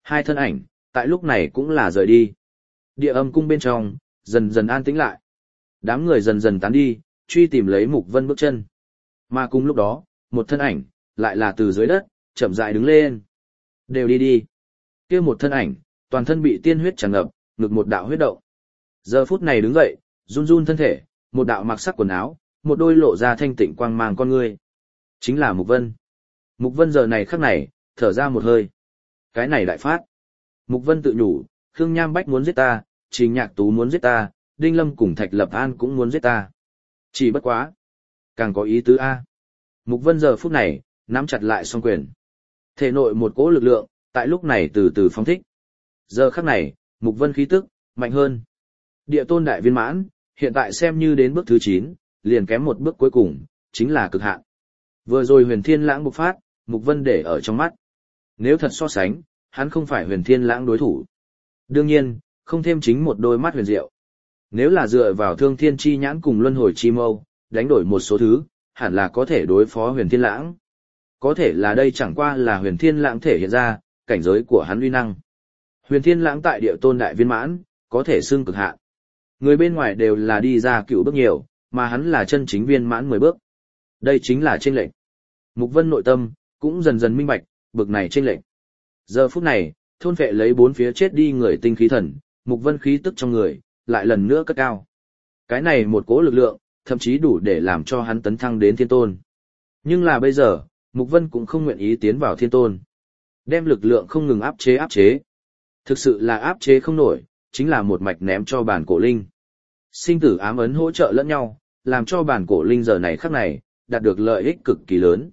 Hai thân ảnh, tại lúc này cũng là rời đi. Địa âm cung bên trong, dần dần an tĩnh lại. Đám người dần dần tán đi, truy tìm lấy Mục Vân bước chân. Mà cùng lúc đó, một thân ảnh, lại là từ dưới đất, chậm rãi đứng lên. Đều đi đi. Kia một thân ảnh, toàn thân bị tiên huyết tràn ngập, ngực một đạo huyết động. Giờ phút này đứng dậy, run run thân thể, một đạo mặc sắc quần áo, một đôi lộ ra thanh tịnh quang mang con ngươi. Chính là Mục Vân. Mục Vân giờ này khắc này, thở ra một hơi. Cái này đại phát. Mục Vân tự nhủ, Khương Nham Bách muốn giết ta, Trình Nhạc Tú muốn giết ta, Đinh Lâm cùng Thạch Lập An cũng muốn giết ta. Chỉ bất quá. Càng có ý tứ A. Mục Vân giờ phút này, nắm chặt lại song quyền. Thể nội một cỗ lực lượng, tại lúc này từ từ phóng thích. Giờ khắc này, Mục Vân khí tức, mạnh hơn. Địa tôn đại viên mãn, hiện tại xem như đến bước thứ 9, liền kém một bước cuối cùng, chính là cực hạn. Vừa rồi Huyền Thiên Lãng bộc phát, Mục Vân để ở trong mắt. Nếu thật so sánh, hắn không phải Huyền Thiên Lãng đối thủ. Đương nhiên, không thêm chính một đôi mắt huyền diệu. Nếu là dựa vào Thương Thiên Chi Nhãn cùng Luân Hồi Chi Mâu, đánh đổi một số thứ, hẳn là có thể đối phó Huyền Thiên Lãng. Có thể là đây chẳng qua là Huyền Thiên Lãng thể hiện ra, cảnh giới của hắn uy năng. Huyền Thiên Lãng tại địa tôn đại viên mãn, có thể xưng cực hạn. Người bên ngoài đều là đi ra cựu bước nhiều, mà hắn là chân chính viên mãn 10 bước. Đây chính là chênh lệch. Mục Vân nội tâm cũng dần dần minh bạch, bực này chênh lệch. Giờ phút này, thôn vệ lấy bốn phía chết đi người tinh khí thần, Mục Vân khí tức trong người lại lần nữa cất cao. Cái này một cỗ lực lượng, thậm chí đủ để làm cho hắn tấn thăng đến thiên tôn. Nhưng là bây giờ, Mục Vân cũng không nguyện ý tiến vào thiên tôn. Đem lực lượng không ngừng áp chế. Thực sự là áp chế không nổi, chính là một mạch ném cho bản cổ linh. Sinh tử ám ấn hỗ trợ lẫn nhau, làm cho bản cổ linh giờ này khắc này, đạt được lợi ích cực kỳ lớn.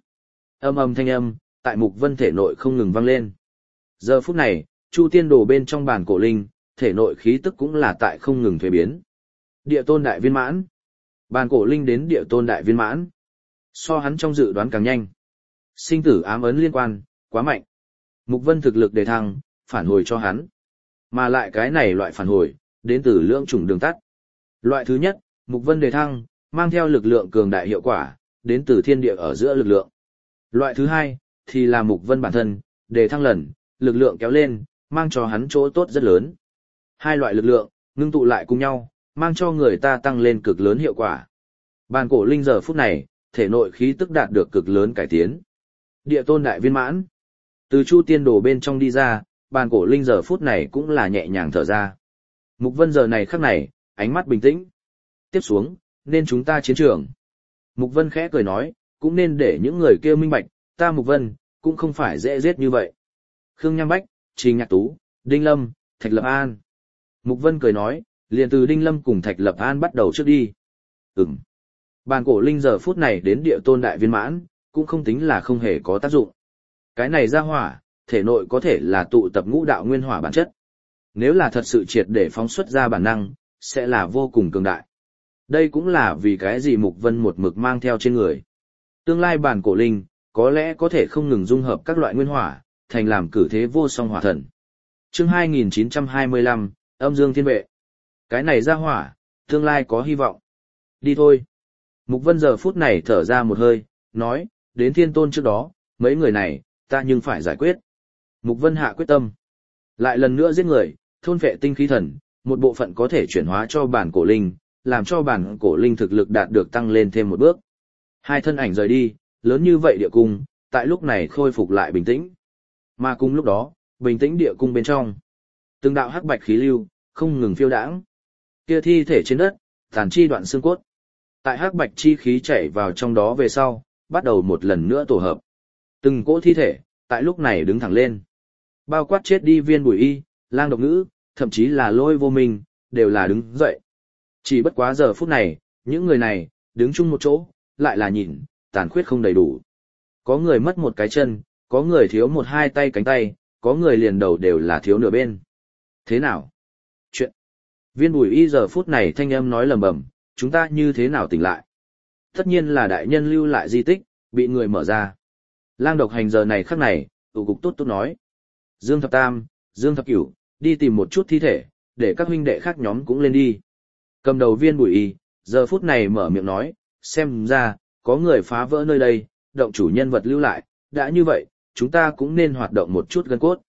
Âm thanh âm, tại Mục Vân thể nội không ngừng vang lên. Giờ phút này, Chu Tiên Đồ bên trong bản cổ linh, thể nội khí tức cũng là tại không ngừng thuế biến. Địa tôn đại viên mãn. Bản cổ linh đến địa tôn đại viên mãn. So hắn trong dự đoán càng nhanh. Sinh tử ám ấn liên quan, quá mạnh. Mục Vân thực lực đề thăng, phản hồi cho hắn. Mà lại cái này loại phản hồi, đến từ lưỡng chủng đường tắt. Loại thứ nhất, Mục Vân đề thăng, mang theo lực lượng cường đại hiệu quả, đến từ thiên địa ở giữa lực lượng. Loại thứ hai, thì là Mục Vân bản thân, đề thăng lần, lực lượng kéo lên, mang cho hắn chỗ tốt rất lớn. Hai loại lực lượng, ngưng tụ lại cùng nhau, mang cho người ta tăng lên cực lớn hiệu quả. Bàn cổ linh giờ phút này, thể nội khí tức đạt được cực lớn cải tiến. Địa tôn đại viên mãn. Từ Chu Tiên Đồ bên trong đi ra, bàn cổ linh giờ phút này cũng là nhẹ nhàng thở ra. Mục Vân giờ này khắc này, ánh mắt bình tĩnh. Tiếp xuống, nên chúng ta chiến trường. Mục Vân khẽ cười nói, cũng nên để những người kia minh bạch, ta Mục Vân, cũng không phải dễ giết như vậy. Khương Nham Bách, Trình Nhạc Tú, Đinh Lâm, Thạch Lập An. Mục Vân cười nói, liền từ Đinh Lâm cùng Thạch Lập An bắt đầu trước đi. Bàn cổ linh giờ phút này đến địa tôn đại viên mãn, cũng không tính là không hề có tác dụng. Cái này ra hỏa, thể nội có thể là tụ tập ngũ đạo nguyên hỏa bản chất. Nếu là thật sự triệt để phóng xuất ra bản năng, sẽ là vô cùng cường đại. Đây cũng là vì cái gì Mục Vân một mực mang theo trên người. Tương lai bản cổ linh, có lẽ có thể không ngừng dung hợp các loại nguyên hỏa, thành làm cử thế vô song hỏa thần. Chương 2925, Âm Dương Thiên Vệ. Cái này ra hỏa, tương lai có hy vọng. Đi thôi. Mục Vân giờ phút này thở ra một hơi, nói, đến thiên tôn trước đó, mấy người này, ta nhưng phải giải quyết. Mục Vân hạ quyết tâm. Lại lần nữa giết người, thôn vệ tinh khí thần, một bộ phận có thể chuyển hóa cho bản cổ linh, làm cho bản cổ linh thực lực đạt được tăng lên thêm một bước. Hai thân ảnh rời đi, lớn như vậy địa cung, tại lúc này khôi phục lại bình tĩnh. Mà cùng lúc đó, bình tĩnh địa cung bên trong. Từng đạo hắc bạch khí lưu, không ngừng phiêu đãng. Kia thi thể trên đất, tàn chi đoạn xương cốt. Tại hắc bạch chi khí chảy vào trong đó về sau, bắt đầu một lần nữa tổ hợp. Từng cỗ thi thể, tại lúc này đứng thẳng lên. Bao quát chết đi Viên Bùi Y, Lang Độc Ngữ, thậm chí là Lôi Vô Minh, đều là đứng dậy. Chỉ bất quá giờ phút này, những người này, đứng chung một chỗ, lại là nhìn, tàn khuyết không đầy đủ. Có người mất một cái chân, có người thiếu một hai tay cánh tay, có người liền đầu đều là thiếu nửa bên. Thế nào? Chuyện. Viên Bùi Y giờ phút này thanh âm nói lầm bầm, chúng ta như thế nào tỉnh lại? Tất nhiên là đại nhân lưu lại di tích, bị người mở ra. Lang Độc Hành giờ này khắc này, tụ cục tốt tốt nói. Dương Thập Tam, Dương Thập Cửu, đi tìm một chút thi thể, để các huynh đệ khác nhóm cũng lên đi. Cầm đầu Viên Bùi Y, giờ phút này mở miệng nói, xem ra, có người phá vỡ nơi đây, động chủ nhân vật lưu lại, đã như vậy, chúng ta cũng nên hoạt động một chút gân cốt.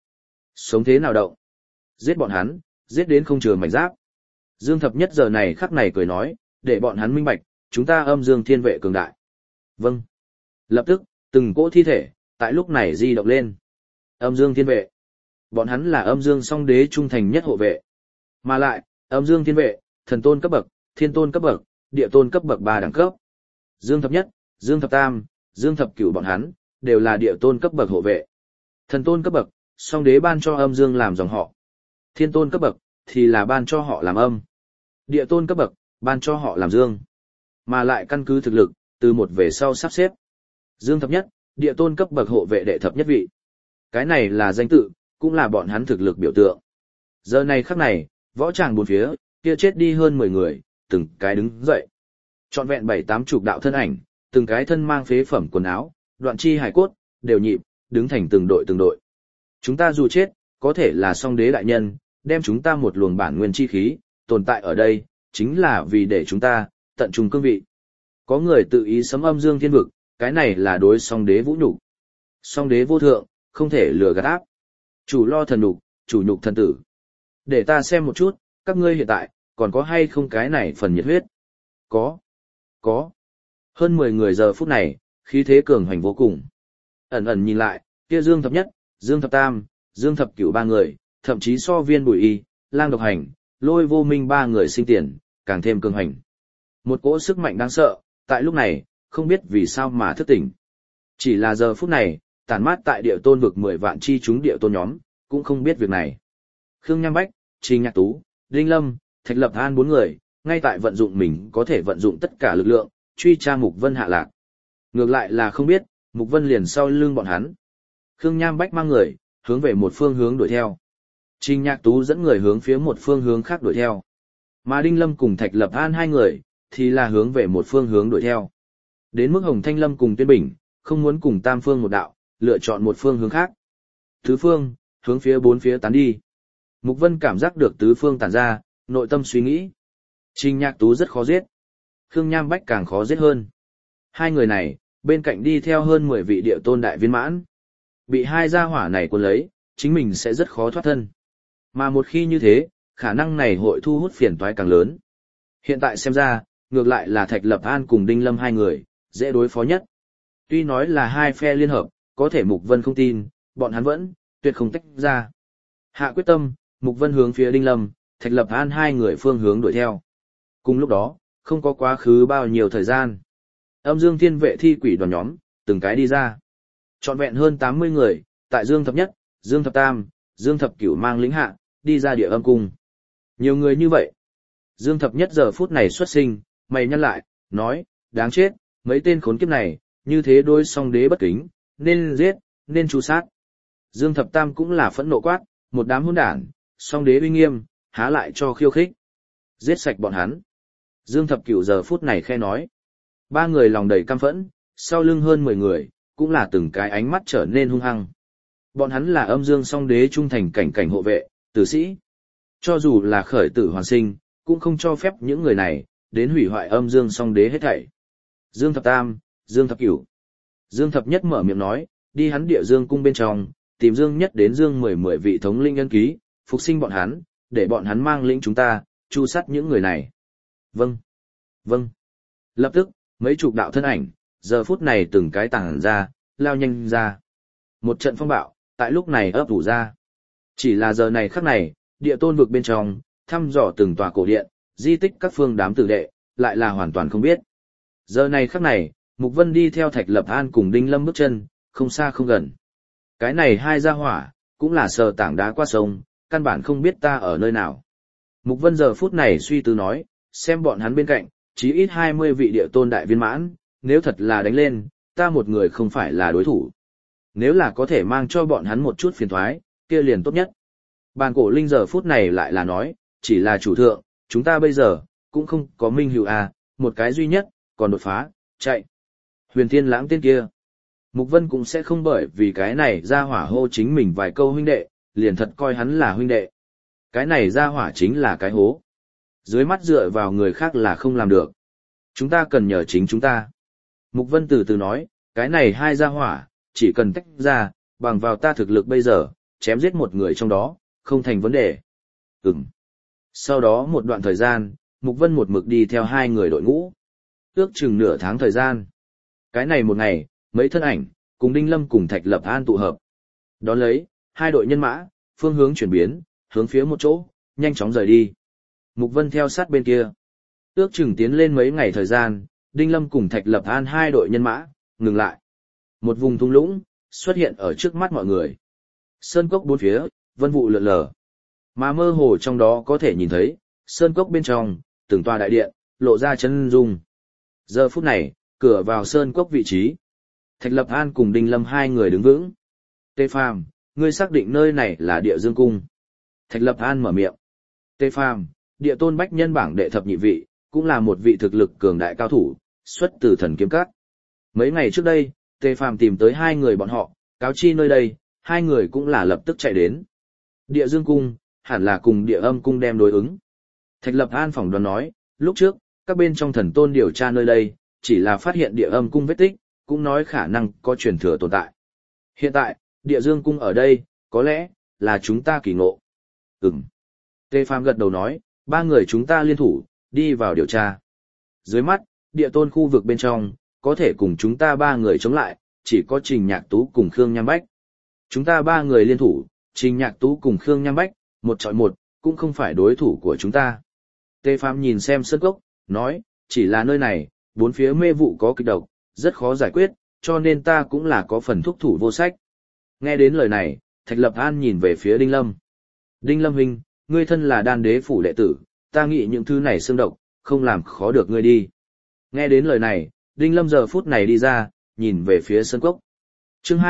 Sống thế nào động? Giết bọn hắn, giết đến không chừa mảnh giáp. Dương Thập Nhất giờ này khắc này cười nói, để bọn hắn minh bạch, chúng ta âm dương thiên vệ cường đại. Vâng. Lập tức, từng cỗ thi thể, tại lúc này di động lên. Âm dương thiên vệ. Bọn hắn là âm dương song đế trung thành nhất hộ vệ. Mà lại, âm dương thiên vệ, thần tôn cấp bậc, thiên tôn cấp bậc, địa tôn cấp bậc 3 đẳng cấp. Dương Thập Nhất, Dương Thập Tam, Dương Thập Cửu bọn hắn, đều là địa tôn cấp bậc hộ vệ. Thần tôn cấp bậc, song đế ban cho âm dương làm dòng họ. Thiên tôn cấp bậc, thì là ban cho họ làm âm. Địa tôn cấp bậc, ban cho họ làm dương. Mà lại căn cứ thực lực, từ một về sau sắp xếp. Dương Thập Nhất, địa tôn cấp bậc hộ vệ đệ thập nhất vị. Cái này là danh tự, cũng là bọn hắn thực lực biểu tượng. Giờ này khắc này, võ tràng bốn phía, kia chết đi hơn 10 người, từng cái đứng dậy. Trọn vẹn 7-80 đạo thân ảnh, từng cái thân mang phế phẩm quần áo, đoạn chi hải cốt, đều nhịp, đứng thành từng đội từng đội. Chúng ta dù chết, có thể là song đế đại nhân, đem chúng ta một luồng bản nguyên chi khí, tồn tại ở đây, chính là vì để chúng ta, tận trung cương vị. Có người tự ý sấm âm dương thiên vực, cái này là đối song đế vũ nhục. Song đế vô thượng, không thể lừa gạt áp. Chủ lo thần nhục, chủ nhục thần tử. Để ta xem một chút, các ngươi hiện tại, còn có hay không cái này phần nhiệt huyết? Có. Hơn 10 người giờ phút này, khí thế cường hoành vô cùng. Ẩn ẩn nhìn lại, kia Dương Thập Nhất, Dương Thập Tam, Dương Thập Cửu 3 người, thậm chí so Viên Bùi Y, Lang Độc Hành, Lôi Vô Minh 3 người sinh tiền, càng thêm cường hành. Một cỗ sức mạnh đáng sợ, tại lúc này, không biết vì sao mà thức tỉnh. Chỉ là giờ phút này, tản mát tại địa tôn vực 10 vạn chi chúng địa tôn nhóm, cũng không biết việc này. Khương Nham Bách, Trình Nhạc Tú, Đinh Lâm, Thạch Lập An 4 người, ngay tại vận dụng mình có thể vận dụng tất cả lực lượng, truy tra Mục Vân hạ lạc. Ngược lại là không biết, Mục Vân liền sau lưng bọn hắn. Khương Nham Bách mang người, hướng về một phương hướng đuổi theo. Trình Nhạc Tú dẫn người hướng phía một phương hướng khác đuổi theo. Mà Đinh Lâm cùng Thạch Lập An 2 người, thì là hướng về một phương hướng đuổi theo. Đến mức Hồng Thanh Lâm cùng Tuyên Bình, không muốn cùng tam phương một đạo, lựa chọn một phương hướng khác. Tứ phương, hướng phía 4 phía tán đi. Mục Vân cảm giác được tứ phương tản ra, nội tâm suy nghĩ. Trình Nhạc Tú rất khó giết. Khương Nham Bách càng khó giết hơn. 2 người này, bên cạnh đi theo hơn 10 vị địa tôn đại viên mãn. Bị 2 gia hỏa này cuốn lấy, chính mình sẽ rất khó thoát thân. Mà một khi như thế, khả năng này hội thu hút phiền toái càng lớn. Hiện tại xem ra, ngược lại là Thạch Lập An cùng Đinh Lâm 2 người, dễ đối phó nhất. Tuy nói là 2 phe liên hợp, có thể Mục Vân không tin, bọn hắn vẫn, tuyệt không tách ra. Hạ quyết tâm, Mục Vân hướng phía Đinh Lâm, Thạch Lập An 2 người phương hướng đuổi theo. Cùng lúc đó, không có quá khứ bao nhiêu thời gian. Âm Dương Thiên Vệ thi quỷ đoàn nhóm, từng cái đi ra. Trọn vẹn hơn 80 người, tại Dương Thập Nhất, Dương Thập Tam, Dương Thập Cửu mang lính hạ, đi ra địa âm cung. Nhiều người như vậy. Dương Thập Nhất giờ phút này xuất sinh, mày nhăn lại, nói, đáng chết, mấy tên khốn kiếp này, như thế đối song đế bất kính, nên giết, nên tru sát. Dương Thập Tam cũng là phẫn nộ quát, một đám hỗn đản, song đế uy nghiêm, há lại cho khiêu khích. Giết sạch bọn hắn. Dương Thập Cửu giờ phút này khe nói. 3 người lòng đầy căm phẫn, sau lưng hơn 10 người, cũng là từng cái ánh mắt trở nên hung hăng. Bọn hắn là âm dương song đế trung thành cảnh hộ vệ, tử sĩ. Cho dù là khởi tử hoàn sinh, cũng không cho phép những người này, đến hủy hoại âm dương song đế hết thảy. Dương Thập Tam, Dương Thập Cửu. Dương Thập Nhất mở miệng nói, đi hắn địa dương cung bên trong, tìm Dương Nhất đến Dương 10 vị thống linh ân ký, phục sinh bọn hắn, để bọn hắn mang lĩnh chúng ta, tru sát những người này. Vâng. Lập tức, mấy chục đạo thân ảnh, giờ phút này từng cái tàng ra, lao nhanh ra. Một trận phong bạo, tại lúc này ấp ủ ra. Chỉ là giờ này khắc này, địa tôn vực bên trong, thăm dò từng tòa cổ điện, di tích các phương đám tử đệ, lại là hoàn toàn không biết. Giờ này khắc này, Mục Vân đi theo Thạch Lập An cùng Đinh Lâm bước chân, không xa không gần. Cái này 2 gia hỏa, cũng là sờ tảng đá qua sông, căn bản không biết ta ở nơi nào. Mục Vân giờ phút này suy tư nói, xem bọn hắn bên cạnh, chí ít 20 vị địa tôn đại viên mãn, nếu thật là đánh lên, ta một người không phải là đối thủ. Nếu là có thể mang cho bọn hắn một chút phiền toái, kia liền tốt nhất. Bàn cổ linh giờ phút này lại là nói, chỉ là chủ thượng, chúng ta bây giờ, cũng không có minh hữu một cái duy nhất, còn đột phá, chạy. Huyền Thiên Lãng tên kia. Mục Vân cũng sẽ không bởi vì cái này ra hỏa hô chính mình vài câu huynh đệ, liền thật coi hắn là huynh đệ. Cái này ra hỏa chính là cái hố. Dưới mắt dựa vào người khác là không làm được. Chúng ta cần nhờ chính chúng ta. Mục Vân từ từ nói, cái này 2 ra hỏa, chỉ cần tách ra, bằng vào ta thực lực bây giờ, chém giết một người trong đó, không thành vấn đề. Sau đó một đoạn thời gian, Mục Vân một mực đi theo hai người đội ngũ. Ước chừng nửa tháng thời gian. Cái này một ngày, mấy thân ảnh, cùng Đinh Lâm cùng Thạch Lập An tụ hợp. Đón lấy, hai đội nhân mã, phương hướng chuyển biến, hướng phía một chỗ, nhanh chóng rời đi. Mục Vân theo sát bên kia. Ước chừng tiến lên mấy ngày thời gian, Đinh Lâm cùng Thạch Lập An hai đội nhân mã, ngừng lại. Một vùng thung lũng, xuất hiện ở trước mắt mọi người. Sơn cốc bốn phía, vân vụ lượn lờ. Mà mơ hồ trong đó có thể nhìn thấy, sơn cốc bên trong, từng tòa đại điện, lộ ra chân dung. Giờ phút này, cửa vào sơn cốc vị trí. Thạch Lập An cùng Đinh Lâm hai người đứng vững. Tê Phàm, ngươi xác định nơi này là địa dương cung. Thạch Lập An mở miệng. Tê Phàm, địa tôn bách nhân bảng đệ thập nhị vị, cũng là một vị thực lực cường đại cao thủ, xuất từ thần kiếm các. Mấy ngày trước đây, Tê Phàm tìm tới hai người bọn họ, cáo chi nơi đây, hai người cũng là lập tức chạy đến. Địa dương cung, hẳn là cùng địa âm cung đem đối ứng. Thạch Lập An phỏng đoán nói, lúc trước, các bên trong thần tôn điều tra nơi đây, chỉ là phát hiện địa âm cung vết tích, cũng nói khả năng có truyền thừa tồn tại. Hiện tại, địa dương cung ở đây, có lẽ, là chúng ta kỳ ngộ. Tê Phàm gật đầu nói, ba người chúng ta liên thủ, đi vào điều tra. Dưới mắt, địa tôn khu vực bên trong, có thể cùng chúng ta ba người chống lại, chỉ có Trình Nhạc Tú cùng Khương Nham Bách. Chúng ta ba người liên thủ, Trình Nhạc Tú cùng Khương Nham Bách, một chọi một, cũng không phải đối thủ của chúng ta. Tê Phàm nhìn xem sơn cốc, nói, chỉ là nơi này, bốn phía mê vụ có kịch độc, rất khó giải quyết, cho nên ta cũng là có phần thúc thủ vô sách. Nghe đến lời này, Thạch Lập An nhìn về phía Đinh Lâm. Đinh Lâm huynh, ngươi thân là đan đế phủ đệ tử, ta nghĩ những thứ này xương độc, không làm khó được ngươi đi. Nghe đến lời này, Đinh Lâm giờ phút này đi ra, nhìn về phía sơn cốc. Chương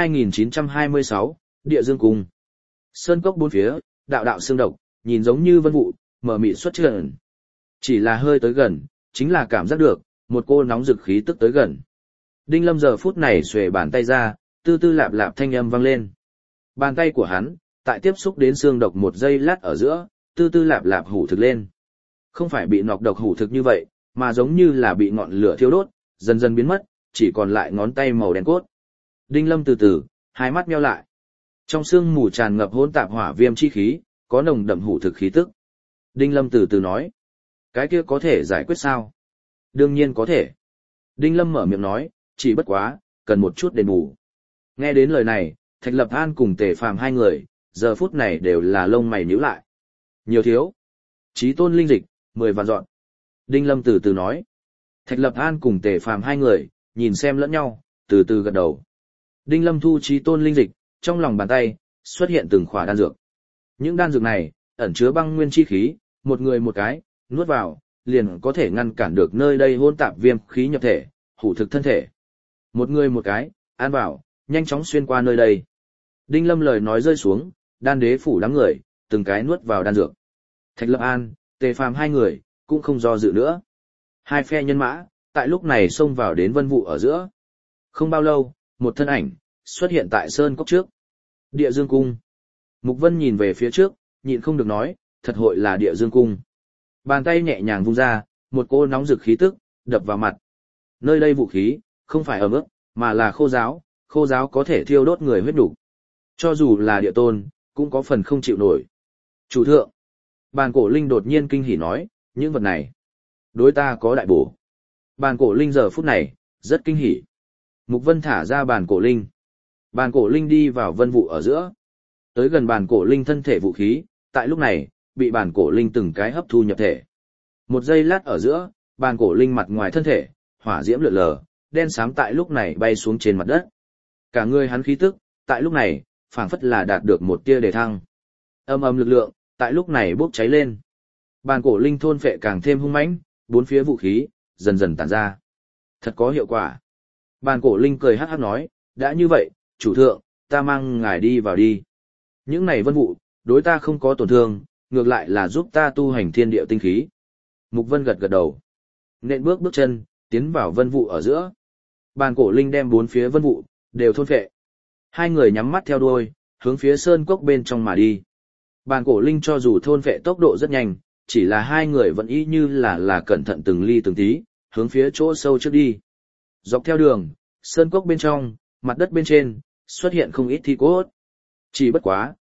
2926, Địa Dương Cung. Sơn cốc bốn phía, đạo đạo xương độc, nhìn giống như vân vụ, mờ mịt xuất hiện. Chỉ là hơi tới gần, chính là cảm giác được, một cô nóng rực khí tức tới gần. Đinh Lâm giờ phút này xuề bàn tay ra, tư tư lạp lạp thanh âm vang lên. Bàn tay của hắn, tại tiếp xúc đến xương độc một giây lát ở giữa, tư tư lạp lạp hủ thực lên. Không phải bị nọc độc hủ thực như vậy, mà giống như là bị ngọn lửa thiêu đốt, dần dần biến mất, chỉ còn lại ngón tay màu đen cốt. Đinh Lâm từ từ, hai mắt nheo lại. Trong xương mù tràn ngập hỗn tạp hỏa viêm chi khí, có nồng đậm hủ thực khí tức. Đinh Lâm từ từ nói, cái kia có thể giải quyết sao? Đương nhiên có thể. Đinh Lâm mở miệng nói, chỉ bất quá, cần một chút đền bù. Nghe đến lời này, Thạch Lập An cùng Tề Phàm hai người, giờ phút này đều là lông mày nhíu lại. Nhiều thiếu. Chí tôn linh dịch, 10 vạn dọn. Đinh Lâm từ từ nói. Thạch Lập An cùng Tề Phàm hai người, nhìn xem lẫn nhau, từ từ gật đầu. Đinh Lâm thu chí tôn linh dịch, trong lòng bàn tay, xuất hiện từng khỏa đan dược. Những đan dược này, ẩn chứa băng nguyên chi khí, một người một cái, nuốt vào, liền có thể ngăn cản được nơi đây hỗn tạp viêm khí nhập thể, hủ thực thân thể. Một người một cái, ăn vào, nhanh chóng xuyên qua nơi đây. Đinh Lâm lời nói rơi xuống, đan đế phủ đám người, từng cái nuốt vào đan dược. Thạch Lập An, Tề Phàm hai người, cũng không do dự nữa. Hai phe nhân mã, tại lúc này xông vào đến vân vụ ở giữa. Không bao lâu, một thân ảnh, xuất hiện tại sơn cốc trước. Địa Dương Cung. Mục Vân nhìn về phía trước, nhịn không được nói, thật hội là Địa Dương Cung. Bàn tay nhẹ nhàng vung ra, một cô nóng rực khí tức, đập vào mặt. Nơi đây vũ khí, không phải ấm ức, mà là khô giáo có thể thiêu đốt người huyết đủ. Cho dù là địa tôn, cũng có phần không chịu nổi. Chủ thượng. Bàn cổ linh đột nhiên kinh hỉ nói, những vật này, đối ta có đại bổ. Bàn cổ linh giờ phút này, rất kinh hỉ. Mục Vân thả ra bàn cổ linh. Bàn cổ linh đi vào vân vụ ở giữa. Tới gần bàn cổ linh thân thể vũ khí, tại lúc này, bị bàn cổ linh từng cái hấp thu nhập thể. Một giây lát ở giữa, bàn cổ linh mặt ngoài thân thể, hỏa diễm lượn lờ, đen xám tại lúc này bay xuống trên mặt đất. Cả người hắn khí tức, tại lúc này, phảng phất là đạt được một tia đề thăng. Âm âm lực lượng, tại lúc này bốc cháy lên. Bàn cổ linh thôn phệ càng thêm hung mãnh, bốn phía vũ khí, dần dần tản ra. Thật có hiệu quả. Bàn cổ linh cười hắc hắc nói, đã như vậy, chủ thượng, ta mang ngài đi vào đi. Những này vân vụ, đối ta không có tổn thương, ngược lại là giúp ta tu hành thiên địa tinh khí. Mục Vân gật gật đầu. Nện bước chân, tiến vào vân vụ ở giữa. Bàn cổ linh đem bốn phía vân vụ, đều thôn phệ. Hai người nhắm mắt theo đuôi, hướng phía sơn cốc bên trong mà đi. Bàn cổ linh cho dù thôn phệ tốc độ rất nhanh, chỉ là hai người vẫn y như là cẩn thận từng ly từng tí, hướng phía chỗ sâu trước đi. Dọc theo đường, sơn cốc bên trong, mặt đất bên trên, xuất hiện không ít thi cốt. Chỉ bất quá,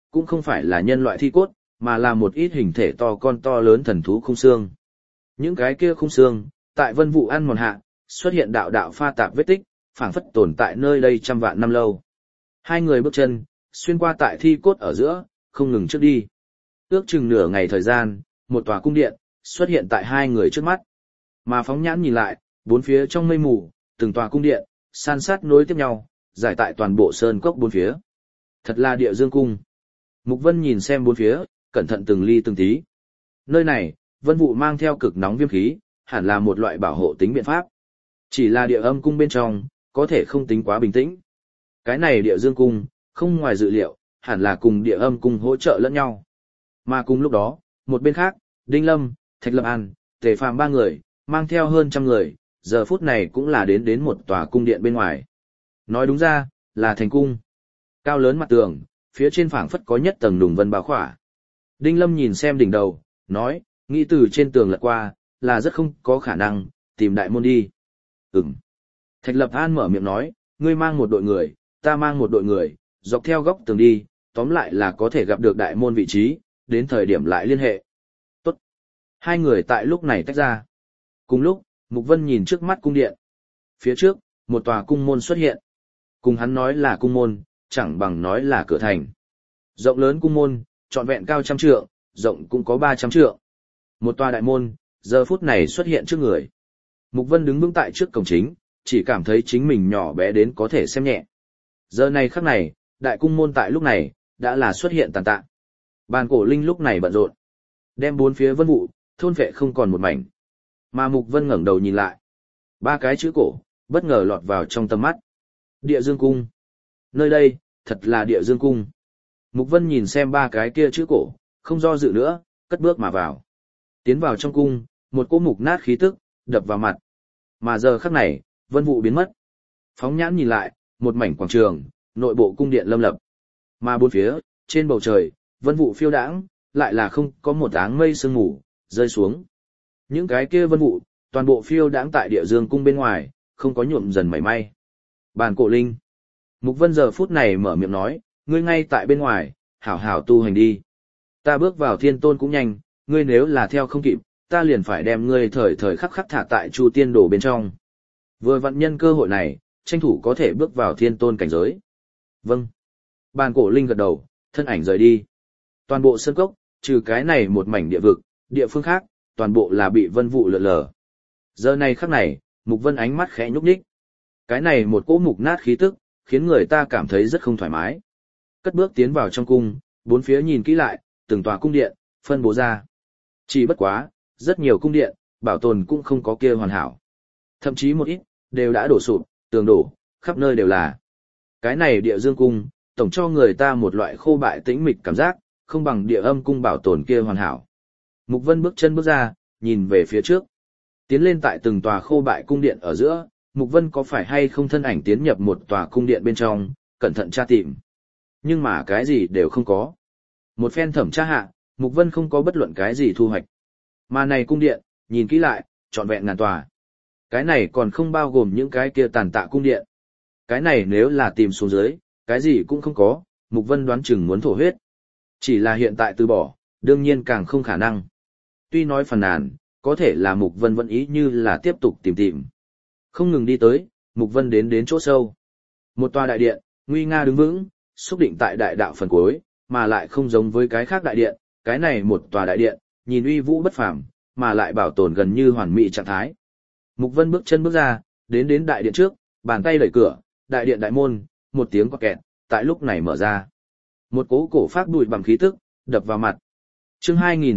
cũng không phải là nhân loại thi cốt, mà là một ít hình thể to con to lớn thần thú khung xương. Những cái kia khung xương, tại vân vụ ăn mòn hạ, xuất hiện đạo đạo pha tạp vết tích, phảng phất tồn tại nơi đây trăm vạn năm lâu. Hai người bước chân, xuyên qua tại thi cốt ở giữa, không ngừng trước đi. Ước chừng nửa ngày thời gian, một tòa cung điện, xuất hiện tại hai người trước mắt. Mà phóng nhãn nhìn lại, bốn phía trong mây mù, từng tòa cung điện, san sát nối tiếp nhau, giải tại toàn bộ sơn cốc bốn phía. Thật là địa dương cung. Mục Vân nhìn xem bốn phía, cẩn thận từng ly từng tí. Nơi này, vân vụ mang theo cực nóng viêm khí, hẳn là một loại bảo hộ tính biện pháp. Chỉ là địa âm cung bên trong, có thể không tính quá bình tĩnh. Cái này địa dương cung, không ngoài dự liệu, hẳn là cùng địa âm cung hỗ trợ lẫn nhau. Mà cùng lúc đó, một bên khác, Đinh Lâm, Thạch Lập An, Tề Phàm ba người, mang theo hơn trăm người, giờ phút này cũng là đến một tòa cung điện bên ngoài. Nói đúng ra, là thành cung. Cao lớn mặt tường, phía trên phảng phất có nhất tầng đùng vân bao khỏa. Đinh Lâm nhìn xem đỉnh đầu, nói, nghĩ từ trên tường lật qua, là rất không có khả năng, tìm đại môn đi. Ừm. Thạch Lập An mở miệng nói, ngươi mang một đội người, ta mang một đội người, dọc theo góc tường đi, tóm lại là có thể gặp được đại môn vị trí, đến thời điểm lại liên hệ. Tốt. Hai người tại lúc này tách ra. Cùng lúc, Mục Vân nhìn trước mắt cung điện. Phía trước, một tòa cung môn xuất hiện. Cùng hắn nói là cung môn, chẳng bằng nói là cửa thành. Rộng lớn cung môn, trọn vẹn cao 100 trượng, rộng cũng có 300 trượng. Một tòa đại môn, giờ phút này xuất hiện trước người. Mục Vân đứng vững tại trước cổng chính, chỉ cảm thấy chính mình nhỏ bé đến có thể xem nhẹ. Giờ này khắc này, đại cung môn tại lúc này, đã là xuất hiện tàn tạ. Bàn cổ linh lúc này bận rộn, đem bốn phía vân vụ, thôn vệ không còn một mảnh. Mà Mục Vân ngẩng đầu nhìn lại. Ba cái chữ cổ, bất ngờ lọt vào trong tầm mắt. Địa Dương Cung. Nơi đây, thật là Địa Dương Cung. Mục Vân nhìn xem ba cái kia chữ cổ, không do dự nữa, cất bước mà vào. Tiến vào trong cung, một cỗ mục nát khí tức, đập vào mặt. Mà giờ khắc này, vân vụ biến mất. Phóng nhãn nhìn lại, một mảnh quảng trường, nội bộ cung điện lâm lập. Mà bốn phía, trên bầu trời, vân vụ phiêu đãng, lại là không có một áng mây sương mù rơi xuống. Những cái kia vân vụ, toàn bộ phiêu đãng tại Địa Dương Cung bên ngoài, không có nhuộm dần mảy may. Bàn cổ linh. Mục Vân giờ phút này mở miệng nói, ngươi ngay tại bên ngoài, hảo hảo tu hành đi. Ta bước vào thiên tôn cũng nhanh, ngươi nếu là theo không kịp, ta liền phải đem ngươi thời thời khắc khắc thả tại Chu Tiên Đồ bên trong. Vừa vặn nhân cơ hội này, tranh thủ có thể bước vào thiên tôn cảnh giới. Vâng. Bàn cổ linh gật đầu, thân ảnh rời đi. Toàn bộ sơn cốc, trừ cái này một mảnh địa vực, địa phương khác, toàn bộ là bị vân vụ lượn lờ. Giờ này khắc này, Mục Vân ánh mắt khẽ nhúc nhích. Cái này một cỗ mục nát khí tức, khiến người ta cảm thấy rất không thoải mái. Cất bước tiến vào trong cung, bốn phía nhìn kỹ lại, từng tòa cung điện, phân bố ra. Chỉ bất quá, rất nhiều cung điện, bảo tồn cũng không có kia hoàn hảo. Thậm chí một ít, đều đã đổ sụp, tường đổ, khắp nơi đều là. Cái này Địa Dương Cung, tổng cho người ta một loại khô bại tĩnh mịch cảm giác, không bằng Địa Âm Cung bảo tồn kia hoàn hảo. Mục Vân bước chân bước ra, nhìn về phía trước. Tiến lên tại từng tòa khô bại cung điện ở giữa, Mục Vân có phải hay không thân ảnh tiến nhập một tòa cung điện bên trong, cẩn thận tra tìm. Nhưng mà cái gì đều không có. Một phen thẩm tra hạ, Mục Vân không có bất luận cái gì thu hoạch. Mà này cung điện, nhìn kỹ lại, trọn vẹn ngàn tòa. Cái này còn không bao gồm những cái kia tàn tạ cung điện. Cái này nếu là tìm xuống dưới, cái gì cũng không có, Mục Vân đoán chừng muốn thổ huyết. Chỉ là hiện tại từ bỏ, đương nhiên càng không khả năng. Tuy nói phàn nàn, có thể là Mục Vân vẫn ý như là tiếp tục tìm. Không ngừng đi tới, Mục Vân đến chỗ sâu. Một tòa đại điện, nguy nga đứng vững, xúc định tại đại đạo phần cuối, mà lại không giống với cái khác đại điện, cái này một tòa đại điện, nhìn uy vũ bất phàm, mà lại bảo tồn gần như hoàn mỹ trạng thái. Mục Vân bước chân bước ra, đến đại điện trước, bàn tay đẩy cửa, đại điện đại môn, một tiếng quạt kẹt, tại lúc này mở ra. Một cỗ cổ phát bụi bằng khí tức, đập vào mặt. Chương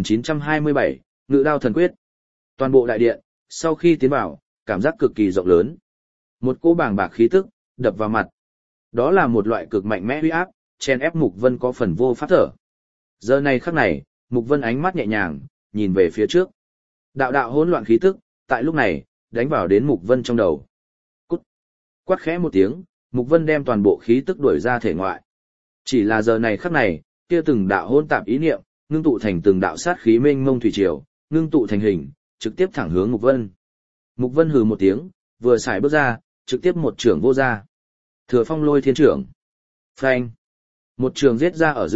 2927, Ngự Đao Thần Quyết. Toàn bộ đại điện, sau khi tiến vào, cảm giác cực kỳ rộng lớn. Một cỗ bàng bạc khí tức, đập vào mặt. Đó là một loại cực mạnh mẽ uy áp, chen ép Mục Vân có phần vô pháp thở. Giờ này khắc này, Mục Vân ánh mắt nhẹ nhàng, nhìn về phía trước. Đạo hỗn loạn khí tức, tại lúc này, đánh vào đến Mục Vân trong đầu. Cút. Quát khẽ một tiếng, Mục Vân đem toàn bộ khí tức đuổi ra thể ngoại. Chỉ là giờ này khắc này, kia từng đạo hỗn tạp ý niệm, ngưng tụ thành từng đạo sát khí mênh mông thủy triều, ngưng tụ thành hình, trực tiếp thẳng hướng Mục Vân. Mục Vân hừ một tiếng, vừa xài bước ra, trực tiếp một trưởng vô ra. Thừa Phong Lôi Thiên trưởng. Phanh. Một trường giết ra ở giữa,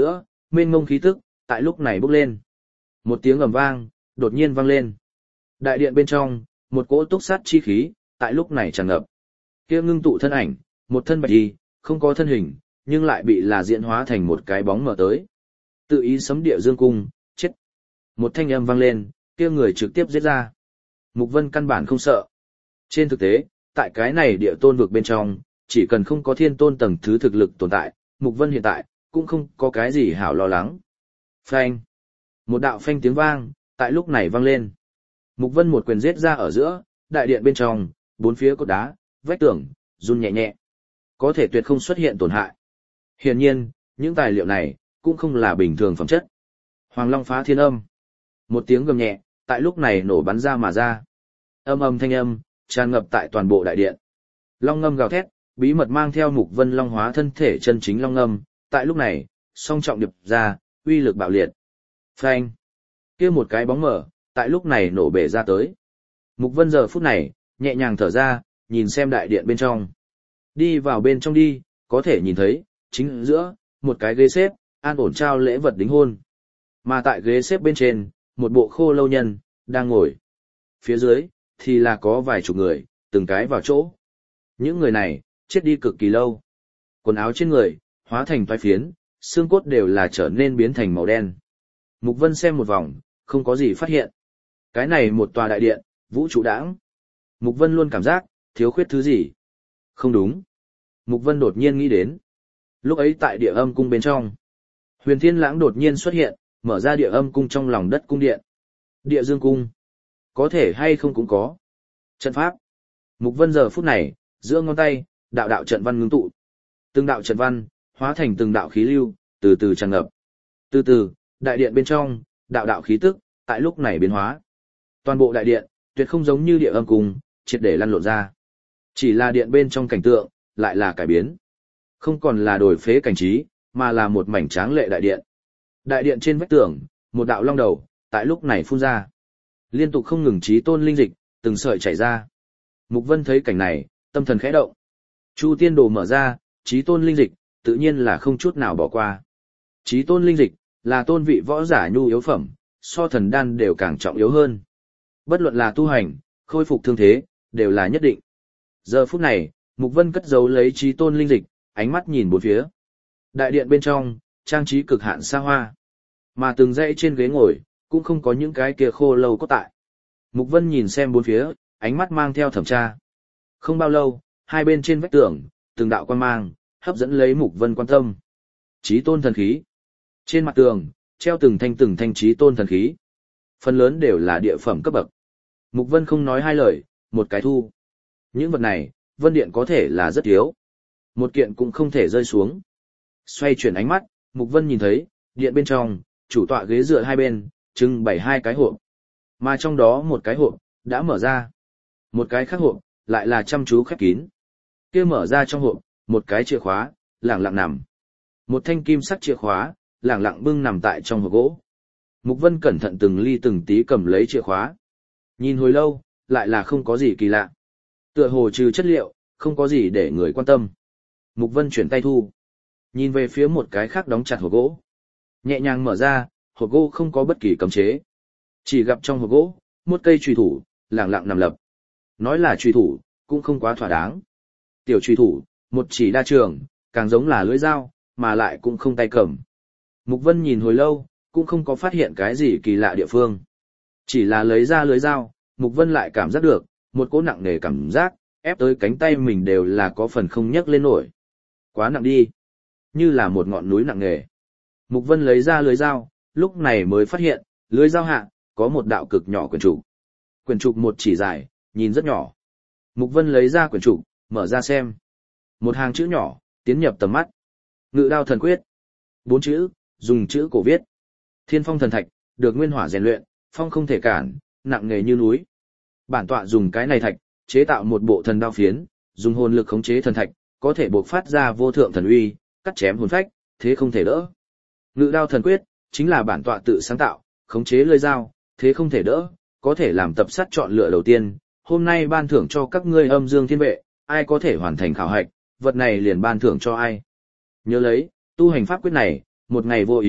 mênh mông khí tức, tại lúc này bốc lên. Một tiếng ầm vang, đột nhiên vang lên. Đại điện bên trong, một cỗ túc sát chi khí, tại lúc này tràn ngập. Kia ngưng tụ thân ảnh, một thân bạch y, không có thân hình, nhưng lại bị là diễn hóa thành một cái bóng mở tới. Tự ý sấm địa dương cung, chết. Một thanh âm vang lên, kia người trực tiếp giết ra. Mục Vân căn bản không sợ. Trên thực tế, tại cái này địa tôn vực bên trong, chỉ cần không có thiên tôn tầng thứ thực lực tồn tại, Mục Vân hiện tại, cũng không có cái gì hảo lo lắng. Phanh. Một đạo phanh tiếng vang, tại lúc này vang lên. Mục Vân một quyền giết ra ở giữa, đại điện bên trong, bốn phía cột đá, vách tường, run nhẹ nhẹ. Có thể tuyệt không xuất hiện tổn hại. Hiển nhiên, những tài liệu này, cũng không là bình thường phẩm chất. Hoàng Long phá thiên âm. Một tiếng gầm nhẹ, tại lúc này nổ bắn ra mà ra. Âm âm thanh âm, tràn ngập tại toàn bộ đại điện. Long ngâm gào thét, bí mật mang theo Mục Vân Long hóa thân thể chân chính long ngâm, tại lúc này, song trọng điệp ra, uy lực bạo liệt. Phanh. Kia một cái bóng mở, tại lúc này nổ bể ra tới. Mục Vân giờ phút này, nhẹ nhàng thở ra, nhìn xem đại điện bên trong. Đi vào bên trong đi, có thể nhìn thấy, chính giữa, một cái ghế xếp, an ổn trao lễ vật đính hôn. Mà tại ghế xếp bên trên, một bộ khô lâu nhân, đang ngồi. Phía dưới, thì là có vài chục người, từng cái vào chỗ. Những người này, chết đi cực kỳ lâu. Quần áo trên người, hóa thành toái phiến, xương cốt đều là trở nên biến thành màu đen. Mục Vân xem một vòng, không có gì phát hiện. Cái này một tòa đại điện, vũ trụ đãng. Mục Vân luôn cảm giác, thiếu khuyết thứ gì. Không đúng. Mục Vân đột nhiên nghĩ đến. Lúc ấy tại địa âm cung bên trong, Huyền Thiên Lãng đột nhiên xuất hiện, mở ra địa âm cung trong lòng đất cung điện. Địa dương cung. Có thể hay không cũng có. Trận pháp. Mục Vân giờ phút này, giữa ngón tay, đạo đạo trận văn ngưng tụ. Từng đạo trận văn, hóa thành từng đạo khí lưu, từ từ tràn ngập. Từ từ, đại điện bên trong, đạo đạo khí tức, tại lúc này biến hóa. Toàn bộ đại điện, tuyệt không giống như địa âm cung, triệt để lăn lộn ra. Chỉ là điện bên trong cảnh tượng, lại là cải biến. Không còn là đổi phế cảnh trí, mà là một mảnh tráng lệ đại điện. Đại điện trên vách tường, một đạo long đầu, tại lúc này phun ra. Liên tục không ngừng chí tôn linh dịch, từng sợi chảy ra. Mục Vân thấy cảnh này, tâm thần khẽ động. Chu tiên đồ mở ra, chí tôn linh dịch, tự nhiên là không chút nào bỏ qua. Chí tôn linh dịch, là tôn vị võ giả nhu yếu phẩm, so thần đan đều càng trọng yếu hơn. Bất luận là tu hành, khôi phục thương thế, đều là nhất định. Giờ phút này, Mục Vân cất giấu lấy chí tôn linh dịch, ánh mắt nhìn bốn phía. Đại điện bên trong, trang trí cực hạn xa hoa. Mà từng dãy trên ghế ngồi, cũng không có những cái kia khô lâu có tại. Mục Vân nhìn xem bốn phía, ánh mắt mang theo thẩm tra. Không bao lâu, hai bên trên vách tường, từng đạo quan mang, hấp dẫn lấy Mục Vân quan tâm. Chí tôn thần khí. Trên mặt tường, treo từng thanh chí tôn thần khí. Phần lớn đều là địa phẩm cấp bậc. Mục Vân không nói hai lời, một cái thu. Những vật này, Vân Điện có thể là rất yếu. Một kiện cũng không thể rơi xuống. Xoay chuyển ánh mắt, Mục Vân nhìn thấy, điện bên trong, chủ tọa ghế dựa hai bên, trưng bày hai cái hộp. Mà trong đó một cái hộp, đã mở ra. Một cái khác hộp, lại là chăm chú khép kín. Kia mở ra trong hộp, một cái chìa khóa, lẳng lặng nằm. Một thanh kim sắc chìa khóa, lẳng lặng bưng nằm tại trong hộp gỗ. Mục Vân cẩn thận từng ly từng tí cầm lấy chìa khóa. Nhìn hồi lâu, lại là không có gì kỳ lạ. Tựa hồ trừ chất liệu, không có gì để người quan tâm. Mục Vân chuyển tay thu. Nhìn về phía một cái khác đóng chặt hộp gỗ. Nhẹ nhàng mở ra, hộp gỗ không có bất kỳ cấm chế. Chỉ gặp trong hộp gỗ, một cây chùy thủ, lẳng lặng nằm lập. Nói là chùy thủ, cũng không quá thỏa đáng. Tiểu chùy thủ, một chỉ đa trường, càng giống là lưỡi dao, mà lại cũng không tay cầm. Mục Vân nhìn hồi lâu, cũng không có phát hiện cái gì kỳ lạ địa phương. Chỉ là lấy ra lưỡi dao, Mục Vân lại cảm giác được, một cỗ nặng nề cảm giác, ép tới cánh tay mình đều là có phần không nhấc lên nổi. Quá nặng đi. Như là một ngọn núi nặng nề. Mục Vân lấy ra lưỡi dao, lúc này mới phát hiện, lưỡi dao hạ, có một đạo cực nhỏ quyển trục. Quyển trục một chỉ dài, nhìn rất nhỏ. Mục Vân lấy ra quyển trục, mở ra xem. Một hàng chữ nhỏ, tiến nhập tầm mắt. Ngự đao thần quyết. 4 chữ, dùng chữ cổ viết. Thiên phong thần thạch, được nguyên hỏa rèn luyện, phong không thể cản, nặng nề như núi. Bản tọa dùng cái này thạch, chế tạo một bộ thần đao phiến, dùng hồn lực khống chế thần thạch, có thể bộc phát ra vô thượng thần uy, cắt chém hồn phách, thế không thể đỡ. Ngự đao thần quyết, chính là bản tọa tự sáng tạo, khống chế lưỡi dao, thế không thể đỡ, có thể làm tập sát chọn lựa đầu tiên. Hôm nay ban thưởng cho các ngươi âm dương thiên vệ, ai có thể hoàn thành khảo hạch, vật này liền ban thưởng cho ai. Nhớ lấy, tu hành pháp quyết này, một ngày vô ý,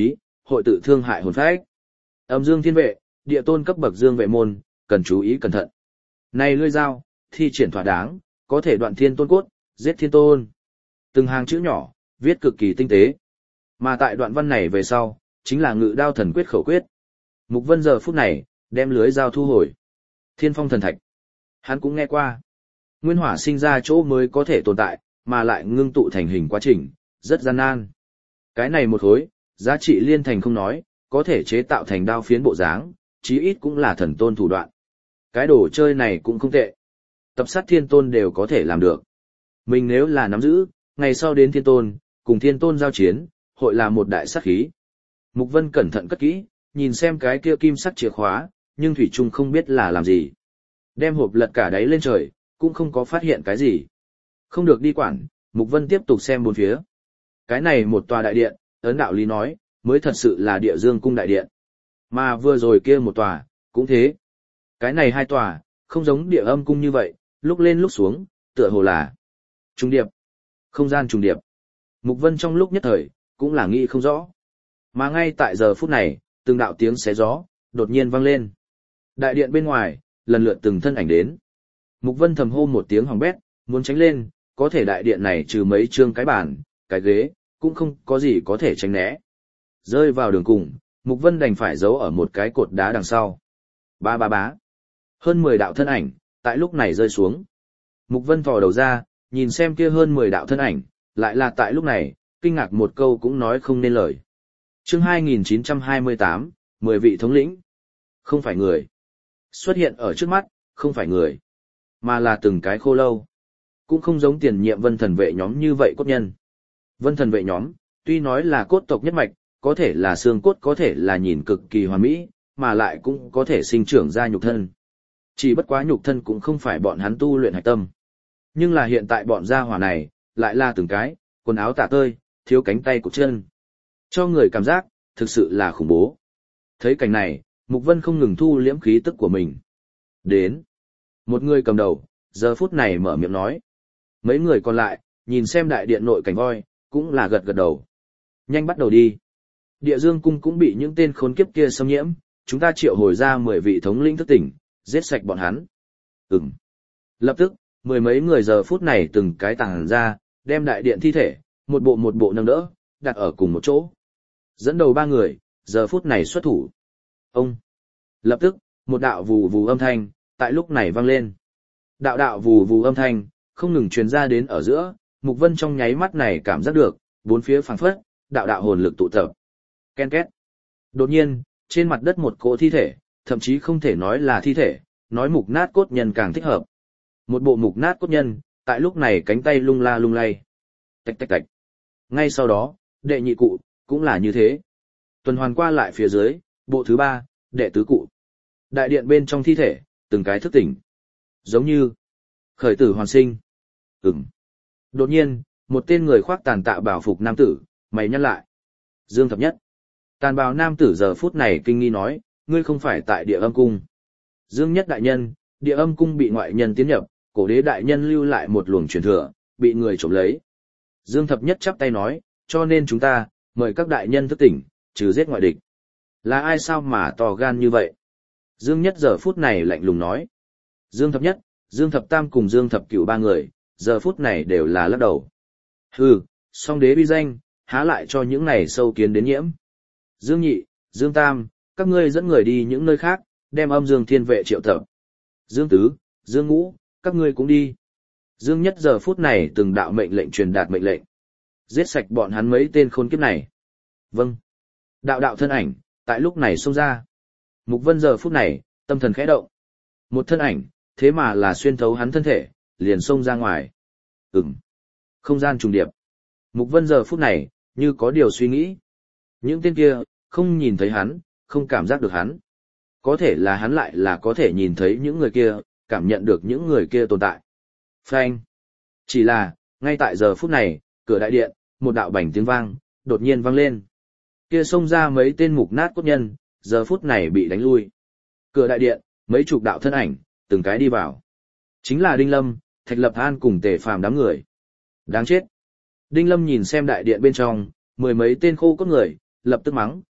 hội tự thương hại hồn phách. Âm dương thiên vệ, địa tôn cấp bậc dương vệ môn, cần chú ý cẩn thận. Này lưỡi dao, thi triển thỏa đáng, có thể đoạn thiên tôn cốt, giết thiên tôn. Từng hàng chữ nhỏ, viết cực kỳ tinh tế. Mà tại đoạn văn này về sau, chính là ngự đao thần quyết khẩu quyết. Mục Vân giờ phút này, đem lưới dao thu hồi. Thiên phong thần thạch. Hắn cũng nghe qua. Nguyên hỏa sinh ra chỗ mới có thể tồn tại, mà lại ngưng tụ thành hình quá trình, rất gian nan. Cái này một khối, giá trị liên thành không nói, có thể chế tạo thành đao phiến bộ dáng, chí ít cũng là thần tôn thủ đoạn. Cái đồ chơi này cũng không tệ. Tập sát thiên tôn đều có thể làm được. Mình nếu là nắm giữ, ngày sau đến thiên tôn, cùng thiên tôn giao chiến, hội là một đại sát khí. Mục Vân cẩn thận cất kỹ, nhìn xem cái kia kim sắc chìa khóa, nhưng thủy chung không biết là làm gì. Đem hộp lật cả đáy lên trời, cũng không có phát hiện cái gì. Không được đi quản, Mục Vân tiếp tục xem bốn phía. Cái này một tòa đại điện, ấn đạo lý nói, mới thật sự là địa dương cung đại điện. Mà vừa rồi kia một tòa, cũng thế. Cái này hai tòa, không giống địa âm cung như vậy, lúc lên lúc xuống, tựa hồ là trùng điệp. Không gian trùng điệp. Mục Vân trong lúc nhất thời, cũng là nghĩ không rõ. Mà ngay tại giờ phút này, từng đạo tiếng xé gió, đột nhiên vang lên. Đại điện bên ngoài, lần lượt từng thân ảnh đến. Mục Vân thầm hô một tiếng hỏng bét, muốn tránh lên, có thể đại điện này trừ mấy trương cái bàn, cái ghế, cũng không có gì có thể tránh né. Rơi vào đường cùng, Mục Vân đành phải giấu ở một cái cột đá đằng sau. Ba ba bá. Hơn 10 đạo thân ảnh, tại lúc này rơi xuống. Mục Vân thò đầu ra, nhìn xem kia hơn 10 đạo thân ảnh, lại là tại lúc này, kinh ngạc một câu cũng nói không nên lời. Chương 2928, 10 vị thống lĩnh. Không phải người. Xuất hiện ở trước mắt, không phải người, mà là từng cái khô lâu. Cũng không giống tiền nhiệm vân thần vệ nhóm như vậy cốt nhân. Vân thần vệ nhóm, tuy nói là cốt tộc nhất mạch, có thể là xương cốt, có thể là nhìn cực kỳ hoàn mỹ, mà lại cũng có thể sinh trưởng ra nhục thân. Chỉ bất quá nhục thân cũng không phải bọn hắn tu luyện hạch tâm. Nhưng là hiện tại bọn gia hỏa này, lại là từng cái, quần áo tả tơi, thiếu cánh tay cụt chân. Cho người cảm giác, thực sự là khủng bố. Thấy cảnh này, Mục Vân không ngừng thu liễm khí tức của mình. Đến. Một người cầm đầu, giờ phút này mở miệng nói. Mấy người còn lại, nhìn xem đại điện nội cảnh voi, cũng là gật gật đầu. Nhanh bắt đầu đi. Địa Dương cung cũng bị những tên khốn kiếp kia xâm nhiễm, chúng ta triệu hồi ra 10 vị thống lĩnh thức tỉnh, giết sạch bọn hắn. Ừm. Lập tức, mười mấy người giờ phút này từng cái tàng ra, đem đại điện thi thể, một bộ nâng đỡ, đặt ở cùng một chỗ. Dẫn đầu 3 người, giờ phút này xuất thủ. Ông. Lập tức, một đạo vù vù âm thanh, tại lúc này vang lên. Đạo đạo vù vù âm thanh, không ngừng truyền ra đến ở giữa, Mục Vân trong nháy mắt này cảm giác được, bốn phía phảng phất, đạo đạo hồn lực tụ tập. Ken két. Đột nhiên, trên mặt đất một cỗ thi thể, thậm chí không thể nói là thi thể, nói mục nát cốt nhân càng thích hợp. Một bộ mục nát cốt nhân, tại lúc này cánh tay lung la lung lay. Tạch tạch tạch. Ngay sau đó, đệ nhị cụ, cũng là như thế. Tuần hoàn qua lại phía dưới, bộ thứ 3, đệ tứ cụ. Đại điện bên trong thi thể, từng cái thức tỉnh. Giống như khởi tử hoàn sinh. Ừm. Đột nhiên, một tên người khoác tàn tạ bảo phục nam tử, mày nhăn lại. Dương Thập Nhất. Tàn bào nam tử giờ phút này kinh nghi nói, ngươi không phải tại địa âm cung. Dương Nhất đại nhân, địa âm cung bị ngoại nhân tiến nhập, cổ đế đại nhân lưu lại một luồng truyền thừa, bị người trộm lấy. Dương Thập Nhất chắp tay nói, cho nên chúng ta, mời các đại nhân thức tỉnh, trừ giết ngoại địch. Là ai sao mà to gan như vậy? Dương Nhất giờ phút này lạnh lùng nói. Dương Thập Nhất, Dương Thập Tam cùng Dương Thập Cửu 3 người, giờ phút này đều là lắc đầu. Hừ, song đế uy danh, há lại cho những này sâu kiến đến nhiễm. Dương Nhị, Dương Tam, các ngươi dẫn người đi những nơi khác, đem âm Dương Thiên Vệ triệu tập. Dương Tứ, Dương Ngũ, các ngươi cũng đi. Dương Nhất giờ phút này từng đạo mệnh lệnh truyền đạt mệnh lệnh. Giết sạch bọn hắn mấy tên khốn kiếp này. Vâng. Đạo đạo thân ảnh, tại lúc này xông ra. Mục Vân giờ phút này, tâm thần khẽ động. Một thân ảnh, thế mà là xuyên thấu hắn thân thể, liền xông ra ngoài. Không gian trùng điệp. Mục Vân giờ phút này, như có điều suy nghĩ. Những tên kia, không nhìn thấy hắn, không cảm giác được hắn. Có thể là hắn lại là có thể nhìn thấy những người kia, cảm nhận được những người kia tồn tại. Phanh. Chỉ là, ngay tại giờ phút này, cửa đại điện, một đạo bành tiếng vang, đột nhiên vang lên. Kia xông ra mấy tên mục nát cốt nhân, giờ phút này bị đánh lui. Cửa đại điện, mấy chục đạo thân ảnh, từng cái đi vào. Chính là Đinh Lâm, Thạch Lập An cùng Tề Phàm đám người. Đáng chết. Đinh Lâm nhìn xem đại điện bên trong, mười mấy tên khô cốt người, lập tức mắng,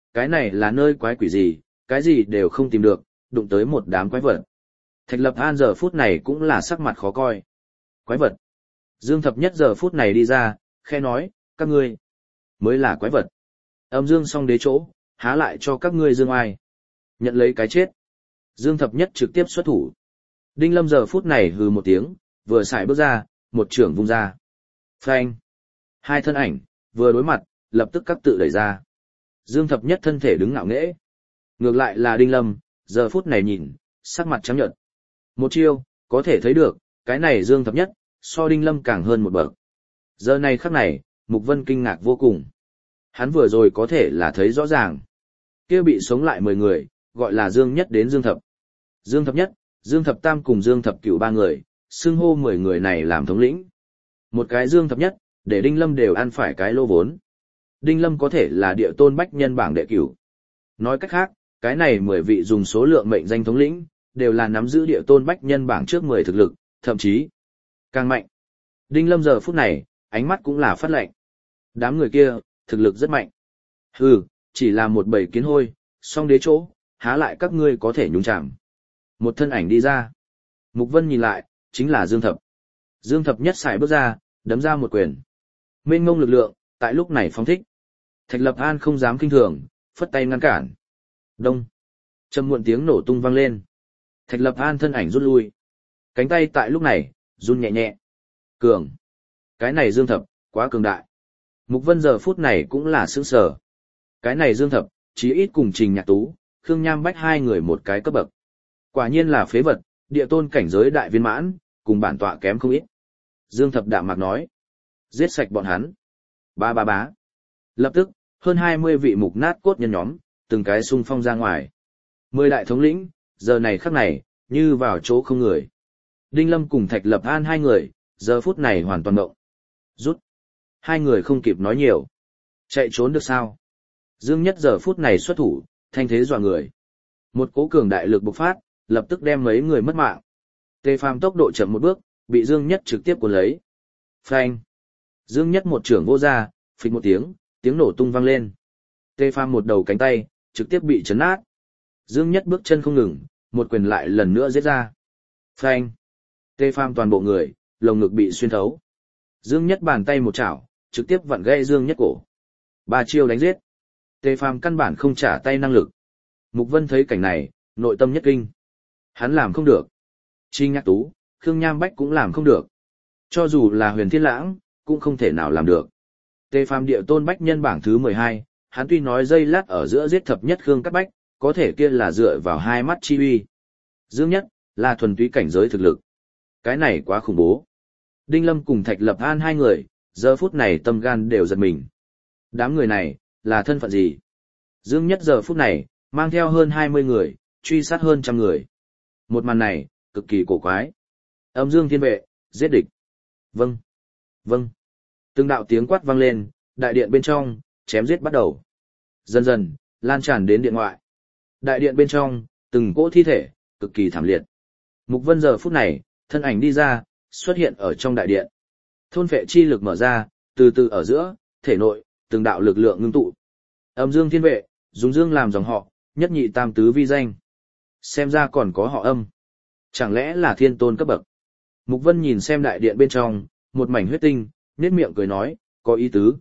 cái này là nơi quái quỷ gì, cái gì đều không tìm được, đụng tới một đám quái vật. Thạch Lập An giờ phút này cũng là sắc mặt khó coi. Quái vật. Dương Thập Nhất giờ phút này đi ra, khe nói, các ngươi mới là quái vật. Âm Dương song đế chỗ, há lại cho các ngươi dương ai. Nhận lấy cái chết. Dương Thập Nhất trực tiếp xuất thủ. Đinh Lâm giờ phút này hừ một tiếng, vừa xài bước ra, một trưởng vung ra. Phanh. Hai thân ảnh, vừa đối mặt, lập tức các tự đẩy ra. Dương Thập Nhất thân thể đứng ngạo nghễ. Ngược lại là Đinh Lâm, giờ phút này nhìn, sắc mặt trắng nhợt. Một chiêu, có thể thấy được, cái này Dương Thập Nhất, so Đinh Lâm càng hơn một bậc. Giờ này khắc này, Mục Vân kinh ngạc vô cùng. Hắn vừa rồi có thể là thấy rõ ràng. Kia bị sống lại 10 người, gọi là Dương Nhất đến Dương Thập. Dương Thập Nhất, Dương Thập Tam cùng Dương Thập Cửu ba người, xưng hô 10 người này làm thống lĩnh. Một cái Dương Thập Nhất, để Đinh Lâm đều ăn phải cái lô vốn. Đinh Lâm có thể là địa tôn bách nhân bảng đệ cửu. Nói cách khác, cái này 10 vị dùng số lượng mệnh danh thống lĩnh, đều là nắm giữ địa tôn bách nhân bảng trước 10 thực lực, thậm chí càng mạnh. Đinh Lâm giờ phút này, ánh mắt cũng là phát lạnh. Đám người kia, thực lực rất mạnh. Hừ, chỉ là một bầy kiến hôi, song đế chỗ, há lại các ngươi có thể nhúng chạm. Một thân ảnh đi ra. Mục Vân nhìn lại, chính là Dương Thập. Dương Thập Nhất xài bước ra, đấm ra một quyền. Mênh mông lực lượng, tại lúc này phóng thích. Thạch Lập An không dám kinh thường, phất tay ngăn cản. Đông. Trầm muộn tiếng nổ tung vang lên. Thạch Lập An thân ảnh rút lui. Cánh tay tại lúc này, run nhẹ nhẹ. Cường. Cái này Dương Thập, quá cường đại. Mục Vân giờ phút này cũng là sững sờ. Cái này Dương Thập, chí ít cùng Trình Nhạc Tú, Khương Nham Bách hai người một cái cấp bậc. Quả nhiên là phế vật, địa tôn cảnh giới đại viên mãn, cùng bản tọa kém không ít. Dương Thập đạm mạc nói. Giết sạch bọn hắn. Ba ba bá. Lập tức, hơn 20 vị mục nát cốt nhân nhóm, từng cái xung phong ra ngoài. 10 đại thống lĩnh, giờ này khắc này, như vào chỗ không người. Đinh Lâm cùng Thạch Lập An hai người, giờ phút này hoàn toàn động. Rút. Hai người không kịp nói nhiều. Chạy trốn được sao? Dương Nhất giờ phút này xuất thủ, thanh thế dọa người. Một cỗ cường đại lực bộc phát, lập tức đem mấy người mất mạng. Tề Phàm tốc độ chậm một bước, bị Dương Nhất trực tiếp cuốn lấy. Phanh. Dương Nhất một trưởng vô ra, phịch một tiếng, tiếng nổ tung vang lên. Tề Phàm một đầu cánh tay, trực tiếp bị chấn nát. Dương Nhất bước chân không ngừng, một quyền lại lần nữa giết ra. Phanh. Tề Phàm toàn bộ người, lồng ngực bị xuyên thấu. Dương Nhất bàn tay một chảo, trực tiếp vặn gãy Dương Nhất cổ. 3 chiêu đánh giết. Tề Phàm căn bản không trả tay năng lực. Mục Vân thấy cảnh này, nội tâm nhất kinh. Hắn làm không được. Trình Nhạc Tú, Khương Nham Bách cũng làm không được. Cho dù là Huyền Thiên Lãng, cũng không thể nào làm được. Tề Phàm địa tôn bách nhân bảng thứ 12, hắn tuy nói dây lát ở giữa giết thập nhất Khương Cát Bách, có thể kia là dựa vào hai mắt chi uy. Dương Nhất, là thuần túy cảnh giới thực lực. Cái này quá khủng bố. Đinh Lâm cùng Thạch Lập An hai người, giờ phút này tâm gan đều giật mình. Đám người này, là thân phận gì? Dương Nhất giờ phút này, mang theo hơn 20 người, truy sát hơn 100 người. Một màn này, cực kỳ cổ quái. Âm Dương Thiên Vệ, giết địch. Vâng. Vâng. Từng đạo tiếng quát vang lên, đại điện bên trong, chém giết bắt đầu. Dần dần, lan tràn đến điện ngoại. Đại điện bên trong, từng cỗ thi thể, cực kỳ thảm liệt. Mục Vân giờ phút này, thân ảnh đi ra, xuất hiện ở trong đại điện. Thôn phệ chi lực mở ra, từ từ ở giữa, thể nội, từng đạo lực lượng ngưng tụ. Âm Dương Thiên Vệ, dùng dương làm dòng họ, nhất nhị tam tứ vi danh. Xem ra còn có họ âm. Chẳng lẽ là thiên tôn cấp bậc? Mục Vân nhìn xem đại điện bên trong, một mảnh huyết tinh, nét miệng cười nói, có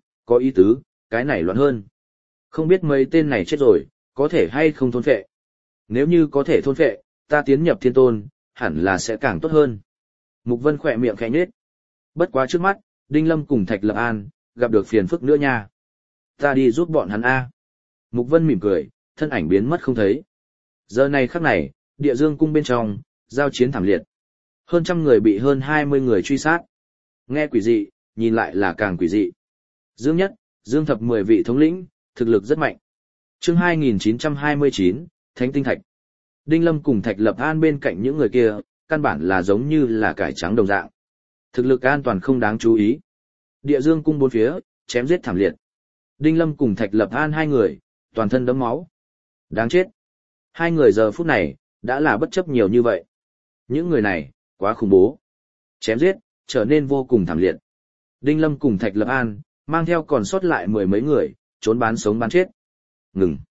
ý tứ, cái này loạn hơn. Không biết mấy tên này chết rồi, có thể hay không thôn phệ. Nếu như có thể thôn phệ, ta tiến nhập thiên tôn, hẳn là sẽ càng tốt hơn. Mục Vân khỏe miệng khẽ nhếch. Bất quá trước mắt, Đinh Lâm cùng Thạch Lập An, gặp được phiền phức nữa nha. Ta đi giúp bọn hắn A. Mục Vân mỉm cười, thân ảnh biến mất không thấy. Giờ này khắc này, địa dương cung bên trong, giao chiến thảm liệt. Hơn 100 người bị hơn 20 người truy sát. Nghe quỷ dị, nhìn lại là càng quỷ dị. Dương Nhất, Dương Thập 10 vị thống lĩnh, thực lực rất mạnh. Chương 2929, Thánh Tinh Thạch. Đinh Lâm cùng Thạch Lập An bên cạnh những người kia, căn bản là giống như là cải trắng đồng dạng. Thực lực an toàn không đáng chú ý. Địa dương cung bốn phía, chém giết thảm liệt. Đinh Lâm cùng Thạch Lập An hai người, toàn thân đẫm máu. Đáng chết. Hai người giờ phút này, đã là bất chấp nhiều như vậy. Những người này, quá khủng bố. Chém giết, trở nên vô cùng thảm liệt. Đinh Lâm cùng Thạch Lập An, mang theo còn sót lại 10 mấy người, trốn bán sống bán chết. Ngừng.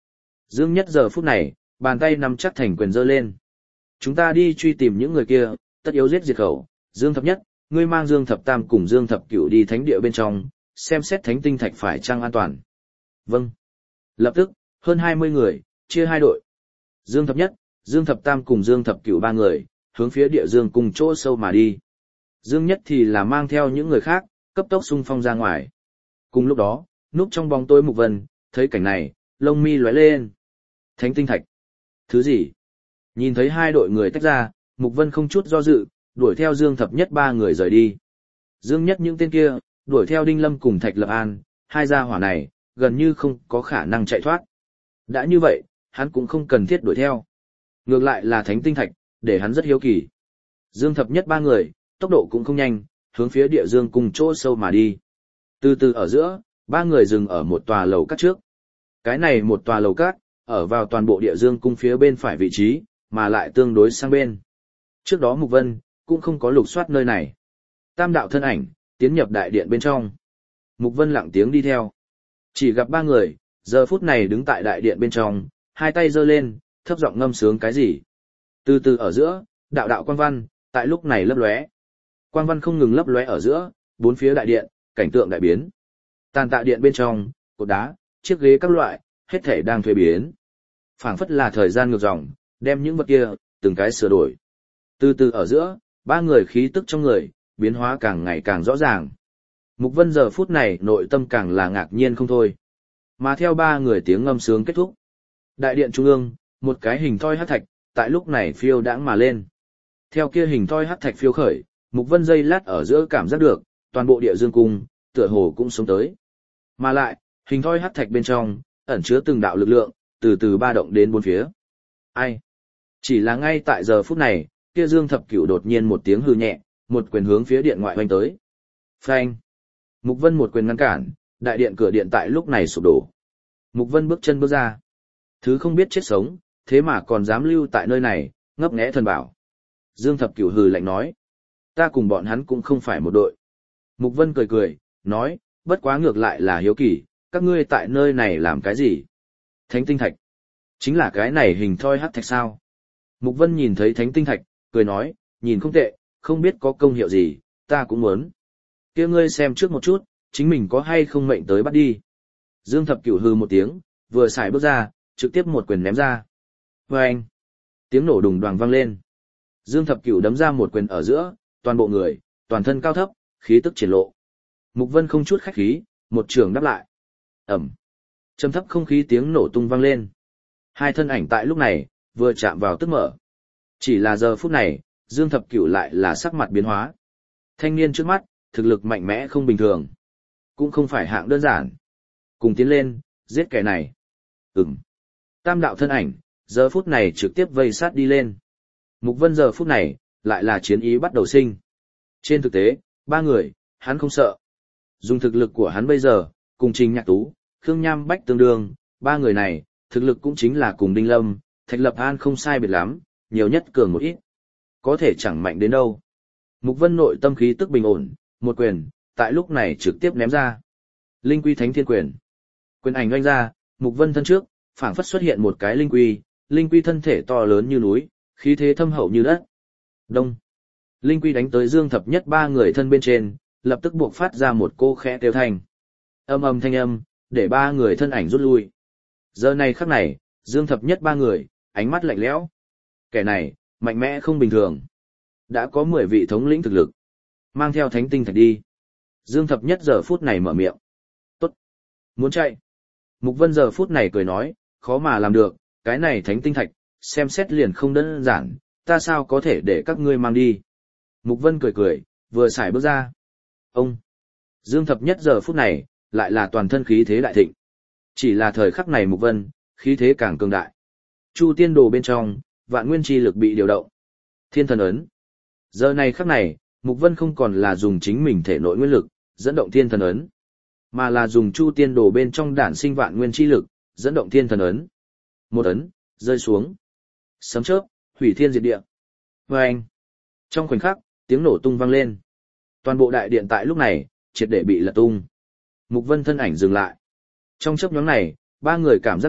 Dương Nhất giờ phút này, bàn tay nắm chắc thành quyền giơ lên. Chúng ta đi truy tìm những người kia, tất yếu giết diệt khẩu. Dương Thập Nhất, ngươi mang Dương Thập Tam cùng Dương Thập Cửu đi thánh địa bên trong, xem xét thánh tinh thạch phải chăng an toàn. Vâng. Lập tức, hơn 20 người, chia hai đội. Dương Thập Nhất, Dương Thập Tam cùng Dương Thập Cửu ba người, hướng phía địa dương cùng chỗ sâu mà đi. Dương Nhất thì là mang theo những người khác, cấp tốc xung phong ra ngoài. Cùng lúc đó, núp trong bóng tối Mục Vân, thấy cảnh này, lông mi lóe lên. Thánh tinh thạch. Thứ gì? Nhìn thấy hai đội người tách ra, Mục Vân không chút do dự, đuổi theo Dương Thập Nhất ba người rời đi. Dương Nhất những tên kia, đuổi theo Đinh Lâm cùng Thạch Lập An, hai gia hỏa này, gần như không có khả năng chạy thoát. Đã như vậy, hắn cũng không cần thiết đuổi theo. Ngược lại là thánh tinh thạch, để hắn rất hiếu kỳ. Dương Thập Nhất ba người, tốc độ cũng không nhanh, hướng phía địa dương cùng chỗ sâu mà đi. Từ từ ở giữa, ba người dừng ở một tòa lầu các trước. Cái này một tòa lầu các, ở vào toàn bộ địa dương cung phía bên phải vị trí, mà lại tương đối sang bên. Trước đó Mục Vân, cũng không có lục soát nơi này. Tam đạo thân ảnh, tiến nhập đại điện bên trong. Mục Vân lặng tiếng đi theo. Chỉ gặp ba người, giờ phút này đứng tại đại điện bên trong, hai tay giơ lên, thấp giọng ngâm sướng cái gì. Từ từ ở giữa, đạo đạo quang văn, tại lúc này lấp lóe. Quang văn không ngừng lấp lóe ở giữa, bốn phía đại điện, cảnh tượng đại biến. Tàn tạ điện bên trong, cột đá, chiếc ghế các loại, hết thể đang thuế biến. Phảng phất là thời gian ngược dòng, đem những vật kia, từng cái sửa đổi. Từ từ ở giữa, ba người khí tức trong người, biến hóa càng ngày càng rõ ràng. Mục Vân giờ phút này nội tâm càng là ngạc nhiên không thôi. Mà theo ba người tiếng ngâm sướng kết thúc. Đại điện trung ương, một cái hình thoi hắc thạch, tại lúc này phiêu đãng mà lên. Theo kia hình thoi hắc thạch phiêu khởi, Mục Vân giây lát ở giữa cảm giác được, toàn bộ địa dương cung, tựa hồ cũng sống tới. Mà lại, hình thoi hắc thạch bên trong, ẩn chứa từng đạo lực lượng, từ từ ba động đến bốn phía. Ai? Chỉ là ngay tại giờ phút này, kia Dương Thập Cửu đột nhiên một tiếng hư nhẹ, một quyền hướng phía điện ngoại hoành tới. Phanh! Mục Vân một quyền ngăn cản, đại điện cửa điện tại lúc này sụp đổ. Mục Vân bước chân bước ra. Thứ không biết chết sống, thế mà còn dám lưu tại nơi này, ngấp nghé thần bảo. Dương Thập Cửu hừ lạnh nói. Ta cùng bọn hắn cũng không phải một đội. Mục Vân cười cười, nói, bất quá ngược lại là hiếu kỳ, các ngươi tại nơi này làm cái gì? Thánh tinh thạch. Chính là cái này hình thoi hắc thạch sao? Mục Vân nhìn thấy thánh tinh thạch, cười nói, nhìn không tệ, không biết có công hiệu gì, ta cũng muốn. Kia ngươi xem trước một chút, chính mình có hay không mệnh tới bắt đi. Dương Thập Cửu hừ một tiếng, vừa xài bước ra, trực tiếp một quyền ném ra. Vâng! Tiếng nổ đùng đoàng vang lên. Dương Thập Cửu đấm ra một quyền ở giữa, toàn bộ người, toàn thân cao thấp, khí tức triển lộ. Mục Vân không chút khách khí, một trường đáp lại. Ẩm! Trầm thấp không khí tiếng nổ tung vang lên. Hai thân ảnh tại lúc này, vừa chạm vào tức mở. Chỉ là giờ phút này, Dương Thập Cửu lại là sắc mặt biến hóa. Thanh niên trước mắt, thực lực mạnh mẽ không bình thường. Cũng không phải hạng đơn giản. Cùng tiến lên, giết kẻ này. Ừm. Tam đạo thân ảnh, giờ phút này trực tiếp vây sát đi lên. Mục Vân giờ phút này, lại là chiến ý bắt đầu sinh. Trên thực tế, ba người, hắn không sợ. Dùng thực lực của hắn bây giờ, cùng Trình Nhạc Tú, Khương Nham Bách tương đương, ba người này, thực lực cũng chính là cùng Đinh Lâm, Thạch Lập An không sai biệt lắm, nhiều nhất cường một ít. Có thể chẳng mạnh đến đâu. Mục Vân nội tâm khí tức bình ổn, một quyền, tại lúc này trực tiếp ném ra. Linh quy thánh thiên quyền. Quyền ảnh oanh ra, Mục Vân thân trước, phảng phất xuất hiện một cái linh quy thân thể to lớn như núi, khí thế thâm hậu như đất. Đông. Linh quy đánh tới Dương Thập Nhất ba người thân bên trên, lập tức buộc phát ra một cô khẽ kêu thanh. Âm âm thanh âm, để ba người thân ảnh rút lui. Giờ này khắc này, Dương Thập Nhất ba người, ánh mắt lạnh lẽo. Kẻ này, mạnh mẽ không bình thường. Đã có 10 vị thống lĩnh thực lực. Mang theo thánh tinh thạch đi. Dương Thập Nhất giờ phút này mở miệng. Tốt. Muốn chạy. Mục Vân giờ phút này cười nói, khó mà làm được, cái này thánh tinh thạch, xem xét liền không đơn giản, ta sao có thể để các ngươi mang đi. Mục Vân cười cười, vừa xài bước ra. Ông. Dương Thập Nhất giờ phút này, lại là toàn thân khí thế đại thịnh. Chỉ là thời khắc này Mục Vân, khí thế càng cường đại. Chu tiên đồ bên trong, vạn nguyên chi lực bị điều động. Thiên thần ấn. Giờ này khắc này, Mục Vân không còn là dùng chính mình thể nội nguyên lực, dẫn động thiên thần ấn, mà là dùng chu tiên đồ bên trong đản sinh vạn nguyên chi lực, dẫn động thiên thần ấn. Một ấn, rơi xuống. Sấm chớp, hủy thiên diệt địa. Vâng! Trong khoảnh khắc, tiếng nổ tung vang lên. Toàn bộ đại điện tại lúc này, triệt để bị lật tung. Mục Vân thân ảnh dừng lại. Trong chớp nhoáng này, ba người cảm giác được,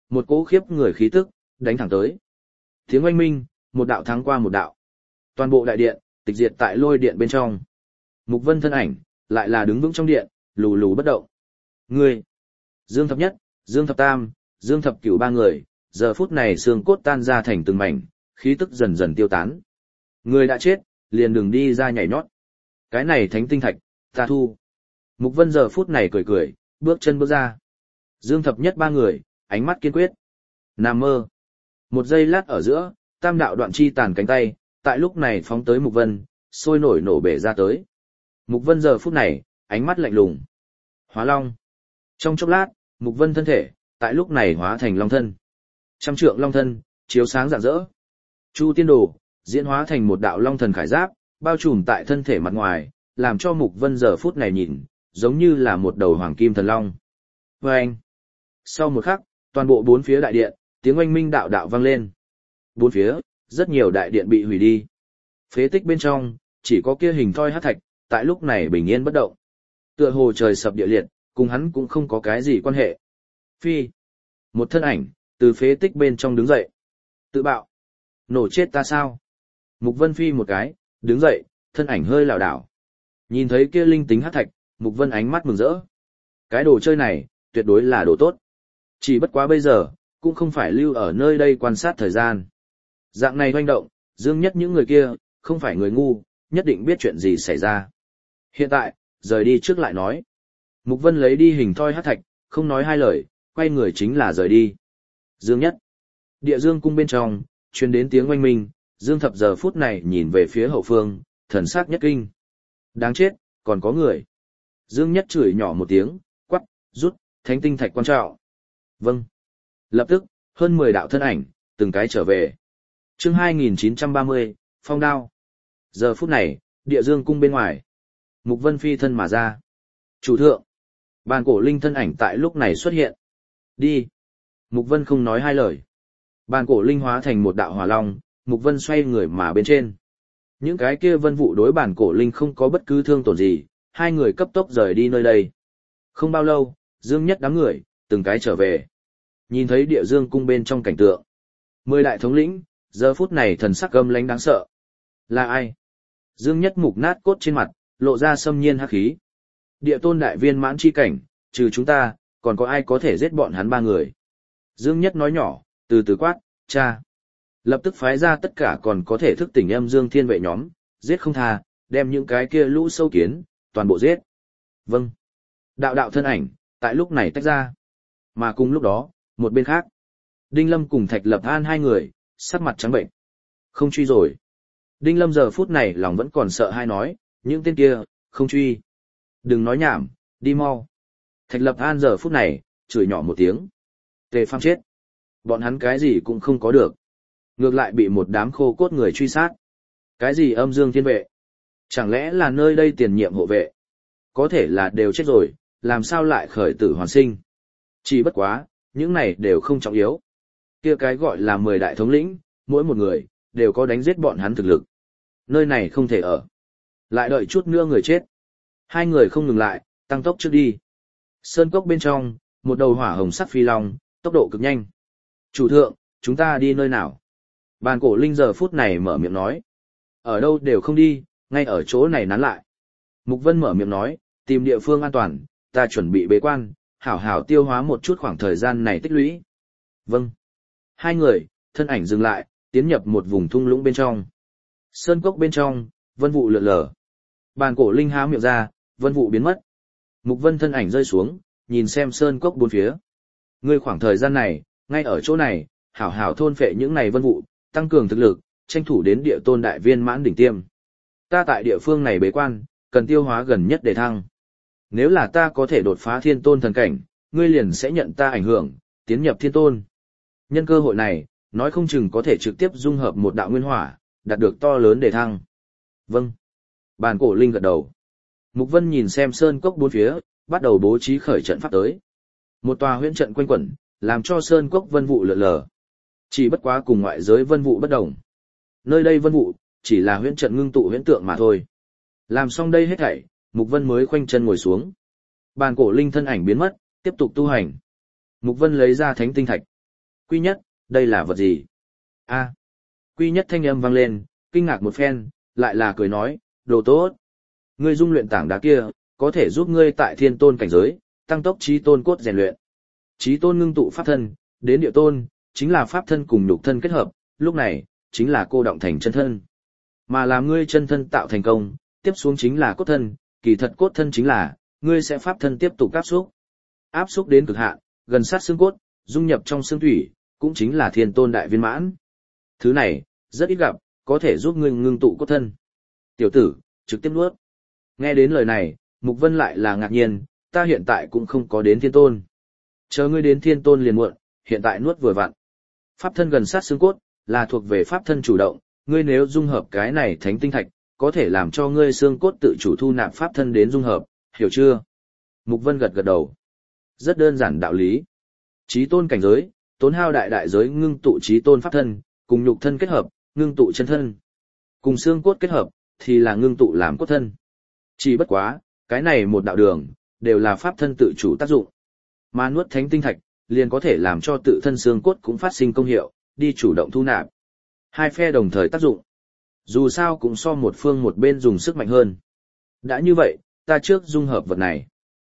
một cỗ khiếp người khí tức, đánh thẳng tới. Tiếng oanh minh, một đạo thắng qua một đạo. Toàn bộ đại điện, tịch diệt tại lôi điện bên trong. Mục Vân thân ảnh, lại là đứng vững trong điện, lù lù bất động. Ngươi, Dương Thập Nhất, Dương Thập Tam, Dương Thập Cửu ba người, giờ phút này xương cốt tan ra thành từng mảnh, khí tức dần dần tiêu tán. Ngươi đã chết, liền đừng đi ra nhảy nhót. Cái này thánh tinh thạch, ta thu. Mục Vân giờ phút này cười cười, bước chân bước ra. Dương Thập Nhất ba người, ánh mắt kiên quyết. Nam mơ. Một giây lát ở giữa, tam đạo đoạn chi tàn cánh tay, tại lúc này phóng tới Mục Vân, sôi nổi nổ bể ra tới. Mục Vân giờ phút này, ánh mắt lạnh lùng. Hóa Long. Trong chốc lát, Mục Vân thân thể, tại lúc này hóa thành Long thân. Trăm trượng Long thân, chiếu sáng rạng rỡ. Chu Tiên Đồ, diễn hóa thành một đạo Long thần khải giáp, bao trùm tại thân thể mặt ngoài, làm cho Mục Vân giờ phút này nhìn, giống như là một đầu hoàng kim thần long. Và anh. Sau một khắc, toàn bộ bốn phía đại điện, tiếng oanh minh đạo đạo vang lên. Bốn phía, rất nhiều đại điện bị hủy đi. Phế tích bên trong, chỉ có kia hình thoi hắc thạch, tại lúc này bình yên bất động. Tựa hồ trời sập địa liệt, cùng hắn cũng không có cái gì quan hệ. Phi. Một thân ảnh, từ phế tích bên trong đứng dậy. Tự bạo. Nổ chết ta sao? Mục Vân phi một cái, đứng dậy, thân ảnh hơi lảo đảo. Nhìn thấy kia linh tính hắc thạch, Mục Vân ánh mắt mừng rỡ. Cái đồ chơi này, tuyệt đối là đồ tốt. Chỉ bất quá bây giờ, cũng không phải lưu ở nơi đây quan sát thời gian. Dạng này hoành động, Dương Nhất những người kia, không phải người ngu, nhất định biết chuyện gì xảy ra. Hiện tại, rời đi trước lại nói. Mục Vân lấy đi hình thoi hắc thạch, không nói hai lời, quay người chính là rời đi. Dương Nhất. Địa Dương cung bên trong, truyền đến tiếng oanh minh, Dương Thập giờ phút này nhìn về phía hậu phương, thần sắc nhất kinh. Đáng chết, còn có người. Dương Nhất chửi nhỏ một tiếng, quắc, rút, thánh tinh thạch quan trọng. Vâng. Lập tức, hơn 10 đạo thân ảnh, từng cái trở về. Chương 2930, Phong đao. Giờ phút này, Địa Dương cung bên ngoài. Mục Vân phi thân mà ra. Chủ thượng. Bàn cổ linh thân ảnh tại lúc này xuất hiện. Đi. Mục Vân không nói hai lời. Bàn cổ linh hóa thành một đạo hỏa long, Mục Vân xoay người mà bên trên. Những cái kia vân vụ đối bản cổ linh không có bất cứ thương tổn gì, hai người cấp tốc rời đi nơi đây. Không bao lâu, Dương Nhất đám người, từng cái trở về. Nhìn thấy Địa Dương cung bên trong cảnh tượng. 10 đại thống lĩnh, giờ phút này thần sắc gâm lãnh đáng sợ. Là ai? Dương Nhất mục nát cốt trên mặt, lộ ra xâm nhiên hắc khí. Địa tôn đại viên mãn chi cảnh, trừ chúng ta, còn có ai có thể giết bọn hắn ba người? Dương Nhất nói nhỏ, từ từ quát, cha. Lập tức phái ra tất cả còn có thể thức tỉnh âm dương thiên vệ nhóm, giết không tha, đem những cái kia lũ sâu kiến, toàn bộ giết. Vâng. Đạo đạo thân ảnh, tại lúc này tách ra. Mà cùng lúc đó, một bên khác, Đinh Lâm cùng Thạch Lập An hai người, sắc mặt trắng bệnh. Không truy rồi. Đinh Lâm giờ phút này lòng vẫn còn sợ hai nói, những tên kia, không truy. Đừng nói nhảm, đi mau. Thạch Lập An giờ phút này, chửi nhỏ một tiếng. Tề Phàm chết. Bọn hắn cái gì cũng không có được. Ngược lại bị một đám khô cốt người truy sát. Cái gì âm dương thiên vệ? Chẳng lẽ là nơi đây tiền nhiệm hộ vệ? Có thể là đều chết rồi, làm sao lại khởi tử hoàn sinh? Chỉ bất quá, những này đều không trọng yếu. Kia cái gọi là 10 đại thống lĩnh, mỗi một người, đều có đánh giết bọn hắn thực lực. Nơi này không thể ở. Lại đợi chút nữa người chết. Hai người không ngừng lại, tăng tốc trước đi. Sơn cốc bên trong, một đầu hỏa hồng sắc phi long, tốc độ cực nhanh. Chủ thượng, chúng ta đi nơi nào? Bàn cổ linh giờ phút này mở miệng nói. Ở đâu đều không đi, ngay ở chỗ này nán lại. Mục Vân mở miệng nói, tìm địa phương an toàn, ta chuẩn bị bế quan, hảo hảo tiêu hóa một chút khoảng thời gian này tích lũy. Vâng. Hai người, thân ảnh dừng lại, tiến nhập một vùng thung lũng bên trong. Sơn cốc bên trong, vân vụ lượn lờ. Bàn cổ linh há miệng ra, vân vụ biến mất. Mục Vân thân ảnh rơi xuống, nhìn xem sơn cốc bốn phía. Ngươi khoảng thời gian này, ngay ở chỗ này, hảo hảo thôn phệ những này vân vụ, tăng cường thực lực, tranh thủ đến địa tôn đại viên mãn đỉnh tiêm. Ta tại địa phương này bế quan, cần tiêu hóa gần nhất để thăng. Nếu là ta có thể đột phá thiên tôn thần cảnh, ngươi liền sẽ nhận ta ảnh hưởng, tiến nhập thiên tôn. Nhân cơ hội này, nói không chừng có thể trực tiếp dung hợp một đạo nguyên hỏa, đạt được to lớn để thăng. Vâng. Bàn cổ linh gật đầu. Mục Vân nhìn xem sơn cốc bốn phía, bắt đầu bố trí khởi trận pháp tới. Một tòa huyễn trận quanh quẩn, làm cho sơn cốc vân vụ lượn lờ. Chỉ bất quá cùng ngoại giới vân vụ bất đồng. Nơi đây vân vụ, chỉ là huyễn trận ngưng tụ huyễn tượng mà thôi. Làm xong đây hết thảy, Mục Vân mới khoanh chân ngồi xuống. Bàn cổ linh thân ảnh biến mất, tiếp tục tu hành. Mục Vân lấy ra thánh tinh thạch. Quy nhất, đây là vật gì? A. Quy nhất thanh âm vang lên, kinh ngạc một phen, lại là cười nói, đồ tốt. Ngươi dung luyện tảng đá kia, có thể giúp ngươi tại thiên tôn cảnh giới, tăng tốc trí tôn cốt rèn luyện. Trí tôn ngưng tụ pháp thân, đến địa tôn, chính là pháp thân cùng nhục thân kết hợp, lúc này, chính là cô động thành chân thân. Mà làm ngươi chân thân tạo thành công, tiếp xuống chính là cốt thân, kỳ thật cốt thân chính là, ngươi sẽ pháp thân tiếp tục áp xúc. Áp xúc đến cực hạn, gần sát xương cốt, dung nhập trong xương thủy, cũng chính là thiên tôn đại viên mãn. Thứ này, rất ít gặp, có thể giúp ngươi ngưng tụ cốt thân. Tiểu tử, trực tiếp nuốt. Nghe đến lời này, Mục Vân lại là ngạc nhiên, ta hiện tại cũng không có đến thiên tôn. Chờ ngươi đến thiên tôn liền muộn, hiện tại nuốt vừa vặn. Pháp thân gần sát xương cốt, là thuộc về pháp thân chủ động, ngươi nếu dung hợp cái này thánh tinh thạch, có thể làm cho ngươi xương cốt tự chủ thu nạp pháp thân đến dung hợp, hiểu chưa? Mục Vân gật gật đầu. Rất đơn giản đạo lý. Chí tôn cảnh giới, tốn hao đại đại giới ngưng tụ chí tôn pháp thân, cùng nhục thân kết hợp, ngưng tụ chân thân. Cùng xương cốt kết hợp, thì là ngưng tụ làm cốt thân. Chỉ bất quá, cái này một đạo đường, đều là pháp thân tự chủ tác dụng. Mà nuốt thánh tinh thạch, liền có thể làm cho tự thân xương cốt cũng phát sinh công hiệu, đi chủ động thu nạp. Hai phe đồng thời tác dụng. Dù sao cũng so một phương một bên dùng sức mạnh hơn. Đã như vậy, ta trước dung hợp vật này.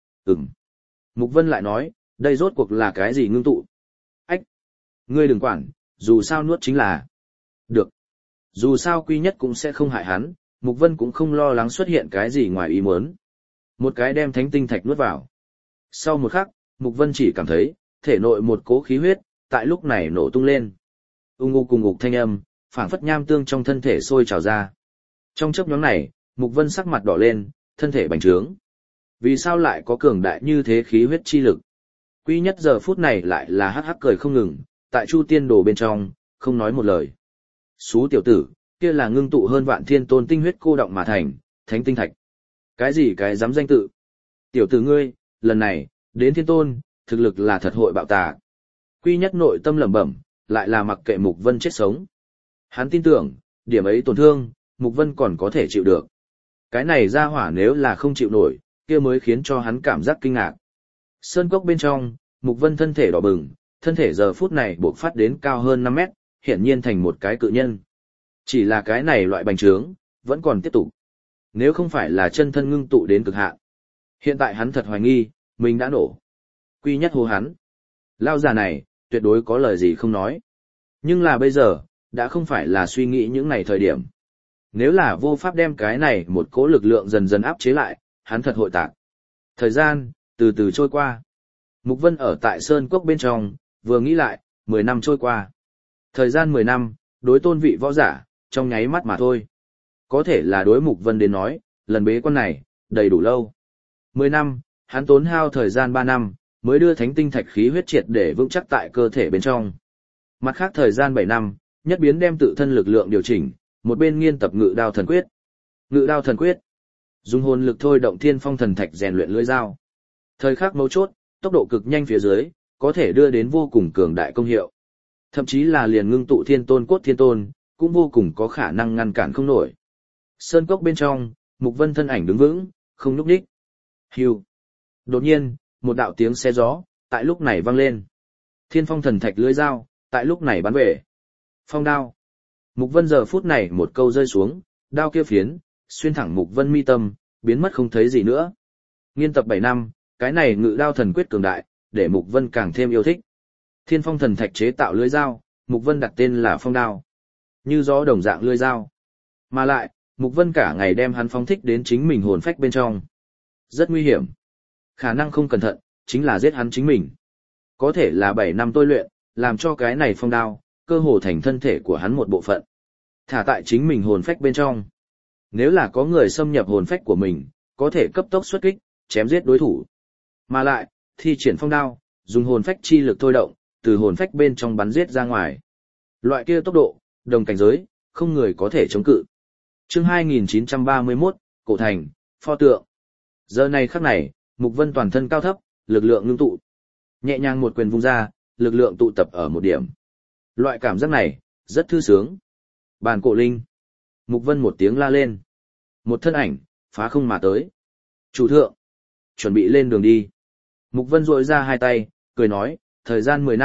Mục Vân lại nói, đây rốt cuộc là cái gì ngưng tụ? Ách! Ngươi đừng quản, dù sao nuốt chính là. Được. Dù sao Quy nhất cũng sẽ không hại hắn, Mục Vân cũng không lo lắng xuất hiện cái gì ngoài ý muốn. Một cái đem thánh tinh thạch nuốt vào. Sau một khắc, Mục Vân chỉ cảm thấy, thể nội một cỗ khí huyết, tại lúc này nổ tung lên. Ung ung cùng ngục thanh âm, phảng phất nham tương trong thân thể sôi trào ra. Trong chớp nhoáng này, Mục Vân sắc mặt đỏ lên, thân thể bành trướng. Vì sao lại có cường đại như thế khí huyết chi lực? Quy nhất giờ phút này lại là hắc hắc cười không ngừng, tại Chu Tiên Đồ bên trong, không nói một lời. Xú tiểu tử, kia là ngưng tụ hơn vạn thiên tôn tinh huyết cô động mà thành, thánh tinh thạch. Cái gì cái dám danh tự? Tiểu tử ngươi, lần này, đến thiên tôn, thực lực là thật hội bạo tà. Quy nhất nội tâm lẩm bẩm, lại là mặc kệ Mục Vân chết sống. Hắn tin tưởng, điểm ấy tổn thương, Mục Vân còn có thể chịu được. Cái này ra hỏa nếu là không chịu nổi, kia mới khiến cho hắn cảm giác kinh ngạc. Sơn cốc bên trong, Mục Vân thân thể đỏ bừng, thân thể giờ phút này bộc phát đến cao hơn 5 mét, hiển nhiên thành một cái cự nhân. Chỉ là cái này loại bành trướng, vẫn còn tiếp tục. Nếu không phải là chân thân ngưng tụ đến cực hạn. Hiện tại hắn thật hoài nghi, mình đã nổ. Quy nhất hô hắn. Lao già này, tuyệt đối có lời gì không nói. Nhưng là bây giờ, đã không phải là suy nghĩ những này thời điểm. Nếu là vô pháp đem cái này một cỗ lực lượng dần dần áp chế lại, hắn thật hội tạc. Thời gian, từ từ trôi qua. Mục Vân ở tại Sơn Cốc bên trong, vừa nghĩ lại, 10 năm trôi qua. Thời gian 10 năm, đối tôn vị võ giả, trong nháy mắt mà thôi. Có thể là đối Mục Vân đến nói, lần bế quan này, đầy đủ lâu. 10 năm, hắn tốn hao thời gian 3 năm, mới đưa thánh tinh thạch khí huyết triệt để vững chắc tại cơ thể bên trong. Mặt khác thời gian 7 năm, nhất biến đem tự thân lực lượng điều chỉnh, một bên nghiên tập ngự đao thần quyết. Ngự đao thần quyết, dùng hồn lực thôi động thiên phong thần thạch rèn luyện lưỡi dao. Thời khắc mấu chốt, tốc độ cực nhanh phía dưới, có thể đưa đến vô cùng cường đại công hiệu. Thậm chí là liền ngưng tụ thiên tôn cốt thiên tôn, cũng vô cùng có khả năng ngăn cản không nổi. Sơn cốc bên trong, Mục Vân thân ảnh đứng vững, không nhúc nhích. Hưu. Đột nhiên, một đạo tiếng xe gió, tại lúc này vang lên. Thiên phong thần thạch lưỡi dao, tại lúc này bắn về. Phong đao. Mục Vân giờ phút này một câu rơi xuống, đao kia phiến, xuyên thẳng Mục Vân mi tâm, biến mất không thấy gì nữa. Nghiên tập 7 năm, cái này ngự đao thần quyết cường đại, để Mục Vân càng thêm yêu thích. Thiên phong thần thạch chế tạo lưỡi dao, Mục Vân đặt tên là phong đao. Như gió đồng dạng lưỡi dao. Mà lại, Mục Vân cả ngày đem hắn phóng thích đến chính mình hồn phách bên trong. Rất nguy hiểm. Khả năng không cẩn thận, chính là giết hắn chính mình. Có thể là 7 năm tôi luyện, làm cho cái này phong đao, cơ hồ thành thân thể của hắn một bộ phận. Thả tại chính mình hồn phách bên trong. Nếu là có người xâm nhập hồn phách của mình, có thể cấp tốc xuất kích, chém giết đối thủ. Mà lại, thi triển phong đao, dùng hồn phách chi lực thôi động, từ hồn phách bên trong bắn giết ra ngoài. Loại kia tốc độ, đồng cảnh giới, không người có thể chống cự. Chương 2931, Cổ Thành, pho tượng. Giờ này khắc này, Mục Vân toàn thân cao thấp, lực lượng ngưng tụ. Nhẹ nhàng một quyền vung ra, lực lượng tụ tập ở một điểm. Loại cảm giác này, rất thư sướng. Bàn cổ linh. Mục Vân một tiếng la lên. Một thân ảnh, phá không mà tới. Chủ thượng, chuẩn bị lên đường đi. Mục Vân rội ra hai tay, cười nói, thời gian 10 năm,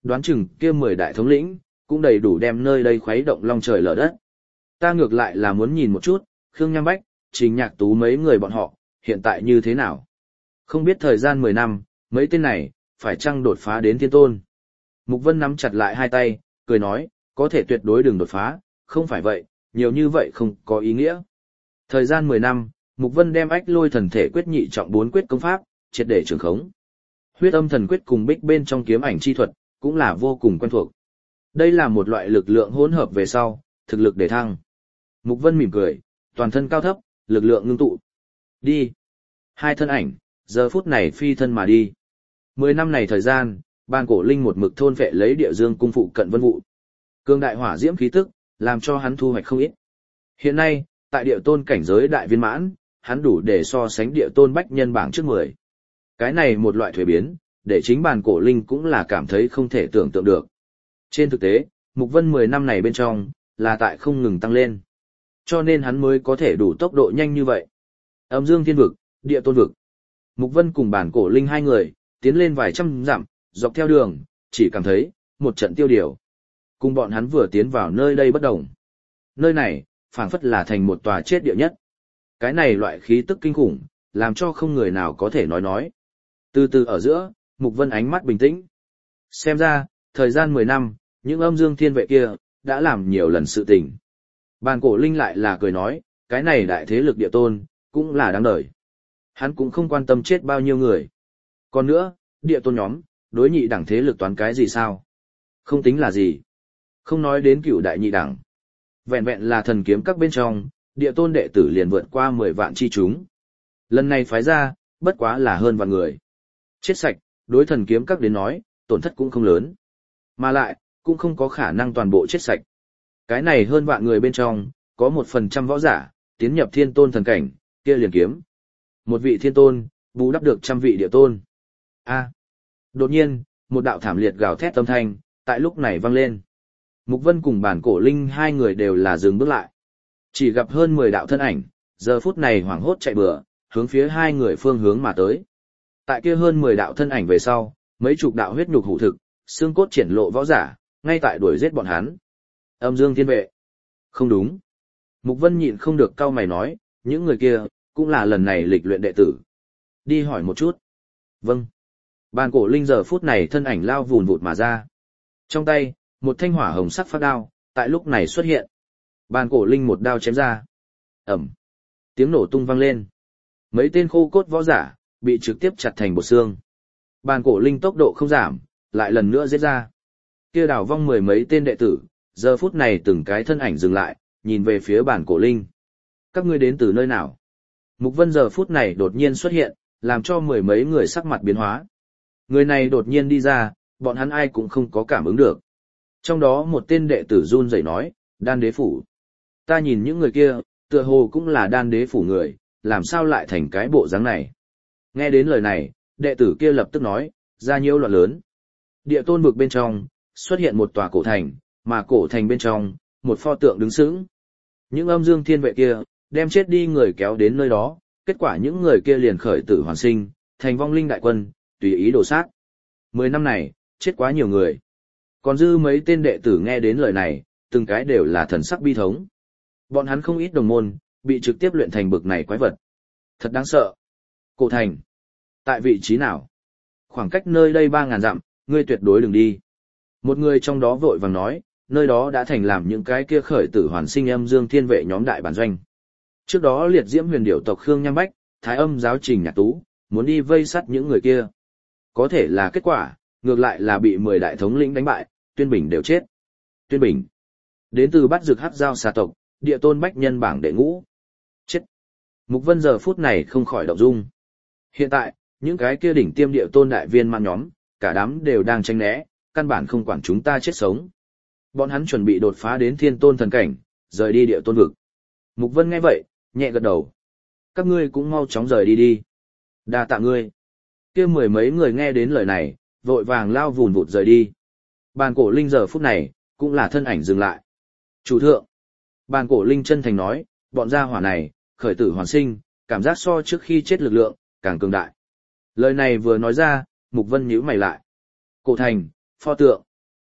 đoán chừng kia 10 đại thống lĩnh, cũng đầy đủ đem nơi đây khuấy động long trời lở đất. Ta ngược lại là muốn nhìn một chút, Khương Nham Bách, Trình Nhạc Tú mấy người bọn họ, hiện tại như thế nào? Không biết thời gian 10 năm, mấy tên này, phải chăng đột phá đến thiên tôn? Mục Vân nắm chặt lại hai tay, cười nói, có thể tuyệt đối đừng đột phá, không phải vậy, nhiều như vậy không có ý nghĩa. Thời gian 10 năm, Mục Vân đem Ách Lôi Thần Thể quyết nhị trọng 4 quyết công pháp, triệt để trường khống. Huyết Âm Thần Quyết cùng Bích bên trong kiếm ảnh chi thuật, cũng là vô cùng quen thuộc. Đây là một loại lực lượng hỗn hợp về sau, thực lực để thăng. Mục Vân mỉm cười, toàn thân cao thấp, lực lượng ngưng tụ. Đi. Hai thân ảnh, giờ phút này phi thân mà đi. 10 năm này thời gian, Bàn Cổ Linh một mực thôn phệ lấy địa dương cung phụ cận vân vụ. Cương đại hỏa diễm khí tức, làm cho hắn thu hoạch không ít. Hiện nay, tại địa tôn cảnh giới đại viên mãn, hắn đủ để so sánh địa tôn bách nhân bảng trước 10. Cái này một loại thuế biến, để chính Bàn Cổ Linh cũng là cảm thấy không thể tưởng tượng được. Trên thực tế, Mục Vân 10 năm này bên trong, là tại không ngừng tăng lên. Cho nên hắn mới có thể đủ tốc độ nhanh như vậy. Âm Dương Thiên Vực, Địa Tôn Vực. Mục Vân cùng Bàn Cổ Linh hai người, tiến lên vài trăm dặm, dọc theo đường, chỉ cảm thấy, một trận tiêu điều. Cùng bọn hắn vừa tiến vào nơi đây bất động. Nơi này, phảng phất là thành một tòa chết địa nhất. Cái này loại khí tức kinh khủng, làm cho không người nào có thể nói. Từ từ ở giữa, Mục Vân ánh mắt bình tĩnh. Xem ra, thời gian 10 năm, những âm dương thiên vệ kia, đã làm nhiều lần sự tình. Bàn Cổ Linh lại là cười nói, cái này đại thế lực địa tôn, cũng là đáng đời. Hắn cũng không quan tâm chết bao nhiêu người. Còn nữa, địa tôn nhóm, đối nhị đẳng thế lực toán cái gì sao? Không tính là gì. Không nói đến cựu đại nhị đẳng. Vẹn vẹn là thần kiếm các bên trong, địa tôn đệ tử liền vượt qua 10 vạn chi chúng. Lần này phái ra, bất quá là hơn vạn người. Chết sạch, đối thần kiếm các đến nói, tổn thất cũng không lớn. Mà lại, cũng không có khả năng toàn bộ chết sạch. Cái này hơn vạn người bên trong, có 1% võ giả, tiến nhập thiên tôn thần cảnh, kia liền kiếm. Một vị thiên tôn, bù đắp được trăm vị địa tôn. Đột nhiên, một đạo thảm liệt gào thét âm thanh, tại lúc này vang lên. Mục Vân cùng Bàn Cổ Linh hai người đều là dừng bước lại. Chỉ gặp hơn 10 đạo thân ảnh, giờ phút này hoảng hốt chạy bừa, hướng phía hai người phương hướng mà tới. Tại kia hơn 10 đạo thân ảnh về sau, mấy chục đạo huyết nhục hủ thực, xương cốt triển lộ võ giả, ngay tại đuổi giết bọn hắn. Âm Dương Thiên Vệ. Không đúng. Mục Vân nhịn không được cau mày nói, những người kia, cũng là lần này lịch luyện đệ tử. Đi hỏi một chút. Vâng. Bàn Cổ Linh giờ phút này thân ảnh lao vùn vụt mà ra. Trong tay, một thanh hỏa hồng sắc phát đao, tại lúc này xuất hiện. Bàn Cổ Linh một đao chém ra. Ẩm. Tiếng nổ tung vang lên. Mấy tên khô cốt võ giả, bị trực tiếp chặt thành bột xương. Bàn Cổ Linh tốc độ không giảm, lại lần nữa giết ra. Kia đảo vong 10 mấy tên đệ tử, giờ phút này từng cái thân ảnh dừng lại, nhìn về phía Bàn Cổ Linh. Các ngươi đến từ nơi nào? Mục Vân giờ phút này đột nhiên xuất hiện, làm cho 10 mấy người sắc mặt biến hóa. Người này đột nhiên đi ra, bọn hắn ai cũng không có cảm ứng được. Trong đó một tên đệ tử run rẩy nói, Đan Đế Phủ. Ta nhìn những người kia, tựa hồ cũng là Đan Đế Phủ người, làm sao lại thành cái bộ dáng này? Nghe đến lời này, đệ tử kia lập tức nói, ra nhiễu loạn lớn. Địa tôn vực bên trong, xuất hiện một tòa cổ thành, mà cổ thành bên trong, một pho tượng đứng sững. Những âm dương thiên vệ kia, đem chết đi người kéo đến nơi đó, kết quả những người kia liền khởi tử hoàn sinh, thành vong linh đại quân, tùy ý đổ sát. 10 năm này, chết quá nhiều người. Còn dư mấy tên đệ tử nghe đến lời này, từng cái đều là thần sắc bi thống. Bọn hắn không ít đồng môn, bị trực tiếp luyện thành bực này quái vật. Thật đáng sợ. Cổ thành. Tại vị trí nào? Khoảng cách nơi đây 3.000 dặm, ngươi tuyệt đối đừng đi. Một người trong đó vội vàng nói, nơi đó đã thành làm những cái kia khởi tử hoàn sinh âm dương thiên vệ nhóm đại bản doanh. Trước đó liệt diễm huyền điểu tộc Khương Nham Bách, Thái Âm giáo Trình Nhạc Tú, muốn đi vây sát những người kia. Có thể là kết quả, ngược lại là bị 10 đại thống lĩnh đánh bại, Tuyên Bình đều chết. Tuyên Bình, đến từ Bát Dược Hắc Giao xà tộc, địa tôn bách nhân bảng đệ ngũ. Chết. Mục Vân giờ phút này không khỏi động dung. Hiện tại, những cái kia đỉnh tiêm địa tôn đại viên man nhóm, cả đám đều đang tranh né, căn bản không quản chúng ta chết sống. Bọn hắn chuẩn bị đột phá đến thiên tôn thần cảnh, rời đi địa tôn vực. Mục Vân nghe vậy, nhẹ gật đầu. Các ngươi cũng mau chóng rời đi đi. Đa tạ ngươi. Kia 10 mấy người nghe đến lời này, vội vàng lao vùn vụt rời đi. Bàn Cổ Linh giờ phút này, cũng là thân ảnh dừng lại. Chủ thượng. Bàn Cổ Linh chân thành nói, bọn gia hỏa này, khởi tử hoàn sinh, cảm giác so trước khi chết lực lượng, càng cường đại. Lời này vừa nói ra, Mục Vân nhíu mày lại. Cổ thành, pho tượng,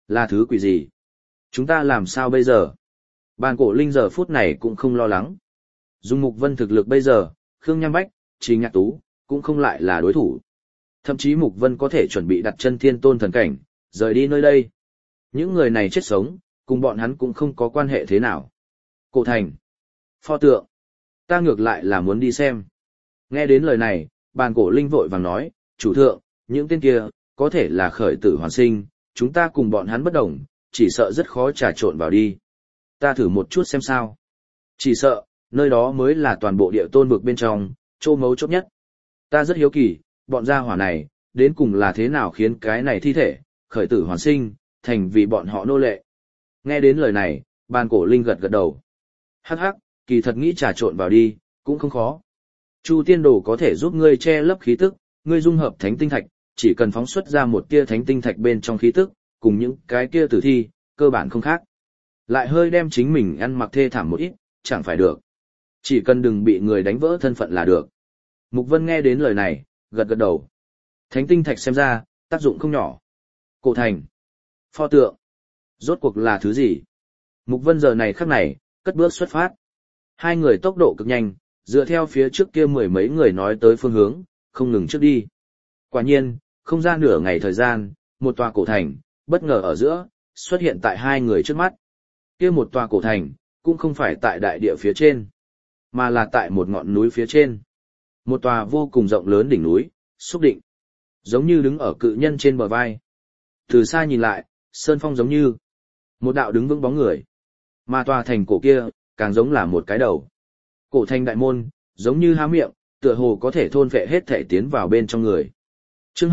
Là thứ quỷ gì? Chúng ta làm sao bây giờ? Bàn cổ linh giờ phút này cũng không lo lắng. Dùng Mục Vân thực lực bây giờ, Khương Nham Bách, Trình Nhạc Tú, cũng không lại là đối thủ. Thậm chí Mục Vân có thể chuẩn bị đặt chân thiên tôn thần cảnh, rời đi nơi đây. Những người này chết sống, cùng bọn hắn cũng không có quan hệ thế nào. Cổ thành, pho tượng, ta ngược lại là muốn đi xem. Nghe đến lời này, bàn cổ linh vội vàng nói, chủ thượng, những tên kia, có thể là khởi tử hoàn sinh, chúng ta cùng bọn hắn bất đồng, chỉ sợ rất khó trà trộn vào đi. Ta thử một chút xem sao. Chỉ sợ, nơi đó mới là toàn bộ địa tôn vực bên trong, chỗ mấu chốt nhất. Ta rất hiếu kỳ, bọn gia hỏa này, đến cùng là thế nào khiến cái này thi thể, khởi tử hoàn sinh, thành vì bọn họ nô lệ. Nghe đến lời này, bàn cổ linh gật gật đầu. Hắc hắc, kỳ thật nghĩ trà trộn vào đi, cũng không khó. Chu tiên đồ có thể giúp ngươi che lấp khí tức, ngươi dung hợp thánh tinh thạch, chỉ cần phóng xuất ra một tia thánh tinh thạch bên trong khí tức, cùng những cái kia tử thi, cơ bản không khác. Lại hơi đem chính mình ăn mặc thê thảm một ít, chẳng phải được. Chỉ cần đừng bị người đánh vỡ thân phận là được. Mục Vân nghe đến lời này, gật gật đầu. Thánh tinh thạch xem ra, tác dụng không nhỏ. Cổ thành, pho tượng, rốt cuộc là thứ gì? Mục Vân giờ này khắc này, cất bước xuất phát. Hai người tốc độ cực nhanh, dựa theo phía trước kia mười mấy người nói tới phương hướng, không ngừng trước đi. Quả nhiên, không ra nửa ngày thời gian, một tòa cổ thành, bất ngờ ở giữa, xuất hiện tại hai người trước mắt. Kia một tòa cổ thành, cũng không phải tại đại địa phía trên, mà là tại một ngọn núi phía trên. Một tòa vô cùng rộng lớn đỉnh núi, xúc định, giống như đứng ở cự nhân trên bờ vai. Từ xa nhìn lại, sơn phong giống như một đạo đứng vững bóng người. Mà tòa thành cổ kia, càng giống là một cái đầu. Cổ thành đại môn, giống như há miệng, tựa hồ có thể thôn phệ hết thể tiến vào bên trong người. Chương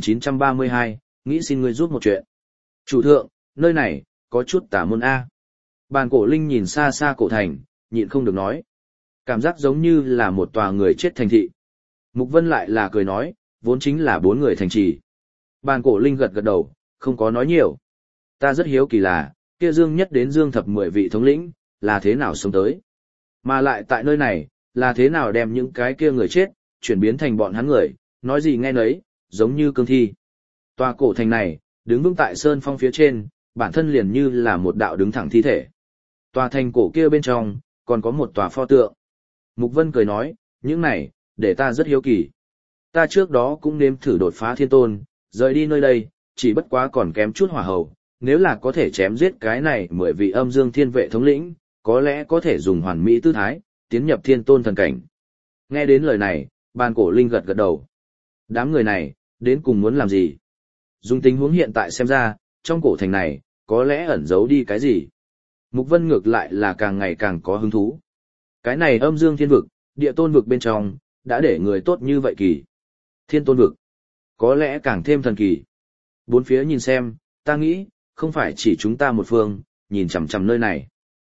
2932, nghĩ xin ngươi giúp một chuyện. Chủ thượng, nơi này, có chút tà môn A. Bàn cổ linh nhìn xa xa cổ thành, nhịn không được nói. Cảm giác giống như là một tòa người chết thành thị. Mục Vân lại là cười nói, vốn chính là 4 người thành trì. Bàn cổ linh gật gật đầu, không có nói nhiều. Ta rất hiếu kỳ là, kia Dương Nhất đến Dương Thập 10 vị thống lĩnh, là thế nào sống tới. Mà lại tại nơi này, là thế nào đem những cái kia người chết, chuyển biến thành bọn hắn người, nói gì nghe nấy, giống như cương thi. Tòa cổ thành này, đứng vững tại sơn phong phía trên, bản thân liền như là một đạo đứng thẳng thi thể. Tòa thành cổ kia bên trong, còn có một tòa pho tượng. Mục Vân cười nói, những này, để ta rất hiếu kỳ. Ta trước đó cũng nếm thử đột phá thiên tôn, rời đi nơi đây, chỉ bất quá còn kém chút hỏa hầu. Nếu là có thể chém giết cái này 10 vị âm dương thiên vệ thống lĩnh, có lẽ có thể dùng hoàn mỹ tư thái, tiến nhập thiên tôn thần cảnh. Nghe đến lời này, bàn cổ linh gật gật đầu. Đám người này, đến cùng muốn làm gì? Dùng tình huống hiện tại xem ra, trong cổ thành này, có lẽ ẩn giấu đi cái gì? Mục Vân ngược lại là càng ngày càng có hứng thú. Cái này âm dương thiên vực, địa tôn vực bên trong, đã để người tốt như vậy kỳ. Thiên tôn vực, có lẽ càng thêm thần kỳ. Bốn phía nhìn xem, ta nghĩ, không phải chỉ chúng ta một phương, nhìn chằm chằm nơi này.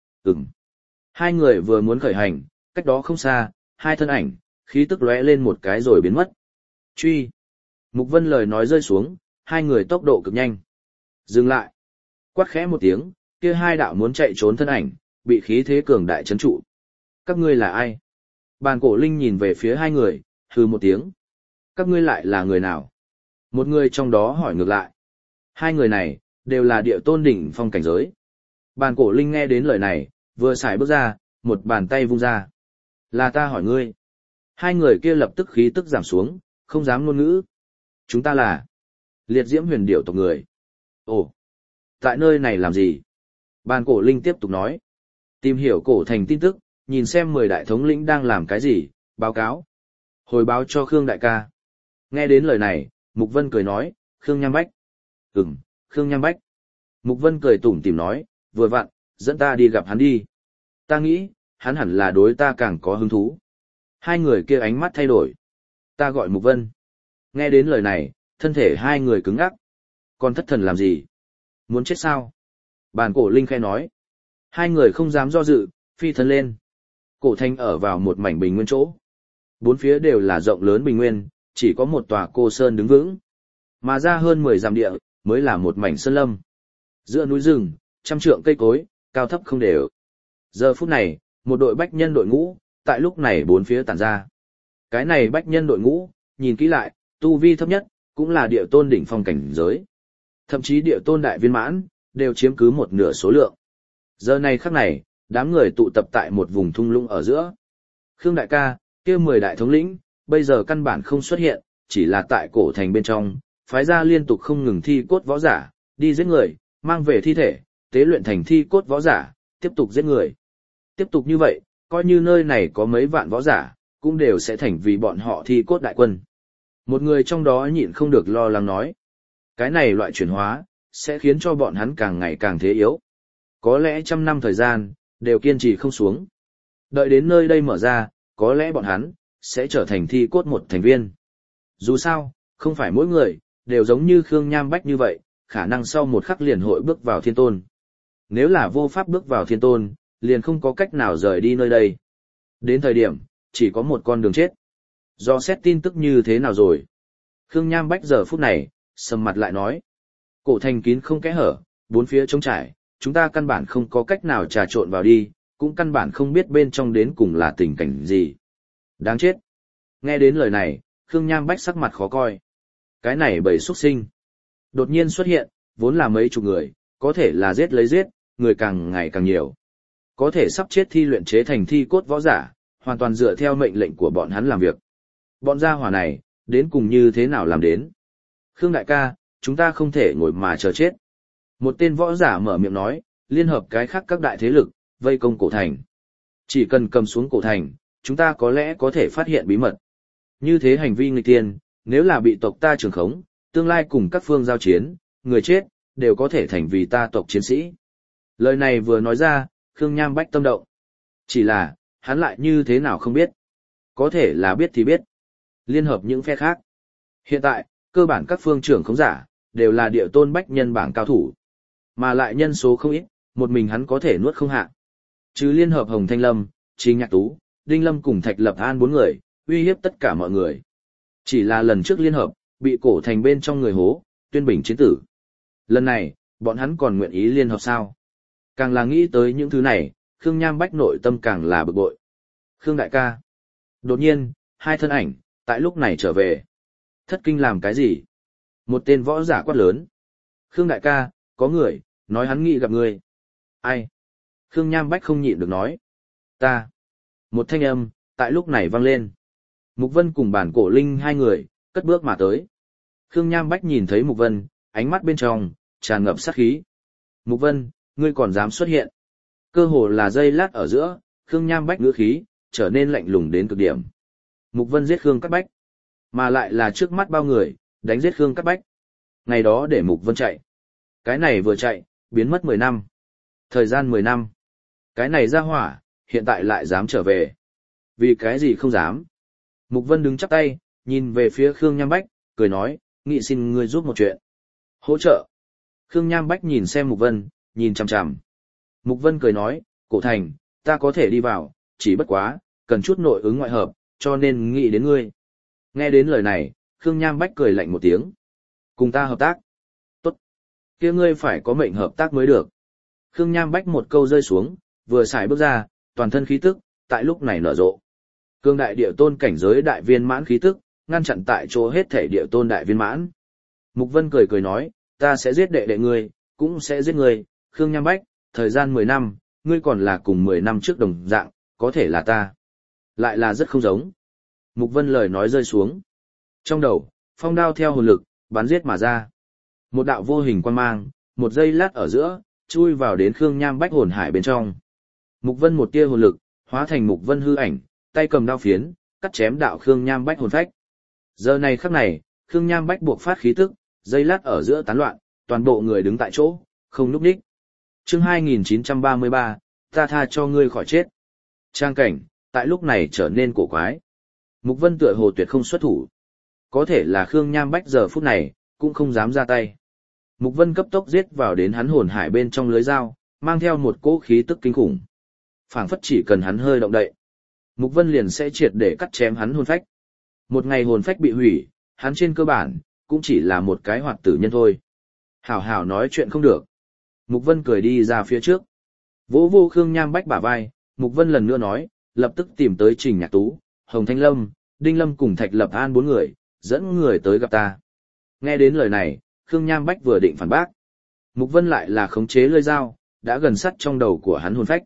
Hai người vừa muốn khởi hành, cách đó không xa, hai thân ảnh, khí tức lóe lên một cái rồi biến mất. Truy. Mục Vân lời nói rơi xuống, hai người tốc độ cực nhanh. Dừng lại. Quát khẽ một tiếng, kia hai đạo muốn chạy trốn thân ảnh, bị khí thế cường đại chấn trụ. Các ngươi là ai? Bàn cổ linh nhìn về phía hai người, hừ một tiếng. Các ngươi lại là người nào? Một người trong đó hỏi ngược lại. Hai người này, đều là địa tôn đỉnh phong cảnh giới. Bàn cổ linh nghe đến lời này, vừa xài bước ra, một bàn tay vung ra. Là ta hỏi ngươi. Hai người kia lập tức khí tức giảm xuống, không dám ngôn ngữ. Chúng ta là liệt diễm huyền điểu tộc người. Ồ, tại nơi này làm gì? Bàn cổ linh tiếp tục nói. Tìm hiểu cổ thành tin tức, nhìn xem 10 đại thống lĩnh đang làm cái gì, báo cáo. Hồi báo cho Khương đại ca. Nghe đến lời này, Mục Vân cười nói, Khương Nham Bách. Khương Nham Bách. Mục Vân cười tủm tỉm nói, vừa vặn, dẫn ta đi gặp hắn đi. Ta nghĩ, hắn hẳn là đối ta càng có hứng thú. Hai người kia ánh mắt thay đổi. Ta gọi Mục Vân. Nghe đến lời này, thân thể hai người cứng ngắc. Còn thất thần làm gì? Muốn chết sao? Bàn cổ linh khẽ nói. Hai người không dám do dự, phi thân lên. Cổ thành ở vào một mảnh bình nguyên chỗ. Bốn phía đều là rộng lớn bình nguyên, chỉ có một tòa cô sơn đứng vững. Mà ra hơn 10 dặm địa, mới là một mảnh sơn lâm. Giữa núi rừng, trăm trượng cây cối, cao thấp không đều. Giờ phút này, một đội bách nhân đội ngũ, tại lúc này bốn phía tản ra. Cái này bách nhân đội ngũ, nhìn kỹ lại, tu vi thấp nhất, cũng là địa tôn đỉnh phong cảnh giới. Thậm chí địa tôn đại viên mãn, đều chiếm cứ một nửa số lượng. Giờ này khắc này, đám người tụ tập tại một vùng thung lũng ở giữa. Khương đại ca, kia 10 đại thống lĩnh, bây giờ căn bản không xuất hiện, chỉ là tại cổ thành bên trong, phái ra liên tục không ngừng thi cốt võ giả, đi giết người, mang về thi thể, tế luyện thành thi cốt võ giả, tiếp tục giết người. Tiếp tục như vậy, coi như nơi này có mấy vạn võ giả, cũng đều sẽ thành vì bọn họ thi cốt đại quân. Một người trong đó nhịn không được lo lắng nói. Cái này loại chuyển hóa, sẽ khiến cho bọn hắn càng ngày càng thế yếu. Có lẽ 100 năm thời gian, đều kiên trì không xuống. Đợi đến nơi đây mở ra, có lẽ bọn hắn, sẽ trở thành thi cốt một thành viên. Dù sao, không phải mỗi người, đều giống như Khương Nham Bách như vậy, khả năng sau một khắc liền hội bước vào thiên tôn. Nếu là vô pháp bước vào thiên tôn, liền không có cách nào rời đi nơi đây. Đến thời điểm, chỉ có một con đường chết. Do xét tin tức như thế nào rồi? Khương Nham Bách giờ phút này, sầm mặt lại nói. Cổ thành kín không kẽ hở, bốn phía trống trải, chúng ta căn bản không có cách nào trà trộn vào đi, cũng căn bản không biết bên trong đến cùng là tình cảnh gì. Đáng chết. Nghe đến lời này, Khương Nham Bách sắc mặt khó coi. Cái này bầy xuất sinh. Đột nhiên xuất hiện, vốn là mấy chục người, có thể là giết lấy giết, người càng ngày càng nhiều. Có thể sắp chết thi luyện chế thành thi cốt võ giả, hoàn toàn dựa theo mệnh lệnh của bọn hắn làm việc. Bọn gia hỏa này, đến cùng như thế nào làm đến? Khương đại ca, chúng ta không thể ngồi mà chờ chết. Một tên võ giả mở miệng nói, liên hợp cái khác các đại thế lực, vây công cổ thành. Chỉ cần cầm xuống cổ thành, chúng ta có lẽ có thể phát hiện bí mật. Như thế hành vi nghịch tiên, nếu là bị tộc ta trường khống, tương lai cùng các phương giao chiến, người chết, đều có thể thành vì ta tộc chiến sĩ. Lời này vừa nói ra, Khương Nham Bách tâm động. Chỉ là, hắn lại như thế nào không biết. Có thể là biết thì biết. Liên hợp những phe khác. Hiện tại, cơ bản các phương trưởng khống giả, đều là địa tôn bách nhân bảng cao thủ. Mà lại nhân số không ít, một mình hắn có thể nuốt không hạ. Chứ liên hợp Hồng Thanh Lâm, Trình Nhạc Tú, Đinh Lâm cùng Thạch Lập An 4 người, uy hiếp tất cả mọi người. Chỉ là lần trước liên hợp, bị cổ thành bên trong người hố, tuyên bình chiến tử. Lần này, bọn hắn còn nguyện ý liên hợp sao? Càng là nghĩ tới những thứ này, Khương Nham Bách nội tâm càng là bực bội. Khương đại ca. Đột nhiên, hai thân ảnh, tại lúc này trở về. Thất kinh làm cái gì? Một tên võ giả quát lớn. Khương đại ca, có người, nói hắn nghĩ gặp ngươi. Ai? Khương Nham Bách không nhịn được nói. Ta. Một thanh âm, tại lúc này vang lên. Mục Vân cùng bản cổ linh hai người, cất bước mà tới. Khương Nham Bách nhìn thấy Mục Vân, ánh mắt bên trong, tràn ngập sát khí. Mục Vân, ngươi còn dám xuất hiện. Cơ hồ là giây lát ở giữa, Khương Nham Bách ngữ khí, trở nên lạnh lùng đến cực điểm. Mục Vân giết Khương Cát Bách, mà lại là trước mắt bao người, đánh giết Khương Cát Bách. Ngày đó để Mục Vân chạy. Cái này vừa chạy, biến mất 10 năm. Thời gian 10 năm. Cái này ra hỏa, hiện tại lại dám trở về. Vì cái gì không dám? Mục Vân đứng chắp tay, nhìn về phía Khương Nham Bách, cười nói, nghị xin ngươi giúp một chuyện. Hỗ trợ. Khương Nham Bách nhìn xem Mục Vân, nhìn chằm chằm. Mục Vân cười nói, cổ thành, ta có thể đi vào, chỉ bất quá, cần chút nội ứng ngoại hợp, cho nên nghĩ đến ngươi. Nghe đến lời này, Khương Nham Bách cười lạnh một tiếng. Cùng ta hợp tác. Tốt. Kia ngươi phải có mệnh hợp tác mới được. Khương Nham Bách một câu rơi xuống, vừa xài bước ra, toàn thân khí tức, tại lúc này nở rộ. Cương đại địa tôn cảnh giới đại viên mãn khí tức, ngăn chặn tại chỗ hết thể địa tôn đại viên mãn. Mục Vân cười cười nói, ta sẽ giết đệ đệ ngươi, cũng sẽ giết ngươi, Khương Nham Bách, thời gian 10 năm, ngươi còn là cùng 10 năm trước đồng dạng, có thể là ta. Lại là rất không giống. Mục Vân lời nói rơi xuống. Trong đầu, phong đao theo hồn lực, bắn giết mà ra. Một đạo vô hình quan mang, một giây lát ở giữa, chui vào đến Khương Nham Bách hồn hải bên trong. Mục Vân một tia hồn lực, hóa thành Mục Vân hư ảnh, tay cầm đao phiến, cắt chém đạo Khương Nham Bách hồn phách. Giờ này khắc này, Khương Nham Bách buộc phát khí tức, giây lát ở giữa tán loạn, toàn bộ người đứng tại chỗ, không núp đích. Chương 2933, ta tha cho ngươi khỏi chết. Trang cảnh, tại lúc này trở nên cổ quái. Mục Vân tựa hồ tuyệt không xuất thủ. Có thể là Khương Nham Bách giờ phút này, cũng không dám ra tay. Mục Vân cấp tốc giết vào đến hắn hồn hải bên trong lưới dao, mang theo một cỗ khí tức kinh khủng. Phảng phất chỉ cần hắn hơi động đậy, Mục Vân liền sẽ triệt để cắt chém hắn hồn phách. Một ngày hồn phách bị hủy, hắn trên cơ bản, cũng chỉ là một cái hoạt tử nhân thôi. Hảo hảo nói chuyện không được. Mục Vân cười đi ra phía trước. Vỗ vô Khương Nham Bách bả vai, Mục Vân lần nữa nói, lập tức tìm tới Trình Nhạc Tú, Hồng Thanh Lâm, Đinh Lâm cùng Thạch Lập An 4 người, dẫn người tới gặp ta. Nghe đến lời này, Khương Nham Bách vừa định phản bác. Mục Vân lại là khống chế lưỡi dao, đã gần sắt trong đầu của hắn hồn phách.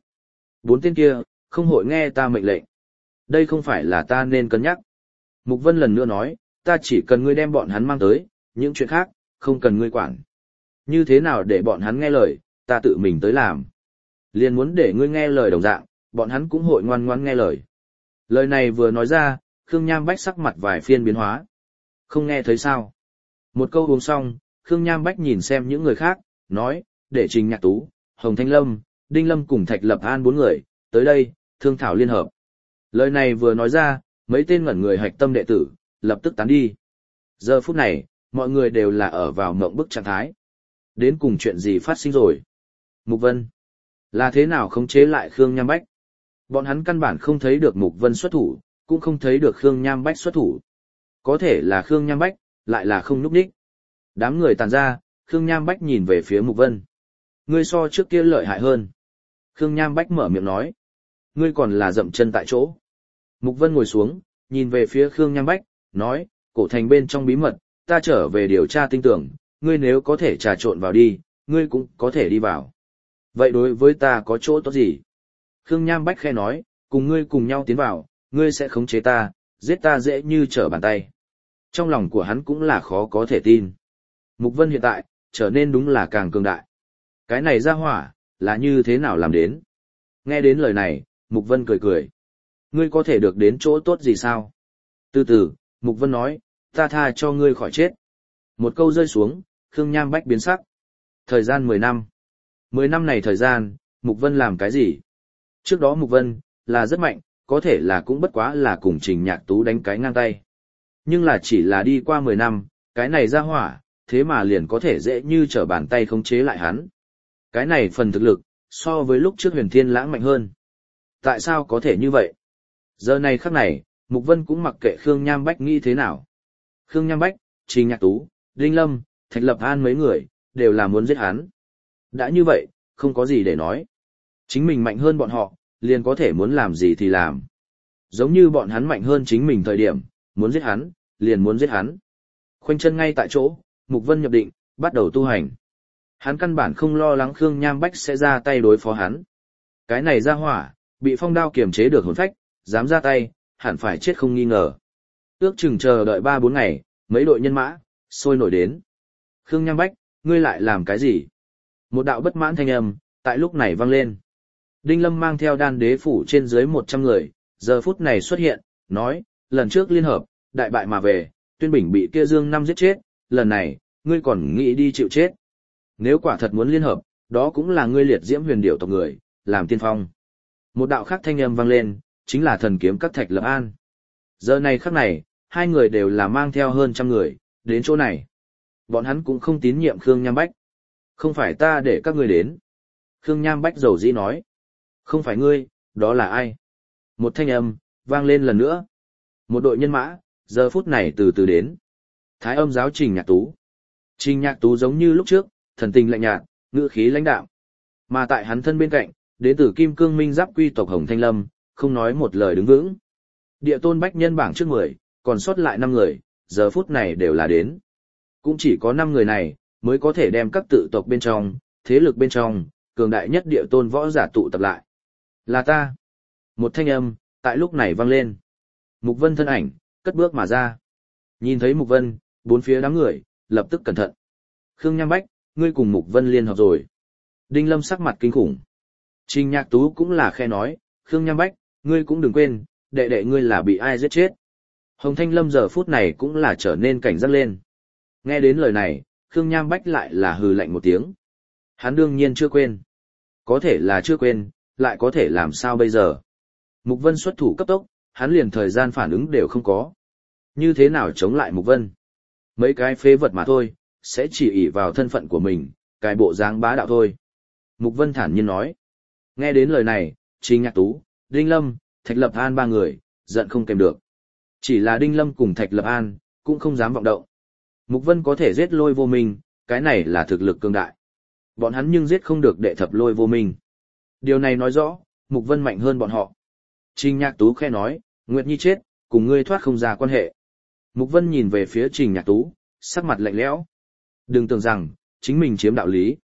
4 tên kia, không hội nghe ta mệnh lệnh. Đây không phải là ta nên cân nhắc. Mục Vân lần nữa nói, ta chỉ cần ngươi đem bọn hắn mang tới, những chuyện khác, không cần ngươi quản. Như thế nào để bọn hắn nghe lời, ta tự mình tới làm. Liền muốn để ngươi nghe lời đồng dạng, bọn hắn cũng hội ngoan ngoãn nghe lời. Lời này vừa nói ra, Khương Nham Bách sắc mặt vài phiên biến hóa. Không nghe thấy sao? Một câu uống xong, Khương Nham Bách nhìn xem những người khác, nói, để Trình Nhạc Tú, Hồng Thanh Lâm, Đinh Lâm cùng Thạch Lập An 4 người, tới đây, thương thảo liên hợp. Lời này vừa nói ra, mấy tên ngẩn người hạch tâm đệ tử, lập tức tán đi. Giờ phút này, mọi người đều là ở vào mộng bức trạng thái. Đến cùng chuyện gì phát sinh rồi? Mục Vân, là thế nào khống chế lại Khương Nham Bách? Bọn hắn căn bản không thấy được Mục Vân xuất thủ, cũng không thấy được Khương Nham Bách xuất thủ. Có thể là Khương Nham Bách, lại là không núp đích. Đám người tàn ra, Khương Nham Bách nhìn về phía Mục Vân. Ngươi so trước kia lợi hại hơn. Khương Nham Bách mở miệng nói. Ngươi còn là dậm chân tại chỗ. Mục Vân ngồi xuống, nhìn về phía Khương Nham Bách, nói, cổ thành bên trong bí mật, ta trở về điều tra tinh tưởng, ngươi nếu có thể trà trộn vào đi, ngươi cũng có thể đi vào. Vậy đối với ta có chỗ tốt gì? Khương Nham Bách khẽ nói, cùng ngươi cùng nhau tiến vào, ngươi sẽ khống chế ta, giết ta dễ như trở bàn tay. Trong lòng của hắn cũng là khó có thể tin. Mục Vân hiện tại, trở nên đúng là càng cường đại. Cái này ra hỏa, là như thế nào làm đến? Nghe đến lời này, Mục Vân cười cười. Ngươi có thể được đến chỗ tốt gì sao? Từ từ, Mục Vân nói, ta tha cho ngươi khỏi chết. Một câu rơi xuống, Khương Nham Bách biến sắc. Thời gian 10 năm. 10 năm này thời gian, Mục Vân làm cái gì? Trước đó Mục Vân, là rất mạnh, có thể là cũng bất quá là cùng Trình Nhạc Tú đánh cái ngang tay. Nhưng là chỉ là đi qua 10 năm, cái này ra hỏa, thế mà liền có thể dễ như trở bàn tay khống chế lại hắn. Cái này phần thực lực, so với lúc trước Huyền Thiên Lãng mạnh hơn. Tại sao có thể như vậy? Giờ này khắc này, Mục Vân cũng mặc kệ Khương Nham Bách nghĩ thế nào. Khương Nham Bách, Trình Nhạc Tú, Đinh Lâm, Thạch Lập An mấy người, đều là muốn giết hắn. Đã như vậy, không có gì để nói. Chính mình mạnh hơn bọn họ, liền có thể muốn làm gì thì làm. Giống như bọn hắn mạnh hơn chính mình thời điểm, muốn giết hắn, liền muốn giết hắn. Khoanh chân ngay tại chỗ, Mục Vân nhập định, bắt đầu tu hành. Hắn căn bản không lo lắng Khương Nham Bách sẽ ra tay đối phó hắn. Cái này ra hỏa, bị phong đao kiềm chế được hồn phách, dám ra tay, hẳn phải chết không nghi ngờ. Ước chừng chờ đợi 3-4 ngày, mấy đội nhân mã, sôi nổi đến. Khương Nham Bách, ngươi lại làm cái gì? Một đạo bất mãn thanh âm, tại lúc này vang lên. Đinh Lâm mang theo đan đế phủ trên dưới 100 người, giờ phút này xuất hiện, nói, lần trước liên hợp, đại bại mà về, Tuyên Bình bị kia Dương Năm giết chết, lần này, ngươi còn nghĩ đi chịu chết. Nếu quả thật muốn liên hợp, đó cũng là ngươi liệt diễm huyền điểu tộc người, làm tiên phong. Một đạo khác thanh âm vang lên, chính là thần kiếm các Thạch Lập An. Giờ này khắc này, hai người đều là mang theo hơn 100 người, đến chỗ này. Bọn hắn cũng không tín nhiệm Khương Nham Bách. Không phải ta để các ngươi đến. Khương Nham Bách dầu dĩ nói. Không phải ngươi, đó là ai? Một thanh âm, vang lên lần nữa. Một đội nhân mã, giờ phút này từ từ đến. Thái Âm giáo Trình Nhạc Tú. Trình Nhạc Tú giống như lúc trước, thần tình lạnh nhạt, ngữ khí lãnh đạm. Mà tại hắn thân bên cạnh, đến từ Kim Cương Minh Giáp quy tộc Hồng Thanh Lâm, không nói một lời đứng vững. Địa tôn bách nhân bảng trước 10, còn sót lại 5 người, giờ phút này đều là đến. Cũng chỉ có 5 người này, mới có thể đem các tự tộc bên trong, thế lực bên trong, cường đại nhất địa tôn võ giả tụ tập lại. Là ta. Một thanh âm, tại lúc này vang lên. Mục Vân thân ảnh, cất bước mà ra. Nhìn thấy Mục Vân, bốn phía đám người, lập tức cẩn thận. Khương Nham Bách, ngươi cùng Mục Vân liên hợp rồi. Đinh Lâm sắc mặt kinh khủng. Trình Nhạc Tú cũng là khe nói, Khương Nham Bách, ngươi cũng đừng quên, đệ đệ ngươi là bị ai giết chết. Hồng Thanh Lâm giờ phút này cũng là trở nên cảnh giác lên. Nghe đến lời này, Khương Nham Bách lại là hừ lạnh một tiếng. Hắn đương nhiên chưa quên. Có thể là chưa quên, lại có thể làm sao bây giờ. Mục Vân xuất thủ cấp tốc, hắn liền thời gian phản ứng đều không có. Như thế nào chống lại Mục Vân? Mấy cái phế vật mà thôi, sẽ chỉ ỷ vào thân phận của mình, cái bộ dáng bá đạo thôi. Mục Vân thản nhiên nói. Nghe đến lời này, Trình Nhạc Tú, Đinh Lâm, Thạch Lập An 3 người, giận không kèm được. Chỉ là Đinh Lâm cùng Thạch Lập An, cũng không dám vọng động. Mục Vân có thể giết Lôi Vô Minh, cái này là thực lực cường đại. Bọn hắn nhưng giết không được đệ thập Lôi Vô Minh. Điều này nói rõ, Mục Vân mạnh hơn bọn họ. Trình Nhạc Tú khẽ nói, Nguyệt Nhi chết, cùng ngươi thoát không ra quan hệ. Mục Vân nhìn về phía Trình Nhạc Tú, sắc mặt lạnh lẽo. Đừng tưởng rằng, chính mình chiếm đạo lý.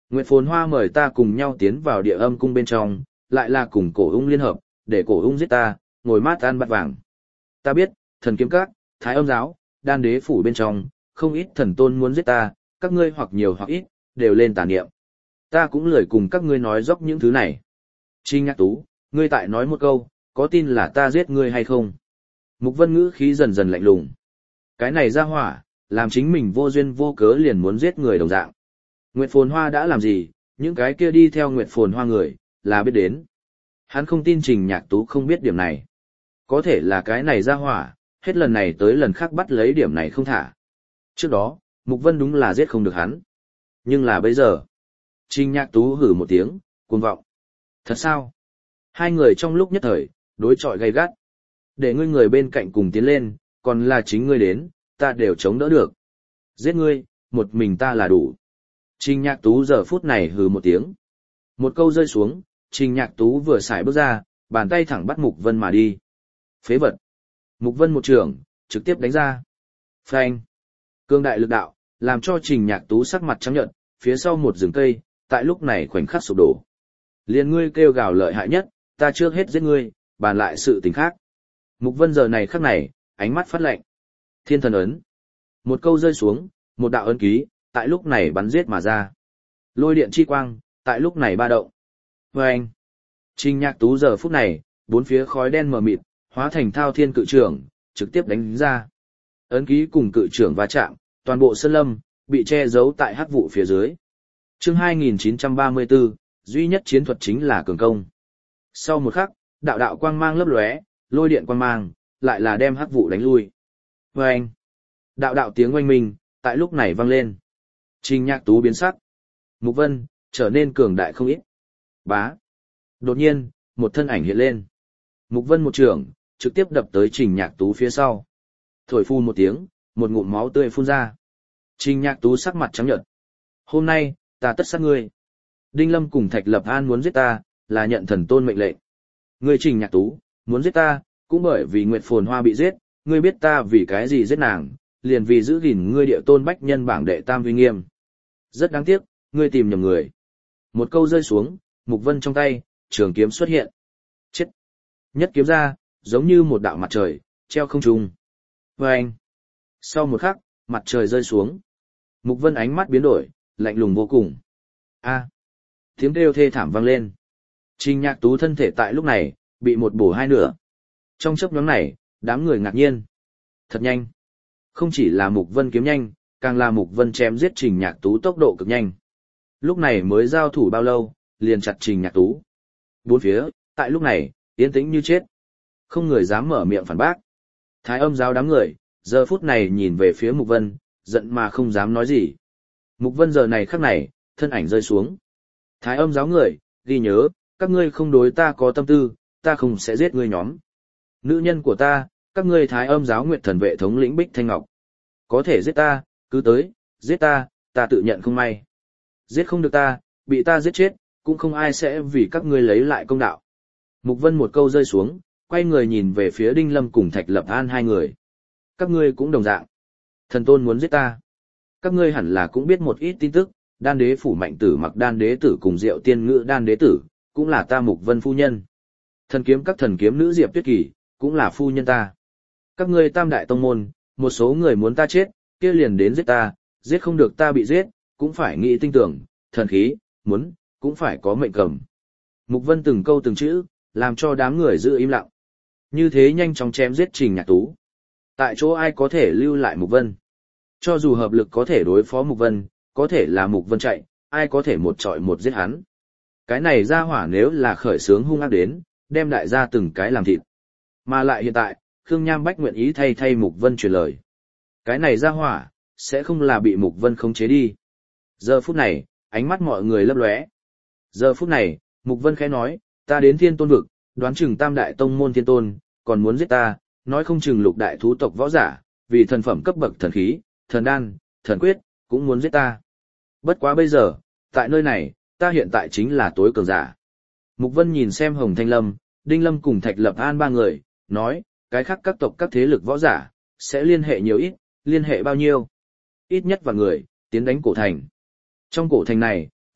Nguyệt Phồn Hoa mời ta cùng nhau tiến vào địa âm cung bên trong, lại là cùng cổ ung liên hợp, để cổ ung giết ta, ngồi mát ăn bát vàng. Ta biết, thần kiếm các, thái âm giáo, đan đế phủ bên trong, không ít thần tôn muốn giết ta, các ngươi hoặc nhiều hoặc ít, đều lên tà niệm. Ta cũng lười cùng các ngươi nói dốc những thứ này. Trình Nhạc Tú, ngươi tại nói một câu, có tin là ta giết ngươi hay không? Mục Vân ngữ khí dần dần lạnh lùng. Cái này ra hỏa, làm chính mình vô duyên vô cớ liền muốn giết người đồng dạng. Nguyệt Phồn Hoa đã làm gì, những cái kia đi theo Nguyệt Phồn Hoa người, là biết đến. Hắn không tin Trình Nhạc Tú không biết điểm này. Có thể là cái này ra hỏa, hết lần này tới lần khác bắt lấy điểm này không thả. Trước đó, Mục Vân đúng là giết không được hắn. Nhưng là bây giờ, Trình Nhạc Tú hử một tiếng, cuồng vọng. Thật sao? Hai người trong lúc nhất thời, đối chọi gay gắt. Để ngươi người bên cạnh cùng tiến lên, còn là chính ngươi đến, ta đều chống đỡ được. Giết ngươi, một mình ta là đủ. Trình Nhạc Tú giờ phút này hừ một tiếng. Một câu rơi xuống, Trình Nhạc Tú vừa xài bước ra, bàn tay thẳng bắt Mục Vân mà đi. Phế vật. Mục Vân một trường, trực tiếp đánh ra. Phanh. Cương đại lực đạo, làm cho Trình Nhạc Tú sắc mặt trắng nhợt, phía sau một rừng cây, tại lúc này khoảnh khắc sụp đổ. Liền ngươi kêu gào lợi hại nhất, ta trước hết giết ngươi, bàn lại sự tình khác. Mục Vân giờ này khắc này, ánh mắt phát lạnh. Thiên thần ấn. Một câu rơi xuống, một đạo ấn ký, tại lúc này bắn giết mà ra. Lôi điện chi quang, tại lúc này ba động. Vâng! Trình Nhạc Tú giờ phút này, bốn phía khói đen mờ mịt, hóa thành thao thiên cự trưởng, trực tiếp đánh ra. Ấn ký cùng cự trưởng va chạm, toàn bộ sơn lâm, bị che giấu tại hắc vụ phía dưới. Chương 2934, duy nhất chiến thuật chính là cường công. Sau một khắc, đạo đạo quang mang lấp lóe, lôi điện quang mang, lại là đem hắc vụ đánh lui. Vâng! Đạo đạo tiếng oanh minh, tại lúc này vang lên. Trình Nhạc Tú biến sắc. Mục Vân, trở nên cường đại không ít. Bá. Đột nhiên, một thân ảnh hiện lên. Mục Vân một trường, trực tiếp đập tới Trình Nhạc Tú phía sau. Thổi phun một tiếng, một ngụm máu tươi phun ra. Trình Nhạc Tú sắc mặt trắng nhợt. Hôm nay, ta tất sát ngươi. Đinh Lâm cùng Thạch Lập An muốn giết ta, là nhận thần tôn mệnh lệnh. Ngươi Trình Nhạc Tú, muốn giết ta, cũng bởi vì Nguyệt Phồn Hoa bị giết, ngươi biết ta vì cái gì giết nàng, liền vì giữ gìn ngươi địa tôn bách nhân bảng đệ tam uy nghiêm. Rất đáng tiếc, ngươi tìm nhầm người. Một câu rơi xuống, Mục Vân trong tay, trường kiếm xuất hiện. Chết! Nhất kiếm ra, giống như một đạo mặt trời, treo không trung. Vâng! Sau một khắc, mặt trời rơi xuống. Mục Vân ánh mắt biến đổi, lạnh lùng vô cùng. A! Tiếng kêu thê thảm vang lên. Trình Nhạc Tú thân thể tại lúc này, bị một bổ hai nửa. Trong chốc ngắn này, đám người ngạc nhiên. Thật nhanh! Không chỉ là Mục Vân kiếm nhanh, càng là Mục Vân chém giết Trình Nhạc Tú tốc độ cực nhanh. Lúc này mới giao thủ bao lâu, liền chặt Trình Nhạc Tú. Bốn phía, tại lúc này, yên tĩnh như chết. Không người dám mở miệng phản bác. Thái âm giáo đám người, giờ phút này nhìn về phía Mục Vân, giận mà không dám nói gì. Mục Vân giờ này khắc này, thân ảnh rơi xuống. Thái âm giáo người, ghi nhớ, các ngươi không đối ta có tâm tư, ta không sẽ giết ngươi nhóm. Nữ nhân của ta, các ngươi Thái âm giáo Nguyệt Thần vệ thống lĩnh Bích Thanh Ngọc. Có thể giết ta, cứ tới, giết ta, ta tự nhận không may. Giết không được ta, bị ta giết chết, cũng không ai sẽ vì các ngươi lấy lại công đạo. Mục Vân một câu rơi xuống, quay người nhìn về phía Đinh Lâm cùng Thạch Lập An hai người. Các ngươi cũng đồng dạng. Thần tôn muốn giết ta. Các ngươi hẳn là cũng biết một ít tin tức, đan đế phủ Mạnh Tử Mặc đan đế tử cùng Diệu Tiên Ngữ đan đế tử, cũng là ta Mục Vân phu nhân. Thần kiếm các thần kiếm nữ Diệp Tuyết Kỳ, cũng là phu nhân ta. Các ngươi tam đại tông môn, một số người muốn ta chết, kia liền đến giết ta, giết không được ta bị giết, cũng phải nghĩ tinh tưởng, thần khí, muốn, cũng phải có mệnh cầm. Mục Vân từng câu từng chữ, làm cho đám người giữ im lặng. Như thế nhanh chóng chém giết Trình Nhạc Tú. Tại chỗ ai có thể lưu lại Mục Vân? Cho dù hợp lực có thể đối phó Mục Vân, có thể là Mục Vân chạy, ai có thể một trọi một giết hắn? Cái này ra hỏa nếu là khởi sướng hung ác đến, đem đại gia từng cái làm thịt. Mà lại hiện tại, Khương Nham Bách nguyện ý thay Mục Vân truyền lời. Cái này ra hỏa, sẽ không là bị Mục Vân khống chế đi. Giờ phút này, ánh mắt mọi người lấp lóe. Giờ phút này, Mục Vân khẽ nói, ta đến Thiên Tôn vực, đoán chừng tam đại tông môn Thiên Tôn, còn muốn giết ta, nói không chừng lục đại thú tộc võ giả, vì thần phẩm cấp bậc thần khí, thần đan, thần quyết, cũng muốn giết ta. Bất quá bây giờ, tại nơi này, ta hiện tại chính là tối cường giả. Mục Vân nhìn xem Hồng Thanh Lâm, Đinh Lâm cùng Thạch Lập An ba người, nói, cái khác các tộc các thế lực võ giả, sẽ liên hệ nhiều ít, liên hệ bao nhiêu. Ít nhất vài người, tiến đánh cổ thành. Trong cổ thành này,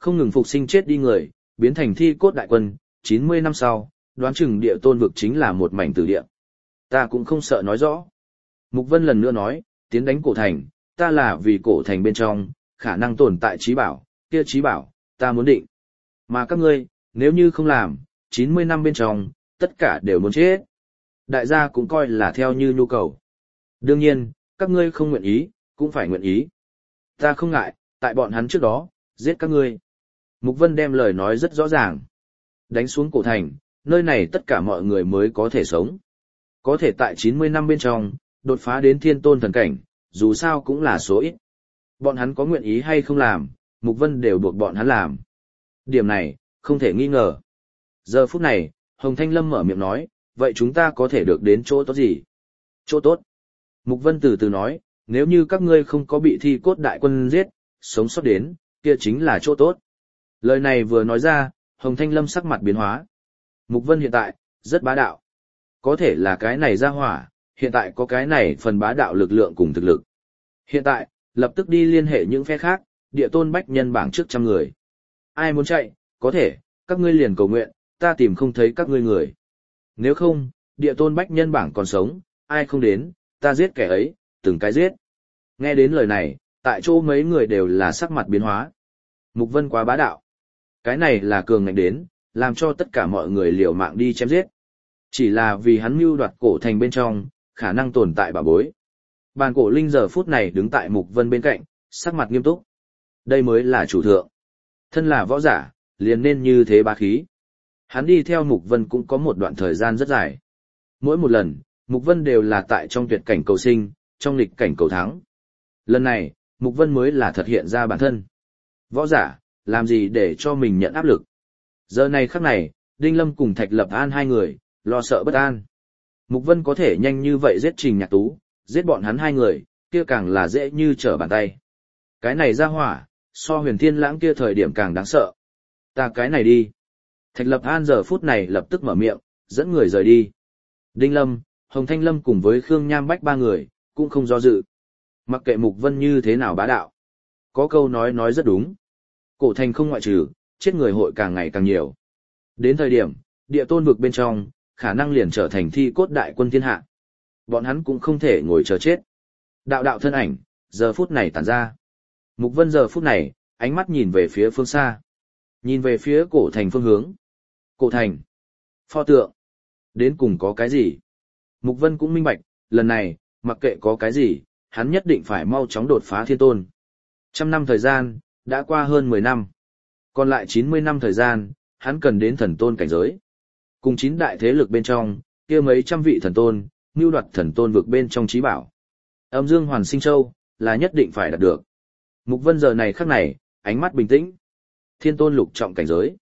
không ngừng phục sinh chết đi người, biến thành thi cốt đại quân, 90 năm sau, đoán chừng địa tôn vực chính là một mảnh tử địa. Ta cũng không sợ nói rõ. Mục Vân lần nữa nói, tiến đánh cổ thành, ta là vì cổ thành bên trong, khả năng tồn tại trí bảo, kia trí bảo, ta muốn định. Mà các ngươi, nếu như không làm, 90 năm bên trong, tất cả đều muốn chết. Đại gia cũng coi là theo như nhu cầu. Đương nhiên, các ngươi không nguyện ý, cũng phải nguyện ý. Ta không ngại, tại bọn hắn trước đó, giết các ngươi. Mục Vân đem lời nói rất rõ ràng. Đánh xuống cổ thành, nơi này tất cả mọi người mới có thể sống. Có thể tại 90 năm bên trong, đột phá đến thiên tôn thần cảnh, dù sao cũng là số ít. Bọn hắn có nguyện ý hay không làm, Mục Vân đều buộc bọn hắn làm. Điểm này, không thể nghi ngờ. Giờ phút này, Hồng Thanh Lâm mở miệng nói, vậy chúng ta có thể được đến chỗ tốt gì? Chỗ tốt. Mục Vân từ từ nói, nếu như các ngươi không có bị thi cốt đại quân giết, sống sót đến, kia chính là chỗ tốt. Lời này vừa nói ra, Hồng Thanh Lâm sắc mặt biến hóa. Mục Vân hiện tại, rất bá đạo. Có thể là cái này ra hỏa, hiện tại có cái này phần bá đạo lực lượng cùng thực lực. Hiện tại, lập tức đi liên hệ những phe khác, địa tôn bách nhân bảng trước 100 người. Ai muốn chạy, có thể, các ngươi liền cầu nguyện, ta tìm không thấy các ngươi người. Nếu không, địa tôn bách nhân bảng còn sống, ai không đến, ta giết kẻ ấy, từng cái giết. Nghe đến lời này, tại chỗ mấy người đều là sắc mặt biến hóa. Mục Vân quá bá đạo. Cái này là cường ngạnh đến, làm cho tất cả mọi người liều mạng đi chém giết. Chỉ là vì hắn mưu đoạt cổ thành bên trong, khả năng tồn tại bảo bối. Bàn cổ linh giờ phút này đứng tại Mục Vân bên cạnh, sắc mặt nghiêm túc. Đây mới là chủ thượng. Thân là võ giả, liền nên như thế bá khí. Hắn đi theo Mục Vân cũng có một đoạn thời gian rất dài. Mỗi một lần, Mục Vân đều là tại trong tuyệt cảnh cầu sinh, trong nghịch cảnh cầu thắng. Lần này, Mục Vân mới là thật hiện ra bản thân. Võ giả, làm gì để cho mình nhận áp lực. Giờ này khắc này, Đinh Lâm cùng Thạch Lập An hai người, lo sợ bất an. Mục Vân có thể nhanh như vậy giết Trình Nhạc Tú, giết bọn hắn hai người, kia càng là dễ như trở bàn tay. Cái này ra hỏa, so Huyền Thiên Lãng kia thời điểm càng đáng sợ. Ta cái này đi. Thạch Lập An giờ phút này lập tức mở miệng, dẫn người rời đi. Đinh Lâm, Hồng Thanh Lâm cùng với Khương Nham Bách ba người, cũng không do dự. Mặc kệ Mục Vân như thế nào bá đạo. Có câu nói rất đúng. Cổ thành không ngoại trừ, chết người hội càng ngày càng nhiều. Đến thời điểm, địa tôn vực bên trong, khả năng liền trở thành thi cốt đại quân thiên hạ. Bọn hắn cũng không thể ngồi chờ chết. Đạo đạo thân ảnh, giờ phút này tản ra. Mục Vân giờ phút này, ánh mắt nhìn về phía phương xa. Nhìn về phía cổ thành phương hướng. Cổ thành. Pho tượng. Đến cùng có cái gì? Mục Vân cũng minh bạch, lần này, mặc kệ có cái gì, hắn nhất định phải mau chóng đột phá thiên tôn. 100 năm thời gian, đã qua hơn 10 năm. Còn lại 90 năm thời gian, hắn cần đến thần tôn cảnh giới. Cùng 9 đại thế lực bên trong, kia mấy trăm vị thần tôn, mưu đoạt thần tôn vực bên trong trí bảo. Âm Dương Hoàn Sinh Châu, là nhất định phải đạt được. Mục Vân giờ này khắc này, ánh mắt bình tĩnh. Thiên tôn lục trọng cảnh giới.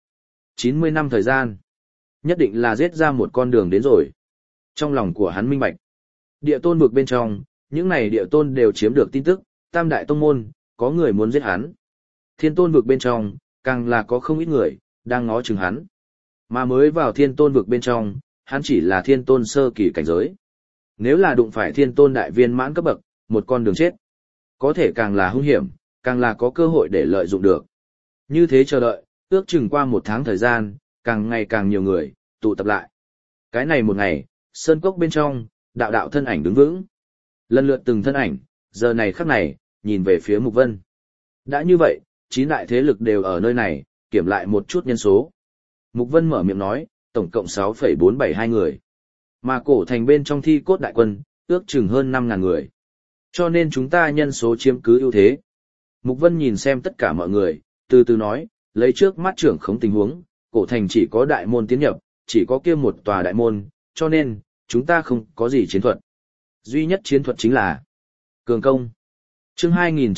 90 năm thời gian. Nhất định là giết ra một con đường đến rồi. Trong lòng của hắn minh bạch. Địa tôn vực bên trong, những này địa tôn đều chiếm được tin tức, tam đại tông môn, có người muốn giết hắn. Thiên tôn vực bên trong, càng là có không ít người, đang ngó chừng hắn. Mà mới vào thiên tôn vực bên trong, hắn chỉ là thiên tôn sơ kỳ cảnh giới. Nếu là đụng phải thiên tôn đại viên mãn cấp bậc, một con đường chết. Có thể càng là hung hiểm, càng là có cơ hội để lợi dụng được. Như thế chờ đợi, ước chừng qua 1 tháng thời gian, càng ngày càng nhiều người, tụ tập lại. Cái này một ngày, sơn cốc bên trong, đạo đạo thân ảnh đứng vững. Lần lượt từng thân ảnh, giờ này khắc này, nhìn về phía Mục Vân. Đã như vậy, 9 đại thế lực đều ở nơi này, kiểm lại một chút nhân số. Mục Vân mở miệng nói, tổng cộng 6,472 người. Mà cổ thành bên trong thi cốt đại quân, ước chừng hơn 5.000 người. Cho nên chúng ta nhân số chiếm cứ ưu thế. Mục Vân nhìn xem tất cả mọi người, từ từ nói, lấy trước mắt trưởng khống tình huống, cổ thành chỉ có đại môn tiến nhập, chỉ có kia một tòa đại môn, cho nên, chúng ta không có gì chiến thuật. Duy nhất chiến thuật chính là cường công. Chương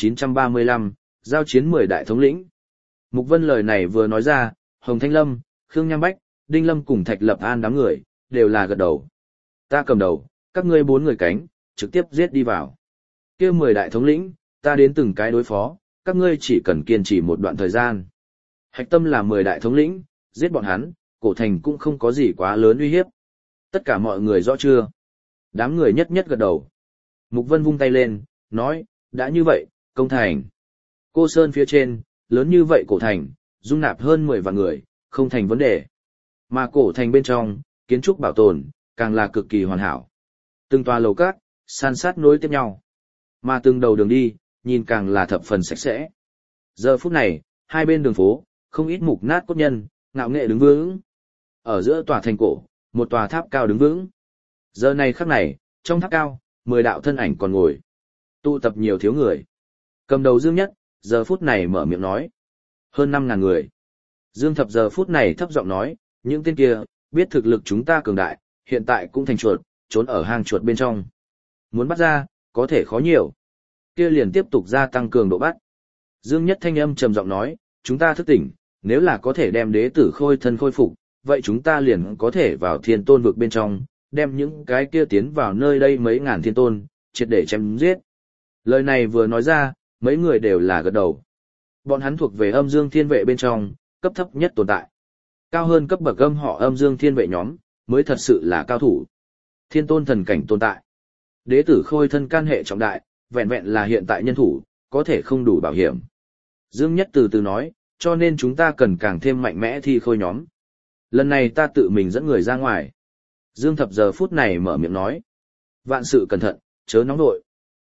2935, giao chiến 10 đại thống lĩnh. Mục Vân lời này vừa nói ra, Hồng Thanh Lâm, Khương Nham Bách, Đinh Lâm cùng Thạch Lập An đám người, đều là gật đầu. Ta cầm đầu, các ngươi 4 người cánh, trực tiếp giết đi vào. Kia 10 đại thống lĩnh, ta đến từng cái đối phó, các ngươi chỉ cần kiên trì một đoạn thời gian. Hạch tâm là 10 đại thống lĩnh, giết bọn hắn, cổ thành cũng không có gì quá lớn uy hiếp. Tất cả mọi người rõ chưa? Đám người nhất nhất gật đầu. Mục Vân vung tay lên, nói, đã như vậy, công thành. Cô Sơn phía trên, lớn như vậy cổ thành, dung nạp hơn 10 vạn người, không thành vấn đề. Mà cổ thành bên trong, kiến trúc bảo tồn, càng là cực kỳ hoàn hảo. Từng tòa lầu cát, san sát nối tiếp nhau. Mà từng đầu đường đi, nhìn càng là thập phần sạch sẽ. Giờ phút này, hai bên đường phố, không ít mục nát cốt nhân, ngạo nghệ đứng vững. Ở giữa tòa thành cổ, một tòa tháp cao đứng vững. Giờ này khắc này, trong tháp cao, 10 đạo thân ảnh còn ngồi. Tụ tập nhiều thiếu người. Cầm đầu Dương Nhất, giờ phút này mở miệng nói. Hơn 5.000 người. Dương Thập giờ phút này thấp giọng nói, những tên kia, biết thực lực chúng ta cường đại, hiện tại cũng thành chuột, trốn ở hang chuột bên trong. Muốn bắt ra, có thể khó nhiều. Kia liền tiếp tục gia tăng cường độ bắt. Dương Nhất thanh âm trầm giọng nói, chúng ta thức tỉnh, nếu là có thể đem đế tử khôi thân khôi phục, vậy chúng ta liền có thể vào thiên tôn vực bên trong, đem những cái kia tiến vào nơi đây mấy ngàn thiên tôn, triệt để chém giết. Lời này vừa nói ra, mấy người đều là gật đầu. Bọn hắn thuộc về âm dương thiên vệ bên trong, cấp thấp nhất tồn tại. Cao hơn cấp bậc âm họ âm dương thiên vệ nhóm, mới thật sự là cao thủ. Thiên tôn thần cảnh tồn tại. Đế tử khôi thân can hệ trọng đại, vẹn vẹn là hiện tại nhân thủ, có thể không đủ bảo hiểm. Dương Nhất từ từ nói, cho nên chúng ta cần càng thêm mạnh mẽ thi khôi nhóm. Lần này ta tự mình dẫn người ra ngoài. Dương Thập giờ phút này mở miệng nói. Vạn sự cẩn thận, chớ nóng nội.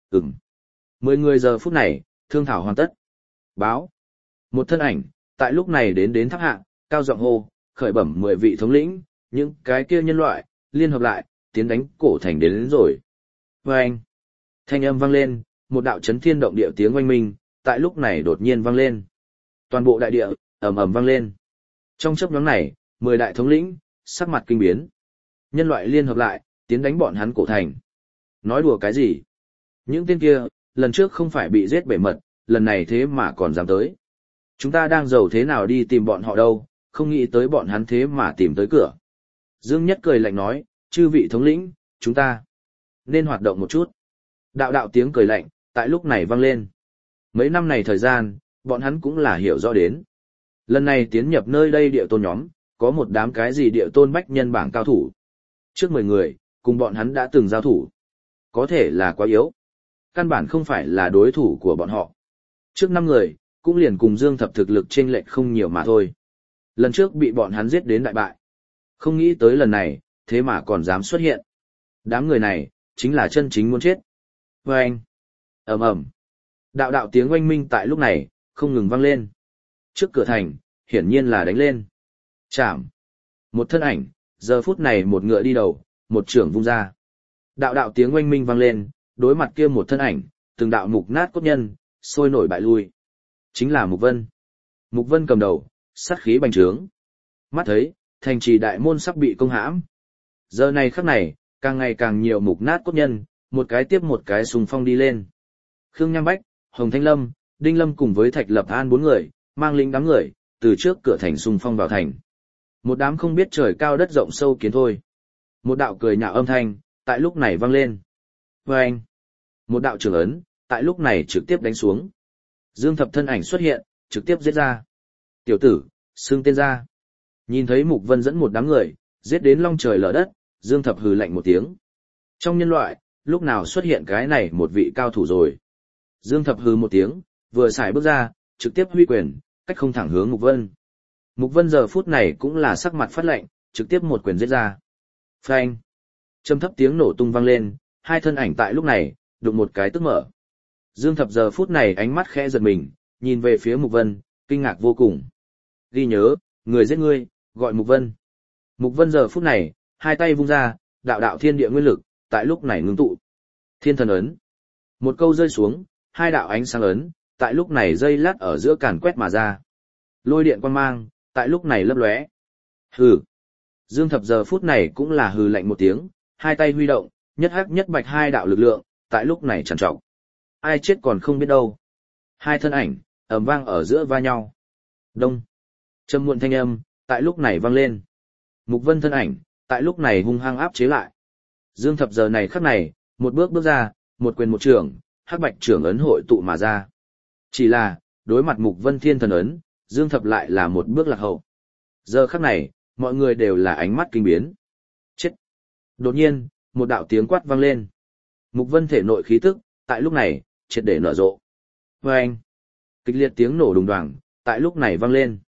10 người giờ phút này, thương thảo hoàn tất. Báo. Một thân ảnh, tại lúc này đến tháp hạ, cao giọng hô, khởi bẩm 10 vị thống lĩnh, những cái kia nhân loại, liên hợp lại, tiến đánh cổ thành đến rồi. Và anh. Thanh âm vang lên, một đạo chấn thiên động địa tiếng oanh minh, tại lúc này đột nhiên vang lên. Toàn bộ đại địa, ầm ầm vang lên. Trong chớp nhoáng này, 10 đại thống lĩnh, sắc mặt kinh biến. Nhân loại liên hợp lại, tiến đánh bọn hắn cổ thành. Nói đùa cái gì? Những tên kia, lần trước không phải bị giết bể mật, lần này thế mà còn dám tới. Chúng ta đang giàu thế nào đi tìm bọn họ đâu, không nghĩ tới bọn hắn thế mà tìm tới cửa. Dương Nhất cười lạnh nói, chư vị thống lĩnh, chúng ta nên hoạt động một chút. Đạo đạo tiếng cười lạnh, tại lúc này vang lên. Mấy năm này thời gian, bọn hắn cũng là hiểu rõ đến. Lần này tiến nhập nơi đây địa tôn nhóm, có một đám cái gì địa tôn bách nhân bảng cao thủ. Trước 10 người, cùng bọn hắn đã từng giao thủ. Có thể là quá yếu. Căn bản không phải là đối thủ của bọn họ. Trước 5 người, cũng liền cùng Dương Thập thực lực chênh lệch không nhiều mà thôi. Lần trước bị bọn hắn giết đến đại bại. Không nghĩ tới lần này, thế mà còn dám xuất hiện. Đám người này, chính là chân chính muốn chết. Và anh, ầm ầm, đạo đạo tiếng oanh minh tại lúc này, không ngừng vang lên. Trước cửa thành, hiển nhiên là đánh lên. Chạm. Một thân ảnh, giờ phút này một ngựa đi đầu, một trưởng vung ra. Đạo đạo tiếng oanh minh vang lên, đối mặt kia một thân ảnh, từng đạo mục nát cốt nhân, sôi nổi bại lui. Chính là Mục Vân. Mục Vân cầm đầu, sát khí bành trướng. Mắt thấy, thành trì đại môn sắp bị công hãm. Giờ này khắc này, càng ngày càng nhiều mục nát cốt nhân, một cái tiếp một cái xung phong đi lên. Khương Nham Bách, Hồng Thanh Lâm, Đinh Lâm cùng với Thạch Lập An 4 người, mang lính đám người, từ trước cửa thành xung phong vào thành. Một đám không biết trời cao đất rộng sâu kiến thôi. Một đạo cười nhạo âm thanh, tại lúc này vang lên. Và anh, một đạo trường ấn, tại lúc này trực tiếp đánh xuống. Dương Thập thân ảnh xuất hiện, trực tiếp giết ra. Tiểu tử, xưng tên ra. Nhìn thấy Mục Vân dẫn một đám người, giết đến long trời lở đất, Dương Thập hừ lạnh một tiếng. Trong nhân loại, lúc nào xuất hiện cái này một vị cao thủ rồi. Dương Thập hừ một tiếng, vừa xài bước ra, trực tiếp huy quyền, cách không thẳng hướng Mục Vân. Mục Vân giờ phút này cũng là sắc mặt phát lạnh, trực tiếp một quyền giết ra. Phanh. Trầm thấp tiếng nổ tung vang lên, hai thân ảnh tại lúc này, đụng một cái tức mở. Dương Thập giờ phút này ánh mắt khẽ giật mình, nhìn về phía Mục Vân, kinh ngạc vô cùng. Ghi nhớ, người giết ngươi, gọi Mục Vân. Mục Vân giờ phút này, hai tay vung ra, đạo đạo thiên địa nguyên lực, tại lúc này ngưng tụ. Thiên thần ấn. Một câu rơi xuống, hai đạo ánh sáng ấn, tại lúc này dây lát ở giữa càn quét mà ra. Lôi điện quang mang, tại lúc này lấp lóe. Hừ. Dương Thập giờ phút này cũng là hừ lạnh một tiếng, hai tay huy động, nhất hắc nhất bạch hai đạo lực lượng, tại lúc này trằn trọc. Ai chết còn không biết đâu. Hai thân ảnh, ầm vang ở giữa va nhau. Đông. Trầm muộn thanh âm, tại lúc này vang lên. Mục Vân thân ảnh, tại lúc này hung hăng áp chế lại. Dương Thập giờ này khắc này, một bước bước ra, một quyền một trường, hắc bạch trưởng ấn hội tụ mà ra. Chỉ là, đối mặt Mục Vân thiên thần ấn, Dương Thập lại là một bước lạc hậu. Giờ khắc này, mọi người đều là ánh mắt kinh biến. Chết! Đột nhiên, một đạo tiếng quát vang lên. Mục Vân thể nội khí tức, tại lúc này, triệt để nở rộ. Và anh! Kịch liệt tiếng nổ đùng đoàng, tại lúc này vang lên.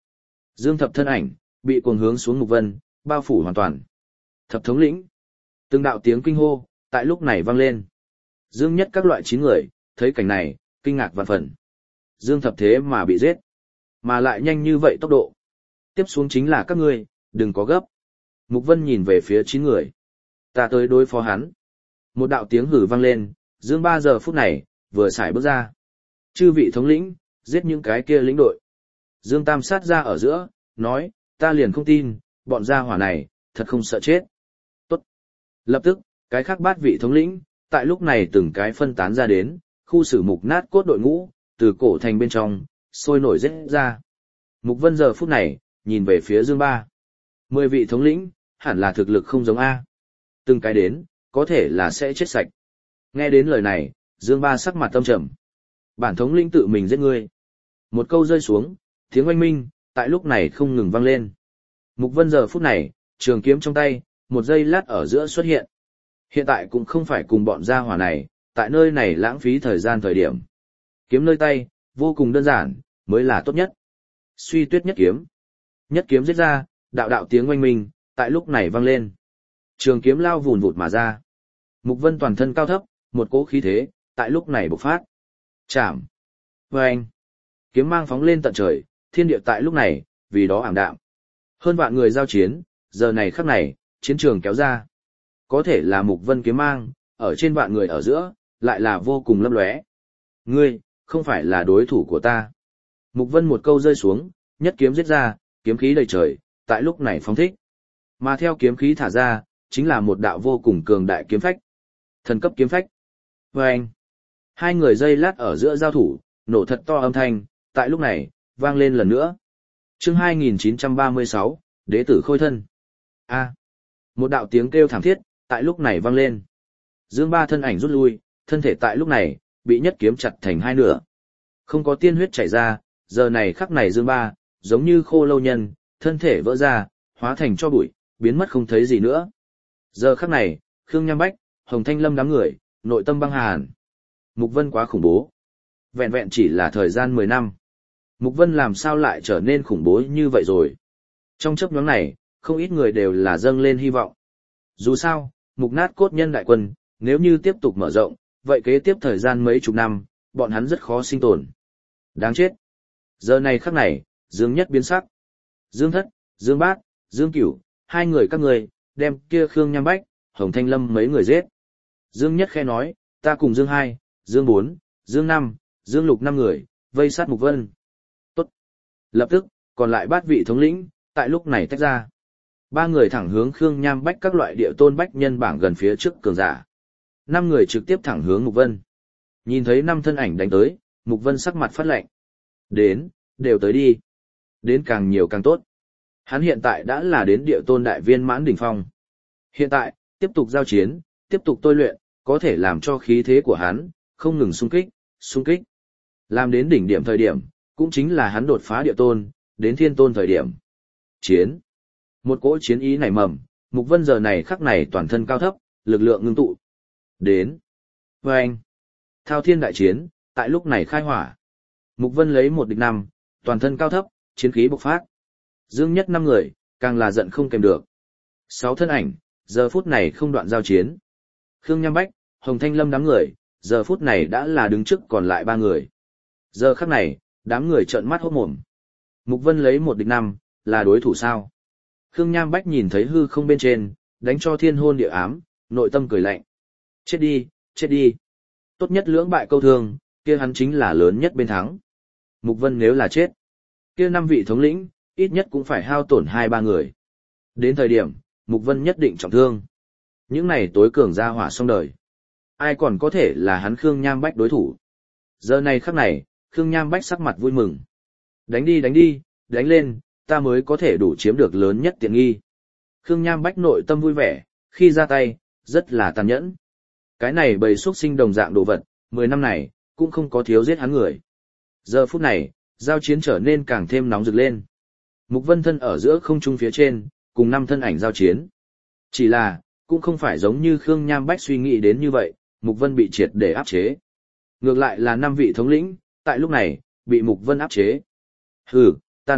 Dương Thập thân ảnh, bị cuồng hướng xuống Mục Vân, bao phủ hoàn toàn. Thập thống lĩnh. Từng đạo tiếng kinh hô, tại lúc này vang lên. Dương Nhất các loại 9 người, thấy cảnh này, kinh ngạc vạn phần. Dương Thập thế mà bị giết. Mà lại nhanh như vậy tốc độ. Tiếp xuống chính là các ngươi, đừng có gấp. Mục Vân nhìn về phía 9 người. Ta tới đối phó hắn. Một đạo tiếng hử vang lên, Dương 3 giờ phút này, vừa xài bước ra. Chư vị thống lĩnh, giết những cái kia lĩnh đội. Dương Tam sát ra ở giữa, nói, ta liền không tin, bọn gia hỏa này, thật không sợ chết. Tốt. Lập tức, cái khác 8 vị thống lĩnh, tại lúc này từng cái phân tán ra đến, khu xử mục nát cốt đội ngũ, từ cổ thành bên trong, sôi nổi giết ra. Mục Vân giờ phút này, nhìn về phía Dương Ba. 10 vị thống lĩnh, hẳn là thực lực không giống A. Từng cái đến, có thể là sẽ chết sạch. Nghe đến lời này, Dương Ba sắc mặt tâm trầm. Bản thống lĩnh tự mình giết ngươi. Một câu rơi xuống, tiếng oanh minh, tại lúc này không ngừng vang lên. Mục Vân giờ phút này, trường kiếm trong tay, một giây lát ở giữa xuất hiện. Hiện tại cũng không phải cùng bọn gia hỏa này, tại nơi này lãng phí thời gian thời điểm. Kiếm nơi tay, vô cùng đơn giản, mới là tốt nhất. Suy tuyết nhất kiếm. Nhất kiếm giết ra, đạo đạo tiếng oanh minh, tại lúc này vang lên. Trường kiếm lao vùn vụt mà ra. Mục Vân toàn thân cao thấp, một cỗ khí thế, tại lúc này bộc phát. Chạm. Vâng. Kiếm mang phóng lên tận trời, thiên địa tại lúc này, vì đó ảm đạm. Hơn vạn người giao chiến, giờ này khắc này, chiến trường kéo ra. Có thể là Mục Vân kiếm mang, ở trên vạn người ở giữa, lại là vô cùng lấp lóe. Ngươi, không phải là đối thủ của ta. Mục Vân một câu rơi xuống, nhất kiếm giết ra, kiếm khí đầy trời, tại lúc này phóng thích. Mà theo kiếm khí thả ra, chính là một đạo vô cùng cường đại kiếm phách. Thần cấp kiếm phách. Vâng. Hai người giây lát ở giữa giao thủ, nổ thật to âm thanh, tại lúc này, vang lên lần nữa. Chương 2936, Đế tử khôi thân. A. Một đạo tiếng kêu thảm thiết, tại lúc này vang lên. Dương Ba thân ảnh rút lui, thân thể tại lúc này, bị nhất kiếm chặt thành hai nửa. Không có tiên huyết chảy ra, giờ này khắc này Dương Ba, giống như khô lâu nhân, thân thể vỡ ra, hóa thành cho bụi, biến mất không thấy gì nữa. Giờ khắc này, Khương Nham Bách, Hồng Thanh Lâm đám người, nội tâm băng hàn. Mục Vân quá khủng bố. Vẹn vẹn chỉ là thời gian 10 năm. Mục Vân làm sao lại trở nên khủng bố như vậy rồi? Trong chớp nhoáng này, không ít người đều là dâng lên hy vọng. Dù sao, mục nát cốt nhân đại quân, nếu như tiếp tục mở rộng, vậy kế tiếp thời gian mấy chục năm, bọn hắn rất khó sinh tồn. Đáng chết. Giờ này khắc này, Dương Nhất biến sắc. Dương Thất, Dương Bát, Dương Cửu, hai người các người, đem kia Khương Nham Bách, Hồng Thanh Lâm mấy người giết. Dương Nhất khẽ nói, ta cùng Dương 2, Dương 4, Dương 5, Dương Lục 5 người, vây sát Mục Vân. Tốt. Lập tức, còn lại 8 vị thống lĩnh, tại lúc này tách ra. 3 người thẳng hướng Khương Nham Bách các loại địa tôn bách nhân bảng gần phía trước cường giả. 5 người trực tiếp thẳng hướng Mục Vân. Nhìn thấy 5 thân ảnh đánh tới, Mục Vân sắc mặt phát lạnh. Đến, đều tới đi. Đến càng nhiều càng tốt. Hắn hiện tại đã là đến địa tôn đại viên mãn đỉnh phong. Hiện tại, tiếp tục giao chiến, tiếp tục tôi luyện, có thể làm cho khí thế của hắn, không ngừng xung kích. Làm đến đỉnh điểm thời điểm, cũng chính là hắn đột phá địa tôn, đến thiên tôn thời điểm. Chiến. Một cỗ chiến ý nảy mầm, Mục Vân giờ này khắc này toàn thân cao thấp, lực lượng ngưng tụ. Đến. Vâng. Thao thiên đại chiến, tại lúc này khai hỏa. Mục Vân lấy 1 địch 5, toàn thân cao thấp, chiến khí bộc phát. Dương Nhất 5 người, càng là giận không kèm được. 6 thân ảnh, giờ phút này không đoạn giao chiến. Khương Nham Bách, Hồng Thanh Lâm đám người, giờ phút này đã là đứng trước còn lại 3 người. Giờ khắc này, đám người trợn mắt hốt mồm. Mục Vân lấy 1 địch 5, là đối thủ sao? Khương Nham Bách nhìn thấy hư không bên trên, đánh cho thiên hôn địa ám, nội tâm cười lạnh. Chết đi, chết đi. Tốt nhất lưỡng bại câu thương, kia hắn chính là lớn nhất bên thắng. Mục Vân nếu là chết, kia 5 vị thống lĩnh, ít nhất cũng phải hao tổn 2-3 người. Đến thời điểm, Mục Vân nhất định trọng thương. Những này tối cường ra hỏa xong đời. Ai còn có thể là hắn Khương Nham Bách đối thủ. Giờ này khắc này, Khương Nham Bách sắc mặt vui mừng. Đánh đi, đánh lên, ta mới có thể đủ chiếm được lớn nhất tiện nghi. Khương Nham Bách nội tâm vui vẻ, khi ra tay, rất là tàn nhẫn. Cái này bầy xuất sinh đồng dạng đồ vật, 10 năm này, cũng không có thiếu giết hắn người. Giờ phút này, giao chiến trở nên càng thêm nóng rực lên. Mục Vân thân ở giữa không trung phía trên, cùng 5 thân ảnh giao chiến. Chỉ là, cũng không phải giống như Khương Nham Bách suy nghĩ đến như vậy, Mục Vân bị triệt để áp chế. Ngược lại là 5 vị thống lĩnh, tại lúc này, bị Mục Vân áp chế. Hừ, ta nói,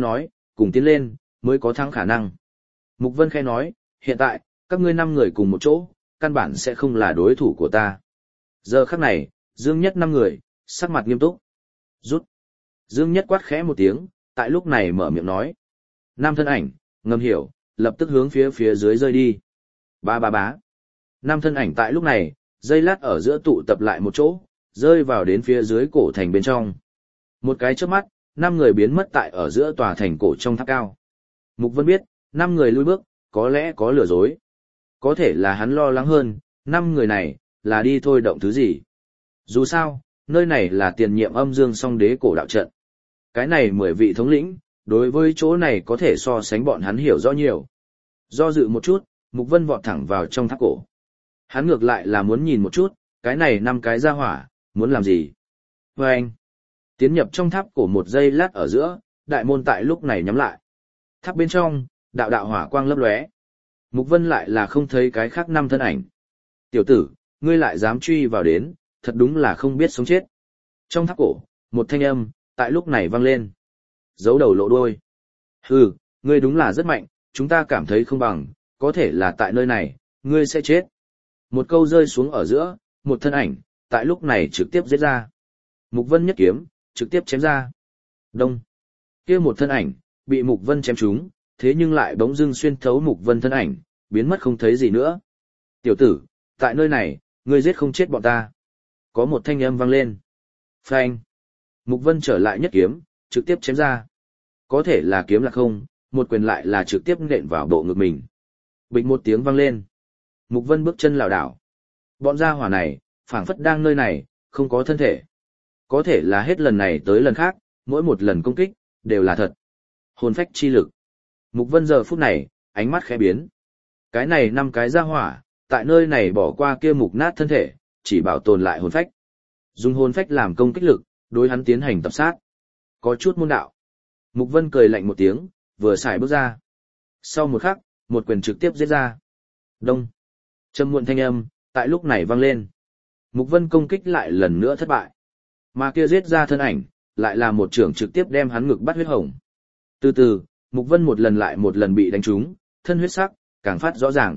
cùng tiến lên, mới có thắng khả năng. Mục Vân khẽ nói, hiện tại, các ngươi 5 người cùng một chỗ, căn bản sẽ không là đối thủ của ta. Giờ khắc này, Dương Nhất 5 người, sắc mặt nghiêm túc. Rút. Dương Nhất quát khẽ một tiếng, tại lúc này mở miệng nói. 5 thân ảnh, ngầm hiểu, lập tức hướng phía dưới rơi đi. Ba ba bá. 5 thân ảnh tại lúc này, dây lát ở giữa tụ tập lại một chỗ, rơi vào đến phía dưới cổ thành bên trong. Một cái chớp mắt, 5 người biến mất tại ở giữa tòa thành cổ trong tháp cao. Mục Vân biết, 5 người lui bước, có lẽ có lừa dối. Có thể là hắn lo lắng hơn, 5 người này, là đi thôi động thứ gì. Dù sao, nơi này là tiền nhiệm Âm Dương Song Đế cổ đạo trận. Cái này 10 vị thống lĩnh, đối với chỗ này có thể so sánh bọn hắn hiểu rõ nhiều. Do dự một chút, Mục Vân vọt thẳng vào trong tháp cổ. Hắn ngược lại là muốn nhìn một chút, cái này 5 cái ra hỏa, muốn làm gì. Và anh, tiến nhập trong tháp cổ một giây lát ở giữa, đại môn tại lúc này nhắm lại. Tháp bên trong, đạo đạo hỏa quang lấp lóe. Mục Vân lại là không thấy cái khác 5 thân ảnh. Tiểu tử, ngươi lại dám truy vào đến, thật đúng là không biết sống chết. Trong tháp cổ, một thanh âm, tại lúc này vang lên. Giấu đầu lộ đuôi. Hừ, ngươi đúng là rất mạnh, chúng ta cảm thấy không bằng, có thể là tại nơi này, ngươi sẽ chết. Một câu rơi xuống ở giữa, một thân ảnh, tại lúc này trực tiếp giết ra. Mục Vân nhất kiếm, trực tiếp chém ra. Đông. Kia một thân ảnh, bị Mục Vân chém trúng, thế nhưng lại bỗng dưng xuyên thấu Mục Vân thân ảnh, biến mất không thấy gì nữa. Tiểu tử, tại nơi này, ngươi giết không chết bọn ta. Có một thanh âm vang lên. Phanh. Mục Vân trở lại nhất kiếm, trực tiếp chém ra. Có thể là kiếm là không, một quyền lại là trực tiếp nện vào bộ ngực mình. Bịch một tiếng vang lên. Mục Vân bước chân lảo đảo. Bọn gia hỏa này, phảng phất đang nơi này, không có thân thể. Có thể là hết lần này tới lần khác, mỗi một lần công kích, đều là thật. Hồn phách chi lực. Mục Vân giờ phút này, ánh mắt khẽ biến. Cái này 5 cái gia hỏa, tại nơi này bỏ qua kia mục nát thân thể, chỉ bảo tồn lại hồn phách. Dùng hồn phách làm công kích lực, đối hắn tiến hành tập sát. Có chút môn đạo. Mục Vân cười lạnh một tiếng, vừa xài bước ra. Sau một khắc, một quyền trực tiếp giết ra. Đông. Trầm muộn thanh âm, tại lúc này vang lên. Mục Vân công kích lại lần nữa thất bại. Mà kia giết ra thân ảnh, lại là một trưởng trực tiếp đem hắn ngực bắt huyết hồng. Từ từ, Mục Vân một lần lại một lần bị đánh trúng, thân huyết sắc, càng phát rõ ràng.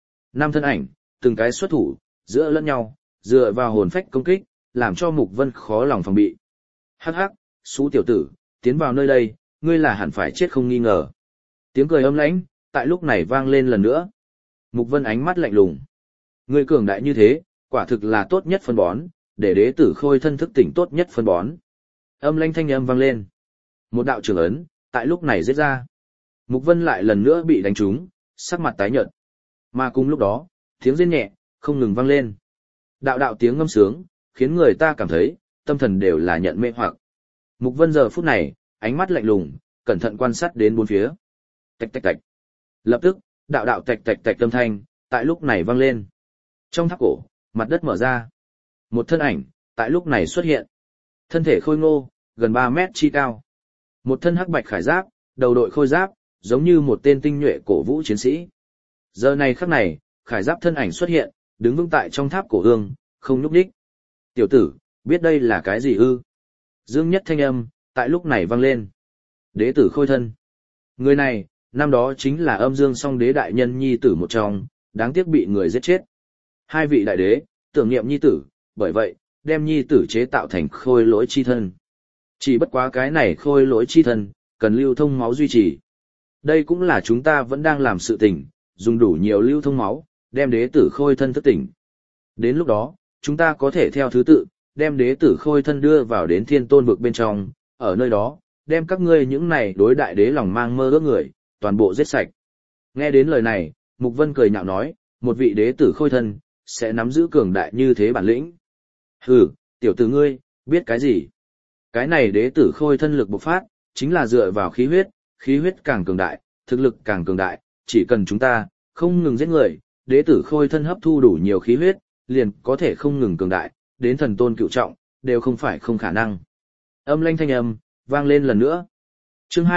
5 thân ảnh, từng cái xuất thủ, giữa lẫn nhau, dựa vào hồn phách công kích, làm cho Mục Vân khó lòng phòng bị. Hắc hắc, xú tiểu tử, tiến vào nơi đây, ngươi là hẳn phải chết không nghi ngờ. Tiếng cười âm lãnh, tại lúc này vang lên lần nữa. Mục Vân ánh mắt lạnh lùng. Ngươi cường đại như thế, quả thực là tốt nhất phân bón, để đế tử khôi thân thức tỉnh tốt nhất phân bón. Âm lãnh thanh âm vang lên. Một đạo trường ấn, tại lúc này giết ra. Mục Vân lại lần nữa bị đánh trúng, sắc mặt tái nhợt. Mà cùng lúc đó, tiếng rên nhẹ, không ngừng vang lên. Đạo đạo tiếng ngâm sướng, khiến người ta cảm thấy, tâm thần đều là nhận mê hoặc. Mục Vân giờ phút này, ánh mắt lạnh lùng, cẩn thận quan sát đến bốn phía. Tạch tạch tạch. Lập tức, đạo đạo tạch tạch tạch âm thanh, tại lúc này vang lên. Trong tháp cổ, mặt đất mở ra. Một thân ảnh, tại lúc này xuất hiện. Thân thể khôi ngô, gần 3 mét chi cao. Một thân hắc bạch khải giáp, đầu đội khôi giáp, giống như một tên tinh nhuệ cổ vũ chiến sĩ. Giờ này khắc này, khải giáp thân ảnh xuất hiện, đứng vững tại trong tháp cổ hương, không nhúc nhích. Tiểu tử, biết đây là cái gì ư? Dương Nhất thanh âm, tại lúc này vang lên. Đế tử khôi thân. Người này, năm đó chính là Âm Dương Song Đế đại nhân nhi tử một trong, đáng tiếc bị người giết chết. 2 vị đại đế, tưởng niệm nhi tử, bởi vậy, đem nhi tử chế tạo thành khôi lỗi chi thân. Chỉ bất quá cái này khôi lỗi chi thân, cần lưu thông máu duy trì. Đây cũng là chúng ta vẫn đang làm sự tình, dùng đủ nhiều lưu thông máu, đem đế tử khôi thân thức tỉnh. Đến lúc đó, chúng ta có thể theo thứ tự, đem đế tử khôi thân đưa vào đến thiên tôn vực bên trong, ở nơi đó, đem các ngươi những này đối đại đế lòng mang mơ ước người, toàn bộ giết sạch. Nghe đến lời này, Mục Vân cười nhạo nói, một vị đế tử khôi thân, sẽ nắm giữ cường đại như thế bản lĩnh. Hừ, tiểu tử ngươi, biết cái gì? Cái này đế tử khôi thân lực bộc phát, chính là dựa vào khí huyết càng cường đại, thực lực càng cường đại, chỉ cần chúng ta, không ngừng giết người, đế tử khôi thân hấp thu đủ nhiều khí huyết, liền có thể không ngừng cường đại, đến thần tôn cựu trọng, đều không phải không khả năng. Âm lanh thanh âm, vang lên lần nữa. Chương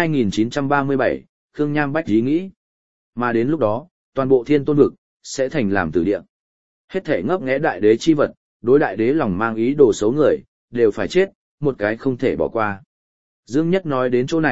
2937, Khương Nham Bách ý nghĩ. Mà đến lúc đó, toàn bộ thiên tôn vực, sẽ thành làm tử địa. Hết thể ngấp nghé đại đế chi vật, đối đại đế lòng mang ý đồ xấu người, đều phải chết, một cái không thể bỏ qua. Dương Nhất nói đến chỗ này,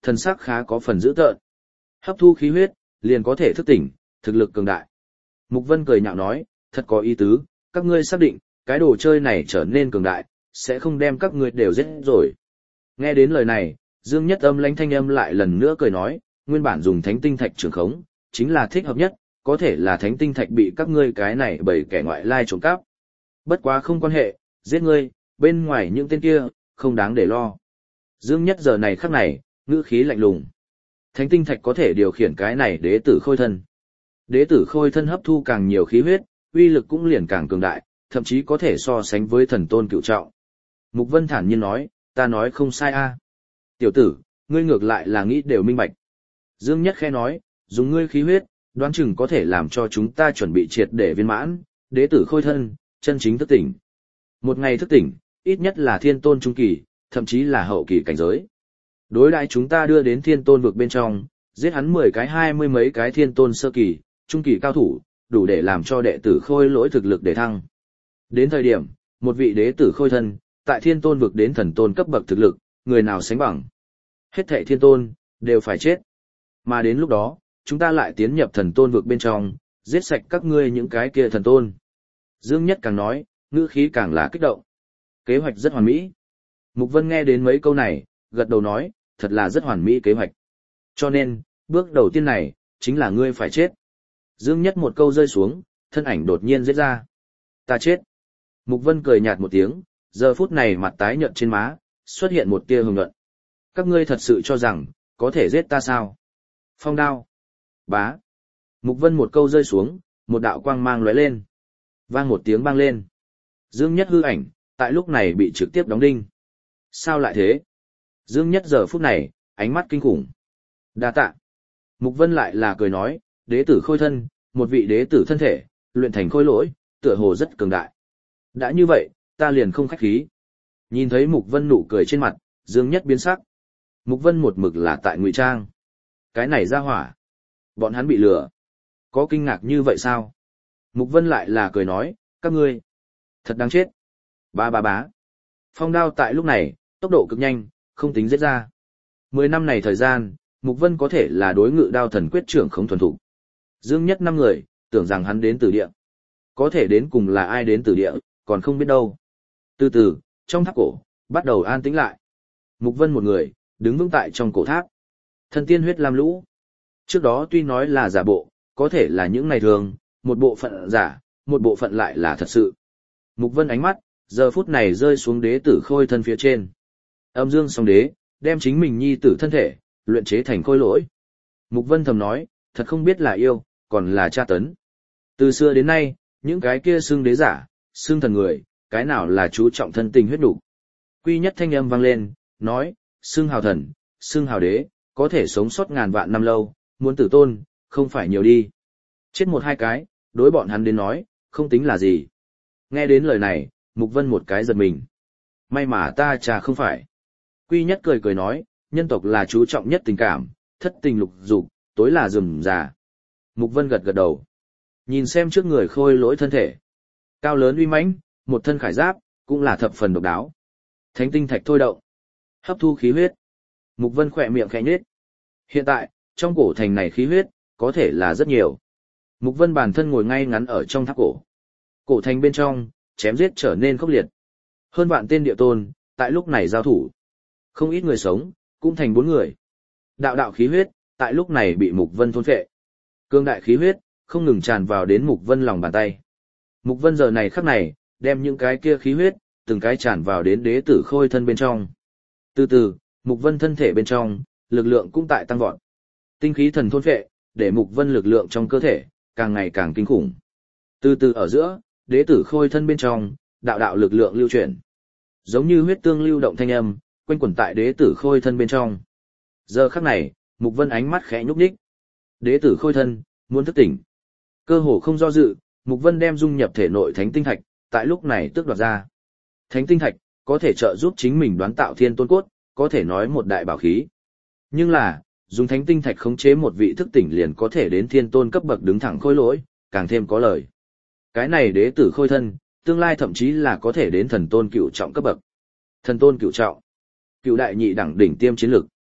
thần sắc khá có phần dữ tợn. Hấp thu khí huyết, liền có thể thức tỉnh, thực lực cường đại. Mục Vân cười nhạo nói, thật có ý tứ, các ngươi xác định, cái đồ chơi này trở nên cường đại, sẽ không đem các ngươi đều giết rồi. Nghe đến lời này, Dương Nhất Âm lãnh thanh âm lại lần nữa cười nói, nguyên bản dùng thánh tinh thạch trường khống, chính là thích hợp nhất, có thể là thánh tinh thạch bị các ngươi cái này bởi kẻ ngoại lai trộm cắp. Bất quá không quan hệ, giết ngươi, bên ngoài những tên kia, không đáng để lo. Dương Nhất giờ này khắc này, ngữ khí lạnh lùng. Thánh tinh thạch có thể điều khiển cái này đế tử khôi thân. Đế tử khôi thân hấp thu càng nhiều khí huyết, uy lực cũng liền càng cường đại, thậm chí có thể so sánh với thần tôn cựu trọng. Mục Vân thản nhiên nói, ta nói không sai a. Tiểu tử, ngươi ngược lại là nghĩ đều minh bạch. Dương Nhất khẽ nói, dùng ngươi khí huyết, đoán chừng có thể làm cho chúng ta chuẩn bị triệt để viên mãn, đế tử khôi thân, chân chính thức tỉnh. Một ngày thức tỉnh, ít nhất là thiên tôn trung kỳ, thậm chí là hậu kỳ cảnh giới. Đối đãi chúng ta đưa đến thiên tôn vực bên trong, giết hắn 10 cái 20 mấy cái thiên tôn sơ kỳ, trung kỳ cao thủ, đủ để làm cho đệ tử khôi lỗi thực lực để thăng. Đến thời điểm, một vị đế tử khôi thân, tại thiên tôn vực đến thần tôn cấp bậc thực lực, người nào sánh bằng. Hết thảy thiên tôn, đều phải chết. Mà đến lúc đó, chúng ta lại tiến nhập thần tôn vực bên trong, giết sạch các ngươi những cái kia thần tôn. Dương Nhất càng nói, ngữ khí càng là kích động. Kế hoạch rất hoàn mỹ. Mục Vân nghe đến mấy câu này, gật đầu nói, thật là rất hoàn mỹ kế hoạch. Cho nên, bước đầu tiên này, chính là ngươi phải chết. Dương Nhất một câu rơi xuống, thân ảnh đột nhiên giết ra. Ta chết. Mục Vân cười nhạt một tiếng, giờ phút này mặt tái nhợt trên má, xuất hiện một tia hưng luận. Các ngươi thật sự cho rằng, có thể giết ta sao? Phong đao. Bá. Mục Vân một câu rơi xuống, một đạo quang mang lóe lên. Vang một tiếng bang lên. Dương Nhất hư ảnh, tại lúc này bị trực tiếp đóng đinh. Sao lại thế? Dương Nhất giờ phút này, ánh mắt kinh khủng. Đa tạ. Mục Vân lại là cười nói, đế tử khôi thân, một vị đế tử thân thể, luyện thành khôi lỗi, tựa hồ rất cường đại. Đã như vậy, ta liền không khách khí. Nhìn thấy Mục Vân nụ cười trên mặt, Dương Nhất biến sắc. Mục Vân một mực là tại ngụy trang. Cái này ra hỏa. Bọn hắn bị lừa. Có kinh ngạc như vậy sao? Mục Vân lại là cười nói, các ngươi. Thật đáng chết. Ba ba bá. Phong đao tại lúc này, tốc độ cực nhanh, không tính giết ra. 10 năm này thời gian, Mục Vân có thể là đối ngự đao thần quyết trưởng không thuần thục. Dương Nhất 5 người, tưởng rằng hắn đến từ địa. Có thể đến cùng là ai đến từ địa, còn không biết đâu. Từ từ, trong tháp cổ, bắt đầu an tĩnh lại. Mục Vân một người, đứng vững tại trong cổ tháp. Thần tiên huyết lam lũ. Trước đó tuy nói là giả bộ, có thể là những ngày thường, một bộ phận giả, một bộ phận lại là thật sự. Mục Vân ánh mắt, giờ phút này rơi xuống đế tử khôi thân phía trên. Âm dương song đế, đem chính mình nhi tử thân thể, luyện chế thành khôi lỗi. Mục Vân thầm nói, thật không biết là yêu, còn là tra tấn. Từ xưa đến nay, những cái kia xưng đế giả, xưng thần người, cái nào là chú trọng thân tình huyết đủ. Quy nhất thanh âm vang lên, nói, xưng hào thần, xưng hào đế, có thể sống sót ngàn vạn năm lâu, muốn tử tôn, không phải nhiều đi. Chết một hai cái, đối bọn hắn đến nói, không tính là gì. Nghe đến lời này, Mục Vân một cái giật mình. May mà ta chả không phải. Quy nhất cười cười nói, nhân tộc là chú trọng nhất tình cảm, thất tình lục dục, tối là rườm rà. Mục Vân gật gật đầu. Nhìn xem trước người khôi lỗi thân thể. Cao lớn uy mãnh, một thân khải giáp, cũng là thập phần độc đáo. Thánh tinh thạch thôi động. Hấp thu khí huyết. Mục Vân khỏe miệng khẽ nhếch. Hiện tại, trong cổ thành này khí huyết, có thể là rất nhiều. Mục Vân bản thân ngồi ngay ngắn ở trong tháp cổ. Cổ thành bên trong, chém giết trở nên khốc liệt. Hơn vạn tên địa tôn, tại lúc này giao thủ. Không ít người sống, cũng thành 4 người. Đạo đạo khí huyết, tại lúc này bị Mục Vân thôn phệ. Cương đại khí huyết, không ngừng tràn vào đến Mục Vân lòng bàn tay. Mục Vân giờ này khắc này, đem những cái kia khí huyết, từng cái tràn vào đến đế tử khôi thân bên trong. Từ từ, Mục Vân thân thể bên trong, lực lượng cũng tại tăng vọt. Tinh khí thần thôn phệ, để Mục Vân lực lượng trong cơ thể, càng ngày càng kinh khủng. Từ từ ở giữa, đế tử khôi thân bên trong, đạo đạo lực lượng lưu chuyển. Giống như huyết tương lưu động thanh âm, quanh quẩn tại đế tử khôi thân bên trong. Giờ khắc này, Mục Vân ánh mắt khẽ nhúc nhích. Đế tử khôi thân, muốn thức tỉnh. Cơ hồ không do dự, Mục Vân đem dung nhập thể nội thánh tinh thạch, tại lúc này tước đoạt ra. Thánh tinh thạch, có thể trợ giúp chính mình đoán tạo thiên tôn cốt, có thể nói một đại bảo khí. Nhưng là, dùng thánh tinh thạch khống chế một vị thức tỉnh liền có thể đến thiên tôn cấp bậc đứng thẳng khôi lỗi, càng thêm có lời. Cái này đế tử khôi thân, tương lai thậm chí là có thể đến thần tôn cựu trọng cấp bậc. Thần tôn cựu trọng, cựu đại nhị đẳng đỉnh tiêm chiến lực.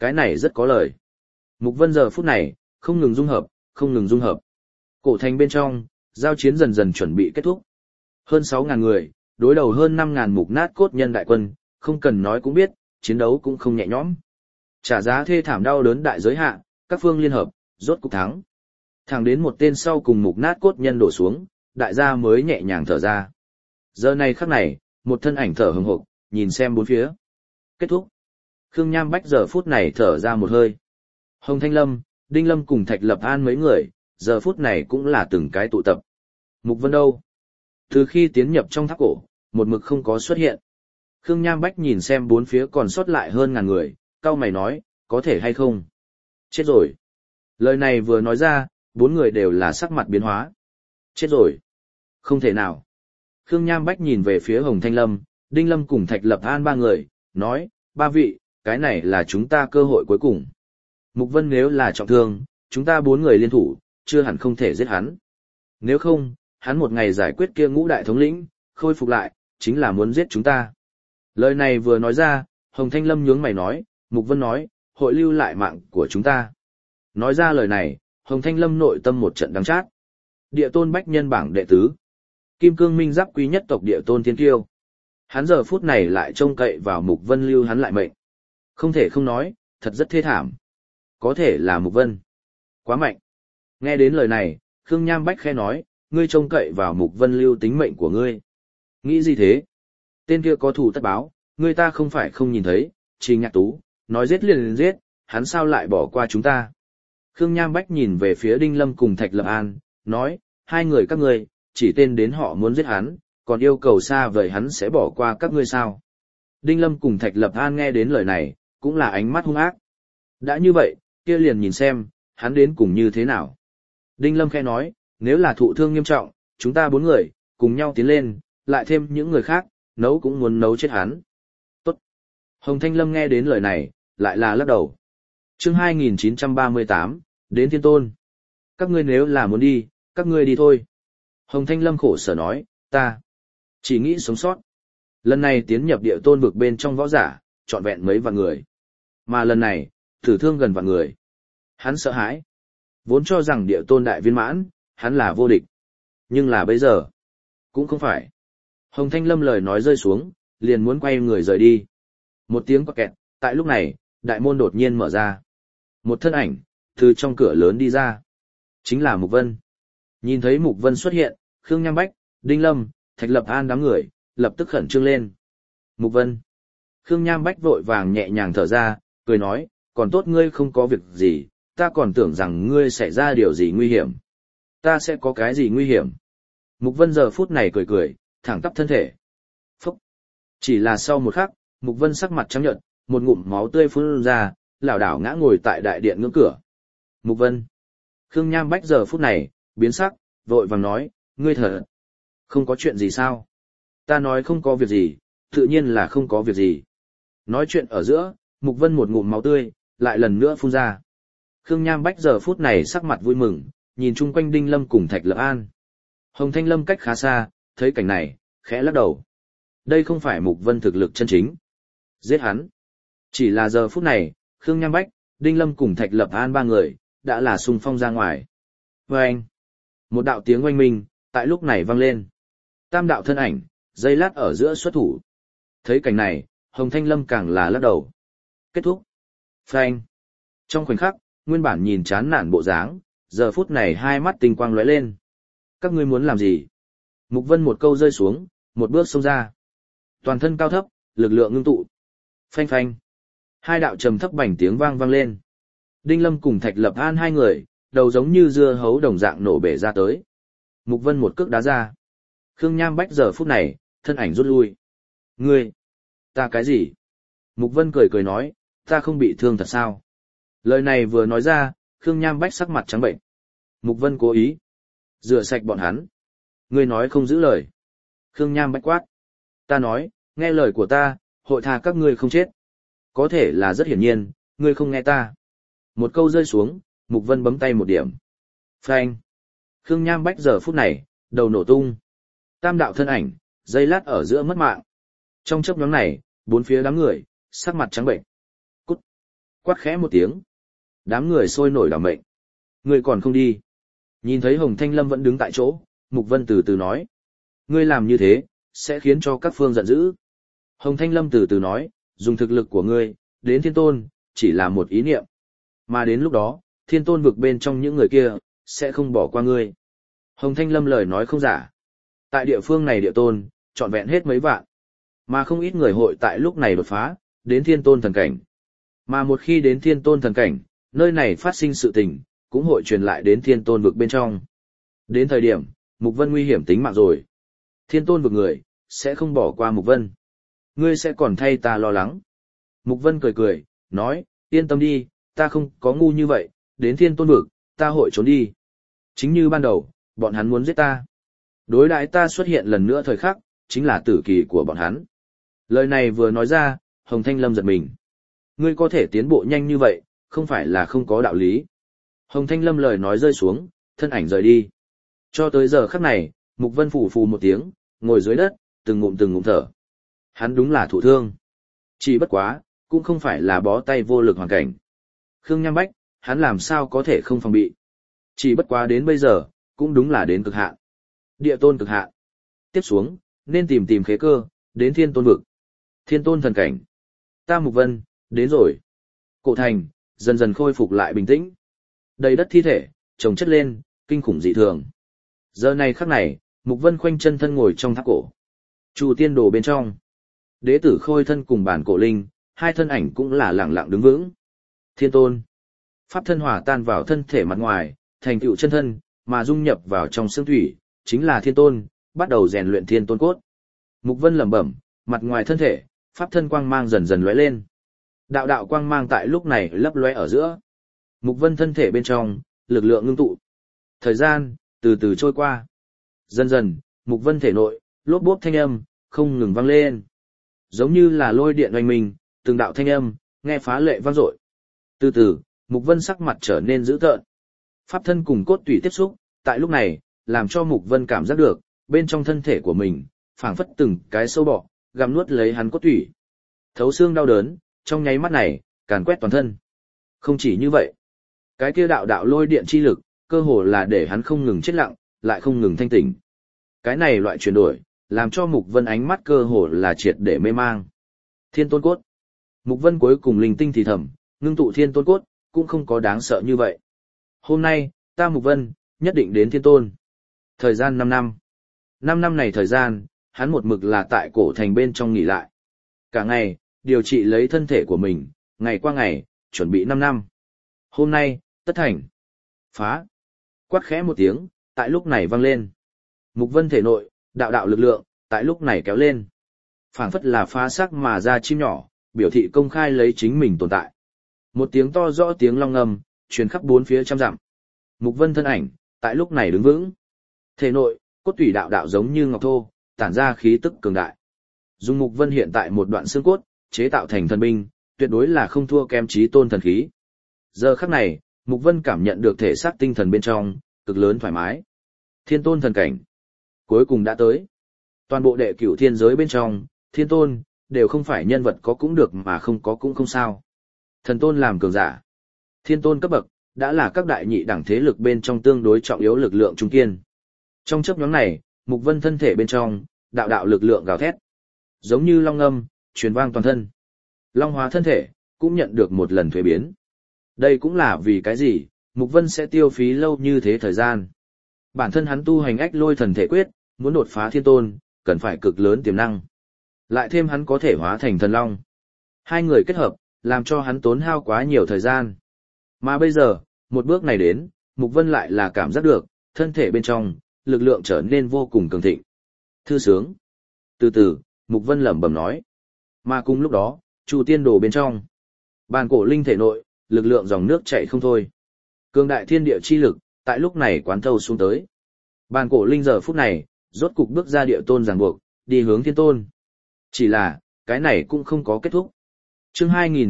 Cái này rất có lời. Mục Vân giờ phút này, không ngừng dung hợp, không ngừng dung hợp. Cổ thành bên trong, giao chiến dần dần chuẩn bị kết thúc. Hơn 6.000 người, đối đầu hơn 5.000 mục nát cốt nhân đại quân, không cần nói cũng biết, chiến đấu cũng không nhẹ nhõm. Trả giá thê thảm đau đớn đại giới hạn, các phương liên hợp, rốt cục thắng. Thẳng đến một tên sau cùng mục nát cốt nhân đổ xuống, đại gia mới nhẹ nhàng thở ra. Giờ này khắc này, một thân ảnh thở hừng hực, nhìn xem bốn phía. Kết thúc. Khương Nham Bách giờ phút này thở ra một hơi. Hồng Thanh Lâm, Đinh Lâm cùng Thạch Lập An mấy người, giờ phút này cũng là từng cái tụ tập. Mục Vân đâu? Từ khi tiến nhập trong tháp cổ, một mực không có xuất hiện. Khương Nham Bách nhìn xem bốn phía còn sót lại hơn ngàn người, cau mày nói, có thể hay không? Chết rồi. Lời này vừa nói ra, bốn người đều là sắc mặt biến hóa. Chết rồi. Không thể nào. Khương Nham Bách nhìn về phía Hồng Thanh Lâm, Đinh Lâm cùng Thạch Lập An ba người, nói, ba vị, cái này là chúng ta cơ hội cuối cùng. Mục Vân nếu là trọng thương, chúng ta bốn người liên thủ, chưa hẳn không thể giết hắn. Nếu không, hắn một ngày giải quyết kia ngũ đại thống lĩnh, khôi phục lại, chính là muốn giết chúng ta. Lời này vừa nói ra, Hồng Thanh Lâm nhướng mày nói, Mục Vân nói, hội lưu lại mạng của chúng ta. Nói ra lời này, Hồng Thanh Lâm nội tâm một trận đắng chát. Địa tôn bách nhân bảng đệ tứ. Kim Cương Minh Giáp quý nhất tộc địa tôn thiên kiêu. Hắn giờ phút này lại trông cậy vào Mục Vân lưu hắn lại mệnh. Không thể không nói, thật rất thê thảm. Có thể là Mục Vân. Quá mạnh. Nghe đến lời này, Khương Nham Bách khẽ nói, ngươi trông cậy vào Mục Vân lưu tính mệnh của ngươi. Nghĩ gì thế? Tên kia có thù tất báo, ngươi ta không phải không nhìn thấy, Trình Nhạc Tú, nói giết liền giết, hắn sao lại bỏ qua chúng ta? Khương Nham Bách nhìn về phía Đinh Lâm cùng Thạch Lập An, nói, hai người các ngươi, chỉ tên đến họ muốn giết hắn, còn yêu cầu xa vời hắn sẽ bỏ qua các ngươi sao? Đinh Lâm cùng Thạch Lập An nghe đến lời này, cũng là ánh mắt hung ác. Đã như vậy, kia liền nhìn xem, hắn đến cùng như thế nào. Đinh Lâm khẽ nói, nếu là thụ thương nghiêm trọng, chúng ta bốn người, cùng nhau tiến lên, lại thêm những người khác, nấu cũng muốn nấu chết hắn. Tốt. Hồng Thanh Lâm nghe đến lời này, lại là lắc đầu. Chương 2938, đến Thiên Tôn. Các ngươi nếu là muốn đi, các ngươi đi thôi. Hồng Thanh Lâm khổ sở nói, ta chỉ nghĩ sống sót. Lần này tiến nhập địa tôn vực bên trong võ giả, trọn vẹn mấy vạn người. Mà lần này, tử thương gần vạn người. Hắn sợ hãi. Vốn cho rằng địa tôn đại viên mãn, hắn là vô địch. Nhưng là bây giờ, cũng không phải. Hồng Thanh Lâm lời nói rơi xuống, liền muốn quay người rời đi. Một tiếng quạt kẹt, tại lúc này, đại môn đột nhiên mở ra. Một thân ảnh, từ trong cửa lớn đi ra. Chính là Mục Vân. Nhìn thấy Mục Vân xuất hiện, Khương Nham Bách, Đinh Lâm, Thạch Lập An đám người, lập tức khẩn trương lên. Mục Vân. Khương Nham Bách vội vàng nhẹ nhàng thở ra, cười nói, còn tốt ngươi không có việc gì, ta còn tưởng rằng ngươi xảy ra điều gì nguy hiểm. Ta sẽ có cái gì nguy hiểm? Mục Vân giờ phút này cười cười, thẳng tắp thân thể. Phúc. Chỉ là sau một khắc, Mục Vân sắc mặt trắng nhợt, một ngụm máu tươi phun ra, lảo đảo ngã ngồi tại đại điện ngưỡng cửa. Mục Vân. Khương Nham Bách giờ phút này, biến sắc, vội vàng nói, ngươi thật. Không có chuyện gì sao? Ta nói không có việc gì, tự nhiên là không có việc gì. Nói chuyện ở giữa, Mục Vân một ngụm máu tươi, lại lần nữa phun ra. Khương Nham Bách giờ phút này sắc mặt vui mừng, nhìn chung quanh Đinh Lâm cùng Thạch Lập An. Hồng Thanh Lâm cách khá xa, thấy cảnh này, khẽ lắc đầu. Đây không phải Mục Vân thực lực chân chính. Giết hắn. Chỉ là giờ phút này, Khương Nham Bách, Đinh Lâm cùng Thạch Lập An ba người, đã là xung phong ra ngoài. Vâng! Một đạo tiếng oanh minh, tại lúc này vang lên. Tam đạo thân ảnh, giây lát ở giữa xuất thủ. Thấy cảnh này, Hồng Thanh Lâm càng là lắc đầu. Kết thúc. Phanh! Trong khoảnh khắc, nguyên bản nhìn chán nản bộ dáng, giờ phút này hai mắt tinh quang lóe lên. Các ngươi muốn làm gì? Mục Vân một câu rơi xuống, một bước xông ra. Toàn thân cao thấp, lực lượng ngưng tụ. Phanh phanh. Hai đạo trầm thấp bành tiếng vang vang lên. Đinh Lâm cùng Thạch Lập An hai người, đầu giống như dưa hấu đồng dạng nổ bể ra tới. Mục Vân một cước đá ra. Khương Nham Bách giờ phút này, thân ảnh rút lui. Ngươi, ta cái gì? Mục Vân cười cười nói, ta không bị thương thật sao? Lời này vừa nói ra, Khương Nham Bách sắc mặt trắng bệnh. Mục Vân cố ý rửa sạch bọn hắn. Ngươi nói không giữ lời. Khương Nham Bách quát. Ta nói, nghe lời của ta, hội tha các ngươi không chết. Có thể là rất hiển nhiên, ngươi không nghe ta. Một câu rơi xuống, Mục Vân bấm tay một điểm. Phanh. Khương Nham Bách giờ phút này, đầu nổ tung. Tam đạo thân ảnh, giây lát ở giữa mất mạng. Trong chớp nhoáng này, bốn phía đám người, sắc mặt trắng bệnh. Cút. Quát khẽ một tiếng. Đám người sôi nổi đảm mệnh. Ngươi còn không đi. Nhìn thấy Hồng Thanh Lâm vẫn đứng tại chỗ, Mục Vân từ từ nói. Ngươi làm như thế, sẽ khiến cho các phương giận dữ. Hồng Thanh Lâm từ từ nói, dùng thực lực của ngươi, đến thiên tôn, chỉ là một ý niệm. Mà đến lúc đó, thiên tôn vực bên trong những người kia, sẽ không bỏ qua ngươi. Hồng Thanh Lâm lời nói không giả. Tại địa phương này địa tôn, trọn vẹn hết mấy vạn. Mà không ít người hội tại lúc này đột phá, đến thiên tôn thần cảnh. Mà một khi đến thiên tôn thần cảnh, nơi này phát sinh sự tình, cũng hội truyền lại đến thiên tôn vực bên trong. Đến thời điểm, Mục Vân nguy hiểm tính mạng rồi. Thiên tôn vực người, sẽ không bỏ qua Mục Vân. Ngươi sẽ còn thay ta lo lắng. Mục Vân cười cười, nói, yên tâm đi, ta không có ngu như vậy, đến thiên tôn vực, ta hội trốn đi. Chính như ban đầu, bọn hắn muốn giết ta. Đối đãi ta xuất hiện lần nữa thời khắc, chính là tử kỳ của bọn hắn. Lời này vừa nói ra, Hồng Thanh Lâm giật mình. Ngươi có thể tiến bộ nhanh như vậy, không phải là không có đạo lý. Hồng Thanh Lâm lời nói rơi xuống, thân ảnh rời đi. Cho tới giờ khắc này, Mục Vân phù phù một tiếng, ngồi dưới đất, từng ngụm thở. Hắn đúng là thụ thương. Chỉ bất quá, cũng không phải là bó tay vô lực hoàn cảnh. Khương Nham Bách, hắn làm sao có thể không phòng bị. Chỉ bất quá đến bây giờ, cũng đúng là đến cực hạn. Địa tôn cực hạn. Tiếp xuống, nên tìm khế cơ, đến thiên tôn vực. Thiên tôn thần cảnh. Ta Mục Vân, đến rồi. Cổ thành, dần dần khôi phục lại bình tĩnh. Đầy đất thi thể, chồng chất lên, kinh khủng dị thường. Giờ này khắc này, Mục Vân khoanh chân thân ngồi trong tháp cổ. Chu tiên đồ bên trong. Đế tử Khôi thân cùng bản cổ linh, hai thân ảnh cũng là lẳng lặng đứng vững. Thiên tôn. Pháp thân hòa tan vào thân thể mặt ngoài, thành tựu chân thân, mà dung nhập vào trong xương thủy, chính là thiên tôn, bắt đầu rèn luyện thiên tôn cốt. Mục Vân lẩm bẩm, mặt ngoài thân thể, pháp thân quang mang dần dần lóe lên. Đạo đạo quang mang tại lúc này lấp lóe ở giữa. Mục Vân thân thể bên trong, lực lượng ngưng tụ. Thời gian, từ từ trôi qua. Dần dần, Mục Vân thể nội, lốp bốp thanh âm, không ngừng vang lên. Giống như là lôi điện oanh minh, từng đạo thanh âm, nghe phá lệ vang dội. Từ từ, Mục Vân sắc mặt trở nên dữ tợn. Pháp thân cùng cốt tủy tiếp xúc, tại lúc này, làm cho Mục Vân cảm giác được, bên trong thân thể của mình, phảng phất từng cái sâu bọ, gặm nuốt lấy hắn cốt tủy. Thấu xương đau đớn, trong nháy mắt này, càn quét toàn thân. Không chỉ như vậy, cái kia đạo đạo lôi điện chi lực, cơ hồ là để hắn không ngừng chết lặng, lại không ngừng thanh tỉnh. Cái này loại chuyển đổi, làm cho Mục Vân ánh mắt cơ hồ là triệt để mê mang. Thiên tôn cốt. Mục Vân cuối cùng linh tinh thì thầm, ngưng tụ thiên tôn cốt, cũng không có đáng sợ như vậy. Hôm nay, ta Mục Vân, nhất định đến thiên tôn. Thời gian 5 năm. 5 năm này thời gian, hắn một mực là tại cổ thành bên trong nghỉ lại. Cả ngày, điều trị lấy thân thể của mình, ngày qua ngày, chuẩn bị 5 năm. Hôm nay, tất thành. Phá. Quát khẽ một tiếng, tại lúc này vang lên. Mục Vân thể nội, đạo đạo lực lượng, tại lúc này kéo lên. Phảng phất là phá xác mà ra chim nhỏ, biểu thị công khai lấy chính mình tồn tại. Một tiếng to rõ tiếng long ngầm, truyền khắp bốn phía trăm dặm. Mục Vân thân ảnh, tại lúc này đứng vững. Thể nội, cốt tủy đạo đạo giống như ngọc thô, tản ra khí tức cường đại. Dùng Mục Vân hiện tại một đoạn xương cốt, chế tạo thành thần binh, tuyệt đối là không thua kém chí tôn thần khí. Giờ khắc này, Mục Vân cảm nhận được thể xác tinh thần bên trong, cực lớn thoải mái. Thiên tôn thần cảnh. Cuối cùng đã tới. Toàn bộ đệ cửu thiên giới bên trong, thiên tôn, đều không phải nhân vật có cũng được mà không có cũng không sao. Thần tôn làm cường giả. Thiên tôn cấp bậc, đã là các đại nhị đẳng thế lực bên trong tương đối trọng yếu lực lượng trung kiên. Trong chớp nhoáng này, Mục Vân thân thể bên trong, đạo đạo lực lượng gào thét. Giống như long âm, truyền vang toàn thân. Long hóa thân thể, cũng nhận được một lần thuế biến. Đây cũng là vì cái gì, Mục Vân sẽ tiêu phí lâu như thế thời gian. Bản thân hắn tu hành ách lôi thần thể quyết, muốn đột phá thiên tôn, cần phải cực lớn tiềm năng. Lại thêm hắn có thể hóa thành thần long. Hai người kết hợp, làm cho hắn tốn hao quá nhiều thời gian. Mà bây giờ, một bước này đến, Mục Vân lại là cảm giác được, thân thể bên trong, lực lượng trở nên vô cùng cường thịnh. Thư sướng. Từ từ, Mục Vân lẩm bẩm nói. Mà cùng lúc đó, Chu tiên đồ bên trong. Bàn cổ linh thể nội, lực lượng dòng nước chảy không thôi. Cường đại thiên địa chi lực, tại lúc này quán thâu xuống tới. Bàn cổ linh giờ phút này, rốt cục bước ra địa tôn ràng buộc, đi hướng thiên tôn. Chỉ là, cái này cũng không có kết thúc. Chương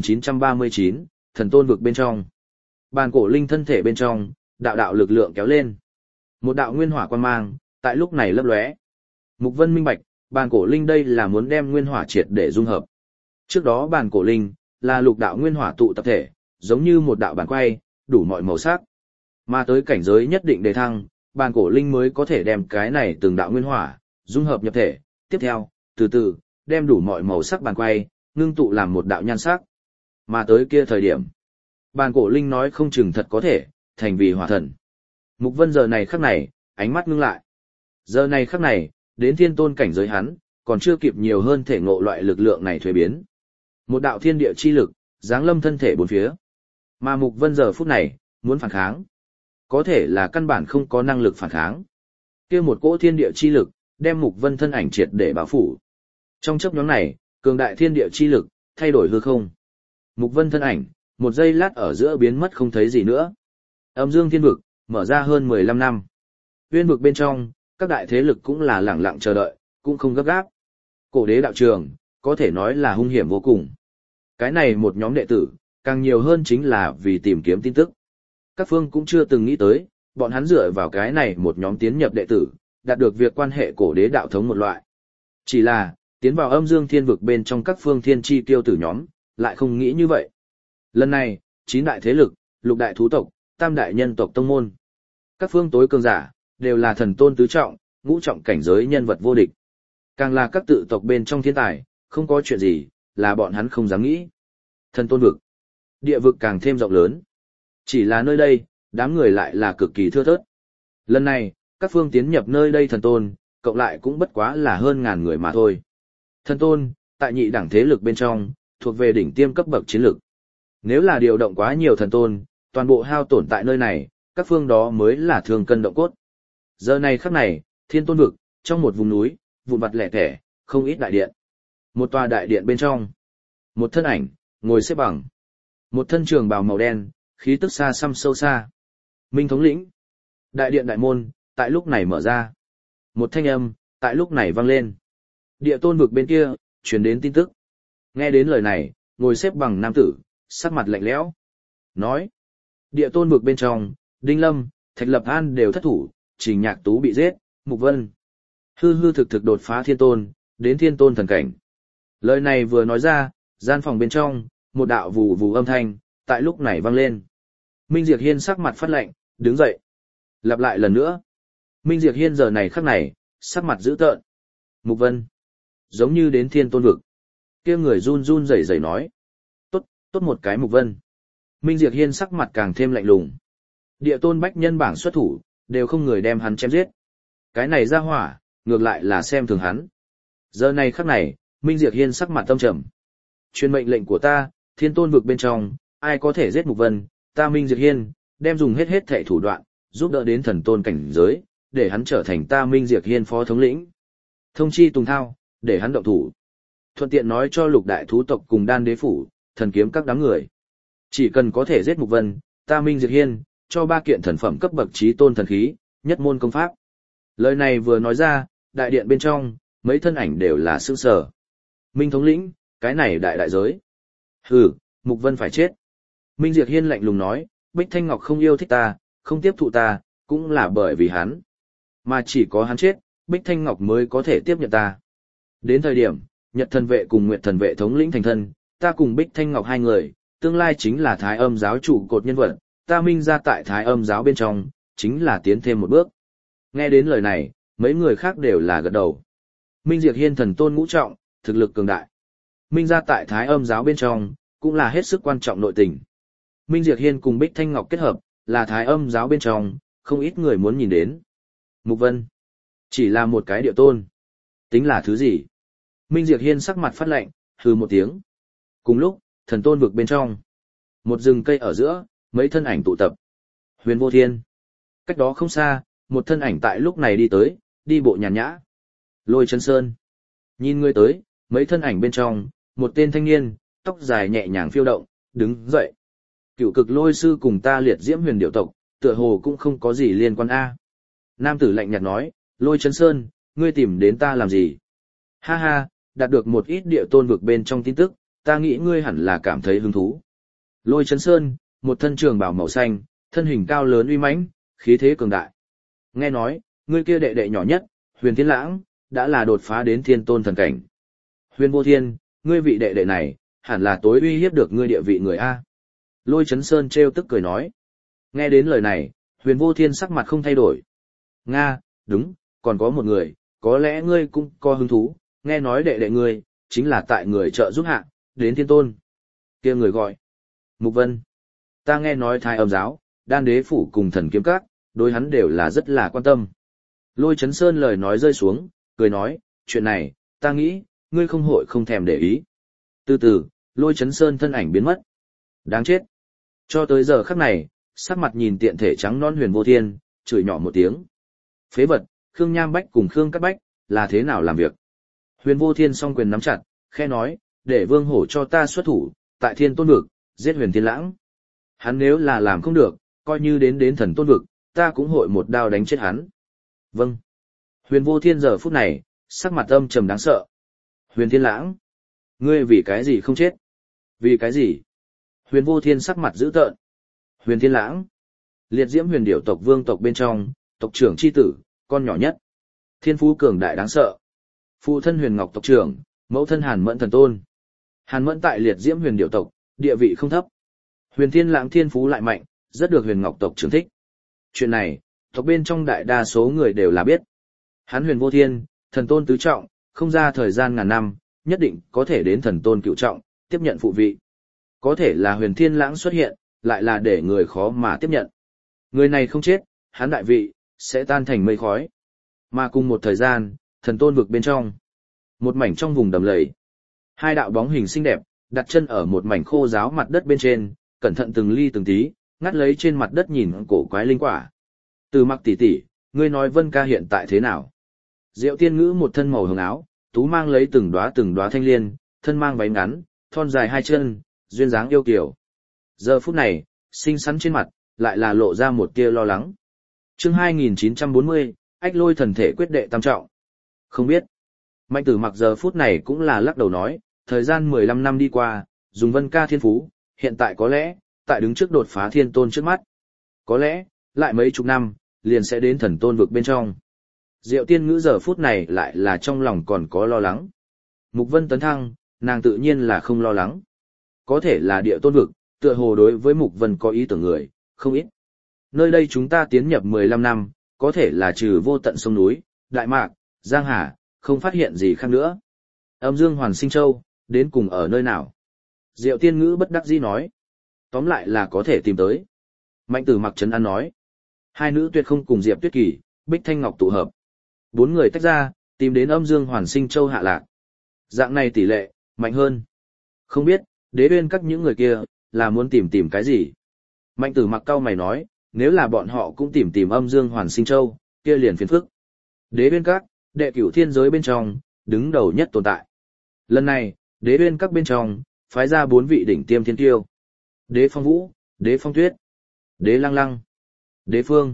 2939, thần tôn vực bên trong. Bàn cổ linh thân thể bên trong, đạo đạo lực lượng kéo lên. Một đạo nguyên hỏa quang mang, tại lúc này lấp lóe. Mục Vân minh bạch, bàn cổ linh đây là muốn đem nguyên hỏa triệt để dung hợp. Trước đó bàn cổ linh, là lục đạo nguyên hỏa tụ tập thể, giống như một đạo bàn quay, đủ mọi màu sắc. Mà tới cảnh giới nhất định đề thăng, bàn cổ linh mới có thể đem cái này từng đạo nguyên hỏa, dung hợp nhập thể, tiếp theo, từ từ, đem đủ mọi màu sắc bàn quay, ngưng tụ làm một đạo nhan sắc. Mà tới kia thời điểm, bàn cổ linh nói không chừng thật có thể, thành vì hỏa thần. Mục Vân giờ này khắc này, ánh mắt ngưng lại. Giờ này khắc này, đến thiên tôn cảnh giới hắn, còn chưa kịp nhiều hơn thể ngộ loại lực lượng này thuế biến. Một đạo thiên địa chi lực, giáng lâm thân thể bốn phía. Mà Mục Vân giờ phút này, muốn phản kháng. Có thể là căn bản không có năng lực phản kháng. Kia một cỗ thiên địa chi lực, đem Mục Vân thân ảnh triệt để bao phủ. Trong chớp nhoáng này, cường đại thiên địa chi lực, thay đổi hư không. Mục Vân thân ảnh, một giây lát ở giữa biến mất không thấy gì nữa. Âm Dương Thiên Vực, mở ra hơn 15 năm. Uyên vực bên trong, các đại thế lực cũng là lẳng lặng chờ đợi, cũng không gấp gáp. Cổ đế đạo trường, có thể nói là hung hiểm vô cùng. Cái này một nhóm đệ tử, càng nhiều hơn chính là vì tìm kiếm tin tức. Các phương cũng chưa từng nghĩ tới, bọn hắn dựa vào cái này một nhóm tiến nhập đệ tử, đạt được việc quan hệ cổ đế đạo thống một loại. Chỉ là, tiến vào âm dương thiên vực bên trong các phương thiên chi tiêu tử nhóm, lại không nghĩ như vậy. Lần này, 9 đại thế lực, lục đại thú tộc, tam đại nhân tộc tông môn. Các phương tối cường giả, đều là thần tôn tứ trọng, ngũ trọng cảnh giới nhân vật vô địch. Càng là các tự tộc bên trong thiên tài, không có chuyện gì, là bọn hắn không dám nghĩ. Thần tôn vực, địa vực càng thêm rộng lớn. Chỉ là nơi đây, đám người lại là cực kỳ thưa thớt. Lần này, các phương tiến nhập nơi đây thần tôn, cộng lại cũng bất quá là hơn ngàn người mà thôi. Thần tôn, tại nhị đẳng thế lực bên trong, thuộc về đỉnh tiêm cấp bậc chiến lực. Nếu là điều động quá nhiều thần tôn, toàn bộ hao tổn tại nơi này, các phương đó mới là thương cân động cốt. Giờ này khắc này, thiên tôn vực, trong một vùng núi, vụn vặt lẻ tẻ, không ít đại điện. Một tòa đại điện bên trong, một thân ảnh, ngồi xếp bằng. Một thân trường bào màu đen, khí tức xa xăm sâu xa. Minh thống lĩnh. Đại điện đại môn, tại lúc này mở ra. Một thanh âm, tại lúc này vang lên. Địa tôn vực bên kia, truyền đến tin tức. Nghe đến lời này, ngồi xếp bằng nam tử, sắc mặt lạnh lẽo. Nói. Địa tôn vực bên trong, Đinh Lâm, Thạch Lập An đều thất thủ, Trình Nhạc Tú bị giết, Mục Vân. Hư hư thực thực đột phá thiên tôn, đến thiên tôn thần cảnh. Lời này vừa nói ra, gian phòng bên trong, một đạo vù vù âm thanh, tại lúc này vang lên. Minh Diệp Hiên sắc mặt phát lạnh, đứng dậy. Lặp lại lần nữa. Minh Diệp Hiên giờ này khắc này, sắc mặt dữ tợn. Mục Vân. Giống như đến thiên tôn vực. Kia người run run rẩy rẩy nói. Tốt một cái Mục Vân. Minh Diệp Hiên sắc mặt càng thêm lạnh lùng. Địa tôn bách nhân bảng xuất thủ, đều không người đem hắn chém giết. Cái này ra hỏa, ngược lại là xem thường hắn. Giờ này khắc này, Minh Diệp Hiên sắc mặt tâm trầm. Truyền mệnh lệnh của ta, thiên tôn vực bên trong, ai có thể giết Mục Vân, ta Minh Diệp Hiên, đem dùng hết thảy thủ đoạn, giúp đỡ đến thần tôn cảnh giới, để hắn trở thành ta Minh Diệp Hiên phó thống lĩnh. Thông chi Tùng Thao, để hắn động thủ. Thuận tiện nói cho lục đại thú tộc cùng đan đế phủ, thần kiếm các đám người. Chỉ cần có thể giết Mục Vân, ta Minh Diệp Hiên, cho 3 kiện thần phẩm cấp bậc chí tôn thần khí, nhất môn công pháp. Lời này vừa nói ra, đại điện bên trong, mấy thân ảnh đều là sững sờ. Minh thống lĩnh, cái này đại giới. Hừ, Mục Vân phải chết. Minh Diệp Hiên lạnh lùng nói, Bích Thanh Ngọc không yêu thích ta, không tiếp thụ ta, cũng là bởi vì hắn. Mà chỉ có hắn chết, Bích Thanh Ngọc mới có thể tiếp nhận ta. Đến thời điểm, Nhật thần vệ cùng Nguyệt thần vệ thống lĩnh thành thân, ta cùng Bích Thanh Ngọc hai người, tương lai chính là Thái Âm giáo chủ cột nhân vật, ta Minh ra tại Thái Âm giáo bên trong, chính là tiến thêm một bước. Nghe đến lời này, mấy người khác đều là gật đầu. Minh Diệp Hiên thần tôn ngũ trọng, thực lực cường đại. Minh ra tại Thái Âm giáo bên trong, cũng là hết sức quan trọng nội tình. Minh Diệp Hiên cùng Bích Thanh Ngọc kết hợp, là Thái Âm giáo bên trong, không ít người muốn nhìn đến. Mục Vân, chỉ là một cái địa tôn. Tính là thứ gì? Minh Diệp Hiên sắc mặt phát lạnh, hừ một tiếng. Cùng lúc, thần tôn vực bên trong. Một rừng cây ở giữa, mấy thân ảnh tụ tập. Huyền Vô Thiên. Cách đó không xa, một thân ảnh tại lúc này đi tới, đi bộ nhàn nhã. Lôi Chấn Sơn. Nhìn người tới, mấy thân ảnh bên trong, một tên thanh niên, tóc dài nhẹ nhàng phiêu động, đứng dậy. Cựu cực lôi sư cùng ta liệt diễm huyền điệu tộc, tựa hồ cũng không có gì liên quan a. Nam tử lạnh nhạt nói, Lôi Chấn Sơn, ngươi tìm đến ta làm gì? Ha ha, đạt được một ít địa tôn vực bên trong tin tức, ta nghĩ ngươi hẳn là cảm thấy hứng thú. Lôi Chấn Sơn, một thân trường bào màu xanh, thân hình cao lớn uy mãnh, khí thế cường đại. Nghe nói, ngươi kia đệ đệ nhỏ nhất, Huyền Thiên Lãng, đã là đột phá đến thiên tôn thần cảnh. Huyền Vô Thiên, ngươi vị đệ đệ này, hẳn là tối uy hiếp được ngươi địa vị người A. Lôi Chấn Sơn trêu tức cười nói. Nghe đến lời này, Huyền Vô Thiên sắc mặt không thay đổi. Nga, đúng, còn có một người, có lẽ ngươi cũng có hứng thú, nghe nói đệ đệ ngươi, chính là tại người trợ giúp hạ, đến thiên tôn. Kia người gọi. Mục Vân. Ta nghe nói Thái Âm giáo, Đan Đế phủ cùng Thần Kiếm Các, đối hắn đều là rất là quan tâm. Lôi Chấn Sơn lời nói rơi xuống, cười nói, chuyện này, ta nghĩ, ngươi không hội không thèm để ý. Từ từ, Lôi Chấn Sơn thân ảnh biến mất. Đáng chết. Cho tới giờ khắc này, sắc mặt nhìn tiện thể trắng non Huyền Vô Thiên, chửi nhỏ một tiếng. Phế vật, Khương Nham Bách cùng Khương Cát Bách, là thế nào làm việc? Huyền Vô Thiên song quyền nắm chặt, khe nói, để Vương Hổ cho ta xuất thủ, tại Thiên Tôn vực, giết Huyền Thiên Lãng. Hắn nếu là làm không được, coi như đến Thần Tôn vực, ta cũng hội một đao đánh chết hắn. Vâng. Huyền Vô Thiên giờ phút này, sắc mặt âm trầm đáng sợ. Huyền Thiên Lãng, ngươi vì cái gì không chết? Vì cái gì? Huyền Vô Thiên sắc mặt dữ tợn. Huyền Thiên Lãng, liệt diễm huyền điểu tộc vương tộc bên trong, tộc trưởng chi tử, con nhỏ nhất. Thiên phú cường đại đáng sợ. Phụ thân Huyền Ngọc tộc trưởng, mẫu thân Hàn Mẫn thần tôn. Hàn Mẫn tại liệt diễm huyền điểu tộc, địa vị không thấp. Huyền Thiên Lãng thiên phú lại mạnh, rất được Huyền Ngọc tộc trưởng thích. Chuyện này, tộc bên trong đại đa số người đều là biết. Hắn Huyền Vô Thiên, thần tôn tứ trọng, không ra thời gian ngàn năm, nhất định có thể đến thần tôn cựu trọng, tiếp nhận phụ vị. Có thể là Huyền Thiên Lãng xuất hiện, lại là để người khó mà tiếp nhận. Người này không chết, hắn đại vị, sẽ tan thành mây khói. Mà cùng một thời gian, thần tôn vực bên trong. Một mảnh trong vùng đầm lầy. Hai đạo bóng hình xinh đẹp, đặt chân ở một mảnh khô ráo mặt đất bên trên, cẩn thận từng ly từng tí, ngắt lấy trên mặt đất nhìn cổ quái linh quả. Từ Mặc tỷ tỷ, ngươi nói Vân ca hiện tại thế nào? Diệu Tiên Ngữ một thân màu hồng áo, tú mang lấy từng đóa thanh liên, thân mang váy ngắn, thon dài hai chân, duyên dáng yêu kiều. Giờ phút này, xinh xắn trên mặt, lại là lộ ra một tia lo lắng. Chương 2940, Ách Lôi thần thể quyết đệ tam trọng. Không biết. Mạnh Tử Mặc giờ phút này cũng là lắc đầu nói, thời gian 15 năm đi qua, dùng Vân ca thiên phú, hiện tại có lẽ, tại đứng trước đột phá thiên tôn trước mắt. Có lẽ, lại mấy chục năm, liền sẽ đến thần tôn vực bên trong. Diệu Tiên Ngữ giờ phút này lại là trong lòng còn có lo lắng. Mục Vân tấn thăng, nàng tự nhiên là không lo lắng. Có thể là địa tôn vực, tựa hồ đối với Mục Vân có ý tưởng người, không ít. Nơi đây chúng ta tiến nhập 15 năm, có thể là trừ vô tận sông núi, Đại Mạc, Giang Hà, không phát hiện gì khác nữa. Âm Dương Hoàn Sinh Châu, đến cùng ở nơi nào? Diệu Tiên Ngữ bất đắc dĩ nói. Tóm lại là có thể tìm tới. Mạnh Tử Mặc trấn an nói. Hai nữ tuyệt không cùng Diệp Tuyết Kỳ, Bích Thanh Ngọc tụ hợp. 4 người tách ra, tìm đến Âm Dương Hoàn Sinh Châu hạ lạc. Dạng này tỷ lệ, mạnh hơn. Không biết, Đế Uyên các những người kia, là muốn tìm cái gì? Mạnh Tử Mặc cau mày nói, nếu là bọn họ cũng tìm Âm Dương Hoàn Sinh Châu, kia liền phiền phức. Đế Uyên các, đệ cửu thiên giới bên trong, đứng đầu nhất tồn tại. Lần này, Đế Uyên các bên trong, phái ra 4 vị đỉnh tiêm thiên tiêu. Đế Phong Vũ, Đế Phong Tuyết, Đế Lăng Lăng, Đế Phương.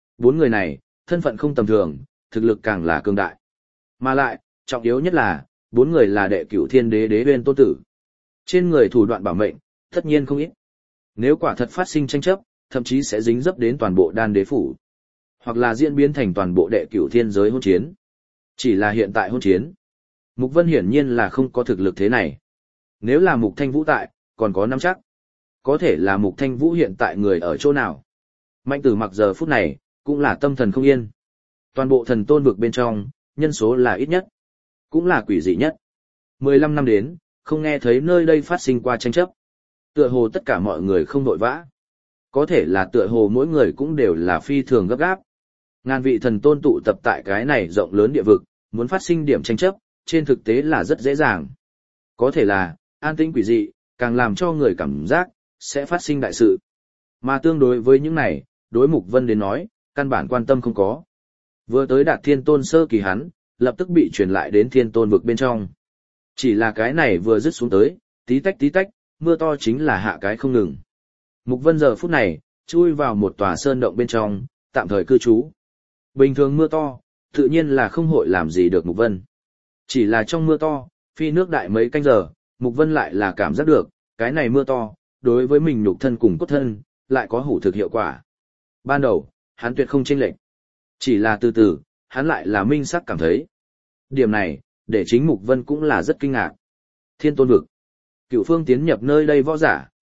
4 người này, thân phận không tầm thường, thực lực càng là cường đại. Mà lại, trọng yếu nhất là, 4 người là đệ cửu thiên đế Đế Uyên tôn tử. Trên người thủ đoạn bảo mệnh, tất nhiên không ít. Nếu quả thật phát sinh tranh chấp, thậm chí sẽ dính dấp đến toàn bộ đan đế phủ. Hoặc là diễn biến thành toàn bộ đệ cửu thiên giới hôn chiến. Chỉ là hiện tại hôn chiến. Mục Vân hiển nhiên là không có thực lực thế này. Nếu là Mục Thanh Vũ tại, còn có nắm chắc. Có thể là Mục Thanh Vũ hiện tại người ở chỗ nào. Mạnh Tử Mặc giờ phút này, cũng là tâm thần không yên. Toàn bộ thần tôn vực bên trong, nhân số là ít nhất. Cũng là quỷ dị nhất. 15 năm đến, không nghe thấy nơi đây phát sinh qua tranh chấp. Tựa hồ tất cả mọi người không vội vã. Có thể là tựa hồ mỗi người cũng đều là phi thường gấp gáp. Ngàn vị thần tôn tụ tập tại cái này rộng lớn địa vực, muốn phát sinh điểm tranh chấp, trên thực tế là rất dễ dàng. Có thể là, an tĩnh quỷ dị, càng làm cho người cảm giác, sẽ phát sinh đại sự. Mà tương đối với những này, đối Mục Vân đến nói, căn bản quan tâm không có. Vừa tới đạt thiên tôn sơ kỳ hắn, lập tức bị truyền lại đến thiên tôn vực bên trong. Chỉ là cái này vừa dứt xuống tới, tí tách, mưa to chính là hạ cái không ngừng. Mục Vân giờ phút này, chui vào một tòa sơn động bên trong, tạm thời cư trú. Bình thường mưa to, tự nhiên là không hội làm gì được Mục Vân. Chỉ là trong mưa to, phi nước đại mấy canh giờ, Mục Vân lại là cảm giác được, cái này mưa to, đối với mình nhục thân cùng cốt thân, lại có hủ thực hiệu quả. Ban đầu, hắn tuyệt không chênh lệch. Chỉ là từ từ, hắn lại là minh sắc cảm thấy. Điểm này, để chính Mục Vân cũng là rất kinh ngạc. Thiên tôn vực. Cựu phương tiến nhập nơi đây võ giả,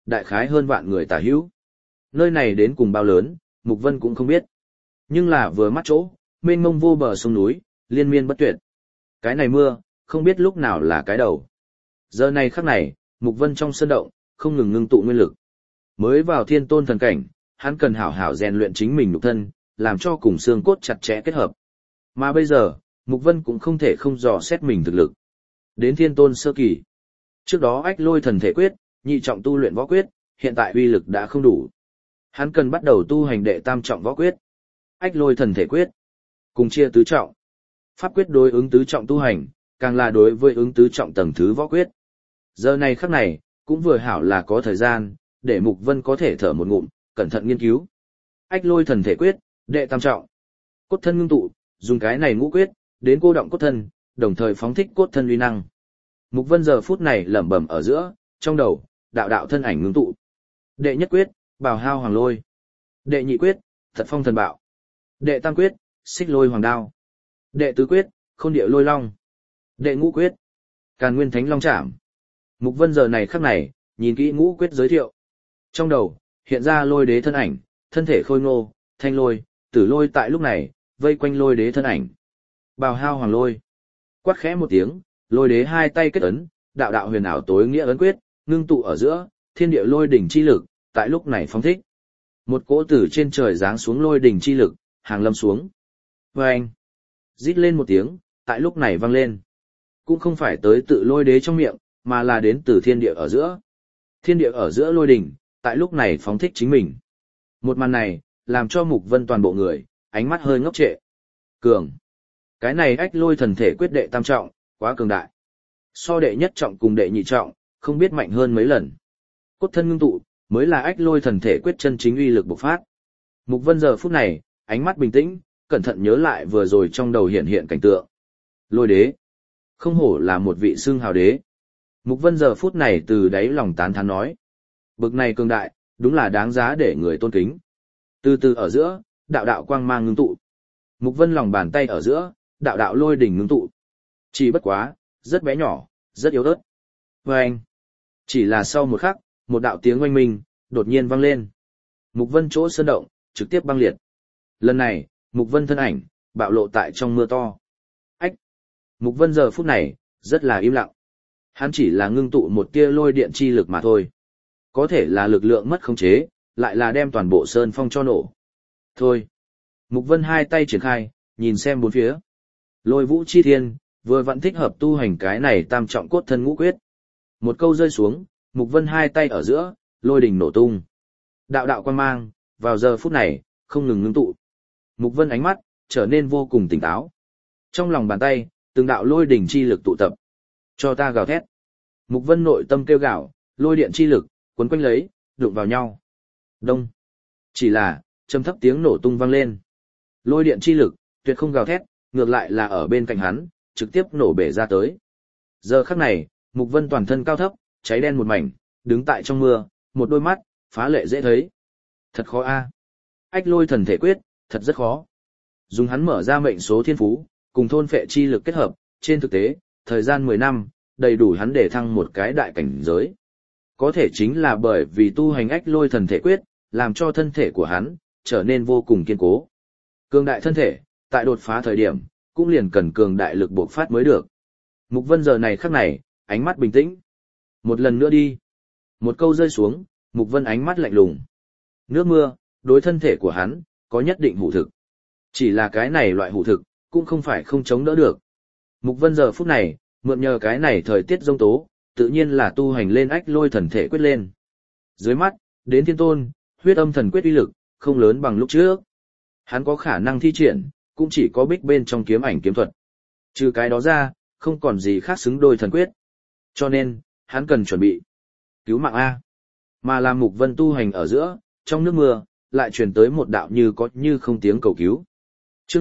đại khái hơn vạn người tả hữu. Nơi này đến cùng bao lớn, Mục Vân cũng không biết. Nhưng là vừa mắt chỗ, mênh mông vô bờ sông núi, liên miên bất tuyệt. Cái này mưa, không biết lúc nào là cái đầu. Giờ này khắc này, Mục Vân trong sơn động, không ngừng ngưng tụ nguyên lực. Mới vào thiên tôn thần cảnh, hắn cần hảo hảo rèn luyện chính mình nhục thân, làm cho cùng xương cốt chặt chẽ kết hợp. Mà bây giờ, Mục Vân cũng không thể không dò xét mình thực lực. Đến thiên tôn sơ kỳ. Trước đó ách lôi thần thể quyết, nhị trọng tu luyện võ quyết, hiện tại uy lực đã không đủ. Hắn cần bắt đầu tu hành đệ tam trọng võ quyết. Ách lôi thần thể quyết. Cùng chia tứ trọng. Pháp quyết đối ứng tứ trọng tu hành, càng là đối với ứng tứ trọng tầng thứ võ quyết. Giờ này khắc này, cũng vừa hảo là có thời gian, để Mục Vân có thể thở một ngụm, cẩn thận nghiên cứu. Ách lôi thần thể quyết, đệ tam trọng. Cốt thân ngưng tụ, dùng cái này ngũ quyết, đến cô động cốt thân, đồng thời phóng thích cốt thân uy năng. Mục Vân giờ phút này lẩm bẩm ở giữa, trong đầu, đạo đạo thân ảnh ngưng tụ. Đệ nhất quyết, bào hao hoàng lôi. Đệ nhị quyết, thật phong thần bạo. Đệ tam quyết, xích lôi hoàng đao. Đệ tứ quyết, khôn địa lôi long. Đệ ngũ quyết, càn nguyên thánh long chạm. Mục Vân giờ này khắc này, nhìn kỹ ngũ quyết giới thiệu. Trong đầu, hiện ra lôi đế thân ảnh, thân thể khôi ngô, thanh lôi, tử lôi tại lúc này, vây quanh lôi đế thân ảnh. Bào hao hoàng lôi. Quát khẽ một tiếng, lôi đế hai tay kết ấn, đạo đạo huyền ảo tối nghĩa ấn quyết, ngưng tụ ở giữa, thiên địa lôi đỉnh chi lực, tại lúc này phóng thích. Một cỗ tử trên trời giáng xuống lôi đỉnh chi lực, hàng lâm xuống. Vâng! Rít lên một tiếng, tại lúc này vang lên. Cũng không phải tới tự lôi đế trong miệng, mà là đến từ thiên địa ở giữa. Thiên địa ở giữa lôi đỉnh, tại lúc này phóng thích chính mình. Một màn này, làm cho Mục Vân toàn bộ người, ánh mắt hơi ngốc trệ. Cường! Cái này ách lôi thần thể quyết đệ tam trọng, quá cường đại. So đệ nhất trọng cùng đệ nhị trọng, không biết mạnh hơn mấy lần. Cốt thân ngưng tụ, mới là ách lôi thần thể quyết chân chính uy lực bộc phát. Mục Vân giờ phút này, ánh mắt bình tĩnh, cẩn thận nhớ lại vừa rồi trong đầu hiện hiện cảnh tượng. Lôi đế. Không hổ là một vị xưng hào đế. Mục Vân giờ phút này từ đáy lòng tán thán nói. Bực này cường đại, đúng là đáng giá để người tôn kính. Từ từ ở giữa, đạo đạo quang mang ngưng tụ. Mục Vân lòng bàn tay ở giữa, đạo đạo lôi đỉnh ngưng tụ. Chỉ bất quá, rất bé nhỏ, rất yếu ớt. Vâng! Chỉ là sau một khắc, một đạo tiếng oanh minh, đột nhiên vang lên. Mục Vân chỗ sơn động, trực tiếp băng liệt. Lần này, Mục Vân thân ảnh, bạo lộ tại trong mưa to. Ách! Mục Vân giờ phút này, rất là im lặng. Hắn chỉ là ngưng tụ một tia lôi điện chi lực mà thôi. Có thể là lực lượng mất khống chế, lại là đem toàn bộ sơn phong cho nổ. Thôi! Mục Vân hai tay triển khai, nhìn xem bốn phía. Lôi vũ chi thiên, vừa vẫn thích hợp tu hành cái này tam trọng cốt thân ngũ quyết. Một câu rơi xuống, Mục Vân hai tay ở giữa, lôi đỉnh nổ tung. Đạo đạo quan mang, vào giờ phút này, không ngừng ngưng tụ. Mục Vân ánh mắt, trở nên vô cùng tỉnh táo. Trong lòng bàn tay, từng đạo lôi đỉnh chi lực tụ tập. Cho ta gào thét. Mục Vân nội tâm kêu gào, lôi điện chi lực, cuốn quanh lấy, đụng vào nhau. Đông. Chỉ là, trầm thấp tiếng nổ tung vang lên. Lôi điện chi lực, tuyệt không gào thét, ngược lại là ở bên cạnh hắn, trực tiếp nổ bể ra tới. Giờ khắc này, Mục Vân toàn thân cao thấp, cháy đen một mảnh, đứng tại trong mưa, một đôi mắt, phá lệ dễ thấy. Thật khó a. Ách lôi thần thể quyết, thật rất khó. Dùng hắn mở ra mệnh số thiên phú, cùng thôn phệ chi lực kết hợp, trên thực tế, thời gian 10 năm, đầy đủ hắn để thăng một cái đại cảnh giới. Có thể chính là bởi vì tu hành ách lôi thần thể quyết, làm cho thân thể của hắn, trở nên vô cùng kiên cố. Cường đại thân thể, tại đột phá thời điểm, cũng liền cần cường đại lực bộc phát mới được. Mục Vân giờ này khắc này, ánh mắt bình tĩnh. Một lần nữa đi. Một câu rơi xuống, Mục Vân ánh mắt lạnh lùng. Nước mưa, đối thân thể của hắn, có nhất định hủ thực. Chỉ là cái này loại hủ thực, cũng không phải không chống đỡ được. Mục Vân giờ phút này, mượn nhờ cái này thời tiết giông tố, tự nhiên là tu hành lên ách lôi thần thể quyết lên. Dưới mắt, đến thiên tôn, huyết âm thần quyết uy lực, không lớn bằng lúc trước. Hắn có khả năng thi triển, cũng chỉ có bích bên trong kiếm ảnh kiếm thuật. Trừ cái đó ra, không còn gì khác xứng đôi thần quyết. Cho nên, hắn cần chuẩn bị cứu mạng A. Mà làm Mục Vân tu hành ở giữa, trong nước mưa, lại truyền tới một đạo như có như không tiếng cầu cứu. Chương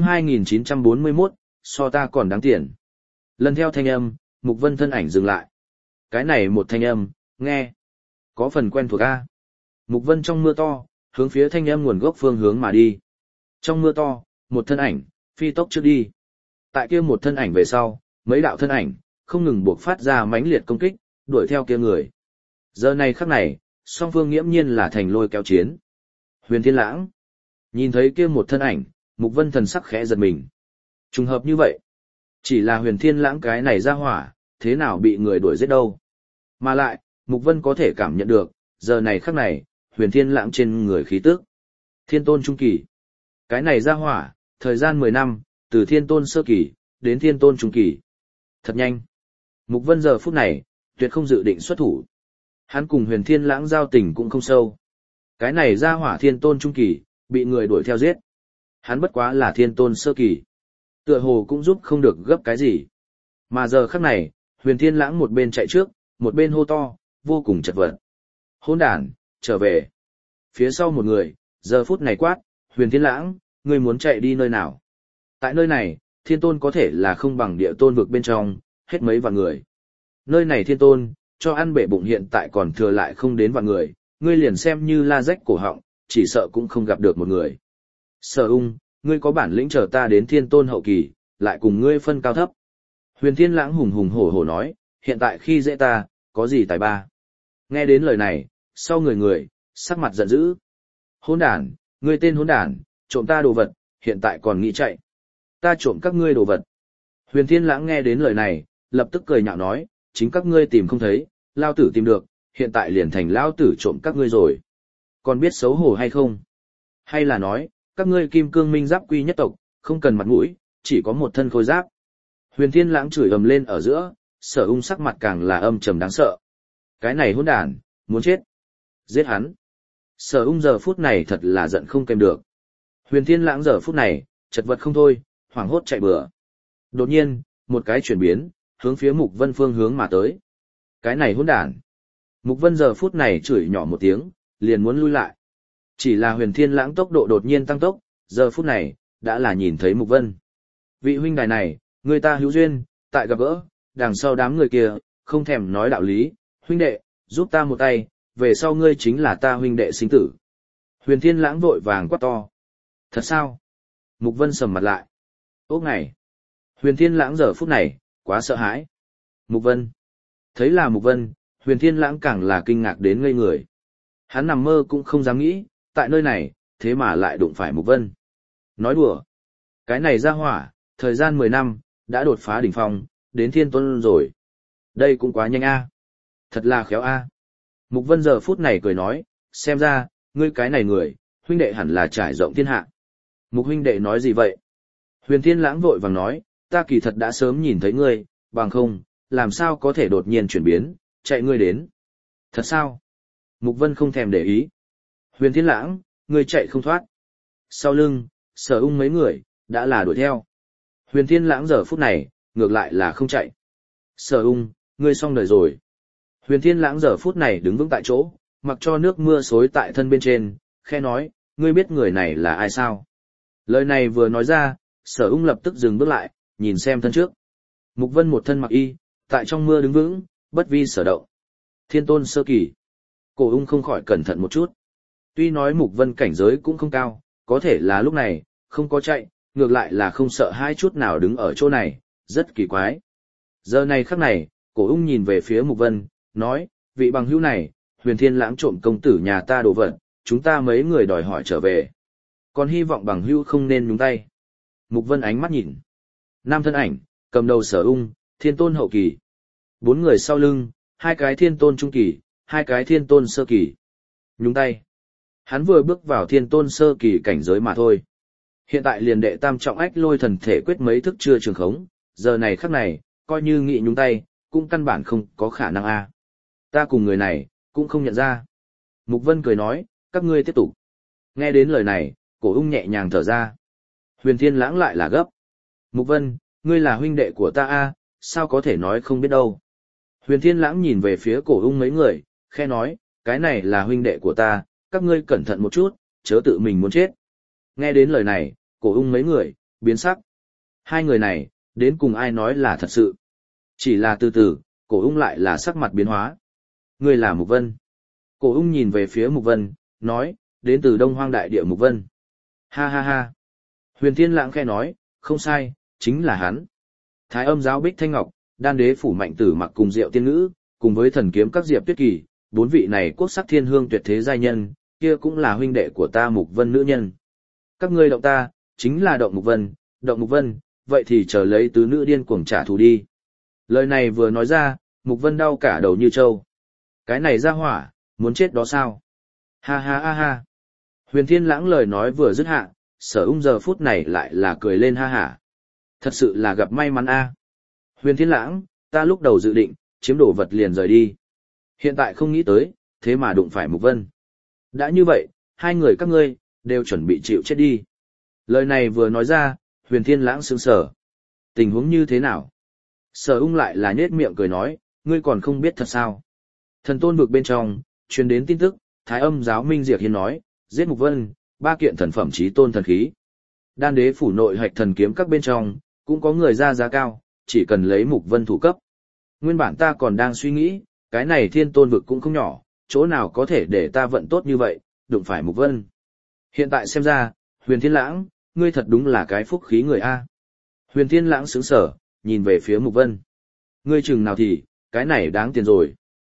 2941, so ta còn đáng tiền. Lần theo thanh âm, Mục Vân thân ảnh dừng lại. Cái này một thanh âm, nghe, có phần quen thuộc A. Mục Vân trong mưa to, hướng phía thanh âm nguồn gốc phương hướng mà đi. Trong mưa to, một thân ảnh, phi tốc trước đi. Tại kia một thân ảnh về sau, mấy đạo thân ảnh, không ngừng buộc phát ra mãnh liệt công kích, đuổi theo kia người. Giờ này khắc này, song phương nghiễm nhiên là thành lôi kéo chiến. Huyền Thiên Lãng. Nhìn thấy kia một thân ảnh, Mục Vân thần sắc khẽ giật mình. Trùng hợp như vậy. Chỉ là Huyền Thiên Lãng cái này ra hỏa, thế nào bị người đuổi giết đâu. Mà lại, Mục Vân có thể cảm nhận được, giờ này khắc này, Huyền Thiên Lãng trên người khí tức. Thiên tôn trung kỳ. Cái này ra hỏa, thời gian 10 năm, từ thiên tôn sơ kỳ, đến thiên tôn trung kỳ. Thật nhanh. Mục Vân giờ phút này, tuyệt không dự định xuất thủ. Hắn cùng Huyền Thiên Lãng giao tình cũng không sâu. Cái này ra hỏa thiên tôn trung kỳ, bị người đuổi theo giết. Hắn bất quá là thiên tôn sơ kỳ. Tựa hồ cũng giúp không được gấp cái gì. Mà giờ khắc này, Huyền Thiên Lãng một bên chạy trước, một bên hô to, vô cùng chật vật. Hỗn đản, trở về. Phía sau một người, giờ phút này quát, Huyền Thiên Lãng, ngươi muốn chạy đi nơi nào? Tại nơi này, thiên tôn có thể là không bằng địa tôn vực bên trong, hết mấy vạn người. Nơi này thiên tôn, cho ăn bể bụng hiện tại còn thừa lại không đến vạn người, ngươi liền xem như la rách cổ họng, chỉ sợ cũng không gặp được một người. Sở Ung, ngươi có bản lĩnh chờ ta đến thiên tôn hậu kỳ, lại cùng ngươi phân cao thấp. Huyền Thiên Lãng hùng hùng hổ hổ nói, hiện tại khi dễ ta, có gì tài ba. Nghe đến lời này, sau người, sắc mặt giận dữ. Hỗn đản, ngươi tên hỗn đản, trộm ta đồ vật, hiện tại còn nghĩ chạy. Ta trộm các ngươi đồ vật. Huyền Thiên Lãng nghe đến lời này, lập tức cười nhạo nói, chính các ngươi tìm không thấy, lao tử tìm được, hiện tại liền thành lao tử trộm các ngươi rồi. Còn biết xấu hổ hay không? Hay là nói, các ngươi kim cương minh giáp quy nhất tộc, không cần mặt mũi, chỉ có một thân khôi giáp. Huyền Thiên Lãng chửi ầm lên ở giữa, Sở Ung sắc mặt càng là âm trầm đáng sợ. Cái này hỗn đản, muốn chết. Giết hắn. Sở Ung giờ phút này thật là giận không kèm được. Huyền Thiên Lãng giờ phút này, chật vật không thôi, hoảng hốt chạy bừa. Đột nhiên, một cái chuyển biến, hướng phía Mục Vân phương hướng mà tới. Cái này hỗn đản. Mục Vân giờ phút này chửi nhỏ một tiếng, liền muốn lui lại. Chỉ là Huyền Thiên Lãng tốc độ đột nhiên tăng tốc, giờ phút này, đã là nhìn thấy Mục Vân. Vị huynh đài này, người ta hữu duyên, tại gặp gỡ, đằng sau đám người kia, không thèm nói đạo lý, huynh đệ, giúp ta một tay, về sau ngươi chính là ta huynh đệ sinh tử. Huyền Thiên Lãng vội vàng quát to. Thật sao? Mục Vân sầm mặt lại. Ốc này. Huyền Thiên Lãng giờ phút này, quá sợ hãi. Mục Vân. Thấy là Mục Vân, Huyền Thiên Lãng càng là kinh ngạc đến ngây người. Hắn nằm mơ cũng không dám nghĩ, tại nơi này, thế mà lại đụng phải Mục Vân. Nói đùa. Cái này ra hỏa, thời gian 10 năm, đã đột phá đỉnh phong, đến thiên tôn rồi. Đây cũng quá nhanh a. Thật là khéo a. Mục Vân giờ phút này cười nói, xem ra, ngươi cái này người, huynh đệ hẳn là trải rộng thiên hạ. Mục huynh đệ nói gì vậy? Huyền Thiên Lãng vội vàng nói, ta kỳ thật đã sớm nhìn thấy ngươi, bằng không, làm sao có thể đột nhiên chuyển biến, chạy ngươi đến. Thật sao? Mục Vân không thèm để ý. Huyền Thiên Lãng, ngươi chạy không thoát. Sau lưng, Sở Ung mấy người, đã là đuổi theo. Huyền Thiên Lãng giờ phút này, ngược lại là không chạy. Sở Ung, ngươi xong đời rồi. Huyền Thiên Lãng giờ phút này đứng vững tại chỗ, mặc cho nước mưa xối tại thân bên trên, khe nói, ngươi biết người này là ai sao? Lời này vừa nói ra, Sở Ung lập tức dừng bước lại, nhìn xem thân trước. Mục Vân một thân mặc y, tại trong mưa đứng vững, bất vi sở động. Thiên tôn sơ kỳ. Cổ Ung không khỏi cẩn thận một chút. Tuy nói Mục Vân cảnh giới cũng không cao, có thể là lúc này, không có chạy, ngược lại là không sợ hai chút nào đứng ở chỗ này, rất kỳ quái. Giờ này khắc này, Cổ Ung nhìn về phía Mục Vân, nói, vị bằng hữu này, Huyền Thiên Lãng trộm công tử nhà ta đồ vật, chúng ta mấy người đòi hỏi trở về. Còn hy vọng bằng hữu không nên nhúng tay. Mục Vân ánh mắt nhìn. Nam thân ảnh, cầm đầu Sở Ung, thiên tôn hậu kỳ. 4 người sau lưng, 2 cái thiên tôn trung kỳ, 2 cái thiên tôn sơ kỳ. Nhúng tay. Hắn vừa bước vào thiên tôn sơ kỳ cảnh giới mà thôi. Hiện tại liền đệ tam trọng ách lôi thần thể quyết mấy thức chưa trường khống, giờ này khắc này, coi như nghị nhúng tay, cũng căn bản không có khả năng a. Ta cùng người này, cũng không nhận ra. Mục Vân cười nói, các ngươi tiếp tục. Nghe đến lời này, Cổ Ung nhẹ nhàng thở ra. Huyền Thiên Lãng lại là gấp. Mục Vân, ngươi là huynh đệ của ta a, sao có thể nói không biết đâu. Huyền Thiên Lãng nhìn về phía Cổ Ung mấy người, khe nói, cái này là huynh đệ của ta, các ngươi cẩn thận một chút, chớ tự mình muốn chết. Nghe đến lời này, Cổ Ung mấy người, biến sắc. Hai người này, đến cùng ai nói là thật sự. Chỉ là từ từ, Cổ Ung lại là sắc mặt biến hóa. Ngươi là Mục Vân. Cổ Ung nhìn về phía Mục Vân, nói, đến từ Đông Hoang Đại Địa Mục Vân. Ha ha ha. Huyền Thiên Lãng khẽ nói, không sai, chính là hắn. Thái Âm giáo Bích Thanh Ngọc, Đan Đế phủ Mạnh Tử Mặc cùng Diệu Tiên Ngữ, cùng với thần kiếm các Diệp Tuyết Kỳ, 4 vị này quốc sắc thiên hương tuyệt thế giai nhân, kia cũng là huynh đệ của ta Mục Vân nữ nhân. Các ngươi động ta, chính là động Mục Vân, vậy thì chờ lấy tứ nữ điên cuồng trả thù đi. Lời này vừa nói ra, Mục Vân đau cả đầu như trâu. Cái này ra hỏa, muốn chết đó sao? Ha ha ha ha. Huyền Thiên Lãng lời nói vừa dứt hạ, Sở Ung giờ phút này lại là cười lên ha hả. Thật sự là gặp may mắn a. Huyền Thiên Lãng, ta lúc đầu dự định, chiếm đồ vật liền rời đi. Hiện tại không nghĩ tới, thế mà đụng phải Mục Vân. Đã như vậy, hai người các ngươi, đều chuẩn bị chịu chết đi. Lời này vừa nói ra, Huyền Thiên Lãng sững sờ. Tình huống như thế nào? Sở Ung lại là nhếch miệng cười nói, ngươi còn không biết thật sao? Thần Tôn vực bên trong, truyền đến tin tức, Thái Âm giáo Minh Diệp Hiên nói, giết Mục Vân, 3 kiện thần phẩm chí tôn thần khí. Đan đế phủ nội hạch thần kiếm các bên trong, cũng có người ra giá cao, chỉ cần lấy Mục Vân thủ cấp. Nguyên bản ta còn đang suy nghĩ, cái này Thiên Tôn vực cũng không nhỏ, chỗ nào có thể để ta vận tốt như vậy, đụng phải Mục Vân. Hiện tại xem ra, Huyền Thiên Lãng, ngươi thật đúng là cái phúc khí người A. Huyền Thiên Lãng sững sờ, nhìn về phía Mục Vân. Ngươi chừng nào thì, cái này đáng tiền rồi.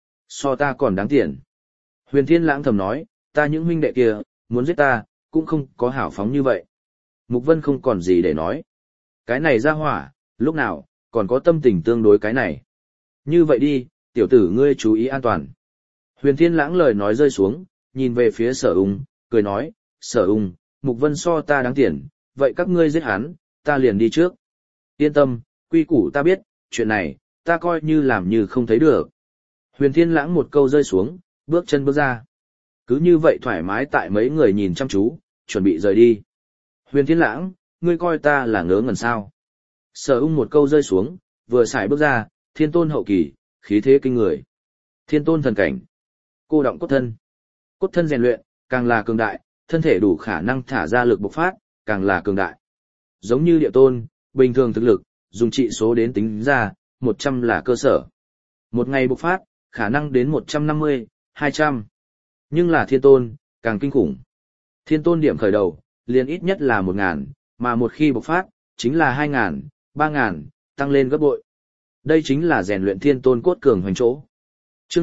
So ta còn đáng tiền. Huyền Thiên Lãng thầm nói, ta những huynh đệ kia, muốn giết ta, cũng không có hảo phóng như vậy. Mục Vân không còn gì để nói. Cái này ra hỏa, lúc nào, còn có tâm tình tương đối cái này. Như vậy đi, tiểu tử ngươi chú ý an toàn. Huyền Thiên Lãng lời nói rơi xuống, nhìn về phía Sở Ung, cười nói, Sở Ung, Mục Vân so ta đáng tiền, vậy các ngươi giết hắn, ta liền đi trước. Yên tâm, quy củ ta biết, chuyện này, ta coi như làm như không thấy được. Huyền Thiên Lãng một câu rơi xuống, bước chân bước ra. Cứ như vậy thoải mái tại mấy người nhìn chăm chú, chuẩn bị rời đi. Huyền Thiên Lãng, ngươi coi ta là ngớ ngẩn sao. Sở Ung một câu rơi xuống, vừa xài bước ra, Thiên Tôn hậu kỳ, khí thế kinh người. Thiên Tôn thần cảnh. Cô động cốt thân. Cốt thân rèn luyện, càng là cường đại, thân thể đủ khả năng thả ra lực bộc phát, càng là cường đại. Giống như Địa Tôn, bình thường thực lực, dùng trị số đến tính ra, 100 là cơ sở. Một ngày bộc phát, khả năng đến 150, 200. Nhưng là Thiên Tôn, càng kinh khủng. Thiên Tôn điểm khởi đầu, liền ít nhất là 1.000, mà một khi bộc phát, chính là 2.000, 3.000, tăng lên gấp bội. Đây chính là rèn luyện Thiên Tôn cốt cường hoành chỗ. Chương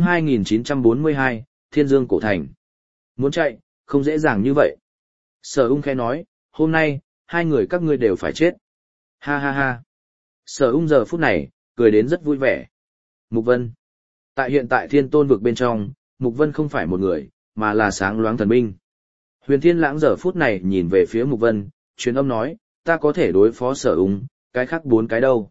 2942, Thiên Dương Cổ Thành. Muốn chạy, không dễ dàng như vậy. Sở Ung khẽ nói, hôm nay, hai người các ngươi đều phải chết. Ha ha ha. Sở Ung giờ phút này, cười đến rất vui vẻ. Mục Vân. Tại hiện tại Thiên Tôn vực bên trong, Mục Vân không phải một người, mà là sáng loáng thần binh. Huyền Thiên Lãng giờ phút này nhìn về phía Mục Vân, truyền âm nói, ta có thể đối phó Sở Ung, cái khác 4 cái đâu.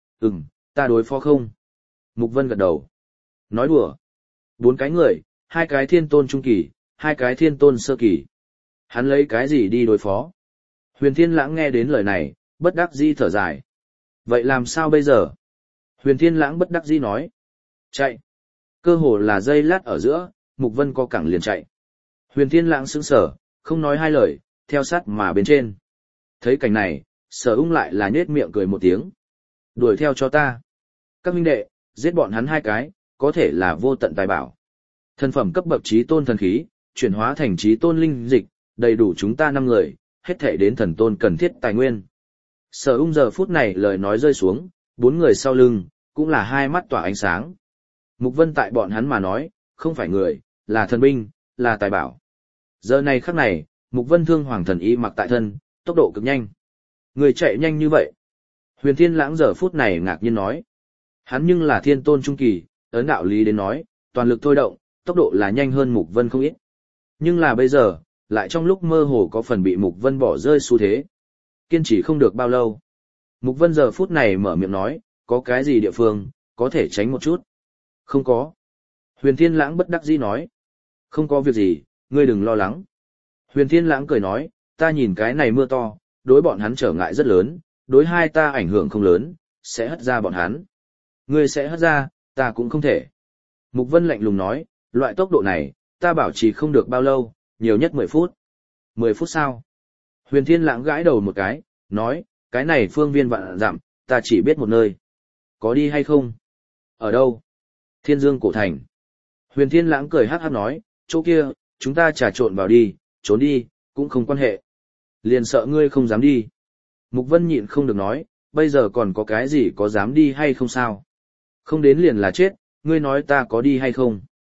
Ta đối phó không? Mục Vân gật đầu. Nói đùa. 4 cái người, 2 cái Thiên Tôn trung kỳ, 2 cái Thiên Tôn sơ kỳ. Hắn lấy cái gì đi đối phó? Huyền Thiên Lãng nghe đến lời này, bất đắc dĩ thở dài. Vậy làm sao bây giờ? Huyền Thiên Lãng bất đắc dĩ nói. Chạy. Cơ hồ là giây lát ở giữa, Mục Vân co cẳng liền chạy. Huyền Thiên Lãng sững sờ, không nói hai lời, theo sát mà bên trên. Thấy cảnh này, Sở Ung lại là nhếch miệng cười một tiếng. Đuổi theo cho ta. Các huynh đệ, giết bọn hắn 2 cái, có thể là vô tận tài bảo. Thần phẩm cấp bậc chí tôn thần khí, chuyển hóa thành chí tôn linh dịch, đầy đủ chúng ta 5 người, hết thảy đến thần tôn cần thiết tài nguyên. Sở Ung giờ phút này lời nói rơi xuống, 4 người sau lưng, cũng là hai mắt tỏa ánh sáng. Mục Vân tại bọn hắn mà nói, không phải người, là thần binh, là tài bảo. Giờ này khắc này, Mục Vân thương hoàng thần y mặc tại thân, tốc độ cực nhanh. Người chạy nhanh như vậy. Huyền Thiên Lãng giờ phút này ngạc nhiên nói. Hắn nhưng là Thiên Tôn trung kỳ, ấn đạo lý đến nói, toàn lực thôi động, tốc độ là nhanh hơn Mục Vân không ít. Nhưng là bây giờ, lại trong lúc mơ hồ có phần bị Mục Vân bỏ rơi xu thế. Kiên trì không được bao lâu. Mục Vân giờ phút này mở miệng nói, có cái gì địa phương, có thể tránh một chút. Không có. Huyền Thiên Lãng bất đắc dĩ nói. Không có việc gì, ngươi đừng lo lắng. Huyền Thiên Lãng cười nói, ta nhìn cái này mưa to, đối bọn hắn trở ngại rất lớn, đối hai ta ảnh hưởng không lớn, sẽ hất ra bọn hắn. Ngươi sẽ hất ra, ta cũng không thể. Mục Vân lạnh lùng nói, loại tốc độ này, ta bảo trì không được bao lâu, nhiều nhất 10 phút. 10 phút sao? Huyền Thiên Lãng gãi đầu một cái, nói, cái này phương viên vạn dặm, ta chỉ biết một nơi. Có đi hay không? Ở đâu? Thiên Dương Cổ Thành. Huyền Thiên Lãng cười hắc hắc nói, chỗ kia, chúng ta trà trộn vào đi, trốn đi, cũng không quan hệ. Liền sợ ngươi không dám đi. Mục Vân nhịn không được nói, bây giờ còn có cái gì có dám đi hay không sao? Không đến liền là chết, ngươi nói ta có đi hay không?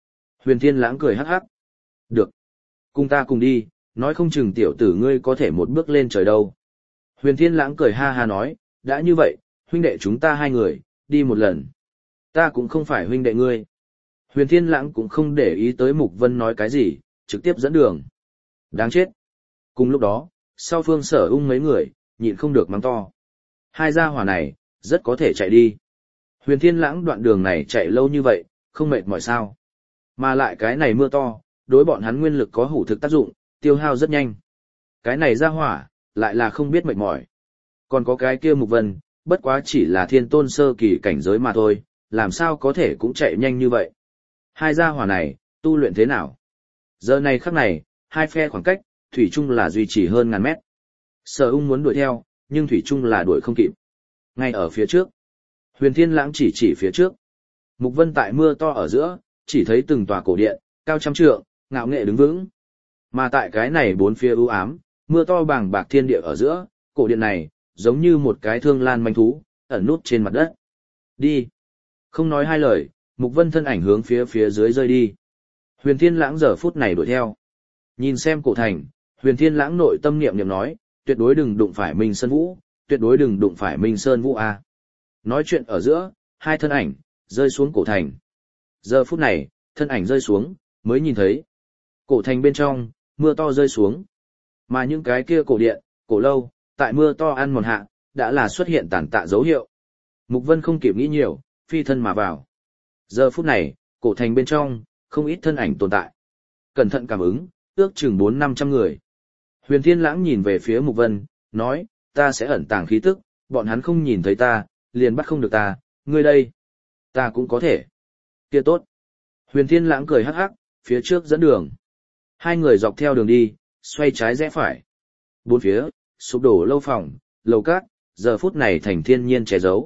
Huyền Thiên Lãng cười hắc hắc. Được. Cùng ta cùng đi, nói không chừng tiểu tử ngươi có thể một bước lên trời đâu. Huyền Thiên Lãng cười ha ha nói, đã như vậy, huynh đệ chúng ta hai người, đi một lần. Ta cũng không phải huynh đệ ngươi. Huyền Thiên Lãng cũng không để ý tới Mục Vân nói cái gì, trực tiếp dẫn đường. Đáng chết. Cùng lúc đó, sau Phương Sở Ung mấy người, nhịn không được mắng to. Hai gia hỏa này, rất có thể chạy đi. Huyền Thiên Lãng đoạn đường này chạy lâu như vậy, không mệt mỏi sao. Mà lại cái này mưa to, đối bọn hắn nguyên lực có hủ thực tác dụng, tiêu hao rất nhanh. Cái này gia hỏa, lại là không biết mệt mỏi. Còn có cái kia Mục Vân, bất quá chỉ là thiên tôn sơ kỳ cảnh giới mà thôi, làm sao có thể cũng chạy nhanh như vậy. Hai gia hỏa này, tu luyện thế nào? Giờ này khắc này, hai phe khoảng cách, thủy chung là duy trì hơn ngàn mét. Sở Ung muốn đuổi theo, nhưng thủy chung là đuổi không kịp. Ngay ở phía trước, Huyền Thiên Lãng chỉ phía trước. Mục Vân tại mưa to ở giữa, chỉ thấy từng tòa cổ điện, cao trăm trượng, ngạo nghệ đứng vững. Mà tại cái này bốn phía u ám, mưa to bàng bạc thiên địa ở giữa, cổ điện này, giống như một cái thương lan manh thú, ẩn nút trên mặt đất. Đi. Không nói hai lời, Mục Vân thân ảnh hướng phía dưới rơi đi. Huyền Thiên Lãng giờ phút này đuổi theo. Nhìn xem cổ thành, Huyền Thiên Lãng nội tâm niệm nói, tuyệt đối đừng đụng phải Minh Sơn Vũ, tuyệt đối đừng đụng phải Minh Sơn Vũ a. Nói chuyện ở giữa, hai thân ảnh rơi xuống cổ thành. Giờ phút này, thân ảnh rơi xuống, mới nhìn thấy cổ thành bên trong, mưa to rơi xuống. Mà những cái kia cổ điện, cổ lâu, tại mưa to ăn mòn hạ, đã là xuất hiện tàn tạ dấu hiệu. Mục Vân không kịp nghĩ nhiều, phi thân mà vào. Giờ phút này, cổ thành bên trong, không ít thân ảnh tồn tại. Cẩn thận cảm ứng, ước chừng 400-500 người. Huyền Thiên Lãng nhìn về phía Mục Vân, nói, ta sẽ ẩn tàng khí tức, bọn hắn không nhìn thấy ta, liền bắt không được ta, ngươi đây. Ta cũng có thể. Kia tốt. Huyền Thiên Lãng cười hắc hắc, phía trước dẫn đường. Hai người dọc theo đường đi, xoay trái rẽ phải. Bốn phía, sụp đổ lâu phòng, lầu cát, giờ phút này thành thiên nhiên che giấu.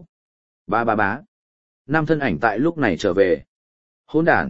Bá. Năm thân ảnh tại lúc này trở về. Hỗn đản.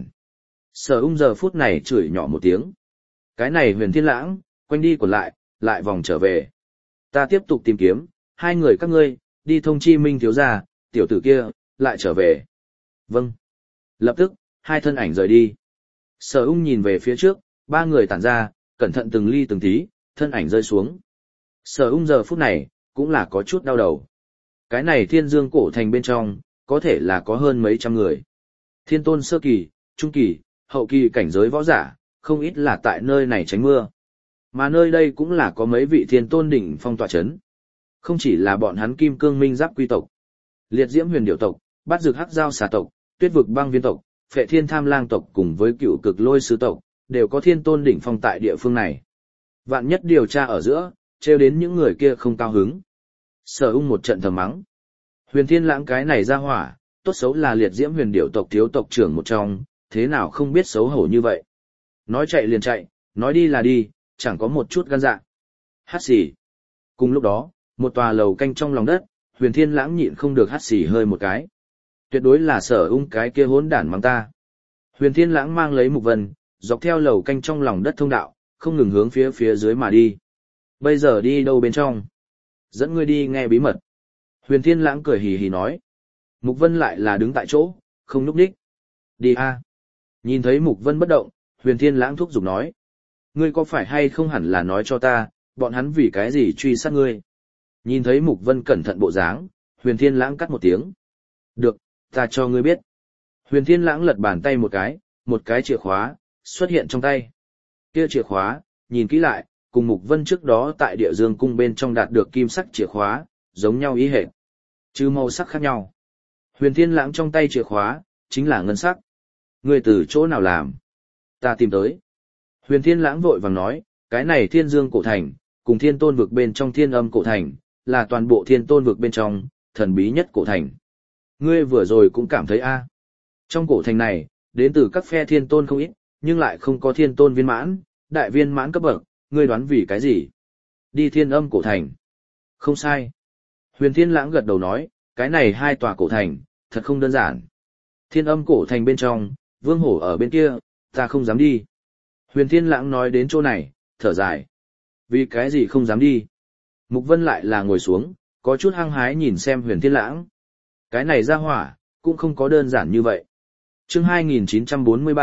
Sở Ung giờ phút này chửi nhỏ một tiếng. Cái này Huyền Thiên Lãng, quanh đi quẩn lại vòng trở về. Ta tiếp tục tìm kiếm, hai người các ngươi, đi thông chi Minh thiếu gia, tiểu tử kia, lại trở về. Vâng. Lập tức, hai thân ảnh rời đi. Sở Ung nhìn về phía trước, ba người tản ra, cẩn thận từng ly từng tí, thân ảnh rơi xuống. Sở Ung giờ phút này, cũng là có chút đau đầu. Cái này Thiên Dương cổ thành bên trong, có thể là có hơn mấy trăm người. Thiên tôn sơ kỳ, trung kỳ, hậu kỳ cảnh giới võ giả, không ít là tại nơi này tránh mưa. Mà nơi đây cũng là có mấy vị thiên tôn đỉnh phong tọa chấn. Không chỉ là bọn hắn Kim Cương Minh Giáp quy tộc, Liệt Diễm Huyền Điểu tộc, Bát Dược Hắc Giao Xà tộc, Tuyết Vực Băng Viên tộc, Phệ Thiên Tham Lang tộc cùng với Cựu Cực Lôi Sứ tộc, đều có thiên tôn đỉnh phong tại địa phương này. Vạn nhất điều tra ở giữa, trêu đến những người kia không cao hứng. Sở Ung một trận thầm mắng. Huyền Thiên Lãng cái này ra hỏa, tốt xấu là Liệt Diễm Huyền Điểu tộc thiếu tộc trưởng một trong, thế nào không biết xấu hổ như vậy. Nói chạy liền chạy, nói đi là đi, chẳng có một chút gan dạ. Hát xì. Cùng lúc đó, một tòa lầu canh trong lòng đất, Huyền Thiên Lãng nhịn không được hát xì hơi một cái. Tuyệt đối là Sở Ung cái kia hỗn đản mắng ta. Huyền Thiên Lãng mang lấy Mục Vân, dọc theo lầu canh trong lòng đất thông đạo, không ngừng hướng phía dưới mà đi. Bây giờ đi đâu bên trong? Dẫn ngươi đi nghe bí mật. Huyền Thiên Lãng cười hì hì nói. Mục Vân lại là đứng tại chỗ, không nhúc nhích. Đi a. Nhìn thấy Mục Vân bất động, Huyền Thiên Lãng thúc giục nói. Ngươi có phải hay không hẳn là nói cho ta, bọn hắn vì cái gì truy sát ngươi? Nhìn thấy Mục Vân cẩn thận bộ dáng, Huyền Thiên Lãng cắt một tiếng. Được, ta cho ngươi biết. Huyền Thiên Lãng lật bàn tay một cái chìa khóa, xuất hiện trong tay. Kia chìa khóa, nhìn kỹ lại, cùng Mục Vân trước đó tại Địa Dương cung bên trong đạt được kim sắc chìa khóa, giống nhau ý hệt. Chứ màu sắc khác nhau. Huyền Thiên Lãng trong tay chìa khóa, chính là ngân sắc. Ngươi từ chỗ nào làm? Ta tìm tới. Huyền Thiên Lãng vội vàng nói, cái này Thiên Dương cổ thành, cùng Thiên Tôn vực bên trong Thiên Âm cổ thành, là toàn bộ Thiên Tôn vực bên trong, thần bí nhất cổ thành. Ngươi vừa rồi cũng cảm thấy a, trong cổ thành này, đến từ các phe Thiên Tôn không ít, nhưng lại không có Thiên Tôn viên mãn, đại viên mãn cấp bậc, ngươi đoán vì cái gì? Đi Thiên Âm cổ thành. Không sai. Huyền Thiên Lãng gật đầu nói, cái này hai tòa cổ thành, thật không đơn giản. Thiên Âm cổ thành bên trong, Vương Hổ ở bên kia, ta không dám đi. Huyền Thiên Lãng nói đến chỗ này, thở dài. Vì cái gì không dám đi? Mục Vân lại là ngồi xuống, có chút hăng hái nhìn xem Huyền Thiên Lãng. Cái này ra hỏa, cũng không có đơn giản như vậy. Chương 2943,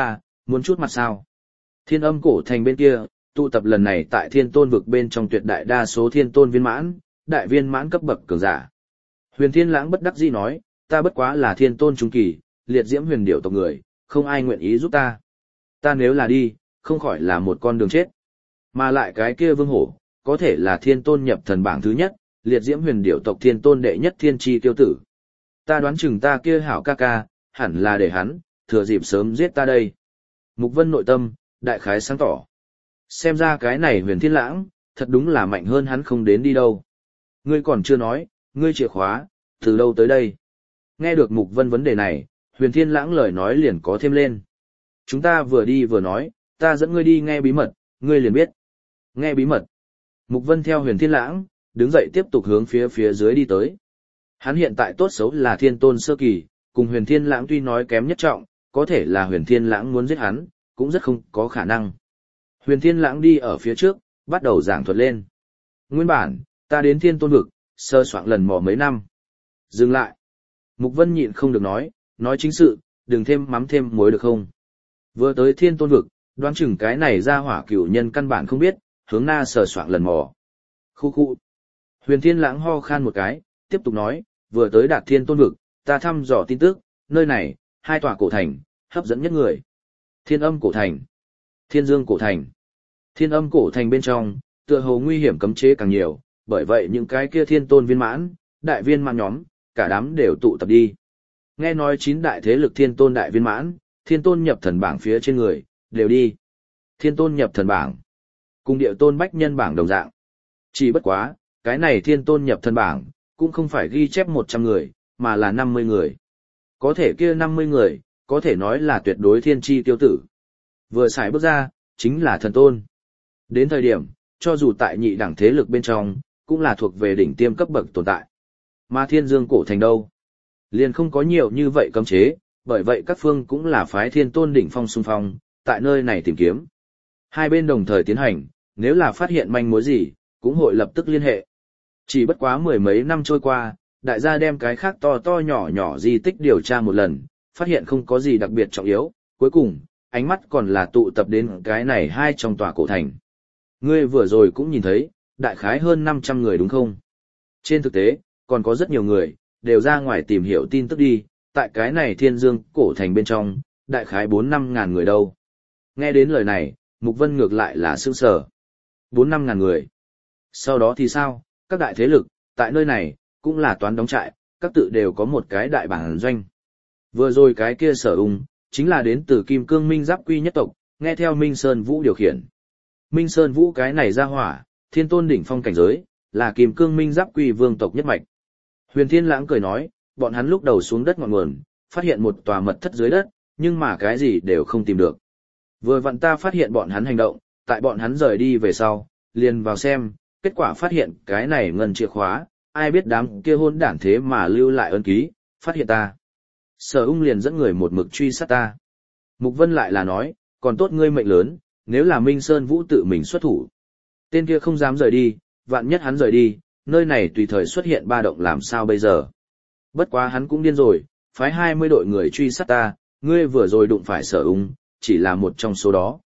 Muốn chút mặt sao? Thiên âm cổ thành bên kia, tụ tập lần này tại thiên tôn vực bên trong tuyệt đại đa số thiên tôn viên mãn, đại viên mãn cấp bậc cường giả. Huyền Thiên Lãng bất đắc dĩ nói, ta bất quá là thiên tôn trung kỳ, liệt diễm huyền điệu tộc người, không ai nguyện ý giúp ta. Ta nếu là đi, không khỏi là một con đường chết. Mà lại cái kia vương hổ, có thể là thiên tôn nhập thần bảng thứ nhất, liệt diễm huyền điệu tộc thiên tôn đệ nhất thiên chi tiêu tử. Ta đoán chừng ta kia hảo ca ca, hẳn là để hắn, thừa dịp sớm giết ta đây. Mục Vân nội tâm, đại khái sáng tỏ. Xem ra cái này Huyền Thiên Lãng, thật đúng là mạnh hơn hắn không đến đi đâu. Ngươi còn chưa nói, ngươi chìa khóa, từ đâu tới đây? Nghe được Mục Vân vấn đề này, Huyền Thiên Lãng lời nói liền có thêm lên. Chúng ta vừa đi vừa nói, ta dẫn ngươi đi nghe bí mật, ngươi liền biết. Nghe bí mật. Mục Vân theo Huyền Thiên Lãng, đứng dậy tiếp tục hướng phía dưới đi tới. Hắn hiện tại tốt xấu là thiên tôn sơ kỳ, cùng Huyền Thiên Lãng tuy nói kém nhất trọng, có thể là Huyền Thiên Lãng muốn giết hắn, cũng rất không có khả năng. Huyền Thiên Lãng đi ở phía trước, bắt đầu giảng thuật lên. Nguyên bản, ta đến thiên tôn vực, sơ soạn lần mò mấy năm. Dừng lại. Mục Vân nhịn không được nói chính sự, đừng thêm mắm thêm muối được không? Vừa tới thiên tôn vực, đoán chừng cái này ra hỏa cửu nhân căn bản không biết, hướng na sờ soạn lần mò. Khu khu. Huyền Thiên Lãng ho khan một cái, tiếp tục nói, vừa tới đạt thiên tôn vực, ta thăm dò tin tức, nơi này, hai tòa cổ thành, hấp dẫn nhất người. Thiên âm cổ thành, thiên dương cổ thành. Thiên âm cổ thành bên trong, tựa hồ nguy hiểm cấm chế càng nhiều, bởi vậy những cái kia thiên tôn viên mãn, đại viên mãn nhóm, cả đám đều tụ tập đi. Nghe nói 9 đại thế lực thiên tôn đại viên mãn, thiên tôn nhập thần bảng phía trên người, đều đi. Thiên tôn nhập thần bảng, cùng địa tôn bách nhân bảng đồng dạng. Chỉ bất quá, cái này thiên tôn nhập thần bảng, cũng không phải ghi chép 100 người, mà là 50 người. Có thể kia 50 người, có thể nói là tuyệt đối thiên chi tiêu tử. Vừa xài bước ra, chính là thần tôn. Đến thời điểm, cho dù tại nhị đẳng thế lực bên trong, cũng là thuộc về đỉnh tiêm cấp bậc tồn tại. Mà thiên dương cổ thành đâu? Liền không có nhiều như vậy cấm chế, bởi vậy các phương cũng là phái thiên tôn đỉnh phong xung phong, tại nơi này tìm kiếm. Hai bên đồng thời tiến hành, nếu là phát hiện manh mối gì, cũng hội lập tức liên hệ. Chỉ bất quá 10 mấy năm trôi qua, đại gia đem cái khác to to nhỏ nhỏ di tích điều tra một lần, phát hiện không có gì đặc biệt trọng yếu, cuối cùng, ánh mắt còn là tụ tập đến cái này hai trong tòa cổ thành. Ngươi vừa rồi cũng nhìn thấy, đại khái hơn 500 người đúng không? Trên thực tế, còn có rất nhiều người, đều ra ngoài tìm hiểu tin tức đi, tại cái này thiên dương cổ thành bên trong, đại khái 4-5 ngàn người đâu. Nghe đến lời này, Mục Vân ngược lại là sững sờ. 4-5 ngàn người. Sau đó thì sao, các đại thế lực, tại nơi này, cũng là toán đóng trại, các tự đều có một cái đại bản doanh. Vừa rồi cái kia Sở Ung, chính là đến từ Kim Cương Minh Giáp Quy nhất tộc, nghe theo Minh Sơn Vũ điều khiển. Minh Sơn Vũ cái này ra hỏa, thiên tôn đỉnh phong cảnh giới, là Kim Cương Minh Giáp Quy vương tộc nhất mạch. Huyền Thiên Lãng cười nói, bọn hắn lúc đầu xuống đất ngọn nguồn, phát hiện một tòa mật thất dưới đất, nhưng mà cái gì đều không tìm được. Vừa vặn ta phát hiện bọn hắn hành động, tại bọn hắn rời đi về sau, liền vào xem, kết quả phát hiện cái này ngân chìa khóa, ai biết đám kia hôn đản thế mà lưu lại ấn ký, phát hiện ta. Sở Ung liền dẫn người một mực truy sát ta. Mục Vân lại là nói, còn tốt ngươi mệnh lớn, nếu là Minh Sơn Vũ tự mình xuất thủ. Tên kia không dám rời đi, vạn nhất hắn rời đi, nơi này tùy thời xuất hiện ba động làm sao bây giờ. Bất quá hắn cũng điên rồi, phái 20 đội người truy sát ta, ngươi vừa rồi đụng phải Sở Ung, chỉ là một trong số đó.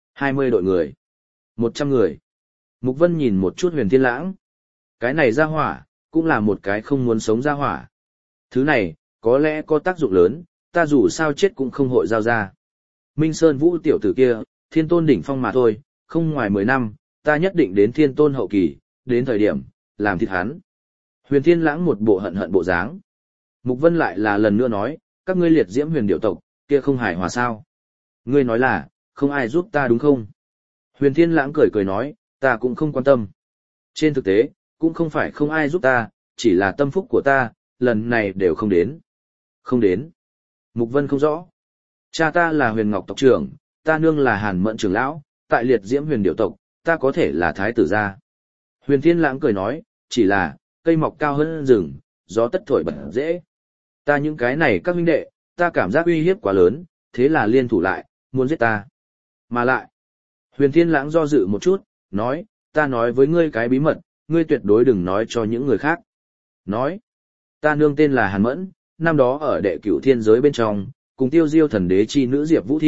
20 đội người. 100 người. Mục Vân nhìn một chút Huyền Thiên Lãng. Cái này ra hỏa, cũng là một cái không muốn sống ra hỏa. Thứ này, có lẽ có tác dụng lớn, ta dù sao chết cũng không hội giao ra. Minh Sơn Vũ tiểu tử kia, thiên tôn đỉnh phong mà thôi, không ngoài 10 năm, ta nhất định đến thiên tôn hậu kỳ, đến thời điểm, làm thịt hắn. Huyền Thiên Lãng một bộ hận hận bộ dáng. Mục Vân lại là lần nữa nói, các ngươi liệt diễm huyền điệu tộc, kia không hài hòa sao. Ngươi nói là, không ai giúp ta đúng không? Huyền Thiên Lãng cười cười nói, ta cũng không quan tâm. Trên thực tế, cũng không phải không ai giúp ta, chỉ là tâm phúc của ta, lần này đều không đến. Không đến. Mục Vân không rõ. Cha ta là Huyền Ngọc tộc trưởng, ta nương là Hàn Mẫn trưởng lão, tại liệt diễm huyền điệu tộc, ta có thể là thái tử gia. Huyền Thiên Lãng cười nói, chỉ là, cây mọc cao hơn rừng, gió tất thổi bật dễ. Ta những cái này các huynh đệ, ta cảm giác uy hiếp quá lớn, thế là liên thủ lại, muốn giết ta. Mà lại, Huyền Thiên Lãng do dự một chút, nói, ta nói với ngươi cái bí mật, ngươi tuyệt đối đừng nói cho những người khác. Nói, ta nương tên là Hàn Mẫn, năm đó ở đệ cửu thiên giới bên trong, cùng tiêu diêu thần đế chi nữ Diệp Vũ Thi,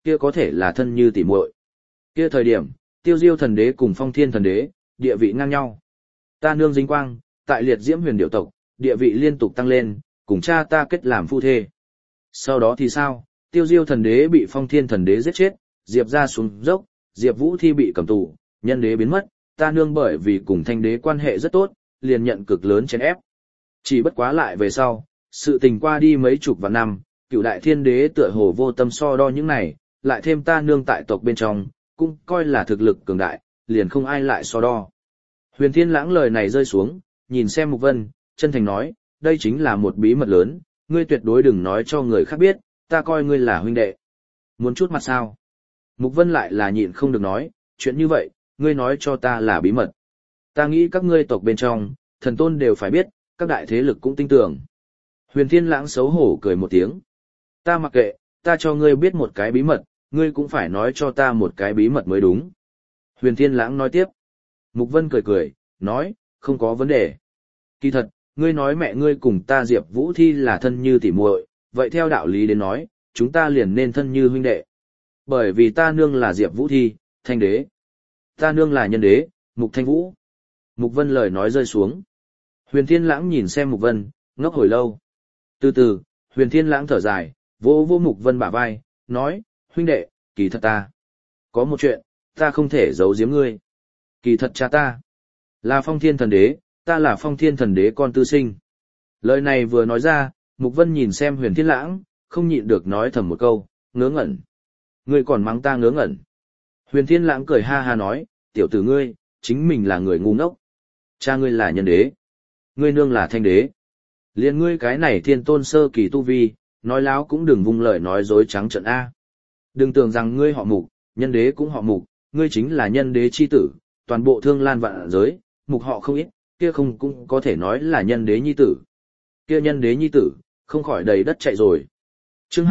kia có thể là thân như tỉ muội. Kia thời điểm, Tiêu Diêu thần đế cùng Phong Thiên thần đế, địa vị ngang nhau. Ta nương dính quang, tại liệt diễm huyền điệu tộc, địa vị liên tục tăng lên, cùng cha ta kết làm phu thê. Sau đó thì sao? Tiêu Diêu thần đế bị Phong Thiên thần đế giết chết, Diệp ra xuống dốc, Diệp Vũ Thi bị cầm tù, nhân đế biến mất, ta nương bởi vì cùng thanh đế quan hệ rất tốt, liền nhận cực lớn chèn ép. Chỉ bất quá lại về sau, sự tình qua đi mấy chục vạn năm, cựu đại thiên đế tựa hồ vô tâm so đo những này, lại thêm ta nương tại tộc bên trong, cũng coi là thực lực cường đại, liền không ai lại so đo. Huyền Thiên Lãng lời này rơi xuống, nhìn xem Mục Vân, chân thành nói, đây chính là một bí mật lớn, ngươi tuyệt đối đừng nói cho người khác biết, ta coi ngươi là huynh đệ. Muốn chút mặt sao? Mục Vân lại là nhịn không được nói, chuyện như vậy, ngươi nói cho ta là bí mật. Ta nghĩ các ngươi tộc bên trong, thần tôn đều phải biết, các đại thế lực cũng tin tưởng. Huyền Thiên Lãng xấu hổ cười một tiếng. Ta mặc kệ, ta cho ngươi biết một cái bí mật, ngươi cũng phải nói cho ta một cái bí mật mới đúng. Huyền Thiên Lãng nói tiếp. Mục Vân cười cười, nói, không có vấn đề. Kỳ thật, ngươi nói mẹ ngươi cùng ta Diệp Vũ Thi là thân như tỉ muội, vậy theo đạo lý đến nói, chúng ta liền nên thân như huynh đệ. Bởi vì ta nương là Diệp Vũ Thi, thanh đế. Ta nương là nhân đế, Mục Thanh Vũ. Mục Vân lời nói rơi xuống. Huyền Thiên Lãng nhìn xem Mục Vân, ngốc hồi lâu. Từ từ, Huyền Thiên Lãng thở dài, vỗ vỗ Mục Vân bả vai, nói, huynh đệ, kỳ thật ta. Có một chuyện, ta không thể giấu giếm ngươi. Kỳ thật cha ta là Phong Thiên thần đế, ta là Phong Thiên thần đế con tư sinh. Lời này vừa nói ra, Mục Vân nhìn xem Huyền Thiên Lãng, không nhịn được nói thầm một câu, ngớ ngẩn. Ngươi còn mắng ta ngớ ngẩn. Huyền Thiên Lãng cười ha ha nói, tiểu tử ngươi, chính mình là người ngu ngốc. Cha ngươi là nhân đế. Ngươi nương là thanh đế. Liên ngươi cái này thiên tôn sơ kỳ tu vi, nói láo cũng đừng vung lời nói dối trắng trợn A. Đừng tưởng rằng ngươi họ Mục, nhân đế cũng họ Mục, ngươi chính là nhân đế chi tử, toàn bộ thương lan vạn giới, Mục họ không ít, kia không cũng có thể nói là nhân đế nhi tử. Kia nhân đế nhi tử, không khỏi đầy đất chạy rồi. Chương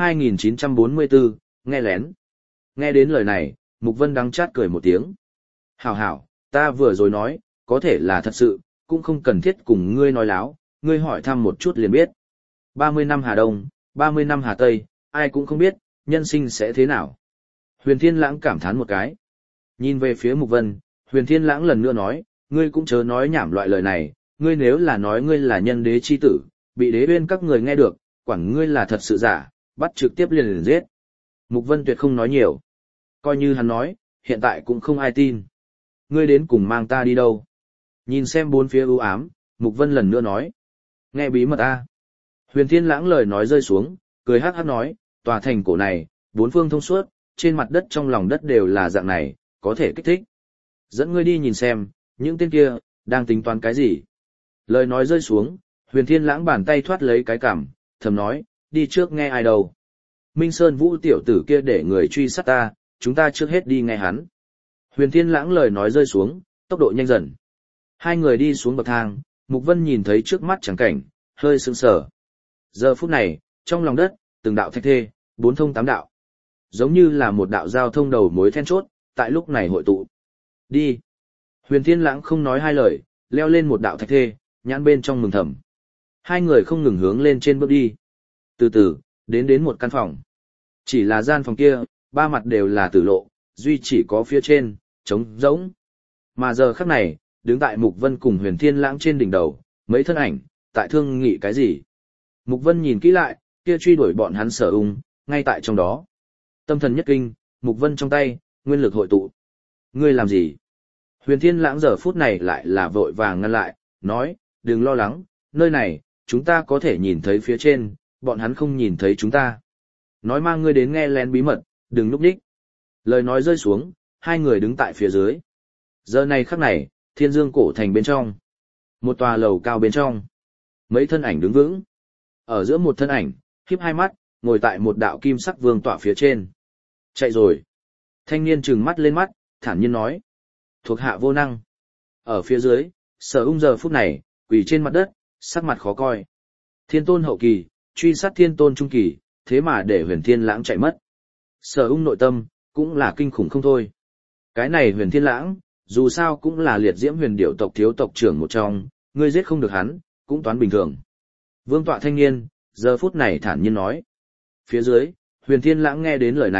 2944, nghe lén. Nghe đến lời này, Mục Vân đắng chát cười một tiếng. Hảo hảo, ta vừa rồi nói, có thể là thật sự, cũng không cần thiết cùng ngươi nói láo, ngươi hỏi thăm một chút liền biết. 30 năm Hà Đông, 30 năm Hà Tây, ai cũng không biết, nhân sinh sẽ thế nào. Huyền Thiên Lãng cảm thán một cái. Nhìn về phía Mục Vân, Huyền Thiên Lãng lần nữa nói, ngươi cũng chớ nói nhảm loại lời này, ngươi nếu là nói ngươi là nhân đế chi tử, bị đế bên các người nghe được, quản ngươi là thật sự giả, bắt trực tiếp liền giết. Mục Vân tuyệt không nói nhiều. Coi như hắn nói, hiện tại cũng không ai tin. Ngươi đến cùng mang ta đi đâu? Nhìn xem bốn phía u ám, Mục Vân lần nữa nói. Nghe bí mật a. Huyền Thiên Lãng lời nói rơi xuống, cười hát hát nói, tòa thành cổ này, bốn phương thông suốt, trên mặt đất trong lòng đất đều là dạng này, có thể kích thích. Dẫn ngươi đi nhìn xem, những tên kia, đang tính toán cái gì? Lời nói rơi xuống, Huyền Thiên Lãng bàn tay thoát lấy cái cằm, thầm nói, đi trước nghe ai đâu. Minh Sơn Vũ tiểu tử kia để người truy sát ta, chúng ta trước hết đi nghe hắn. Huyền Thiên Lãng lời nói rơi xuống, tốc độ nhanh dần. Hai người đi xuống bậc thang, Mục Vân nhìn thấy trước mắt trắng cảnh, hơi sững sờ. Giờ phút này, trong lòng đất, từng đạo thạch thê, bốn thông tám đạo. Giống như là một đạo giao thông đầu mối then chốt, tại lúc này hội tụ. Đi. Huyền Thiên Lãng không nói hai lời, leo lên một đạo thạch thê, nhãn bên trong mừng thầm. Hai người không ngừng hướng lên trên bước đi. Từ từ, đến một căn phòng. Chỉ là gian phòng kia, ba mặt đều là tử lộ, duy chỉ có phía trên, trống rỗng. Mà giờ khắc này, đứng tại Mục Vân cùng Huyền Thiên Lãng trên đỉnh đầu, mấy thân ảnh, tại thương nghị cái gì. Mục Vân nhìn kỹ lại, kia truy đuổi bọn hắn Sở Ung, ngay tại trong đó. Tâm thần nhất kinh, Mục Vân trong tay, nguyên lực hội tụ. Ngươi làm gì? Huyền Thiên Lãng giờ phút này lại là vội vàng ngăn lại, nói, đừng lo lắng, nơi này, chúng ta có thể nhìn thấy phía trên, bọn hắn không nhìn thấy chúng ta. Nói mang ngươi đến nghe lén bí mật, đừng núp đích. Lời nói rơi xuống, hai người đứng tại phía dưới. Giờ này khắc này, Thiên Dương cổ thành bên trong. Một tòa lầu cao bên trong. Mấy thân ảnh đứng vững. Ở giữa một thân ảnh, híp hai mắt, ngồi tại một đạo kim sắc vương tọa phía trên. Chạy rồi. Thanh niên trừng mắt lên mắt, thản nhiên nói. Thuộc hạ vô năng. Ở phía dưới, Sở Ung giờ phút này, quỳ trên mặt đất, sắc mặt khó coi. Thiên tôn hậu kỳ, truy sát thiên tôn trung kỳ, thế mà để Huyền Thiên Lãng chạy mất. Sở Ung nội tâm, cũng là kinh khủng không thôi. Cái này Huyền Thiên Lãng, dù sao cũng là liệt diễm huyền điệu tộc thiếu tộc trưởng một trong, ngươi giết không được hắn, cũng toán bình thường. Vương tọa thanh niên, giờ phút này thản nhiên nói. Phía dưới, Huyền Thiên Lãng nghe đến lời này,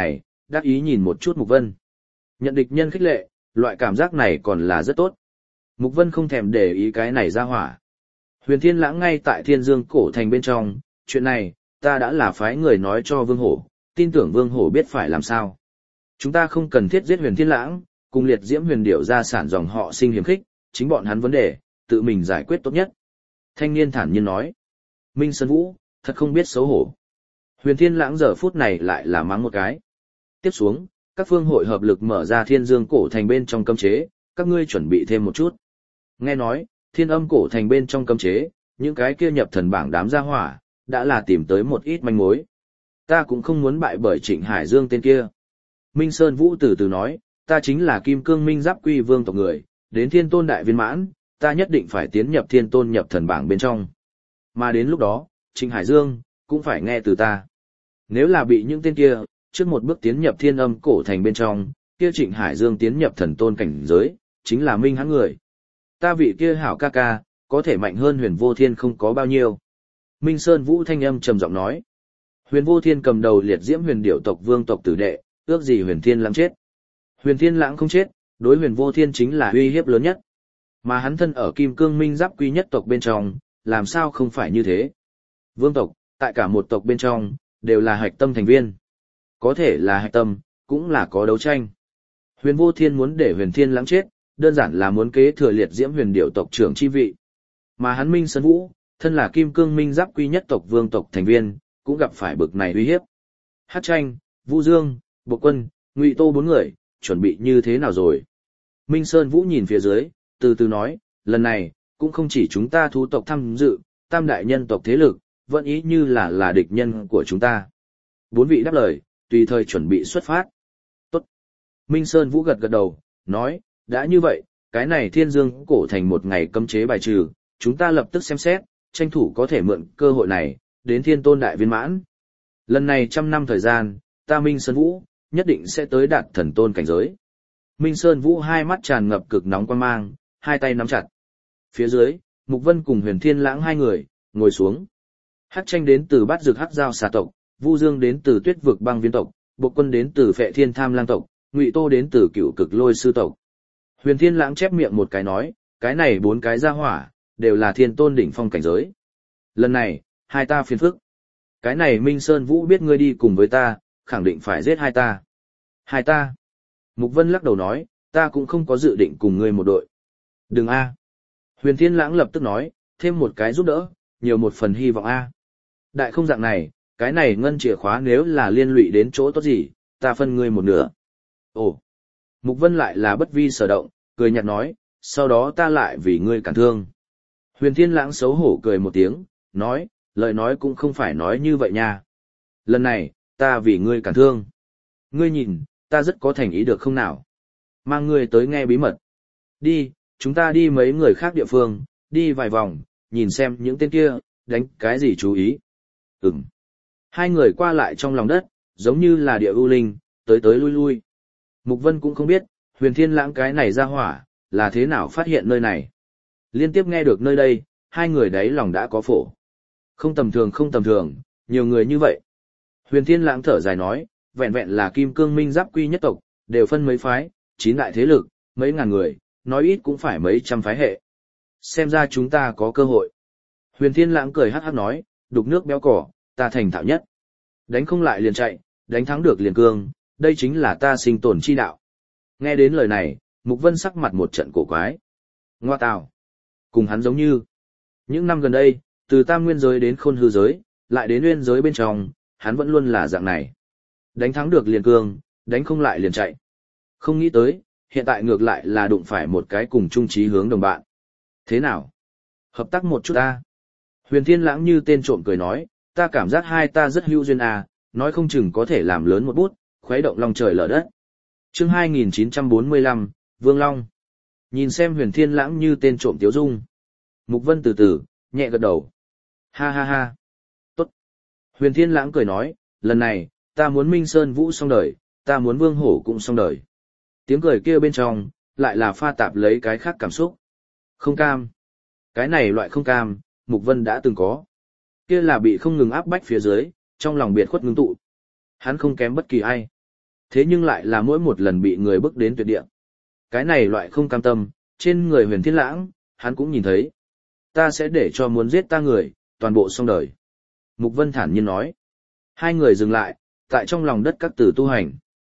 đắc ý nhìn một chút Mục Vân. Nhận địch nhân khích lệ, loại cảm giác này còn là rất tốt. Mục Vân không thèm để ý cái này ra hỏa. Huyền Thiên Lãng ngay tại Thiên Dương cổ thành bên trong, chuyện này, ta đã là phái người nói cho Vương Hổ, tin tưởng Vương Hổ biết phải làm sao. Chúng ta không cần thiết giết Huyền Thiên Lãng, cùng liệt diễm huyền điểu gia sản dòng họ sinh hiểm khích, chính bọn hắn vấn đề, tự mình giải quyết tốt nhất. Thanh niên thản nhiên nói. Minh Sơn Vũ, thật không biết xấu hổ. Huyền Thiên Lãng giờ phút này lại là mắng một cái. Tiếp xuống, các phương hội hợp lực mở ra Thiên Dương cổ thành bên trong cấm chế, các ngươi chuẩn bị thêm một chút. Nghe nói, Thiên Âm cổ thành bên trong cấm chế, những cái kia nhập thần bảng đám gia hỏa, đã là tìm tới một ít manh mối. Ta cũng không muốn bại bởi Trịnh Hải Dương tên kia. Minh Sơn Vũ từ từ nói, ta chính là Kim Cương Minh Giáp Quy Vương tộc người, đến Thiên Tôn đại viên mãn, ta nhất định phải tiến nhập Thiên Tôn nhập thần bảng bên trong. Mà đến lúc đó, Trịnh Hải Dương cũng phải nghe từ ta. Nếu là bị những tên kia, trước một bước tiến nhập Thiên Âm cổ thành bên trong, kia Trịnh Hải Dương tiến nhập thần tôn cảnh giới, chính là minh hắn người. Ta vị kia hảo ca ca, có thể mạnh hơn Huyền Vô Thiên không có bao nhiêu. Minh Sơn Vũ thanh âm trầm giọng nói. Huyền Vô Thiên cầm đầu liệt diễm huyền điểu tộc vương tộc tử đệ, ước gì Huyền Thiên Lãng chết. Huyền Thiên Lãng không chết, đối Huyền Vô Thiên chính là uy hiếp lớn nhất. Mà hắn thân ở Kim Cương Minh Giáp Quy nhất tộc bên trong, làm sao không phải như thế. Vương tộc, tại cả một tộc bên trong, đều là hạch tâm thành viên. Có thể là hạch tâm, cũng là có đấu tranh. Huyền Vô Thiên muốn để Huyền Thiên Lãng chết, đơn giản là muốn kế thừa liệt diễm huyền điểu tộc trưởng chi vị. Mà hắn Minh Sơn Vũ, thân là Kim Cương Minh Giáp Quy nhất tộc vương tộc thành viên, cũng gặp phải bực này uy hiếp. Hắc Tranh, Vu Dương, Bộ Quân, Ngụy Tô bốn người, chuẩn bị như thế nào rồi? Minh Sơn Vũ nhìn phía dưới, từ từ nói, lần này, cũng không chỉ chúng ta thú tộc tham dự, tam đại nhân tộc thế lực, vẫn ý như là địch nhân của chúng ta. Bốn vị đáp lời, tùy thời chuẩn bị xuất phát. Tốt. Minh Sơn Vũ gật gật đầu, nói, đã như vậy, cái này Thiên Dương cổ thành một ngày cấm chế bài trừ, chúng ta lập tức xem xét, tranh thủ có thể mượn cơ hội này, đến Thiên Tôn đại viên mãn. Lần này 100 năm thời gian, ta Minh Sơn Vũ, nhất định sẽ tới đạt thần tôn cảnh giới. Minh Sơn Vũ hai mắt tràn ngập cực nóng quan mang, hai tay nắm chặt. Phía dưới, Mục Vân cùng Huyền Thiên Lãng hai người, ngồi xuống. Hắc Tranh đến từ Bát Dược Hắc Giao xà tộc, Vu Dương đến từ Tuyết Vực Băng Viên tộc, Bộ Quân đến từ Phệ Thiên Tham Lang tộc, Ngụy Tô đến từ Cửu Cực Lôi Sư tộc. Huyền Thiên Lãng chép miệng một cái nói, cái này bốn cái gia hỏa, đều là Thiên Tôn đỉnh phong cảnh giới. Lần này, hai ta phiền phức. Cái này Minh Sơn Vũ biết ngươi đi cùng với ta, khẳng định phải giết hai ta. Hai ta. Mục Vân lắc đầu nói, ta cũng không có dự định cùng ngươi một đội. Đừng a. Huyền Thiên Lãng lập tức nói, thêm một cái giúp đỡ, nhiều một phần hy vọng a. Đại không dạng này, cái này ngân chìa khóa nếu là liên lụy đến chỗ tốt gì, ta phân ngươi một nửa. Ồ. Mục Vân lại là bất vi sở động, cười nhạt nói, sau đó ta lại vì ngươi cản thương. Huyền Thiên Lãng xấu hổ cười một tiếng, nói, lời nói cũng không phải nói như vậy nha. Lần này, ta vì ngươi cản thương. Ngươi nhìn, ta rất có thành ý được không nào? Mang ngươi tới nghe bí mật. Đi, chúng ta đi mấy người khác địa phương, đi vài vòng, nhìn xem những tên kia, đánh cái gì chú ý. Ừm. Hai người qua lại trong lòng đất, giống như là địa ưu linh, tới tới lui lui. Mục Vân cũng không biết, Huyền Thiên Lãng cái này ra hỏa, là thế nào phát hiện nơi này. Liên tiếp nghe được nơi đây, hai người đấy lòng đã có phổ. Không tầm thường không tầm thường, nhiều người như vậy. Huyền Thiên Lãng thở dài nói, vẹn vẹn là Kim Cương Minh Giáp Quy nhất tộc, đều phân mấy phái, 9 đại thế lực, mấy ngàn người, nói ít cũng phải mấy trăm phái hệ. Xem ra chúng ta có cơ hội. Huyền Thiên Lãng cười hắc hắc nói, đục nước béo cỏ, ta thành thạo nhất. Đánh không lại liền chạy, đánh thắng được liền cương, đây chính là ta sinh tồn chi đạo. Nghe đến lời này, Mục Vân sắc mặt một trận cổ quái. Ngoa tào. Cùng hắn giống như. Những năm gần đây, từ Tam Nguyên giới đến Khôn Hư giới, lại đến Nguyên giới bên trong, hắn vẫn luôn là dạng này. Đánh thắng được liền cương, đánh không lại liền chạy. Không nghĩ tới, hiện tại ngược lại là đụng phải một cái cùng chung chí hướng đồng bạn. Thế nào? Hợp tác một chút ta. Huyền Thiên Lãng như tên trộm cười nói, ta cảm giác hai ta rất hữu duyên à, nói không chừng có thể làm lớn một bút, khuấy động long trời lở đất. Chương 2945, Vương Long. Nhìn xem Huyền Thiên Lãng như tên trộm tiếu dung. Mục Vân từ từ, nhẹ gật đầu. Ha ha ha. Tốt. Huyền Thiên Lãng cười nói, lần này, ta muốn Minh Sơn Vũ xong đời, ta muốn Vương Hổ cũng xong đời. Tiếng cười kia bên trong, lại là pha tạp lấy cái khác cảm xúc. Không cam. Cái này loại không cam, Mục Vân đã từng có. Kia là bị không ngừng áp bách phía dưới, trong lòng biệt khuất ngưng tụ. Hắn không kém bất kỳ ai. Thế nhưng lại là mỗi một lần bị người bước đến tuyệt địa. Cái này loại không cam tâm, trên người Huyền Thiên Lãng, hắn cũng nhìn thấy. Ta sẽ để cho muốn giết ta người, toàn bộ xong đời. Mục Vân thản nhiên nói. Hai người dừng lại, tại trong lòng đất các tử tu hành.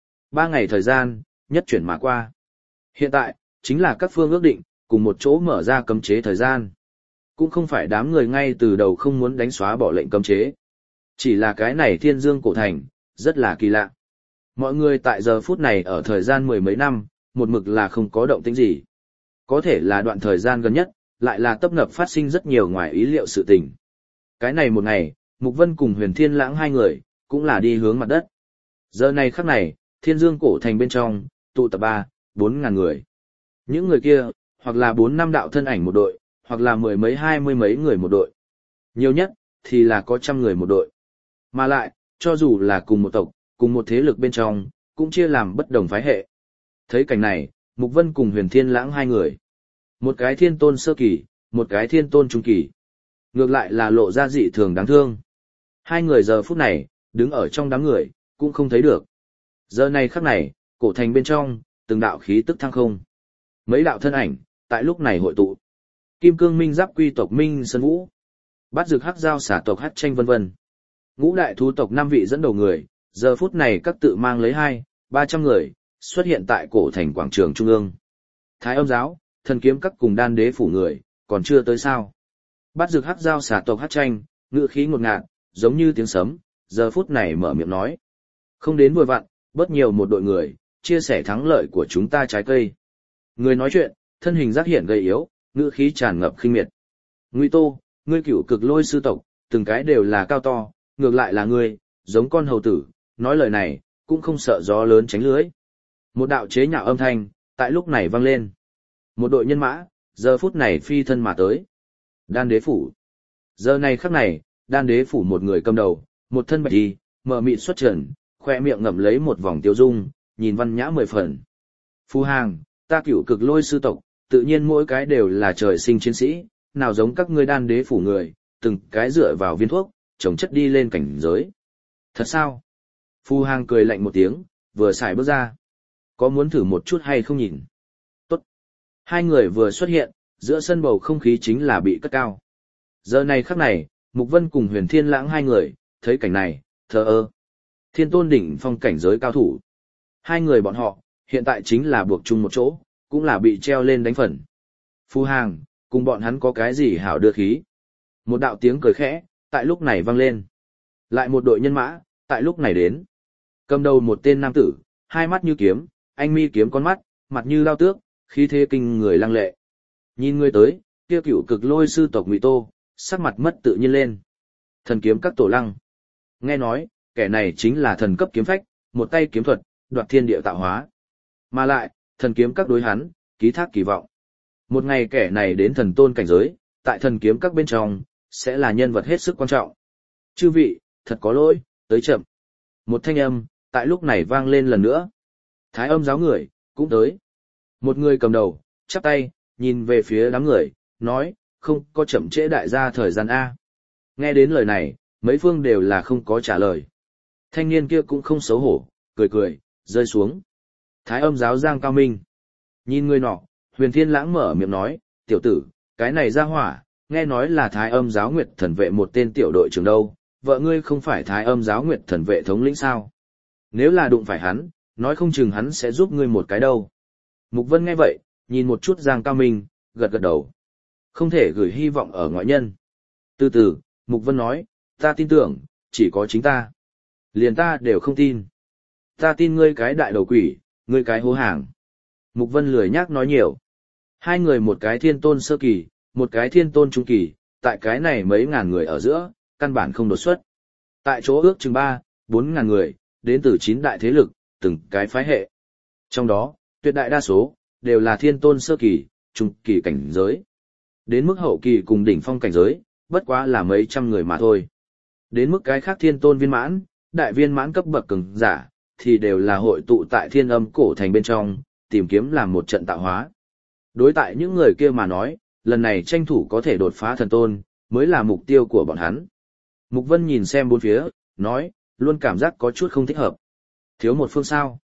3 ngày thời gian, nhất chuyển mà qua. Hiện tại, chính là các phương ước định, cùng một chỗ mở ra cấm chế thời gian. Cũng không phải đám người ngay từ đầu không muốn đánh xóa bỏ lệnh cấm chế. Chỉ là cái này Thiên Dương cổ thành, rất là kỳ lạ. Mọi người tại giờ phút này ở thời gian 10 mấy năm, một mực là không có động tĩnh gì. Có thể là đoạn thời gian gần nhất, lại là tấp nập phát sinh rất nhiều ngoài ý liệu sự tình. Cái này một ngày, Mục Vân cùng Huyền Thiên Lãng hai người, cũng là đi hướng mặt đất. Giờ này khắc này, Thiên Dương cổ thành bên trong, tụ tập 3-4 ngàn người. Những người kia, hoặc là 4-5 đạo thân ảnh một đội, hoặc là 10 mấy 20 mấy người một đội. Nhiều nhất, thì là có 100 người một đội. Mà lại, cho dù là cùng một tộc, cùng một thế lực bên trong, cũng chia làm bất đồng phái hệ. Thấy cảnh này, Mục Vân cùng Huyền Thiên Lãng hai người. Một cái thiên tôn sơ kỳ, một cái thiên tôn trung kỳ. Ngược lại là lộ ra dị thường đáng thương. Hai người giờ phút này, đứng ở trong đám người, cũng không thấy được. Giờ này khắc này, cổ thành bên trong, từng đạo khí tức thăng không. Mấy đạo thân ảnh, tại lúc này hội tụ. Kim cương minh giáp quy tộc Minh Sơn Vũ. Bát dược hắc giao xả tộc hắc tranh vân vân. Ngũ đại thú tộc 5 vị dẫn đầu người, giờ phút này các tự mang lấy 200-300 người, xuất hiện tại cổ thành quảng trường trung ương. Thái Âm giáo, thần kiếm các cùng đan đế phủ người, còn chưa tới sao. Bát dược hắc giao xả tộc hắc tranh, ngữ khí ngột ngạt, giống như tiếng sấm, giờ phút này mở miệng nói. Không đến vừa vặn, bớt nhiều một đội người, chia sẻ thắng lợi của chúng ta trái cây. Người nói chuyện, thân hình giác hiện gầy yếu, ngữ khí tràn ngập khinh miệt. Ngụy Tô, ngươi cửu cực lôi sư tộc, từng cái đều là cao to, ngược lại là ngươi, giống con hầu tử, nói lời này, cũng không sợ gió lớn tránh lưới. Một đạo chế nhạo âm thanh, tại lúc này vang lên. Một đội nhân mã, giờ phút này phi thân mà tới. Đan đế phủ. Giờ này khắc này, đan đế phủ một người cầm đầu, một thân bạch y, mờ mịt xuất trần, khoe miệng ngậm lấy một vòng tiêu dung, nhìn văn nhã 10 phần. Phu hàng, ta cửu cực lôi sư tộc, tự nhiên mỗi cái đều là trời sinh chiến sĩ, nào giống các ngươi đan đế phủ người, từng cái dựa vào viên thuốc, trồng chất đi lên cảnh giới. Thật sao? Phu hàng cười lạnh một tiếng, vừa xài bước ra. Có muốn thử một chút hay không nhìn? Tốt. Hai người vừa xuất hiện, giữa sân bầu không khí chính là bị cất cao. Giờ này khắc này, Mục Vân cùng Huyền Thiên Lãng hai người, thấy cảnh này, thờ ơ. Thiên tôn đỉnh phong cảnh giới cao thủ. Hai người bọn họ, hiện tại chính là buộc chung một chỗ, cũng là bị treo lên đánh phần. Phu hàng, cùng bọn hắn có cái gì hảo đưa khí. Một đạo tiếng cười khẽ, tại lúc này vang lên. Lại một đội nhân mã, tại lúc này đến. Cầm đầu một tên nam tử, hai mắt như kiếm, anh mi kiếm con mắt, mặt như lao tước, khí thế kinh người lăng lệ. Nhìn người tới, kia cửu cực lôi sư tộc Ngụy Tô, sắc mặt mất tự nhiên lên. Thần kiếm các tổ lăng. Nghe nói, kẻ này chính là thần cấp kiếm phách, một tay kiếm thuật, đoạt thiên địa tạo hóa. Mà lại, thần kiếm các đối hắn, ký thác kỳ vọng. Một ngày kẻ này đến thần tôn cảnh giới, tại thần kiếm các bên trong, sẽ là nhân vật hết sức quan trọng. Chư vị, thật có lỗi, tới chậm. Một thanh âm, tại lúc này vang lên lần nữa. Thái Âm giáo người, cũng tới. Một người cầm đầu, chắp tay, nhìn về phía đám người, nói, không có chậm trễ đại gia thời gian A. Nghe đến lời này, mấy phương đều là không có trả lời. Thanh niên kia cũng không xấu hổ, cười cười, rơi xuống. Thái Âm giáo Giang Cao Minh. Nhìn người nọ, Huyền Thiên Lãng mở miệng nói, tiểu tử, cái này ra hỏa, nghe nói là Thái Âm giáo Nguyệt Thần vệ một tên tiểu đội trưởng đâu, vợ ngươi không phải Thái Âm giáo Nguyệt Thần vệ thống lĩnh sao? Nếu là đụng phải hắn, nói không chừng hắn sẽ giúp ngươi một cái đâu. Mục Vân nghe vậy, nhìn một chút Giang Cao Minh, gật gật đầu. Không thể gửi hy vọng ở ngoại nhân. Từ từ, Mục Vân nói, ta tin tưởng, chỉ có chính ta. Liền ta đều không tin. Ta tin ngươi cái đại đầu quỷ, ngươi cái hố hàng. Mục Vân lười nhác nói nhiều. Hai người một cái thiên tôn sơ kỳ, một cái thiên tôn trung kỳ, tại cái này mấy ngàn người ở giữa, căn bản không đột xuất. Tại chỗ ước chừng 3-4 ngàn người, đến từ 9 đại thế lực, từng cái phái hệ. Trong đó, tuyệt đại đa số, đều là thiên tôn sơ kỳ, trung kỳ cảnh giới. Đến mức hậu kỳ cùng đỉnh phong cảnh giới, bất quá là mấy trăm người mà thôi. Đến mức cái khác thiên tôn viên mãn, đại viên mãn cấp bậc cường giả, thì đều là hội tụ tại Thiên Âm cổ thành bên trong, tìm kiếm làm một trận tạo hóa. Đối tại những người kia mà nói, lần này tranh thủ có thể đột phá thần tôn, mới là mục tiêu của bọn hắn. Mục Vân nhìn xem bốn phía, nói, luôn cảm giác có chút không thích hợp. Thiếu một phương sao,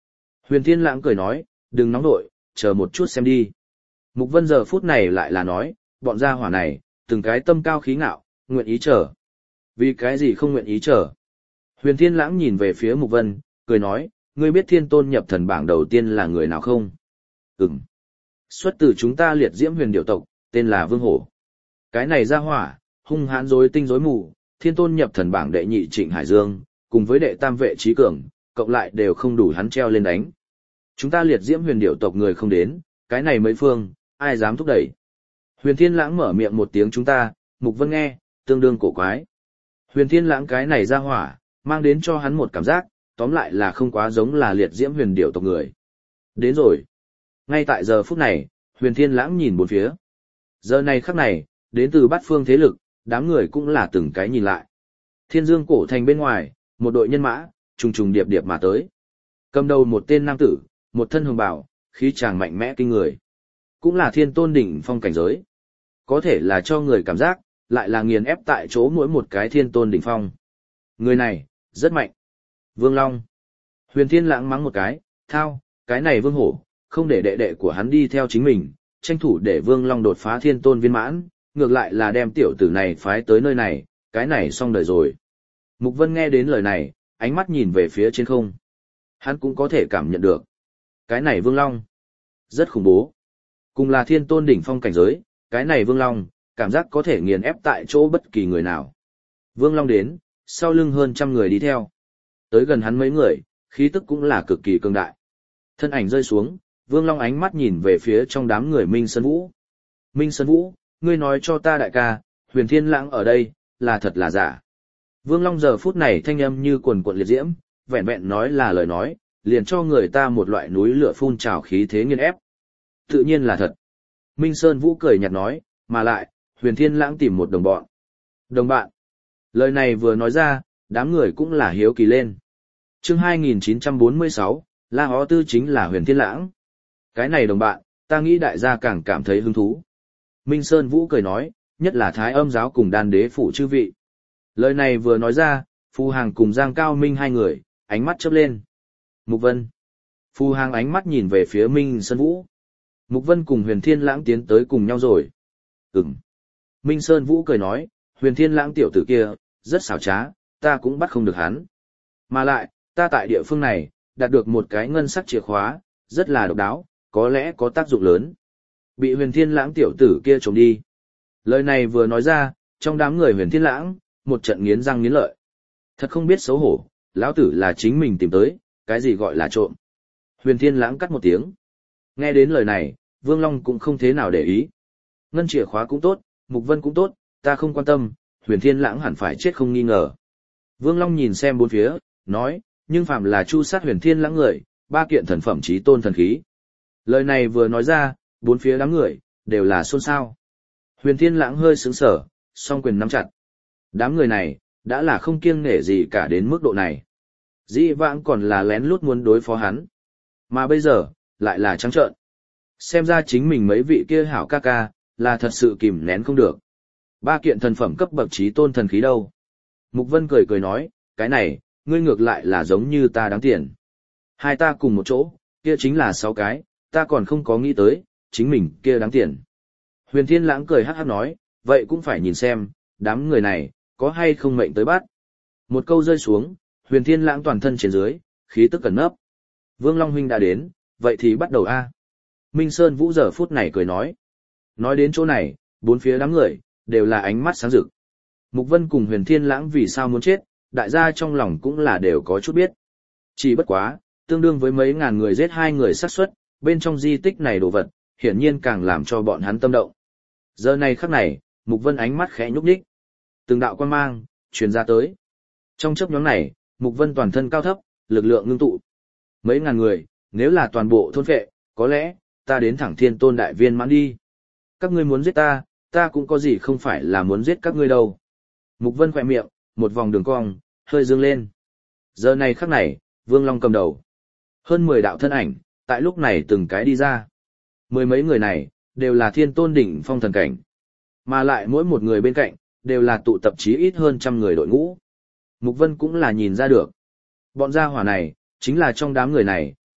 Huyền Thiên Lãng cười nói, đừng nóng nội, chờ một chút xem đi. Mục Vân giờ phút này lại là nói, bọn gia hỏa này, từng cái tâm cao khí ngạo, nguyện ý chờ. Vì cái gì không nguyện ý chờ? Huyền Thiên Lãng nhìn về phía Mục Vân, cười nói, ngươi biết thiên tôn nhập thần bảng đầu tiên là người nào không? Ừm. Xuất từ chúng ta liệt diễm huyền điệu tộc, tên là Vương Hổ. Cái này gia hỏa, hung hãn rối tinh rối mù, thiên tôn nhập thần bảng đệ nhị Trịnh Hải Dương, cùng với đệ tam vệ trí cường, cộng lại đều không đủ hắn treo lên đánh. Chúng ta liệt diễm huyền điệu tộc người không đến, cái này mấy phương, ai dám thúc đẩy. Huyền Thiên Lãng mở miệng một tiếng chúng ta, Mục Vân nghe, tương đương cổ quái. Huyền Thiên Lãng cái này ra hỏa, mang đến cho hắn một cảm giác, tóm lại là không quá giống là liệt diễm huyền điệu tộc người. Đến rồi. Ngay tại giờ phút này, Huyền Thiên Lãng nhìn bốn phía. Giờ này khắc này, đến từ bát phương thế lực, đám người cũng là từng cái nhìn lại. Thiên Dương cổ thành bên ngoài, một đội nhân mã, trùng trùng điệp điệp mà tới. Cầm đầu một tên nam tử, một thân hồng bào, khí chàng mạnh mẽ kinh người. Cũng là thiên tôn đỉnh phong cảnh giới. Có thể là cho người cảm giác, lại là nghiền ép tại chỗ mỗi một cái thiên tôn đỉnh phong. Người này, rất mạnh. Vương Long. Huyền Thiên Lãng mắng một cái, thao, cái này Vương Hổ, không để đệ đệ của hắn đi theo chính mình, tranh thủ để Vương Long đột phá thiên tôn viên mãn, ngược lại là đem tiểu tử này phái tới nơi này, cái này xong đời rồi. Mục Vân nghe đến lời này, ánh mắt nhìn về phía trên không. Hắn cũng có thể cảm nhận được. Cái này Vương Long, rất khủng bố. Cùng là thiên tôn đỉnh phong cảnh giới, cái này Vương Long, cảm giác có thể nghiền ép tại chỗ bất kỳ người nào. Vương Long đến, sau lưng hơn 100 người đi theo. Tới gần hắn mấy người, khí tức cũng là cực kỳ cường đại. Thân ảnh rơi xuống, Vương Long ánh mắt nhìn về phía trong đám người Minh Sơn Vũ. Minh Sơn Vũ, ngươi nói cho ta đại ca, Huyền Thiên Lãng ở đây, là thật là giả. Vương Long giờ phút này thanh âm như quần quận liệt diễm, vẹn vẹn nói là lời nói, liền cho người ta một loại núi lửa phun trào khí thế nghiền ép. Tự nhiên là thật. Minh Sơn Vũ cười nhạt nói, mà lại, Huyền Thiên Lãng tìm một đồng bọn. Đồng bạn. Lời này vừa nói ra, đám người cũng là hiếu kỳ lên. Chương 2946, La Hó Tư chính là Huyền Thiên Lãng. Cái này đồng bạn, ta nghĩ đại gia càng cảm thấy hứng thú. Minh Sơn Vũ cười nói, nhất là Thái Âm giáo cùng Đan Đế phủ chư vị. Lời này vừa nói ra, Phu Hàng cùng Giang Cao Minh hai người, ánh mắt chớp lên. Mục Vân. Phu Hàng ánh mắt nhìn về phía Minh Sơn Vũ. Mục Vân cùng Huyền Thiên Lãng tiến tới cùng nhau rồi. Ừm. Minh Sơn Vũ cười nói, Huyền Thiên Lãng tiểu tử kia, rất xảo trá, ta cũng bắt không được hắn. Mà lại, ta tại địa phương này, đạt được một cái ngân sắc chìa khóa, rất là độc đáo, có lẽ có tác dụng lớn. Bị Huyền Thiên Lãng tiểu tử kia trộm đi. Lời này vừa nói ra, trong đám người Huyền Thiên Lãng, một trận nghiến răng nghiến lợi. Thật không biết xấu hổ, lão tử là chính mình tìm tới, cái gì gọi là trộm. Huyền Thiên Lãng cắt một tiếng. Nghe đến lời này, Vương Long cũng không thế nào để ý. Ngân chìa khóa cũng tốt, Mục Vân cũng tốt, ta không quan tâm, Huyền Thiên Lãng hẳn phải chết không nghi ngờ. Vương Long nhìn xem bốn phía, nói, nhưng phạm là chu sát Huyền Thiên Lãng người, 3 kiện thần phẩm chí tôn thần khí. Lời này vừa nói ra, bốn phía đám người, đều là xôn xao. Huyền Thiên Lãng hơi sững sờ, song quyền nắm chặt. Đám người này, đã là không kiêng nể gì cả đến mức độ này. Dĩ vãng còn là lén lút muốn đối phó hắn. Mà bây giờ, lại là trắng trợn. Xem ra chính mình mấy vị kia hảo ca ca, là thật sự kìm nén không được. 3 kiện thần phẩm cấp bậc chí tôn thần khí đâu. Mục Vân cười cười nói, cái này, ngươi ngược lại là giống như ta đáng tiền. Hai ta cùng một chỗ, kia chính là 6 cái, ta còn không có nghĩ tới, chính mình kia đáng tiền. Huyền Thiên Lãng cười hắc hắc nói, vậy cũng phải nhìn xem, đám người này, có hay không mệnh tới bắt. Một câu rơi xuống, Huyền Thiên Lãng toàn thân trên dưới, khí tức cẩn nấp. Vương Long huynh đã đến, vậy thì bắt đầu a. Minh Sơn Vũ giờ phút này cười nói. Nói đến chỗ này, bốn phía đám người, đều là ánh mắt sáng rực. Mục Vân cùng Huyền Thiên Lãng vì sao muốn chết, đại gia trong lòng cũng là đều có chút biết. Chỉ bất quá, tương đương với mấy ngàn người giết 2 người xác suất, bên trong di tích này đồ vật, hiển nhiên càng làm cho bọn hắn tâm động. Giờ này khắc này, Mục Vân ánh mắt khẽ nhúc nhích. Từng đạo quang mang, truyền ra tới. Trong chớp nhoáng này, Mục Vân toàn thân cao thấp, lực lượng ngưng tụ. Mấy ngàn người, nếu là toàn bộ thôn phệ, có lẽ, ta đến thẳng Thiên Tôn đại viên mãn đi. Các ngươi muốn giết ta, ta cũng có gì không phải là muốn giết các ngươi đâu. Mục Vân khỏe miệng, một vòng đường cong, hơi dương lên. Giờ này khắc này, Vương Long cầm đầu. Hơn 10 đạo thân ảnh, tại lúc này từng cái đi ra. 10 mấy người này, đều là Thiên Tôn đỉnh phong thần cảnh. Mà lại mỗi một người bên cạnh, đều là tụ tập chí ít hơn 100 người đội ngũ. Mục Vân cũng là nhìn ra được. Bọn gia hỏa này, chính là trong đám người này,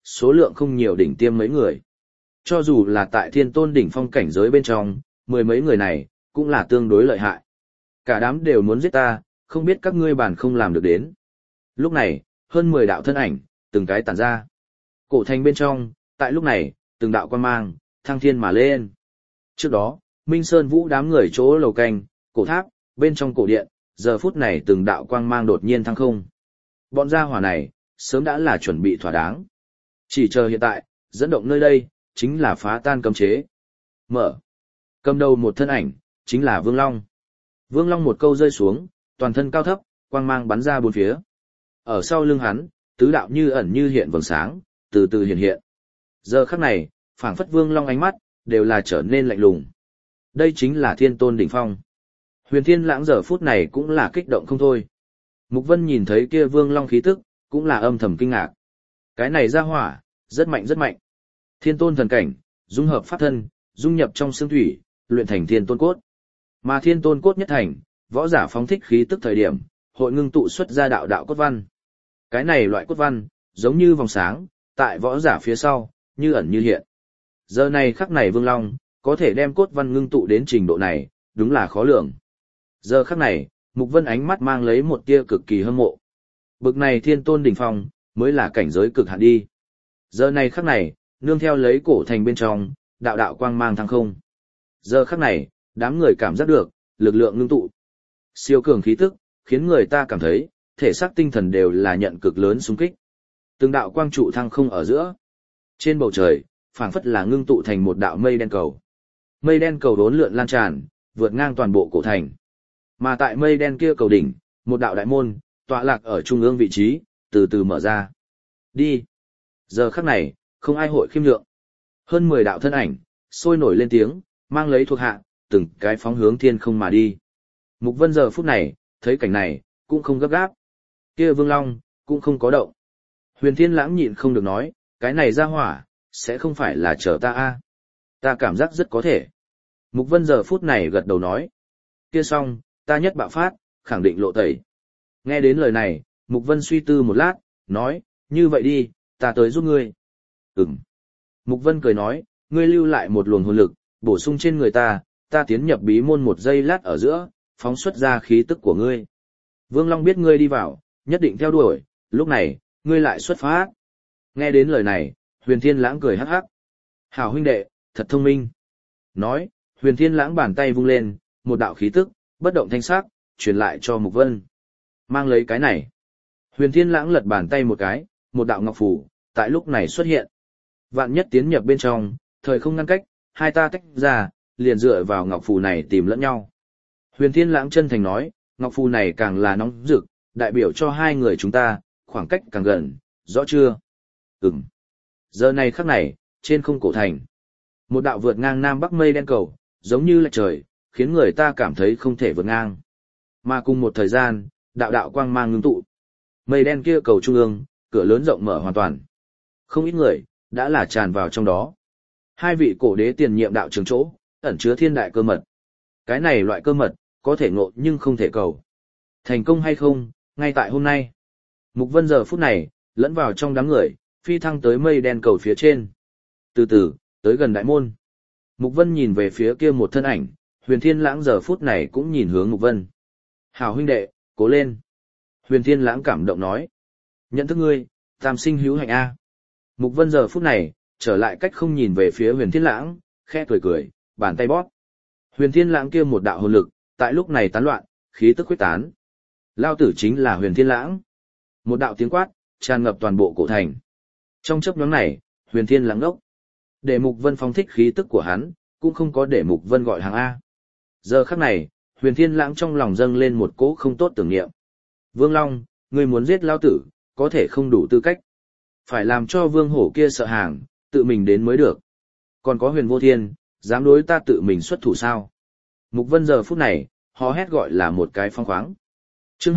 số lượng không nhiều đỉnh tiêm mấy người. Cho dù là tại thiên tôn đỉnh phong cảnh giới bên trong, mười mấy người này, cũng là tương đối lợi hại. Cả đám đều muốn giết ta, không biết các ngươi bản không làm được đến. Lúc này, hơn 10 đạo thân ảnh, từng cái tản ra. Cổ thành bên trong, tại lúc này, từng đạo quan mang, thăng thiên mà lên. Trước đó, Minh Sơn Vũ đám người chỗ lầu canh, cổ tháp, bên trong cổ điện, giờ phút này từng đạo quang mang đột nhiên thăng không. Bọn gia hỏa này, sớm đã là chuẩn bị thỏa đáng. Chỉ chờ hiện tại, dẫn động nơi đây, chính là phá tan cấm chế. Mở. Cầm đầu một thân ảnh, chính là Vương Long. Vương Long một câu rơi xuống, toàn thân cao thấp, quang mang bắn ra bốn phía. Ở sau lưng hắn, tứ đạo như ẩn như hiện vầng sáng, từ từ hiện hiện. Giờ khắc này, phảng phất Vương Long ánh mắt, đều là trở nên lạnh lùng. Đây chính là thiên tôn đỉnh phong. Huyền Thiên Lãng giờ phút này cũng là kích động không thôi. Mục Vân nhìn thấy kia Vương Long khí tức, cũng là âm thầm kinh ngạc. Cái này ra hỏa, rất mạnh rất mạnh. Thiên tôn thần cảnh, dung hợp pháp thân, dung nhập trong xương thủy, luyện thành thiên tôn cốt. Mà thiên tôn cốt nhất thành, võ giả phóng thích khí tức thời điểm, hội ngưng tụ xuất ra đạo đạo cốt văn. Cái này loại cốt văn, giống như vòng sáng, tại võ giả phía sau, như ẩn như hiện. Giờ này khắc này Vương Long, có thể đem cốt văn ngưng tụ đến trình độ này, đúng là khó lường. Giờ khắc này, Mục Vân ánh mắt mang lấy một tia cực kỳ hâm mộ. Bực này thiên tôn đỉnh phong, mới là cảnh giới cực hạn đi. Giờ này khắc này, nương theo lấy cổ thành bên trong, đạo đạo quang mang thăng không. Giờ khắc này, đám người cảm giác được, lực lượng ngưng tụ. Siêu cường khí tức, khiến người ta cảm thấy, thể xác tinh thần đều là nhận cực lớn xung kích. Từng đạo quang trụ thăng không ở giữa. Trên bầu trời, phảng phất là ngưng tụ thành một đạo mây đen cầu. Mây đen cầu đốn lượn lan tràn, vượt ngang toàn bộ cổ thành. Mà tại mây đen kia cầu đỉnh, một đạo đại môn, tọa lạc ở trung ương vị trí, từ từ mở ra. Đi. Giờ khắc này, không ai hội khiêm nhượng. Hơn 10 đạo thân ảnh, sôi nổi lên tiếng, mang lấy thuộc hạ, từng cái phóng hướng thiên không mà đi. Mục Vân giờ phút này, thấy cảnh này, cũng không gấp gáp. Kia Vương Long, cũng không có động. Huyền Thiên Lãng nhịn không được nói, cái này ra hỏa, sẽ không phải là chờ ta a? Ta cảm giác rất có thể. Mục Vân giờ phút này gật đầu nói. Kia xong, ta nhất bạo phát, khẳng định lộ tẩy. Nghe đến lời này, Mục Vân suy tư một lát, nói, như vậy đi, ta tới giúp ngươi. Ừm. Mục Vân cười nói, ngươi lưu lại một luồng hồn lực, bổ sung trên người ta tiến nhập bí môn một giây lát ở giữa, phóng xuất ra khí tức của ngươi. Vương Long biết ngươi đi vào, nhất định theo đuổi, lúc này, ngươi lại xuất phát. Nghe đến lời này, Huyền Thiên Lãng cười hắc hắc. Hảo huynh đệ, thật thông minh. Nói, Huyền Thiên Lãng bàn tay vung lên, một đạo khí tức, bất động thanh sắc, truyền lại cho Mục Vân. Mang lấy cái này. Huyền Thiên Lãng lật bàn tay một cái, một đạo ngọc phù, tại lúc này xuất hiện. Vạn nhất tiến nhập bên trong, thời không ngăn cách, hai ta tách ra, liền dựa vào ngọc phù này tìm lẫn nhau. Huyền Thiên Lãng chân thành nói, ngọc phù này càng là nóng rực, đại biểu cho hai người chúng ta, khoảng cách càng gần, rõ chưa? Ừm. Giờ này khắc này, trên không cổ thành, một đạo vượt ngang nam bắc mây đen cầu, giống như lệch trời, khiến người ta cảm thấy không thể vượt ngang. Mà cùng một thời gian, đạo đạo quang mang ngưng tụ. Mây đen kia cầu trung ương, cửa lớn rộng mở hoàn toàn. Không ít người, đã là tràn vào trong đó. Hai vị cổ đế tiền nhiệm đạo trường chỗ, ẩn chứa thiên đại cơ mật. Cái này loại cơ mật, có thể ngộ nhưng không thể cầu. Thành công hay không, ngay tại hôm nay. Mục Vân giờ phút này, lẫn vào trong đám người, phi thăng tới mây đen cầu phía trên. Từ từ, tới gần đại môn. Mục Vân nhìn về phía kia một thân ảnh, Huyền Thiên Lãng giờ phút này cũng nhìn hướng Mục Vân. Hảo huynh đệ, cố lên. Huyền Thiên Lãng cảm động nói. Nhận thức ngươi, tam sinh hữu hạnh A. Mục Vân giờ phút này, trở lại cách không nhìn về phía Huyền Thiên Lãng, khẽ cười cười, bàn tay bóp. Huyền Thiên Lãng kia một đạo hồn lực, tại lúc này tán loạn, khí tức khuếch tán. Lao tử chính là Huyền Thiên Lãng. Một đạo tiếng quát, tràn ngập toàn bộ cổ thành. Trong chốc ngắn này, Huyền Thiên Lãng ngốc. Để Mục Vân phóng thích khí tức của hắn, cũng không có để Mục Vân gọi hàng A. Giờ khắc này, Huyền Thiên Lãng trong lòng dâng lên một cỗ không tốt tưởng niệm. Vương Long, ngươi muốn giết Lao tử, có thể không đủ tư cách. Phải làm cho Vương Hổ kia sợ hàng, tự mình đến mới được. Còn có Huyền Vô Thiên, dám đối ta tự mình xuất thủ sao? Mục Vân giờ phút này, hò hét gọi là một cái phong khoáng. Chương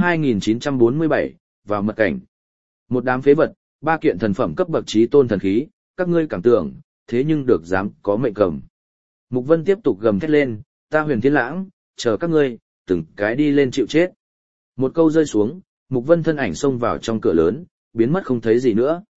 2947, vào mật cảnh. Một đám phế vật, ba kiện thần phẩm cấp bậc chí tôn thần khí, các ngươi cảm tưởng, thế nhưng được dám có mệnh cầm. Mục Vân tiếp tục gầm thét lên, ta Huyền Thiên Lãng, chờ các ngươi, từng cái đi lên chịu chết. Một câu rơi xuống, Mục Vân thân ảnh xông vào trong cửa lớn, biến mất không thấy gì nữa.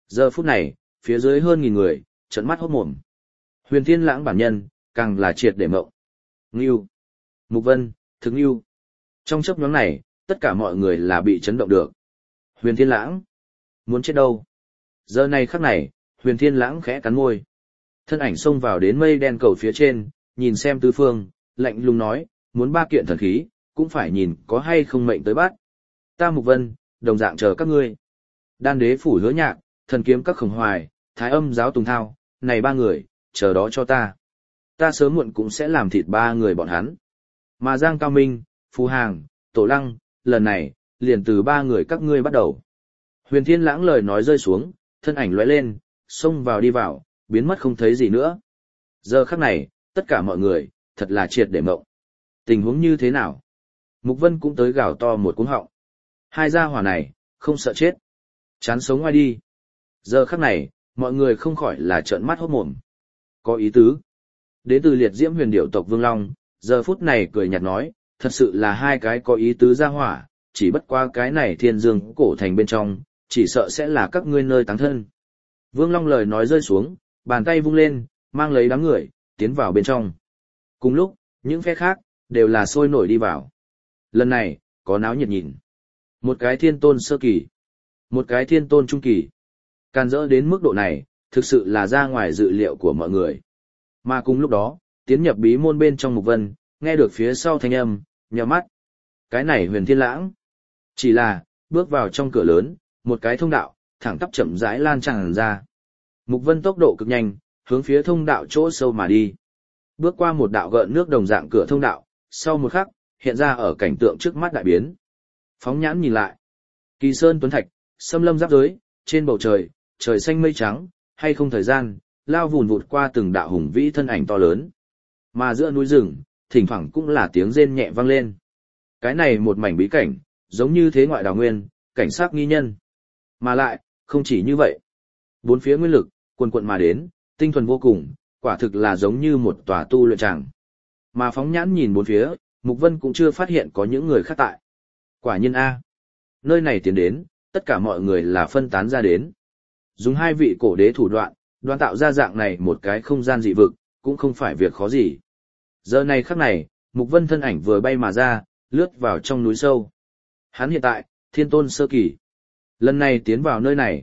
Giờ phút này, phía dưới hơn nghìn người, trợn mắt hốt mồm. Huyền Thiên Lãng bản nhân, càng là triệt để mộng. Ngưu, Mục Vân, thực ngưu. Trong chớp nhoáng này, tất cả mọi người là bị chấn động được. Huyền Thiên Lãng, muốn chết đâu? Giờ này khắc này, Huyền Thiên Lãng khẽ cắn môi. Thân ảnh xông vào đến mây đen cầu phía trên, nhìn xem tứ phương, lạnh lùng nói, muốn 3 kiện thần khí, cũng phải nhìn có hay không mệnh tới bắt. Ta Mục Vân, đồng dạng chờ các ngươi. Đan đế phủ Hứa Nhạc, thần kiếm các Khổng Hoài, Thái Âm giáo Tùng Thao, này 3 người, chờ đó cho ta. Ta sớm muộn cũng sẽ làm thịt 3 người bọn hắn. Mà Giang Cao Minh, Phù Hàng, Tổ Lăng, lần này, liền từ 3 người các ngươi bắt đầu. Huyền Thiên Lãng lời nói rơi xuống, thân ảnh lóe lên, xông vào đi vào, biến mất không thấy gì nữa. Giờ khắc này, tất cả mọi người, thật là triệt để mộng. Tình huống như thế nào? Mục Vân cũng tới gào to một cú họng. Hai gia hỏa này, không sợ chết. Chán sống ngoài đi. Giờ khắc này, mọi người không khỏi là trợn mắt hốt mồm. Có ý tứ. Đến từ liệt diễm huyền điểu tộc Vương Long, giờ phút này cười nhạt nói, thật sự là hai cái có ý tứ gia hỏa, chỉ bất qua cái này thiên dương cổ thành bên trong, chỉ sợ sẽ là các ngươi nơi táng thân. Vương Long lời nói rơi xuống, bàn tay vung lên, mang lấy đám người, tiến vào bên trong. Cùng lúc, những phe khác, đều là sôi nổi đi vào. Lần này, có náo nhiệt nhìn. Một cái thiên tôn sơ kỳ, một cái thiên tôn trung kỳ. Can dỡ đến mức độ này, thực sự là ra ngoài dự liệu của mọi người. Mà cùng lúc đó, tiến nhập bí môn bên trong Mục Vân, nghe được phía sau thanh âm, nhíu mắt. Cái này Huyền Thiên Lãng. Chỉ là, bước vào trong cửa lớn, một cái thông đạo, thẳng tắp chậm rãi lan tràn ra. Mục Vân tốc độ cực nhanh, hướng phía thông đạo chỗ sâu mà đi. Bước qua một đạo gợn nước đồng dạng cửa thông đạo, sau một khắc, hiện ra ở cảnh tượng trước mắt đại biến. Phóng nhãn nhìn lại. Kỳ sơn tuấn thạch, xâm lâm giáp giới, trên bầu trời, trời xanh mây trắng, hay không thời gian, lao vùn vụt qua từng đạo hùng vĩ thân ảnh to lớn. Mà giữa núi rừng, thỉnh thoảng cũng là tiếng rên nhẹ vang lên. Cái này một mảnh bí cảnh, giống như thế ngoại đào nguyên, cảnh sát nghi nhân. Mà lại, không chỉ như vậy. Bốn phía nguyên lực, quần quận mà đến, tinh thuần vô cùng, quả thực là giống như một tòa tu luyện tràng. Mà phóng nhãn nhìn bốn phía, Mục Vân cũng chưa phát hiện có những người khác tại. Quả nhiên A. Nơi này tiến đến, tất cả mọi người là phân tán ra đến. Dùng 2 vị cổ đế thủ đoạn, đoán tạo ra dạng này một cái không gian dị vực, cũng không phải việc khó gì. Giờ này khắc này, Mục Vân thân ảnh vừa bay mà ra, lướt vào trong núi sâu. Hắn hiện tại, thiên tôn sơ kỳ. Lần này tiến vào nơi này,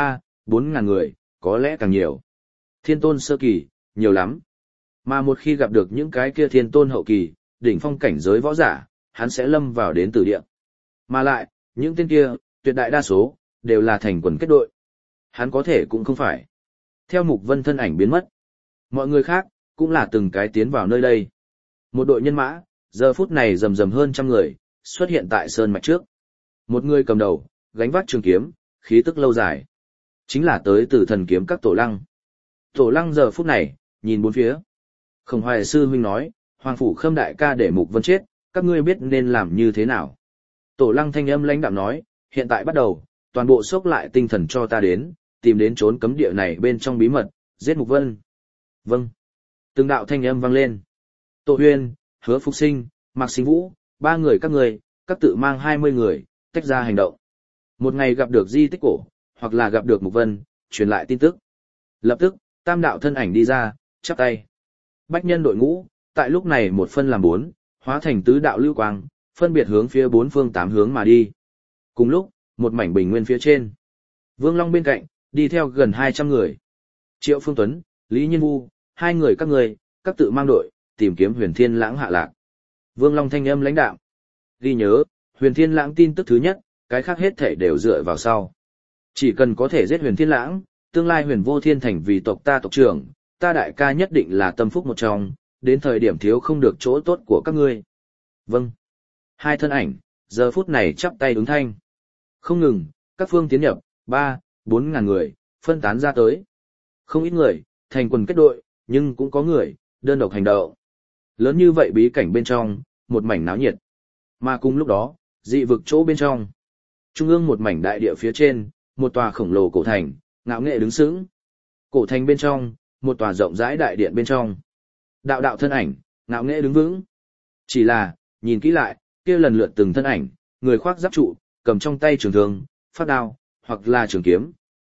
3-4 ngàn người, có lẽ càng nhiều. Thiên tôn sơ kỳ, nhiều lắm. Mà một khi gặp được những cái kia thiên tôn hậu kỳ, đỉnh phong cảnh giới võ giả, hắn sẽ lâm vào đến tử địa. Mà lại, những tên kia, tuyệt đại đa số, đều là thành quần kết đội. Hắn có thể cũng không phải. Theo Mục Vân thân ảnh biến mất, mọi người khác, cũng là từng cái tiến vào nơi đây. Một đội nhân mã, giờ phút này rầm rầm hơn trăm người, xuất hiện tại sơn mạch trước. Một người cầm đầu, gánh vác trường kiếm, khí tức lâu dài. Chính là tới từ thần kiếm các Tổ Lăng. Tổ Lăng giờ phút này, nhìn bốn phía. Khổng Hoài sư huynh nói, Hoàng phủ Khâm đại ca để Mục Vân chết, các ngươi biết nên làm như thế nào. Tổ Lăng thanh âm lãnh đạm nói, hiện tại bắt đầu, toàn bộ xốc lại tinh thần cho ta đến, tìm đến trốn cấm địa này bên trong bí mật, giết Mục Vân. Vâng. Từng đạo thanh âm vang lên. Tổ Huyên, Hứa Phục Sinh, Mạc Sinh Vũ, 3 người các tự mang 20 người, tách ra hành động. Một ngày gặp được di tích cổ, hoặc là gặp được Mục Vân, truyền lại tin tức. Lập tức, tam đạo thân ảnh đi ra, chắp tay. Bách nhân đội ngũ, tại lúc này một phân làm 4, hóa thành tứ đạo lưu quang, phân biệt hướng phía 4 phương 8 hướng mà đi. Cùng lúc, một mảnh bình nguyên phía trên. Vương Long bên cạnh, đi theo gần 200 người. Triệu Phương Tuấn, Lý Nhiên Vu, 2 người các tự mang đội, tìm kiếm Huyền Thiên Lãng hạ lạc. Vương Long thanh âm lãnh đạm. Ghi nhớ, Huyền Thiên Lãng tin tức thứ nhất, cái khác hết thể đều dựa vào sau. Chỉ cần có thể giết Huyền Thiên Lãng, tương lai Huyền Vô Thiên thành vì tộc ta tộc trưởng, ta đại ca nhất định là tâm phúc một trong, đến thời điểm thiếu không được chỗ tốt của các ngươi. Vâng. 2 thân ảnh, giờ phút này chắp tay ứng thanh. Không ngừng, các phương tiến nhập, 3-4 ngàn người, phân tán ra tới. Không ít người, thành quần kết đội, nhưng cũng có người, đơn độc hành động. Lớn như vậy bí cảnh bên trong, một mảnh náo nhiệt. Mà cùng lúc đó, dị vực chỗ bên trong. Trung ương một mảnh đại địa phía trên, một tòa khổng lồ cổ thành, ngạo nghệ đứng sững. Cổ thành bên trong, một tòa rộng rãi đại điện bên trong. Đạo đạo thân ảnh, ngạo nghệ đứng vững. Chỉ là, nhìn kỹ lại, kia lần lượt từng thân ảnh, người khoác giáp trụ, cầm trong tay trường thương, phát đao, hoặc là trường kiếm,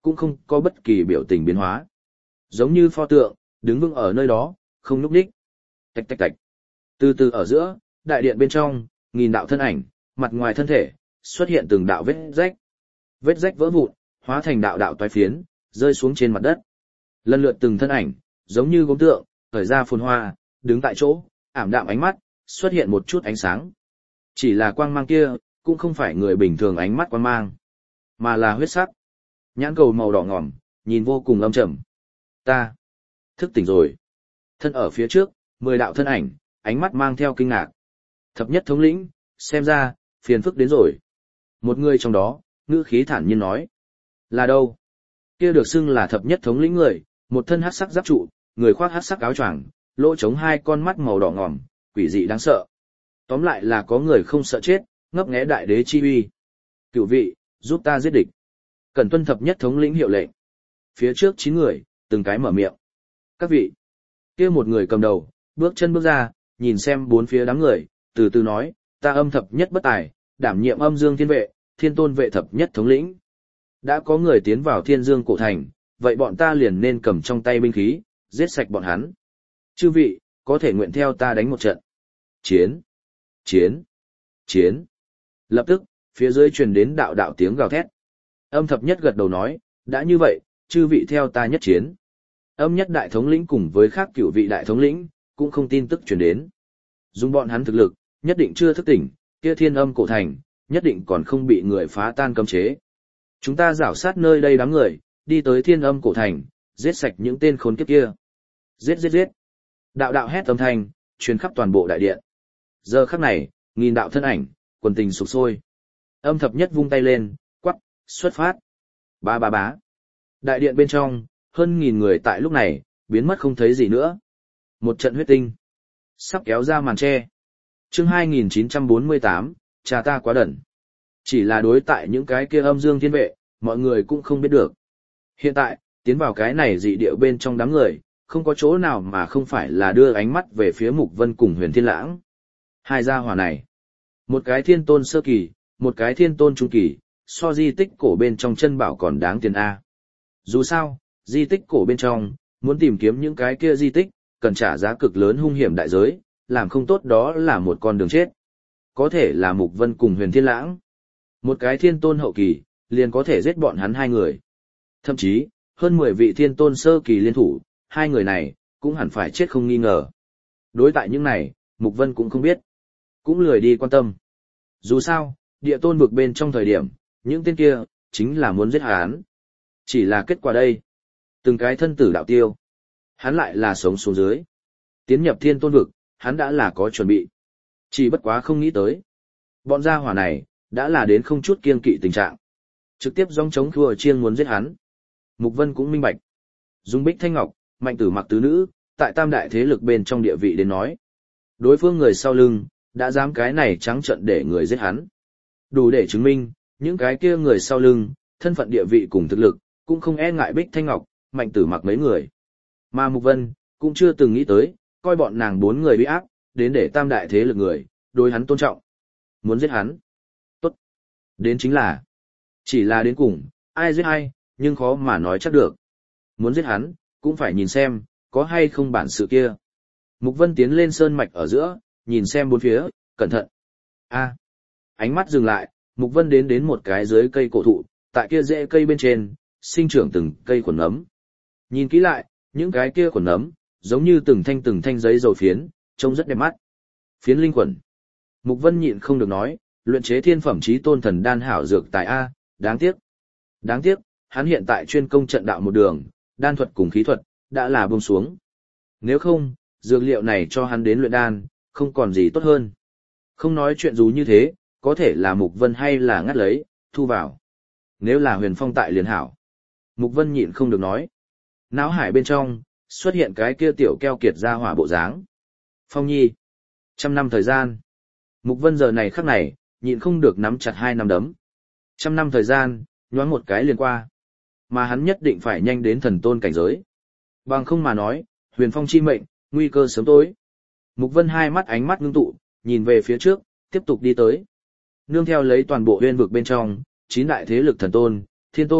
cũng không có bất kỳ biểu tình biến hóa. Giống như pho tượng, đứng vững ở nơi đó, không nhúc nhích. Tạch tạch tạch. Từ từ ở giữa, đại điện bên trong, nghìn đạo thân ảnh, mặt ngoài thân thể, xuất hiện từng đạo vết rách. Vết rách vỡ vụn, hóa thành đạo đạo toái phiến, rơi xuống trên mặt đất. Lần lượt từng thân ảnh, giống như gốm tượng, khởi ra phồn hoa, đứng tại chỗ, ảm đạm ánh mắt, xuất hiện một chút ánh sáng. Chỉ là quang mang kia, cũng không phải người bình thường ánh mắt quang mang, mà là huyết sắc. Nhãn cầu màu đỏ ngòm, nhìn vô cùng âm trầm. Ta thức tỉnh rồi. Thân ở phía trước, 10 đạo thân ảnh, ánh mắt mang theo kinh ngạc. Thập nhất thống lĩnh, xem ra, phiền phức đến rồi. Một người trong đó, ngữ khí thản nhiên nói. Là đâu? Kia được xưng là thập nhất thống lĩnh người, một thân hắc sắc giáp trụ, người khoác hắc sắc áo choàng, lỗ trống hai con mắt màu đỏ ngòm, quỷ dị đáng sợ. Tóm lại là có người không sợ chết, ngấp nghé đại đế chi uy. Cửu vị, giúp ta giết địch. Cần tuân thập nhất thống lĩnh hiệu lệnh. Phía trước 9 người, từng cái mở miệng. Các vị. Kia một người cầm đầu, bước chân bước ra, nhìn xem bốn phía đám người, từ từ nói, ta âm thập nhất bất tài, đảm nhiệm âm dương thiên vệ, thiên tôn vệ thập nhất thống lĩnh. Đã có người tiến vào thiên dương cổ thành, vậy bọn ta liền nên cầm trong tay binh khí, giết sạch bọn hắn. Chư vị, có thể nguyện theo ta đánh một trận. Chiến! Chiến! Chiến! Lập tức, phía dưới truyền đến đạo đạo tiếng gào thét. Âm thập nhất gật đầu nói, đã như vậy, chư vị theo ta nhất chiến. Âm nhất đại thống lĩnh cùng với khác cửu vị đại thống lĩnh, cũng không tin tức truyền đến. Dùng bọn hắn thực lực, nhất định chưa thức tỉnh, kia thiên âm cổ thành, nhất định còn không bị người phá tan cấm chế. Chúng ta rảo sát nơi đây đám người, đi tới thiên âm cổ thành, giết sạch những tên khốn kiếp kia. Giết giết giết. Đạo đạo hét âm thanh, truyền khắp toàn bộ đại điện. Giờ khắc này, nghìn đạo thân ảnh, quần tình sục sôi. Âm thập nhất vung tay lên, quắc, xuất phát. Bá bá bá. Đại điện bên trong, hơn 1000 người tại lúc này, biến mất không thấy gì nữa. Một trận huyết tinh. Sắp kéo ra màn che. Chương 2948, cha ta quá đần. Chỉ là đối tại những cái kia âm dương thiên vệ, mọi người cũng không biết được. Hiện tại, tiến vào cái này dị địa bên trong đám người, không có chỗ nào mà không phải là đưa ánh mắt về phía Mục Vân cùng Huyền Thiên Lãng. Hai gia hỏa này. Một cái thiên tôn sơ kỳ, một cái thiên tôn trung kỳ, so di tích cổ bên trong chân bảo còn đáng tiền A. Dù sao, di tích cổ bên trong, muốn tìm kiếm những cái kia di tích, cần trả giá cực lớn hung hiểm đại giới, làm không tốt đó là một con đường chết. Có thể là Mục Vân cùng Huyền Thiên Lãng. Một cái thiên tôn hậu kỳ, liền có thể giết bọn hắn hai người. Thậm chí, hơn 10 vị thiên tôn sơ kỳ liên thủ, hai người này, cũng hẳn phải chết không nghi ngờ. Đối tại những này, Mục Vân cũng không biết. Cũng lười đi quan tâm. Dù sao, địa tôn vực bên trong thời điểm, những tên kia, chính là muốn giết hắn. Chỉ là kết quả đây. Từng cái thân tử đạo tiêu. Hắn lại là sống xuống dưới. Tiến nhập thiên tôn vực, hắn đã là có chuẩn bị. Chỉ bất quá không nghĩ tới. Bọn gia hỏa này, đã là đến không chút kiêng kỵ tình trạng. Trực tiếp gióng chống thua chiêng muốn giết hắn. Mục Vân cũng minh bạch. Dung Bích Thanh Ngọc, Mạnh Tử Mặc tứ nữ, tại tam đại thế lực bên trong địa vị đến nói. Đối phương người sau lưng, đã dám cái này trắng trận để người giết hắn. Đủ để chứng minh, những cái kia người sau lưng, thân phận địa vị cùng thực lực, cũng không e ngại Bích Thanh Ngọc, Mạnh Tử Mặc mấy người. Mà Mục Vân, cũng chưa từng nghĩ tới, coi bọn nàng 4 người uy áp, đến để tam đại thế lực người, đối hắn tôn trọng. Muốn giết hắn. Tốt. Đến chính là, chỉ là đến cùng, ai giết ai, nhưng khó mà nói chắc được. Muốn giết hắn, cũng phải nhìn xem, có hay không bản sự kia. Mục Vân tiến lên sơn mạch ở giữa, nhìn xem bốn phía, cẩn thận. A. Ánh mắt dừng lại, Mục Vân đến một cái dưới cây cổ thụ, tại kia rễ cây bên trên, sinh trưởng từng cây khuẩn nấm. Nhìn kỹ lại, những cái kia khuẩn nấm, giống như từng thanh giấy dầu phiến, trông rất đẹp mắt. Phiến linh quẩn. Mục Vân nhịn không được nói, luyện chế thiên phẩm chí tôn thần đan hảo dược tài A, đáng tiếc. Đáng tiếc, hắn hiện tại chuyên công trận đạo một đường, đan thuật cùng khí thuật, đã là buông xuống. Nếu không, dược liệu này cho hắn đến luyện đan, không còn gì tốt hơn. Không nói chuyện dù như thế, có thể là Mục Vân hay là ngắt lấy, thu vào. Nếu là Huyền Phong tại liền hảo. Mục Vân nhịn không được nói. Náo hải bên trong, xuất hiện cái kia tiểu keo kiệt ra hỏa bộ dáng. Phong Nhi. 100 năm thời gian. Mục Vân giờ này khắc này, nhịn không được nắm chặt 2 nắm đấm. 100 năm thời gian, nhoáng một cái liền qua. Mà hắn nhất định phải nhanh đến thần tôn cảnh giới. Bằng không mà nói, Huyền Phong chi mệnh, nguy cơ sớm tối. Mục Vân hai mắt ánh mắt ngưng tụ, nhìn về phía trước, tiếp tục đi tới. Nương theo lấy toàn bộ huyên vực bên trong, 9 đại thế lực thần tôn, thiên tôn,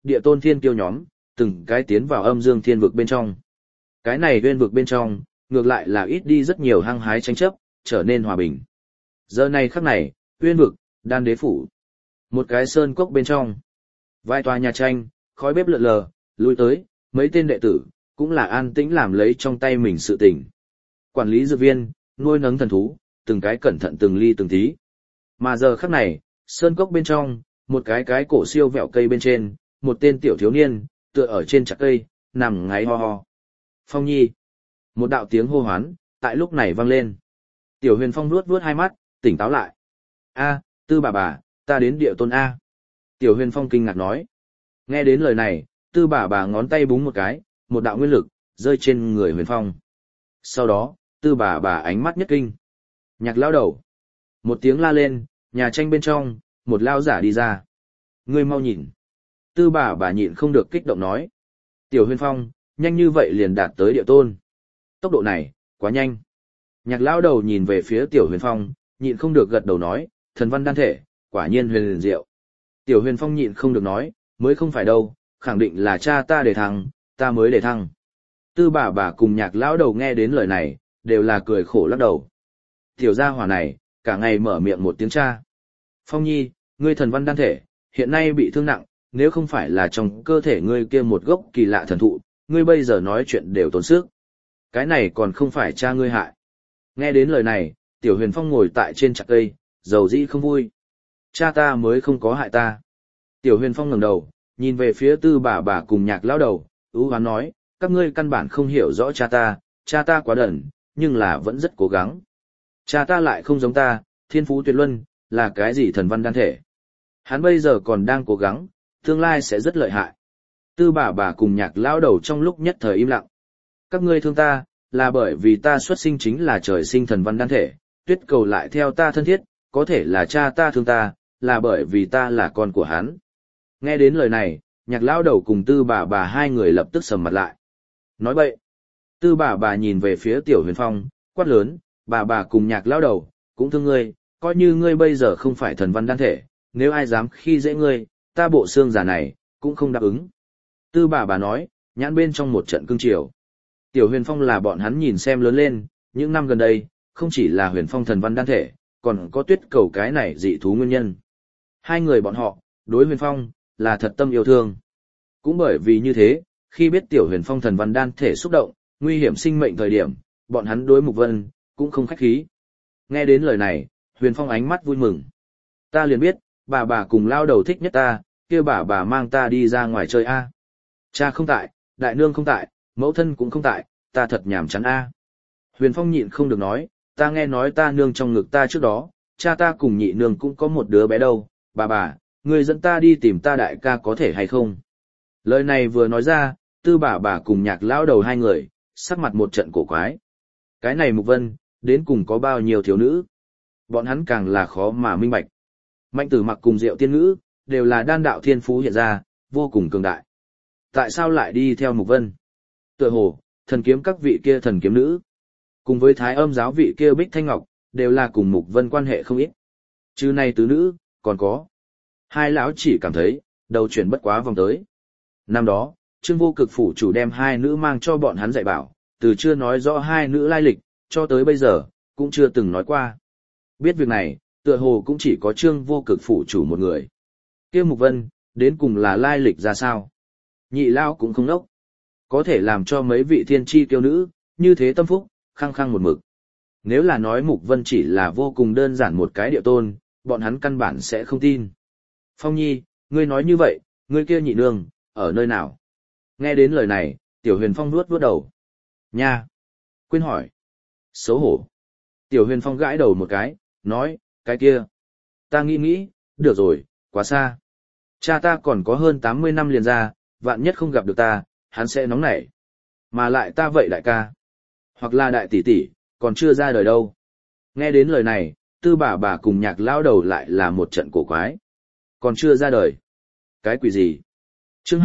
địa tôn thiên kiêu nhóm, từng cái tiến vào âm dương thiên vực bên trong. Cái này uyên vực bên trong, ngược lại là ít đi rất nhiều hăng hái tranh chấp, trở nên hòa bình. Giờ này khắc này, uyên vực, đan đế phủ. Một cái sơn cốc bên trong. Vài tòa nhà tranh, khói bếp lượn lờ, lui tới, mấy tên đệ tử, cũng là an tĩnh làm lấy trong tay mình sự tình. Quản lý dược viên, nuôi nấng thần thú, từng cái cẩn thận từng ly từng tí. Mà giờ khắc này, sơn cốc bên trong, một cái cổ siêu vẹo cây bên trên, một tên tiểu thiếu niên, tựa ở trên chặt cây, nằm ngáy ho ho. Phong Nhi. Một đạo tiếng hô hoán, tại lúc này vang lên. Tiểu Huyền Phong vuốt vuốt hai mắt, tỉnh táo lại. A, Tư bà, ta đến địa tôn A. Tiểu Huyền Phong kinh ngạc nói. Nghe đến lời này, Tư bà ngón tay búng một cái, một đạo nguyên lực, rơi trên người Huyền Phong. Sau đó, Tư bà ánh mắt nhất kinh. Nhạc lao đầu. Một tiếng la lên, nhà tranh bên trong, một lao giả đi ra. Ngươi mau nhìn. Tư bà nhịn không được kích động nói. Tiểu Huyền Phong, nhanh như vậy liền đạt tới địa tôn. Tốc độ này, quá nhanh. Nhạc lao đầu nhìn về phía Tiểu Huyền Phong, nhịn không được gật đầu nói, thần văn đan thể, quả nhiên huyền liền diệu. Tiểu Huyền Phong nhịn không được nói, mới không phải đâu, khẳng định là cha ta để thăng, ta mới để thăng. Tư bà cùng nhạc lão đầu nghe đến lời này, đều là cười khổ lắc đầu. Tiểu gia hỏa này, cả ngày mở miệng một tiếng cha. Phong Nhi, ngươi thần văn đan thể, hiện nay bị thương nặng, nếu không phải là trong cơ thể ngươi kia một gốc kỳ lạ thần thụ, ngươi bây giờ nói chuyện đều tốn sức. Cái này còn không phải cha ngươi hại. Nghe đến lời này, Tiểu Huyền Phong ngồi tại trên chặt cây, dầu dĩ không vui. Cha ta mới không có hại ta. Tiểu Huyền Phong ngẩng đầu, nhìn về phía Tư bà cùng nhạc lão đầu, ưu hoán nói, các ngươi căn bản không hiểu rõ cha ta quá đần, nhưng là vẫn rất cố gắng. Cha ta lại không giống ta, thiên phú tuyệt luân, là cái gì thần văn đan thể. Hắn bây giờ còn đang cố gắng, tương lai sẽ rất lợi hại. Tư bà cùng nhạc lão đầu trong lúc nhất thời im lặng. Các ngươi thương ta, là bởi vì ta xuất sinh chính là trời sinh thần văn đan thể, tuyết cầu lại theo ta thân thiết, có thể là cha ta thương ta, là bởi vì ta là con của hắn. Nghe đến lời này, nhạc lão đầu cùng Tư bà hai người lập tức sầm mặt lại. Nói bậy. Tư bà nhìn về phía Tiểu Huyền Phong, quát lớn, bà cùng nhạc lão đầu, cũng thương ngươi, coi như ngươi bây giờ không phải thần văn đan thể, nếu ai dám khi dễ ngươi, ta bộ xương giả này, cũng không đáp ứng. Tư bà nói, nhãn bên trong một trận cương triều. Tiểu Huyền Phong là bọn hắn nhìn xem lớn lên, những năm gần đây, không chỉ là Huyền Phong thần văn đan thể, còn có tuyết cầu cái này dị thú nguyên nhân. Hai người bọn họ, đối Huyền Phong, là thật tâm yêu thương. Cũng bởi vì như thế, khi biết Tiểu Huyền Phong thần văn đan thể xúc động, nguy hiểm sinh mệnh thời điểm, bọn hắn đối Mục Vân, cũng không khách khí. Nghe đến lời này, Huyền Phong ánh mắt vui mừng. Ta liền biết, bà cùng lao đầu thích nhất ta, kia bà mang ta đi ra ngoài chơi a. Cha không tại, đại nương không tại, mẫu thân cũng không tại, ta thật nhàm chán a. Huyền Phong nhịn không được nói, ta nghe nói ta nương trong ngực ta trước đó, cha ta cùng nhị nương cũng có một đứa bé đâu, bà, người dẫn ta đi tìm ta đại ca có thể hay không? Lời này vừa nói ra, Tư bà cùng nhạc lão đầu hai người, sắc mặt một trận cổ quái. Cái này Mục Vân, đến cùng có bao nhiêu thiếu nữ? Bọn hắn càng là khó mà minh bạch. Mạnh Tử Mặc cùng Diệu Tiên Ngữ, đều là đan đạo thiên phú hiện ra, vô cùng cường đại. Tại sao lại đi theo Mục Vân? Tựa hồ, thần kiếm các vị kia thần kiếm nữ, cùng với Thái Âm giáo vị kia Bích Thanh Ngọc, đều là cùng Mục Vân quan hệ không ít. Chứ này tứ nữ, còn có. Hai lão chỉ cảm thấy, đầu chuyển bất quá vòng tới. Năm đó, Trương Vô Cực phủ chủ đem hai nữ mang cho bọn hắn dạy bảo, từ chưa nói rõ hai nữ lai lịch, cho tới bây giờ, cũng chưa từng nói qua. Biết việc này, tựa hồ cũng chỉ có Trương Vô Cực phủ chủ một người. Kia Mục Vân, đến cùng là lai lịch ra sao? Nhị lao cũng không nốc. Có thể làm cho mấy vị thiên chi tiêu nữ, như thế tâm phúc, khăng khăng một mực. Nếu là nói Mục Vân chỉ là vô cùng đơn giản một cái địa tôn, bọn hắn căn bản sẽ không tin. Phong Nhi, ngươi nói như vậy, ngươi kia nhị nương, ở nơi nào? Nghe đến lời này, Tiểu Huyền Phong vuốt đầu. Nha! Quên hỏi. Xấu hổ. Tiểu Huyền Phong gãi đầu một cái, nói, cái kia. Ta nghĩ, được rồi, quá xa. Cha ta còn có hơn 80 năm liền ra, vạn nhất không gặp được ta, hắn sẽ nóng nảy. Mà lại ta vậy đại ca. Hoặc là đại tỷ tỷ, còn chưa ra đời đâu. Nghe đến lời này, Tư bà cùng nhạc lão đầu lại là một trận cổ quái. Còn chưa ra đời. Cái quỷ gì? Chương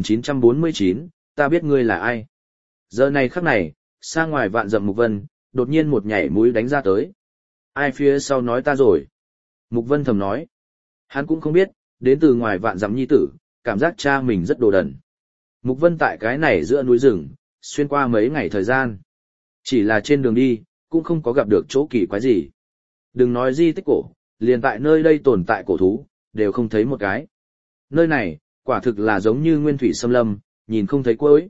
2949, ta biết ngươi là ai. Giờ này khắc này, xa ngoài vạn dặm Mục Vân, đột nhiên một nhảy mũi đánh ra tới. Ai phía sau nói ta rồi? Mục Vân thầm nói. Hắn cũng không biết, đến từ ngoài vạn dặm nhi tử, cảm giác cha mình rất đồ đần. Mục Vân tại cái này giữa núi rừng, xuyên qua mấy ngày thời gian. Chỉ là trên đường đi, cũng không có gặp được chỗ kỳ quái gì. Đừng nói di tích cổ, liền tại nơi đây tồn tại cổ thú, đều không thấy một cái. Nơi này, quả thực là giống như nguyên thủy xâm lâm, nhìn không thấy cuối.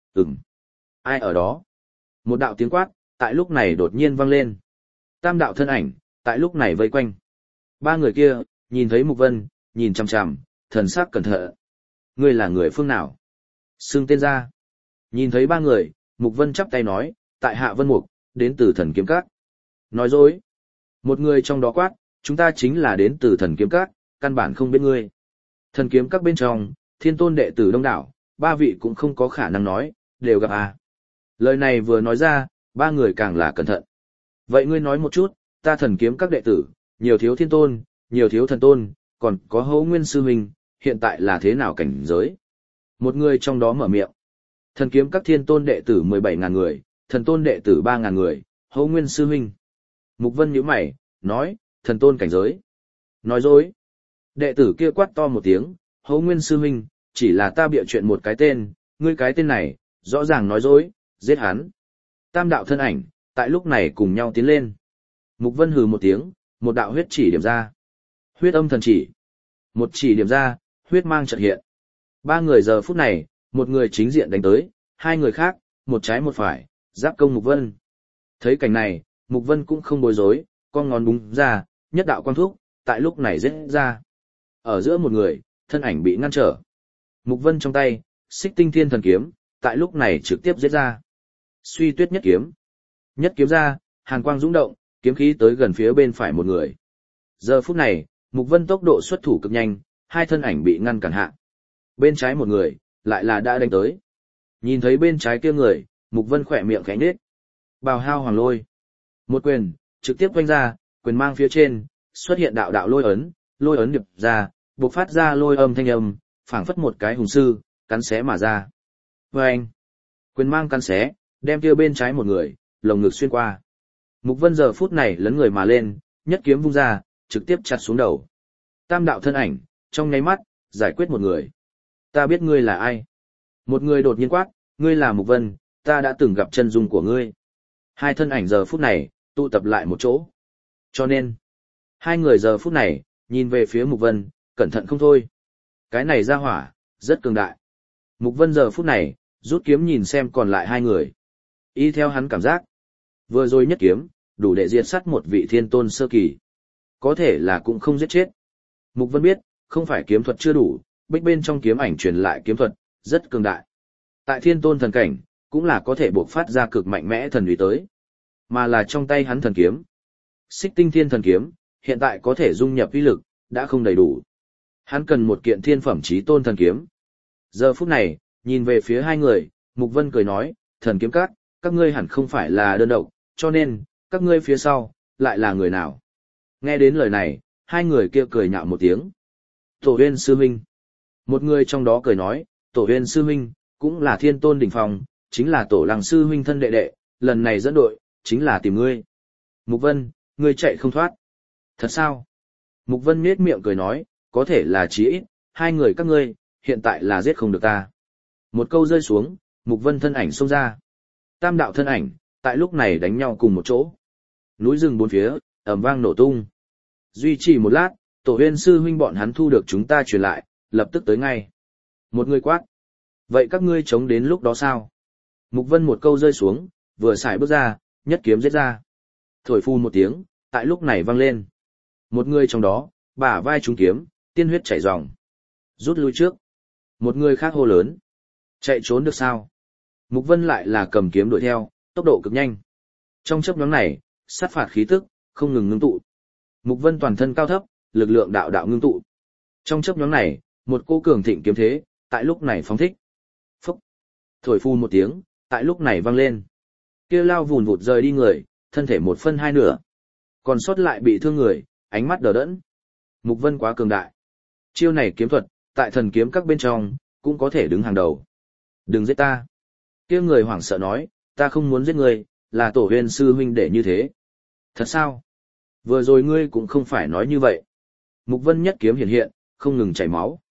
Ai ở đó? Một đạo tiếng quát, tại lúc này đột nhiên vang lên. Tam đạo thân ảnh, tại lúc này vây quanh. Ba người kia, nhìn thấy Mục Vân, nhìn chằm chằm, thần sắc cẩn thận. Ngươi là người phương nào? Xưng tên ra. Nhìn thấy ba người, Mục Vân chắp tay nói, tại Hạ Vân Mục, đến từ Thần Kiếm Các. Nói dối. Một người trong đó quát, chúng ta chính là đến từ Thần Kiếm Các, căn bản không biết ngươi. Thần Kiếm Các bên trong, Thiên Tôn đệ tử đông đảo, ba vị cũng không có khả năng nói, đều gặp à. Lời này vừa nói ra, ba người càng là cẩn thận. Vậy ngươi nói một chút, ta Thần Kiếm Các đệ tử, nhiều thiếu thiên tôn, nhiều thiếu thần tôn, còn có Hấu Nguyên sư huynh, hiện tại là thế nào cảnh giới? Một người trong đó mở miệng. Thần Kiếm Các thiên tôn đệ tử 17.000 người, thần tôn đệ tử 3.000 người, Hấu Nguyên sư huynh. Mục Vân nhíu mày, nói, thần tôn cảnh giới. Nói dối. Đệ tử kia quát to một tiếng, Hấu Nguyên sư huynh, chỉ là ta bịa chuyện một cái tên, ngươi cái tên này, rõ ràng nói dối, giết hắn. Tam đạo thân ảnh, tại lúc này cùng nhau tiến lên. Mục Vân hừ một tiếng, một đạo huyết chỉ điểm ra. Huyết âm thần chỉ. Một chỉ điểm ra, huyết mang chợt hiện. Ba người giờ phút này, một người chính diện đánh tới, hai người khác, một trái một phải, giáp công Mục Vân. Thấy cảnh này, Mục Vân cũng không bối rối, con ngón búng ra, nhất đạo quang thúc, tại lúc này giết ra. Ở giữa một người, thân ảnh bị ngăn trở. Mục Vân trong tay, Xích Tinh Thiên Thần Kiếm, tại lúc này trực tiếp giết ra. Suy Tuyết nhất kiếm. Nhất kiếm ra, hàn quang dũng động, kiếm khí tới gần phía bên phải một người. Giờ phút này, Mục Vân tốc độ xuất thủ cực nhanh, hai thân ảnh bị ngăn cản hạ. Bên trái một người, lại là đã đánh tới. Nhìn thấy bên trái kia người, Mục Vân khỏe miệng khẽ nhếch. Bào hao hoàng lôi. Một quyền, trực tiếp quanh ra, quyền mang phía trên, xuất hiện đạo đạo lôi ấn điệp ra, bộc phát ra lôi âm thanh âm, phảng phất một cái hùng sư, cắn xé mà ra. Vâng! Quyền mang cắn xé, đem kia bên trái một người, lồng ngực xuyên qua. Mục Vân giờ phút này lấn người mà lên, nhất kiếm vung ra, trực tiếp chặt xuống đầu. Tam đạo thân ảnh, trong nháy mắt, giải quyết một người. Ta biết ngươi là ai. Một người đột nhiên quát, ngươi là Mục Vân, ta đã từng gặp chân dung của ngươi. Hai thân ảnh giờ phút này, tụ tập lại một chỗ. Cho nên, hai người giờ phút này, nhìn về phía Mục Vân, cẩn thận không thôi. Cái này ra hỏa, rất cường đại. Mục Vân giờ phút này, rút kiếm nhìn xem còn lại hai người. Y theo hắn cảm giác, vừa rồi nhất kiếm, đủ để diệt sát một vị thiên tôn sơ kỳ. Có thể là cũng không giết chết. Mục Vân biết, không phải kiếm thuật chưa đủ, bích bên trong kiếm ảnh truyền lại kiếm thuật, rất cường đại. Tại thiên tôn thần cảnh, cũng là có thể bộc phát ra cực mạnh mẽ thần uy tới. Mà là trong tay hắn thần kiếm. Xích Tinh Thiên Thần Kiếm, hiện tại có thể dung nhập uy lực, đã không đầy đủ. Hắn cần một kiện thiên phẩm chí tôn thần kiếm. Giờ phút này, nhìn về phía hai người, Mục Vân cười nói, Thần Kiếm các ngươi hẳn không phải là đơn độc, cho nên, các ngươi phía sau, lại là người nào? Nghe đến lời này, hai người kia cười nhạo một tiếng. Tổ Huyên Sư Minh. Một người trong đó cười nói, Tổ Huyên Sư Minh, cũng là thiên tôn đỉnh phong, chính là Tổ Lăng Sư Huynh thân đệ đệ, lần này dẫn đội, chính là tìm ngươi. Mục Vân, ngươi chạy không thoát. Thật sao? Mục Vân nhếch miệng cười nói, có thể là chí ít, hai người các ngươi, hiện tại là giết không được ta. Một câu rơi xuống, Mục Vân thân ảnh xông ra. Tam đạo thân ảnh, tại lúc này đánh nhau cùng một chỗ. Núi rừng bốn phía, ầm vang nổ tung. Duy trì một lát, Tổ Huyên Sư Huynh bọn hắn thu được chúng ta truyền lại, lập tức tới ngay. Một người quát. Vậy các ngươi chống đến lúc đó sao? Mục Vân một câu rơi xuống, vừa xài bước ra, nhất kiếm giết ra. Thổi phu một tiếng, tại lúc này vang lên. Một người trong đó, bả vai trúng kiếm, tiên huyết chảy ròng. Rút lui trước. Một người khác hô lớn. Chạy trốn được sao? Mục Vân lại là cầm kiếm đuổi theo, tốc độ cực nhanh. Trong chớp nhoáng này, sát phạt khí tức, không ngừng ngưng tụ. Mục Vân toàn thân cao thấp, lực lượng đạo đạo ngưng tụ. Trong chớp nhoáng này, một cô cường thịnh kiếm thế, tại lúc này phóng thích. Phúc. Thổi phu một tiếng, tại lúc này vang lên. Kia lao vùn vụt rời đi người, thân thể một phân hai nửa. Còn sót lại bị thương người, ánh mắt đờ đẫn. Mục Vân quá cường đại. Chiêu này kiếm thuật, tại thần kiếm các bên trong, cũng có thể đứng hàng đầu. Đừng giết ta. Kia người hoảng sợ nói, ta không muốn giết ngươi, là Tổ Huyên Sư Huynh để như thế. Thật sao? Vừa rồi ngươi cũng không phải nói như vậy. Mục Vân nhất kiếm hiện hiện, không ngừng chảy máu.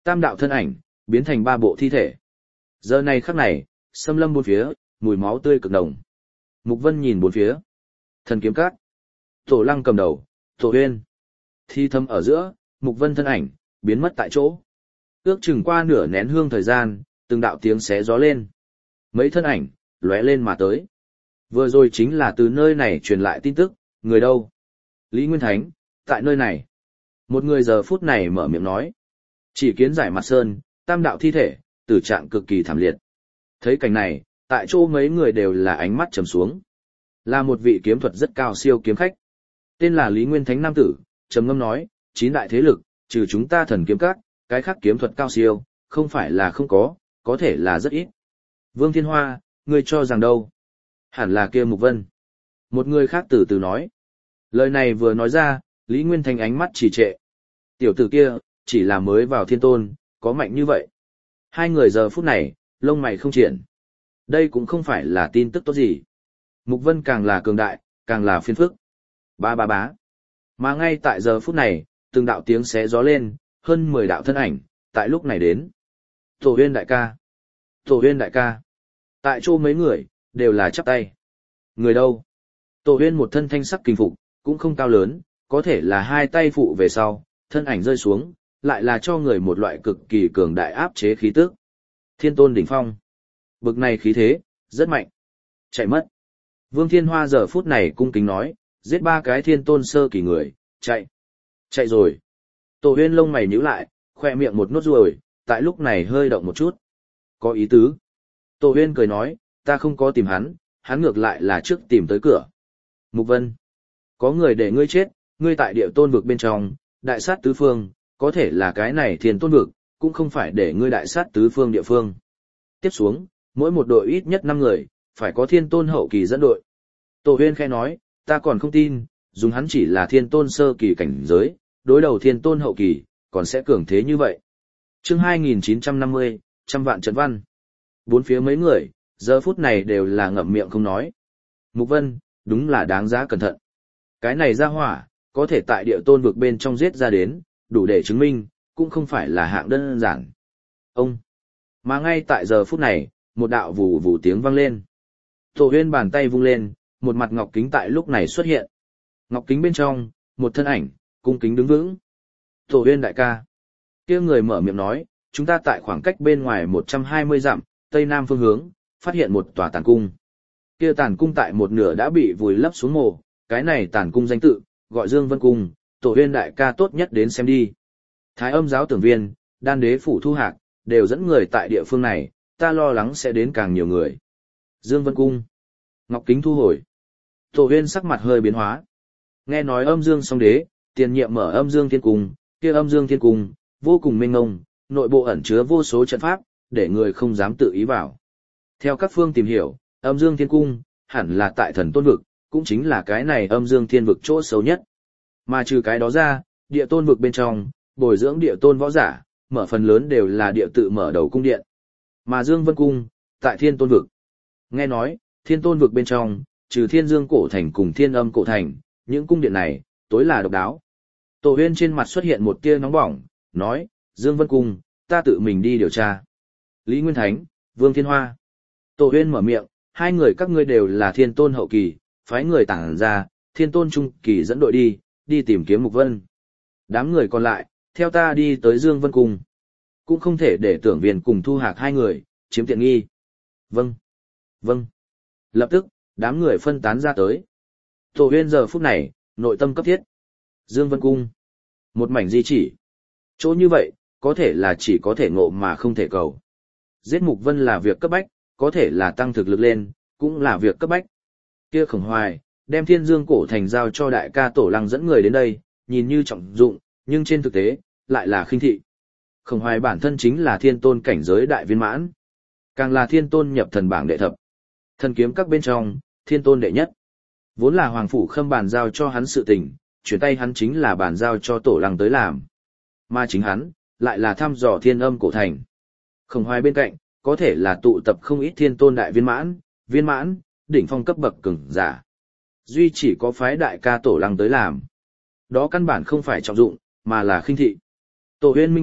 Tam đạo thân ảnh, biến thành ba bộ thi thể. Giờ này khắc này, xâm lâm bốn phía, mùi máu tươi cực nồng. Mục Vân nhìn bốn phía. Thần kiếm các. Tổ Lăng cầm đầu, Tổ Huyên. Thi thâm ở giữa, Mục Vân thân ảnh, biến mất tại chỗ. Ước chừng qua nửa nén hương thời gian, từng đạo tiếng xé gió lên. Mấy thân ảnh, lóe lên mà tới. Vừa rồi chính là từ nơi này truyền lại tin tức, người đâu? Lý Nguyên Thánh, tại nơi này. Một người giờ phút này mở miệng nói. Chỉ kiến giải mặt sơn, tam đạo thi thể, tử trạng cực kỳ thảm liệt. Thấy cảnh này, tại chỗ mấy người đều là ánh mắt trầm xuống. Là một vị kiếm thuật rất cao siêu kiếm khách. Tên là Lý Nguyên Thánh nam tử, trầm ngâm nói, 9 đại thế lực, trừ chúng ta thần kiếm các, cái khác kiếm thuật cao siêu, không phải là không có thể là rất ít. Vương Thiên Hoa, ngươi cho rằng đâu? Hẳn là kia Mục Vân. Một người khác từ từ nói. Lời này vừa nói ra, Lý Nguyên Thánh ánh mắt trì trệ. Tiểu tử kia, chỉ là mới vào thiên tôn, có mạnh như vậy. Hai người giờ phút này, lông mày không triển. Đây cũng không phải là tin tức tốt gì. Mục Vân càng là cường đại, càng là phiền phức. Ba ba bá. Mà ngay tại giờ phút này, từng đạo tiếng xé gió lên, hơn 10 đạo thân ảnh, tại lúc này đến. Tổ Huyên đại ca. Tổ Huyên đại ca. Tại chỗ mấy người, đều là chắp tay. Người đâu? Tổ Huyên một thân thanh sắc kinh phục, cũng không cao lớn, có thể là hai tay phụ về sau, thân ảnh rơi xuống, lại là cho người một loại cực kỳ cường đại áp chế khí tức. Thiên tôn đỉnh phong. Bực này khí thế, rất mạnh. Chạy mất. Vương Thiên Hoa giờ phút này cung kính nói, giết 3 cái thiên tôn sơ kỳ người, chạy. Chạy rồi. Tổ Huyên lông mày nhíu lại, khoe miệng một nốt ruồi, tại lúc này hơi động một chút. Có ý tứ. Tổ Huyên cười nói, ta không có tìm hắn ngược lại là trước tìm tới cửa. Mục Vân. Có người để ngươi chết, ngươi tại địa tôn vực bên trong, đại sát tứ phương, có thể là cái này thiên tôn vực, cũng không phải để ngươi đại sát tứ phương địa phương. Tiếp xuống, mỗi một đội ít nhất 5 người, phải có thiên tôn hậu kỳ dẫn đội. Tổ Huyên khẽ nói, ta còn không tin, dùng hắn chỉ là thiên tôn sơ kỳ cảnh giới, đối đầu thiên tôn hậu kỳ, còn sẽ cường thế như vậy. Chương 2950, trăm vạn trận văn. Bốn phía mấy người, giờ phút này đều là ngậm miệng không nói. Mục Vân, đúng là đáng giá cẩn thận. Cái này ra hỏa, có thể tại địa tôn vực bên trong giết ra đến, đủ để chứng minh, cũng không phải là hạng đơn giản. Ông. Mà ngay tại giờ phút này, một đạo vù vù tiếng vang lên. Tổ Huyên bàn tay vung lên, một mặt ngọc kính tại lúc này xuất hiện. Ngọc kính bên trong, một thân ảnh, cung kính đứng vững. Tổ Huyên đại ca. Kia người mở miệng nói, chúng ta tại khoảng cách bên ngoài 120 dặm, tây nam phương hướng, phát hiện một tòa tàn cung. Kia tàn cung tại một nửa đã bị vùi lấp xuống mồ, cái này tàn cung danh tự, gọi Dương Vân Cung, Tổ Huyên đại ca tốt nhất đến xem đi. Thái Âm giáo tưởng viên, Đan Đế phủ Thu Hạc, đều dẫn người tại địa phương này, ta lo lắng sẽ đến càng nhiều người. Dương Vân Cung. Ngọc kính thu hồi. Tổ Huyên sắc mặt hơi biến hóa. Nghe nói Âm Dương Song Đế, tiền nhiệm mở Âm Dương Thiên Cung, kia Âm Dương Thiên Cung, vô cùng mênh mông, nội bộ ẩn chứa vô số trận pháp, để người không dám tự ý vào. Theo các phương tìm hiểu, Âm Dương Thiên Cung, hẳn là tại thần tôn vực, cũng chính là cái này Âm Dương Thiên vực chỗ xấu nhất. Mà trừ cái đó ra, địa tôn vực bên trong, bồi dưỡng địa tôn võ giả, mở phần lớn đều là địa tự mở đầu cung điện. Mà Dương Vân Cung, tại thiên tôn vực. Nghe nói, thiên tôn vực bên trong, trừ thiên dương cổ thành cùng thiên âm cổ thành, những cung điện này, tối là độc đáo. Tổ Huyên trên mặt xuất hiện một tia nóng bỏng, nói, Dương Vân Cung, ta tự mình đi điều tra. Lý Nguyên Thánh, Vương Thiên Hoa. Tổ Huyên mở miệng, hai người các ngươi đều là thiên tôn hậu kỳ, phái người tản ra, thiên tôn trung kỳ dẫn đội đi tìm kiếm Mục Vân. Đám người còn lại, theo ta đi tới Dương Vân Cung. Cũng không thể để tưởng viên cùng Thu Hạc hai người, chiếm tiện nghi. Vâng. Vâng. Lập tức, đám người phân tán ra tới. Tổ Huyên giờ phút này, nội tâm cấp thiết. Dương Vân Cung. Một mảnh di chỉ. Chỗ như vậy, có thể là chỉ có thể ngộ mà không thể cầu. Giết Mục Vân là việc cấp bách, có thể là tăng thực lực lên, cũng là việc cấp bách. Kia Khổng Hoài, đem Thiên Dương cổ thành giao cho đại ca Tổ Lăng dẫn người đến đây, nhìn như trọng dụng, nhưng trên thực tế, lại là khinh thị. Khổng Hoài bản thân chính là thiên tôn cảnh giới đại viên mãn, càng là thiên tôn nhập thần bảng đệ thập. Thần kiếm các bên trong, thiên tôn đệ nhất. Vốn là Hoàng Phủ Khâm bàn giao cho hắn sự tình, chuyển tay hắn chính là bàn giao cho Tổ Lăng tới làm. Mà chính hắn, lại là thăm dò thiên âm cổ thành. Khổng Hoài bên cạnh, có thể là tụ tập không ít thiên tôn đại viên mãn, đỉnh phong cấp bậc cường giả. Duy chỉ có phái đại ca Tổ Lăng tới làm. Đó căn bản không phải trọng dụng, mà là khinh thị. Tổ Huyên minh bạch,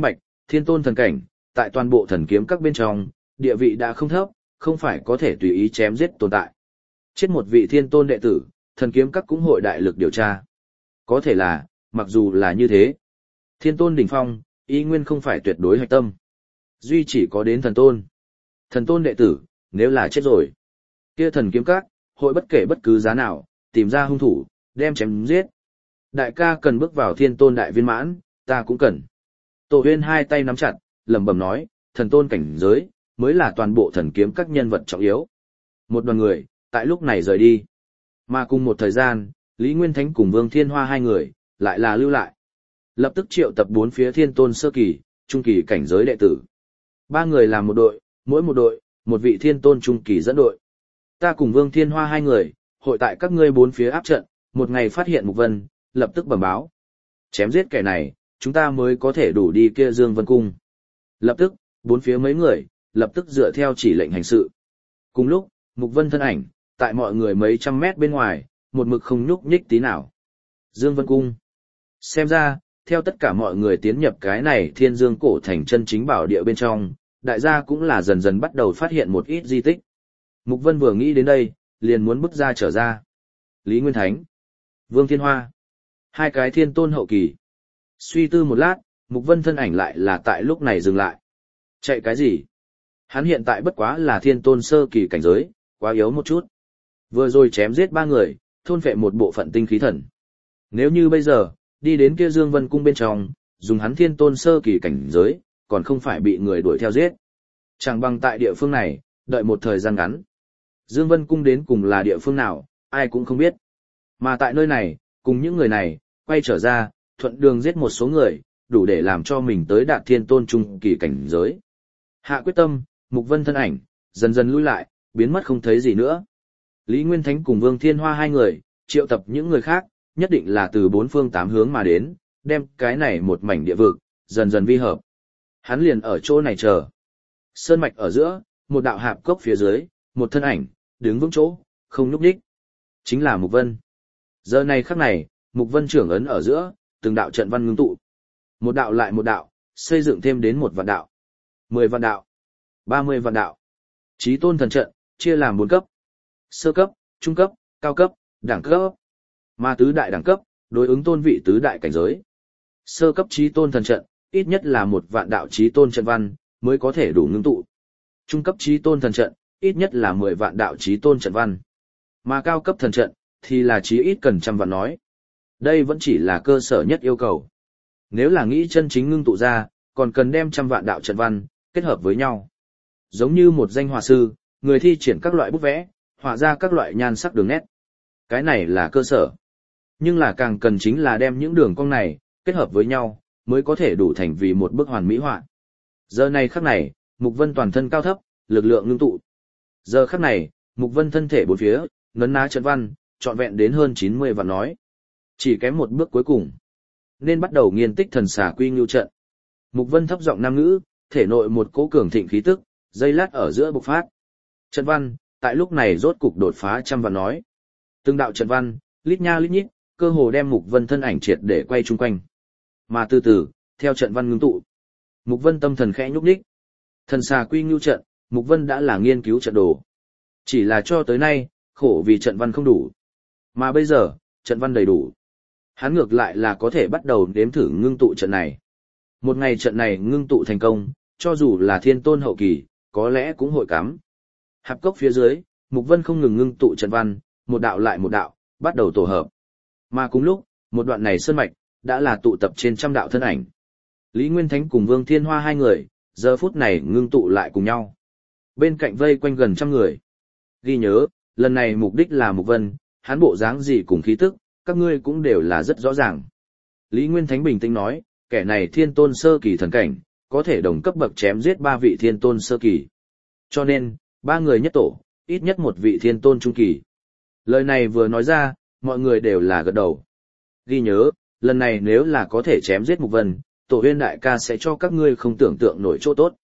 Thiên tôn thần cảnh, tại toàn bộ thần kiếm các bên trong, địa vị đã không thấp, không phải có thể tùy ý chém giết tồn tại. Chết một vị thiên tôn đệ tử, thần kiếm các cũng hội đại lực điều tra. Có thể là, mặc dù là như thế, thiên tôn đỉnh phong, y nguyên không phải tuyệt đối hạch tâm. Duy chỉ có đến thần tôn. Thần tôn đệ tử, nếu là chết rồi, kia thần kiếm các, hội bất kể bất cứ giá nào, tìm ra hung thủ, đem chém giết. Đại ca cần bước vào thiên tôn đại viên mãn, ta cũng cần. Tổ Huyên hai tay nắm chặt, lẩm bẩm nói, thần tôn cảnh giới, mới là toàn bộ thần kiếm các nhân vật trọng yếu. Một đoàn người, tại lúc này rời đi. Mà cùng một thời gian, Lý Nguyên Thánh cùng Vương Thiên Hoa hai người, lại là lưu lại. Lập tức triệu tập 4 phía thiên tôn sơ kỳ, trung kỳ cảnh giới đệ tử. 3 người làm một đội, mỗi một đội, một vị thiên tôn trung kỳ dẫn đội. Ta cùng Vương Thiên Hoa hai người, hội tại các ngươi 4 phía áp trận, một ngày phát hiện Mục Vân, lập tức bẩm báo. Chém giết kẻ này, chúng ta mới có thể đủ đi kia Dương Vân Cung. Lập tức, 4 phía mấy người, lập tức dựa theo chỉ lệnh hành sự. Cùng lúc, Mục Vân thân ảnh, tại mọi người mấy trăm mét bên ngoài, một mực không nhúc nhích tí nào. Dương Vân Cung. Xem ra, theo tất cả mọi người tiến nhập cái này thiên dương cổ thành chân chính bảo địa bên trong, đại gia cũng là dần dần bắt đầu phát hiện một ít di tích. Mục Vân vừa nghĩ đến đây, liền muốn bước ra trở ra. Lý Nguyên Thánh, Vương Thiên Hoa, hai cái thiên tôn hậu kỳ. Suy tư một lát, Mục Vân thân ảnh lại là tại lúc này dừng lại. Chạy cái gì? Hắn hiện tại bất quá là thiên tôn sơ kỳ cảnh giới, quá yếu một chút. Vừa rồi chém giết 3 người, thôn phệ một bộ phận tinh khí thần. Nếu như bây giờ, đi đến kia Dương Vân Cung bên trong, dùng hắn thiên tôn sơ kỳ cảnh giới, còn không phải bị người đuổi theo giết. Chẳng bằng tại địa phương này, đợi một thời gian ngắn. Dương Vân Cung đến cùng là địa phương nào, ai cũng không biết. Mà tại nơi này, cùng những người này, quay trở ra, thuận đường giết một số người, đủ để làm cho mình tới đạt thiên tôn trung kỳ cảnh giới. Hạ quyết tâm, Mục Vân thân ảnh, dần dần lui lại, biến mất không thấy gì nữa. Lý Nguyên Thánh cùng Vương Thiên Hoa hai người, triệu tập những người khác, nhất định là từ 4 phương 8 hướng mà đến, đem cái này một mảnh địa vực, dần dần vi hợp. Hắn liền ở chỗ này chờ. Sơn mạch ở giữa, một đạo hạp cốc phía dưới, một thân ảnh, đứng vững chỗ, không nhúc nhích. Chính là Mục Vân. Giờ này khắc này, Mục Vân trưởng ấn ở giữa, từng đạo trận văn ngưng tụ. Một đạo lại một đạo, xây dựng thêm đến 1 vạn đạo, 10 vạn đạo, 30 vạn đạo. Chí tôn thần trận, chia làm 4 cấp. Sơ cấp, trung cấp, cao cấp, đẳng cấp. Mà tứ đại đẳng cấp, đối ứng tôn vị tứ đại cảnh giới. Sơ cấp chí tôn thần trận, ít nhất là 1 vạn đạo chí tôn trận văn, mới có thể đủ ngưng tụ. Trung cấp chí tôn thần trận, ít nhất là 10 vạn đạo chí tôn trận văn. Mà cao cấp thần trận, thì là chí ít cần trăm vạn nói. Đây vẫn chỉ là cơ sở nhất yêu cầu. Nếu là nghĩ chân chính ngưng tụ ra, còn cần đem trăm vạn đạo trận văn, kết hợp với nhau. Giống như một danh họa sư, người thi triển các loại bút vẽ, họa ra các loại nhan sắc đường nét. Cái này là cơ sở. Nhưng là càng cần chính là đem những đường cong này, kết hợp với nhau, mới có thể đủ thành vì một bức hoàn mỹ họa. Giờ này khắc này, Mục Vân toàn thân cao thấp, lực lượng ngưng tụ. Giờ khắc này, Mục Vân thân thể bốn phía, nấn ná trận văn, trọn vẹn đến hơn 90 vạn nói. Chỉ kém một bước cuối cùng, nên bắt đầu nghiên tích thần xà quy ngưu trận. Mục Vân thấp giọng nam ngữ, thể nội một cỗ cường thịnh khí tức, dây lát ở giữa bộc phát. Trận văn, tại lúc này rốt cục đột phá trăm vạn nói. Từng đạo trận văn, lít nha lít nhít, cơ hồ đem Mục Vân thân ảnh triệt để quay chung quanh. Mà từ từ, theo trận văn ngưng tụ, Mục Vân tâm thần khẽ nhúc nhích. Thần xà quy ngưu trận, Mục Vân đã là nghiên cứu trận đồ. Chỉ là cho tới nay, khổ vì trận văn không đủ. Mà bây giờ, trận văn đầy đủ. Hắn ngược lại là có thể bắt đầu đếm thử ngưng tụ trận này. Một ngày trận này ngưng tụ thành công, cho dù là thiên tôn hậu kỳ, có lẽ cũng hội cắm. Hạp cốc phía dưới, Mục Vân không ngừng ngưng tụ trận văn, một đạo lại một đạo, bắt đầu tổ hợp. Mà cùng lúc, một đoạn này sơn mạch, đã là tụ tập trên trăm đạo thân ảnh. Lý Nguyên Thánh cùng Vương Thiên Hoa hai người, giờ phút này ngưng tụ lại cùng nhau. Bên cạnh vây quanh gần trăm người. Ghi nhớ, lần này mục đích là Mục Vân, hắn bộ dáng gì cùng khí tức, các ngươi cũng đều là rất rõ ràng. Lý Nguyên Thánh bình tĩnh nói, kẻ này thiên tôn sơ kỳ thần cảnh, có thể đồng cấp bậc chém giết 3 vị thiên tôn sơ kỳ. Cho nên, 3 người nhất tổ, ít nhất một vị thiên tôn trung kỳ. Lời này vừa nói ra, mọi người đều là gật đầu. Ghi nhớ, lần này nếu là có thể chém giết Mục Vân, Tổ Huyên đại ca sẽ cho các ngươi không tưởng tượng nổi chỗ tốt.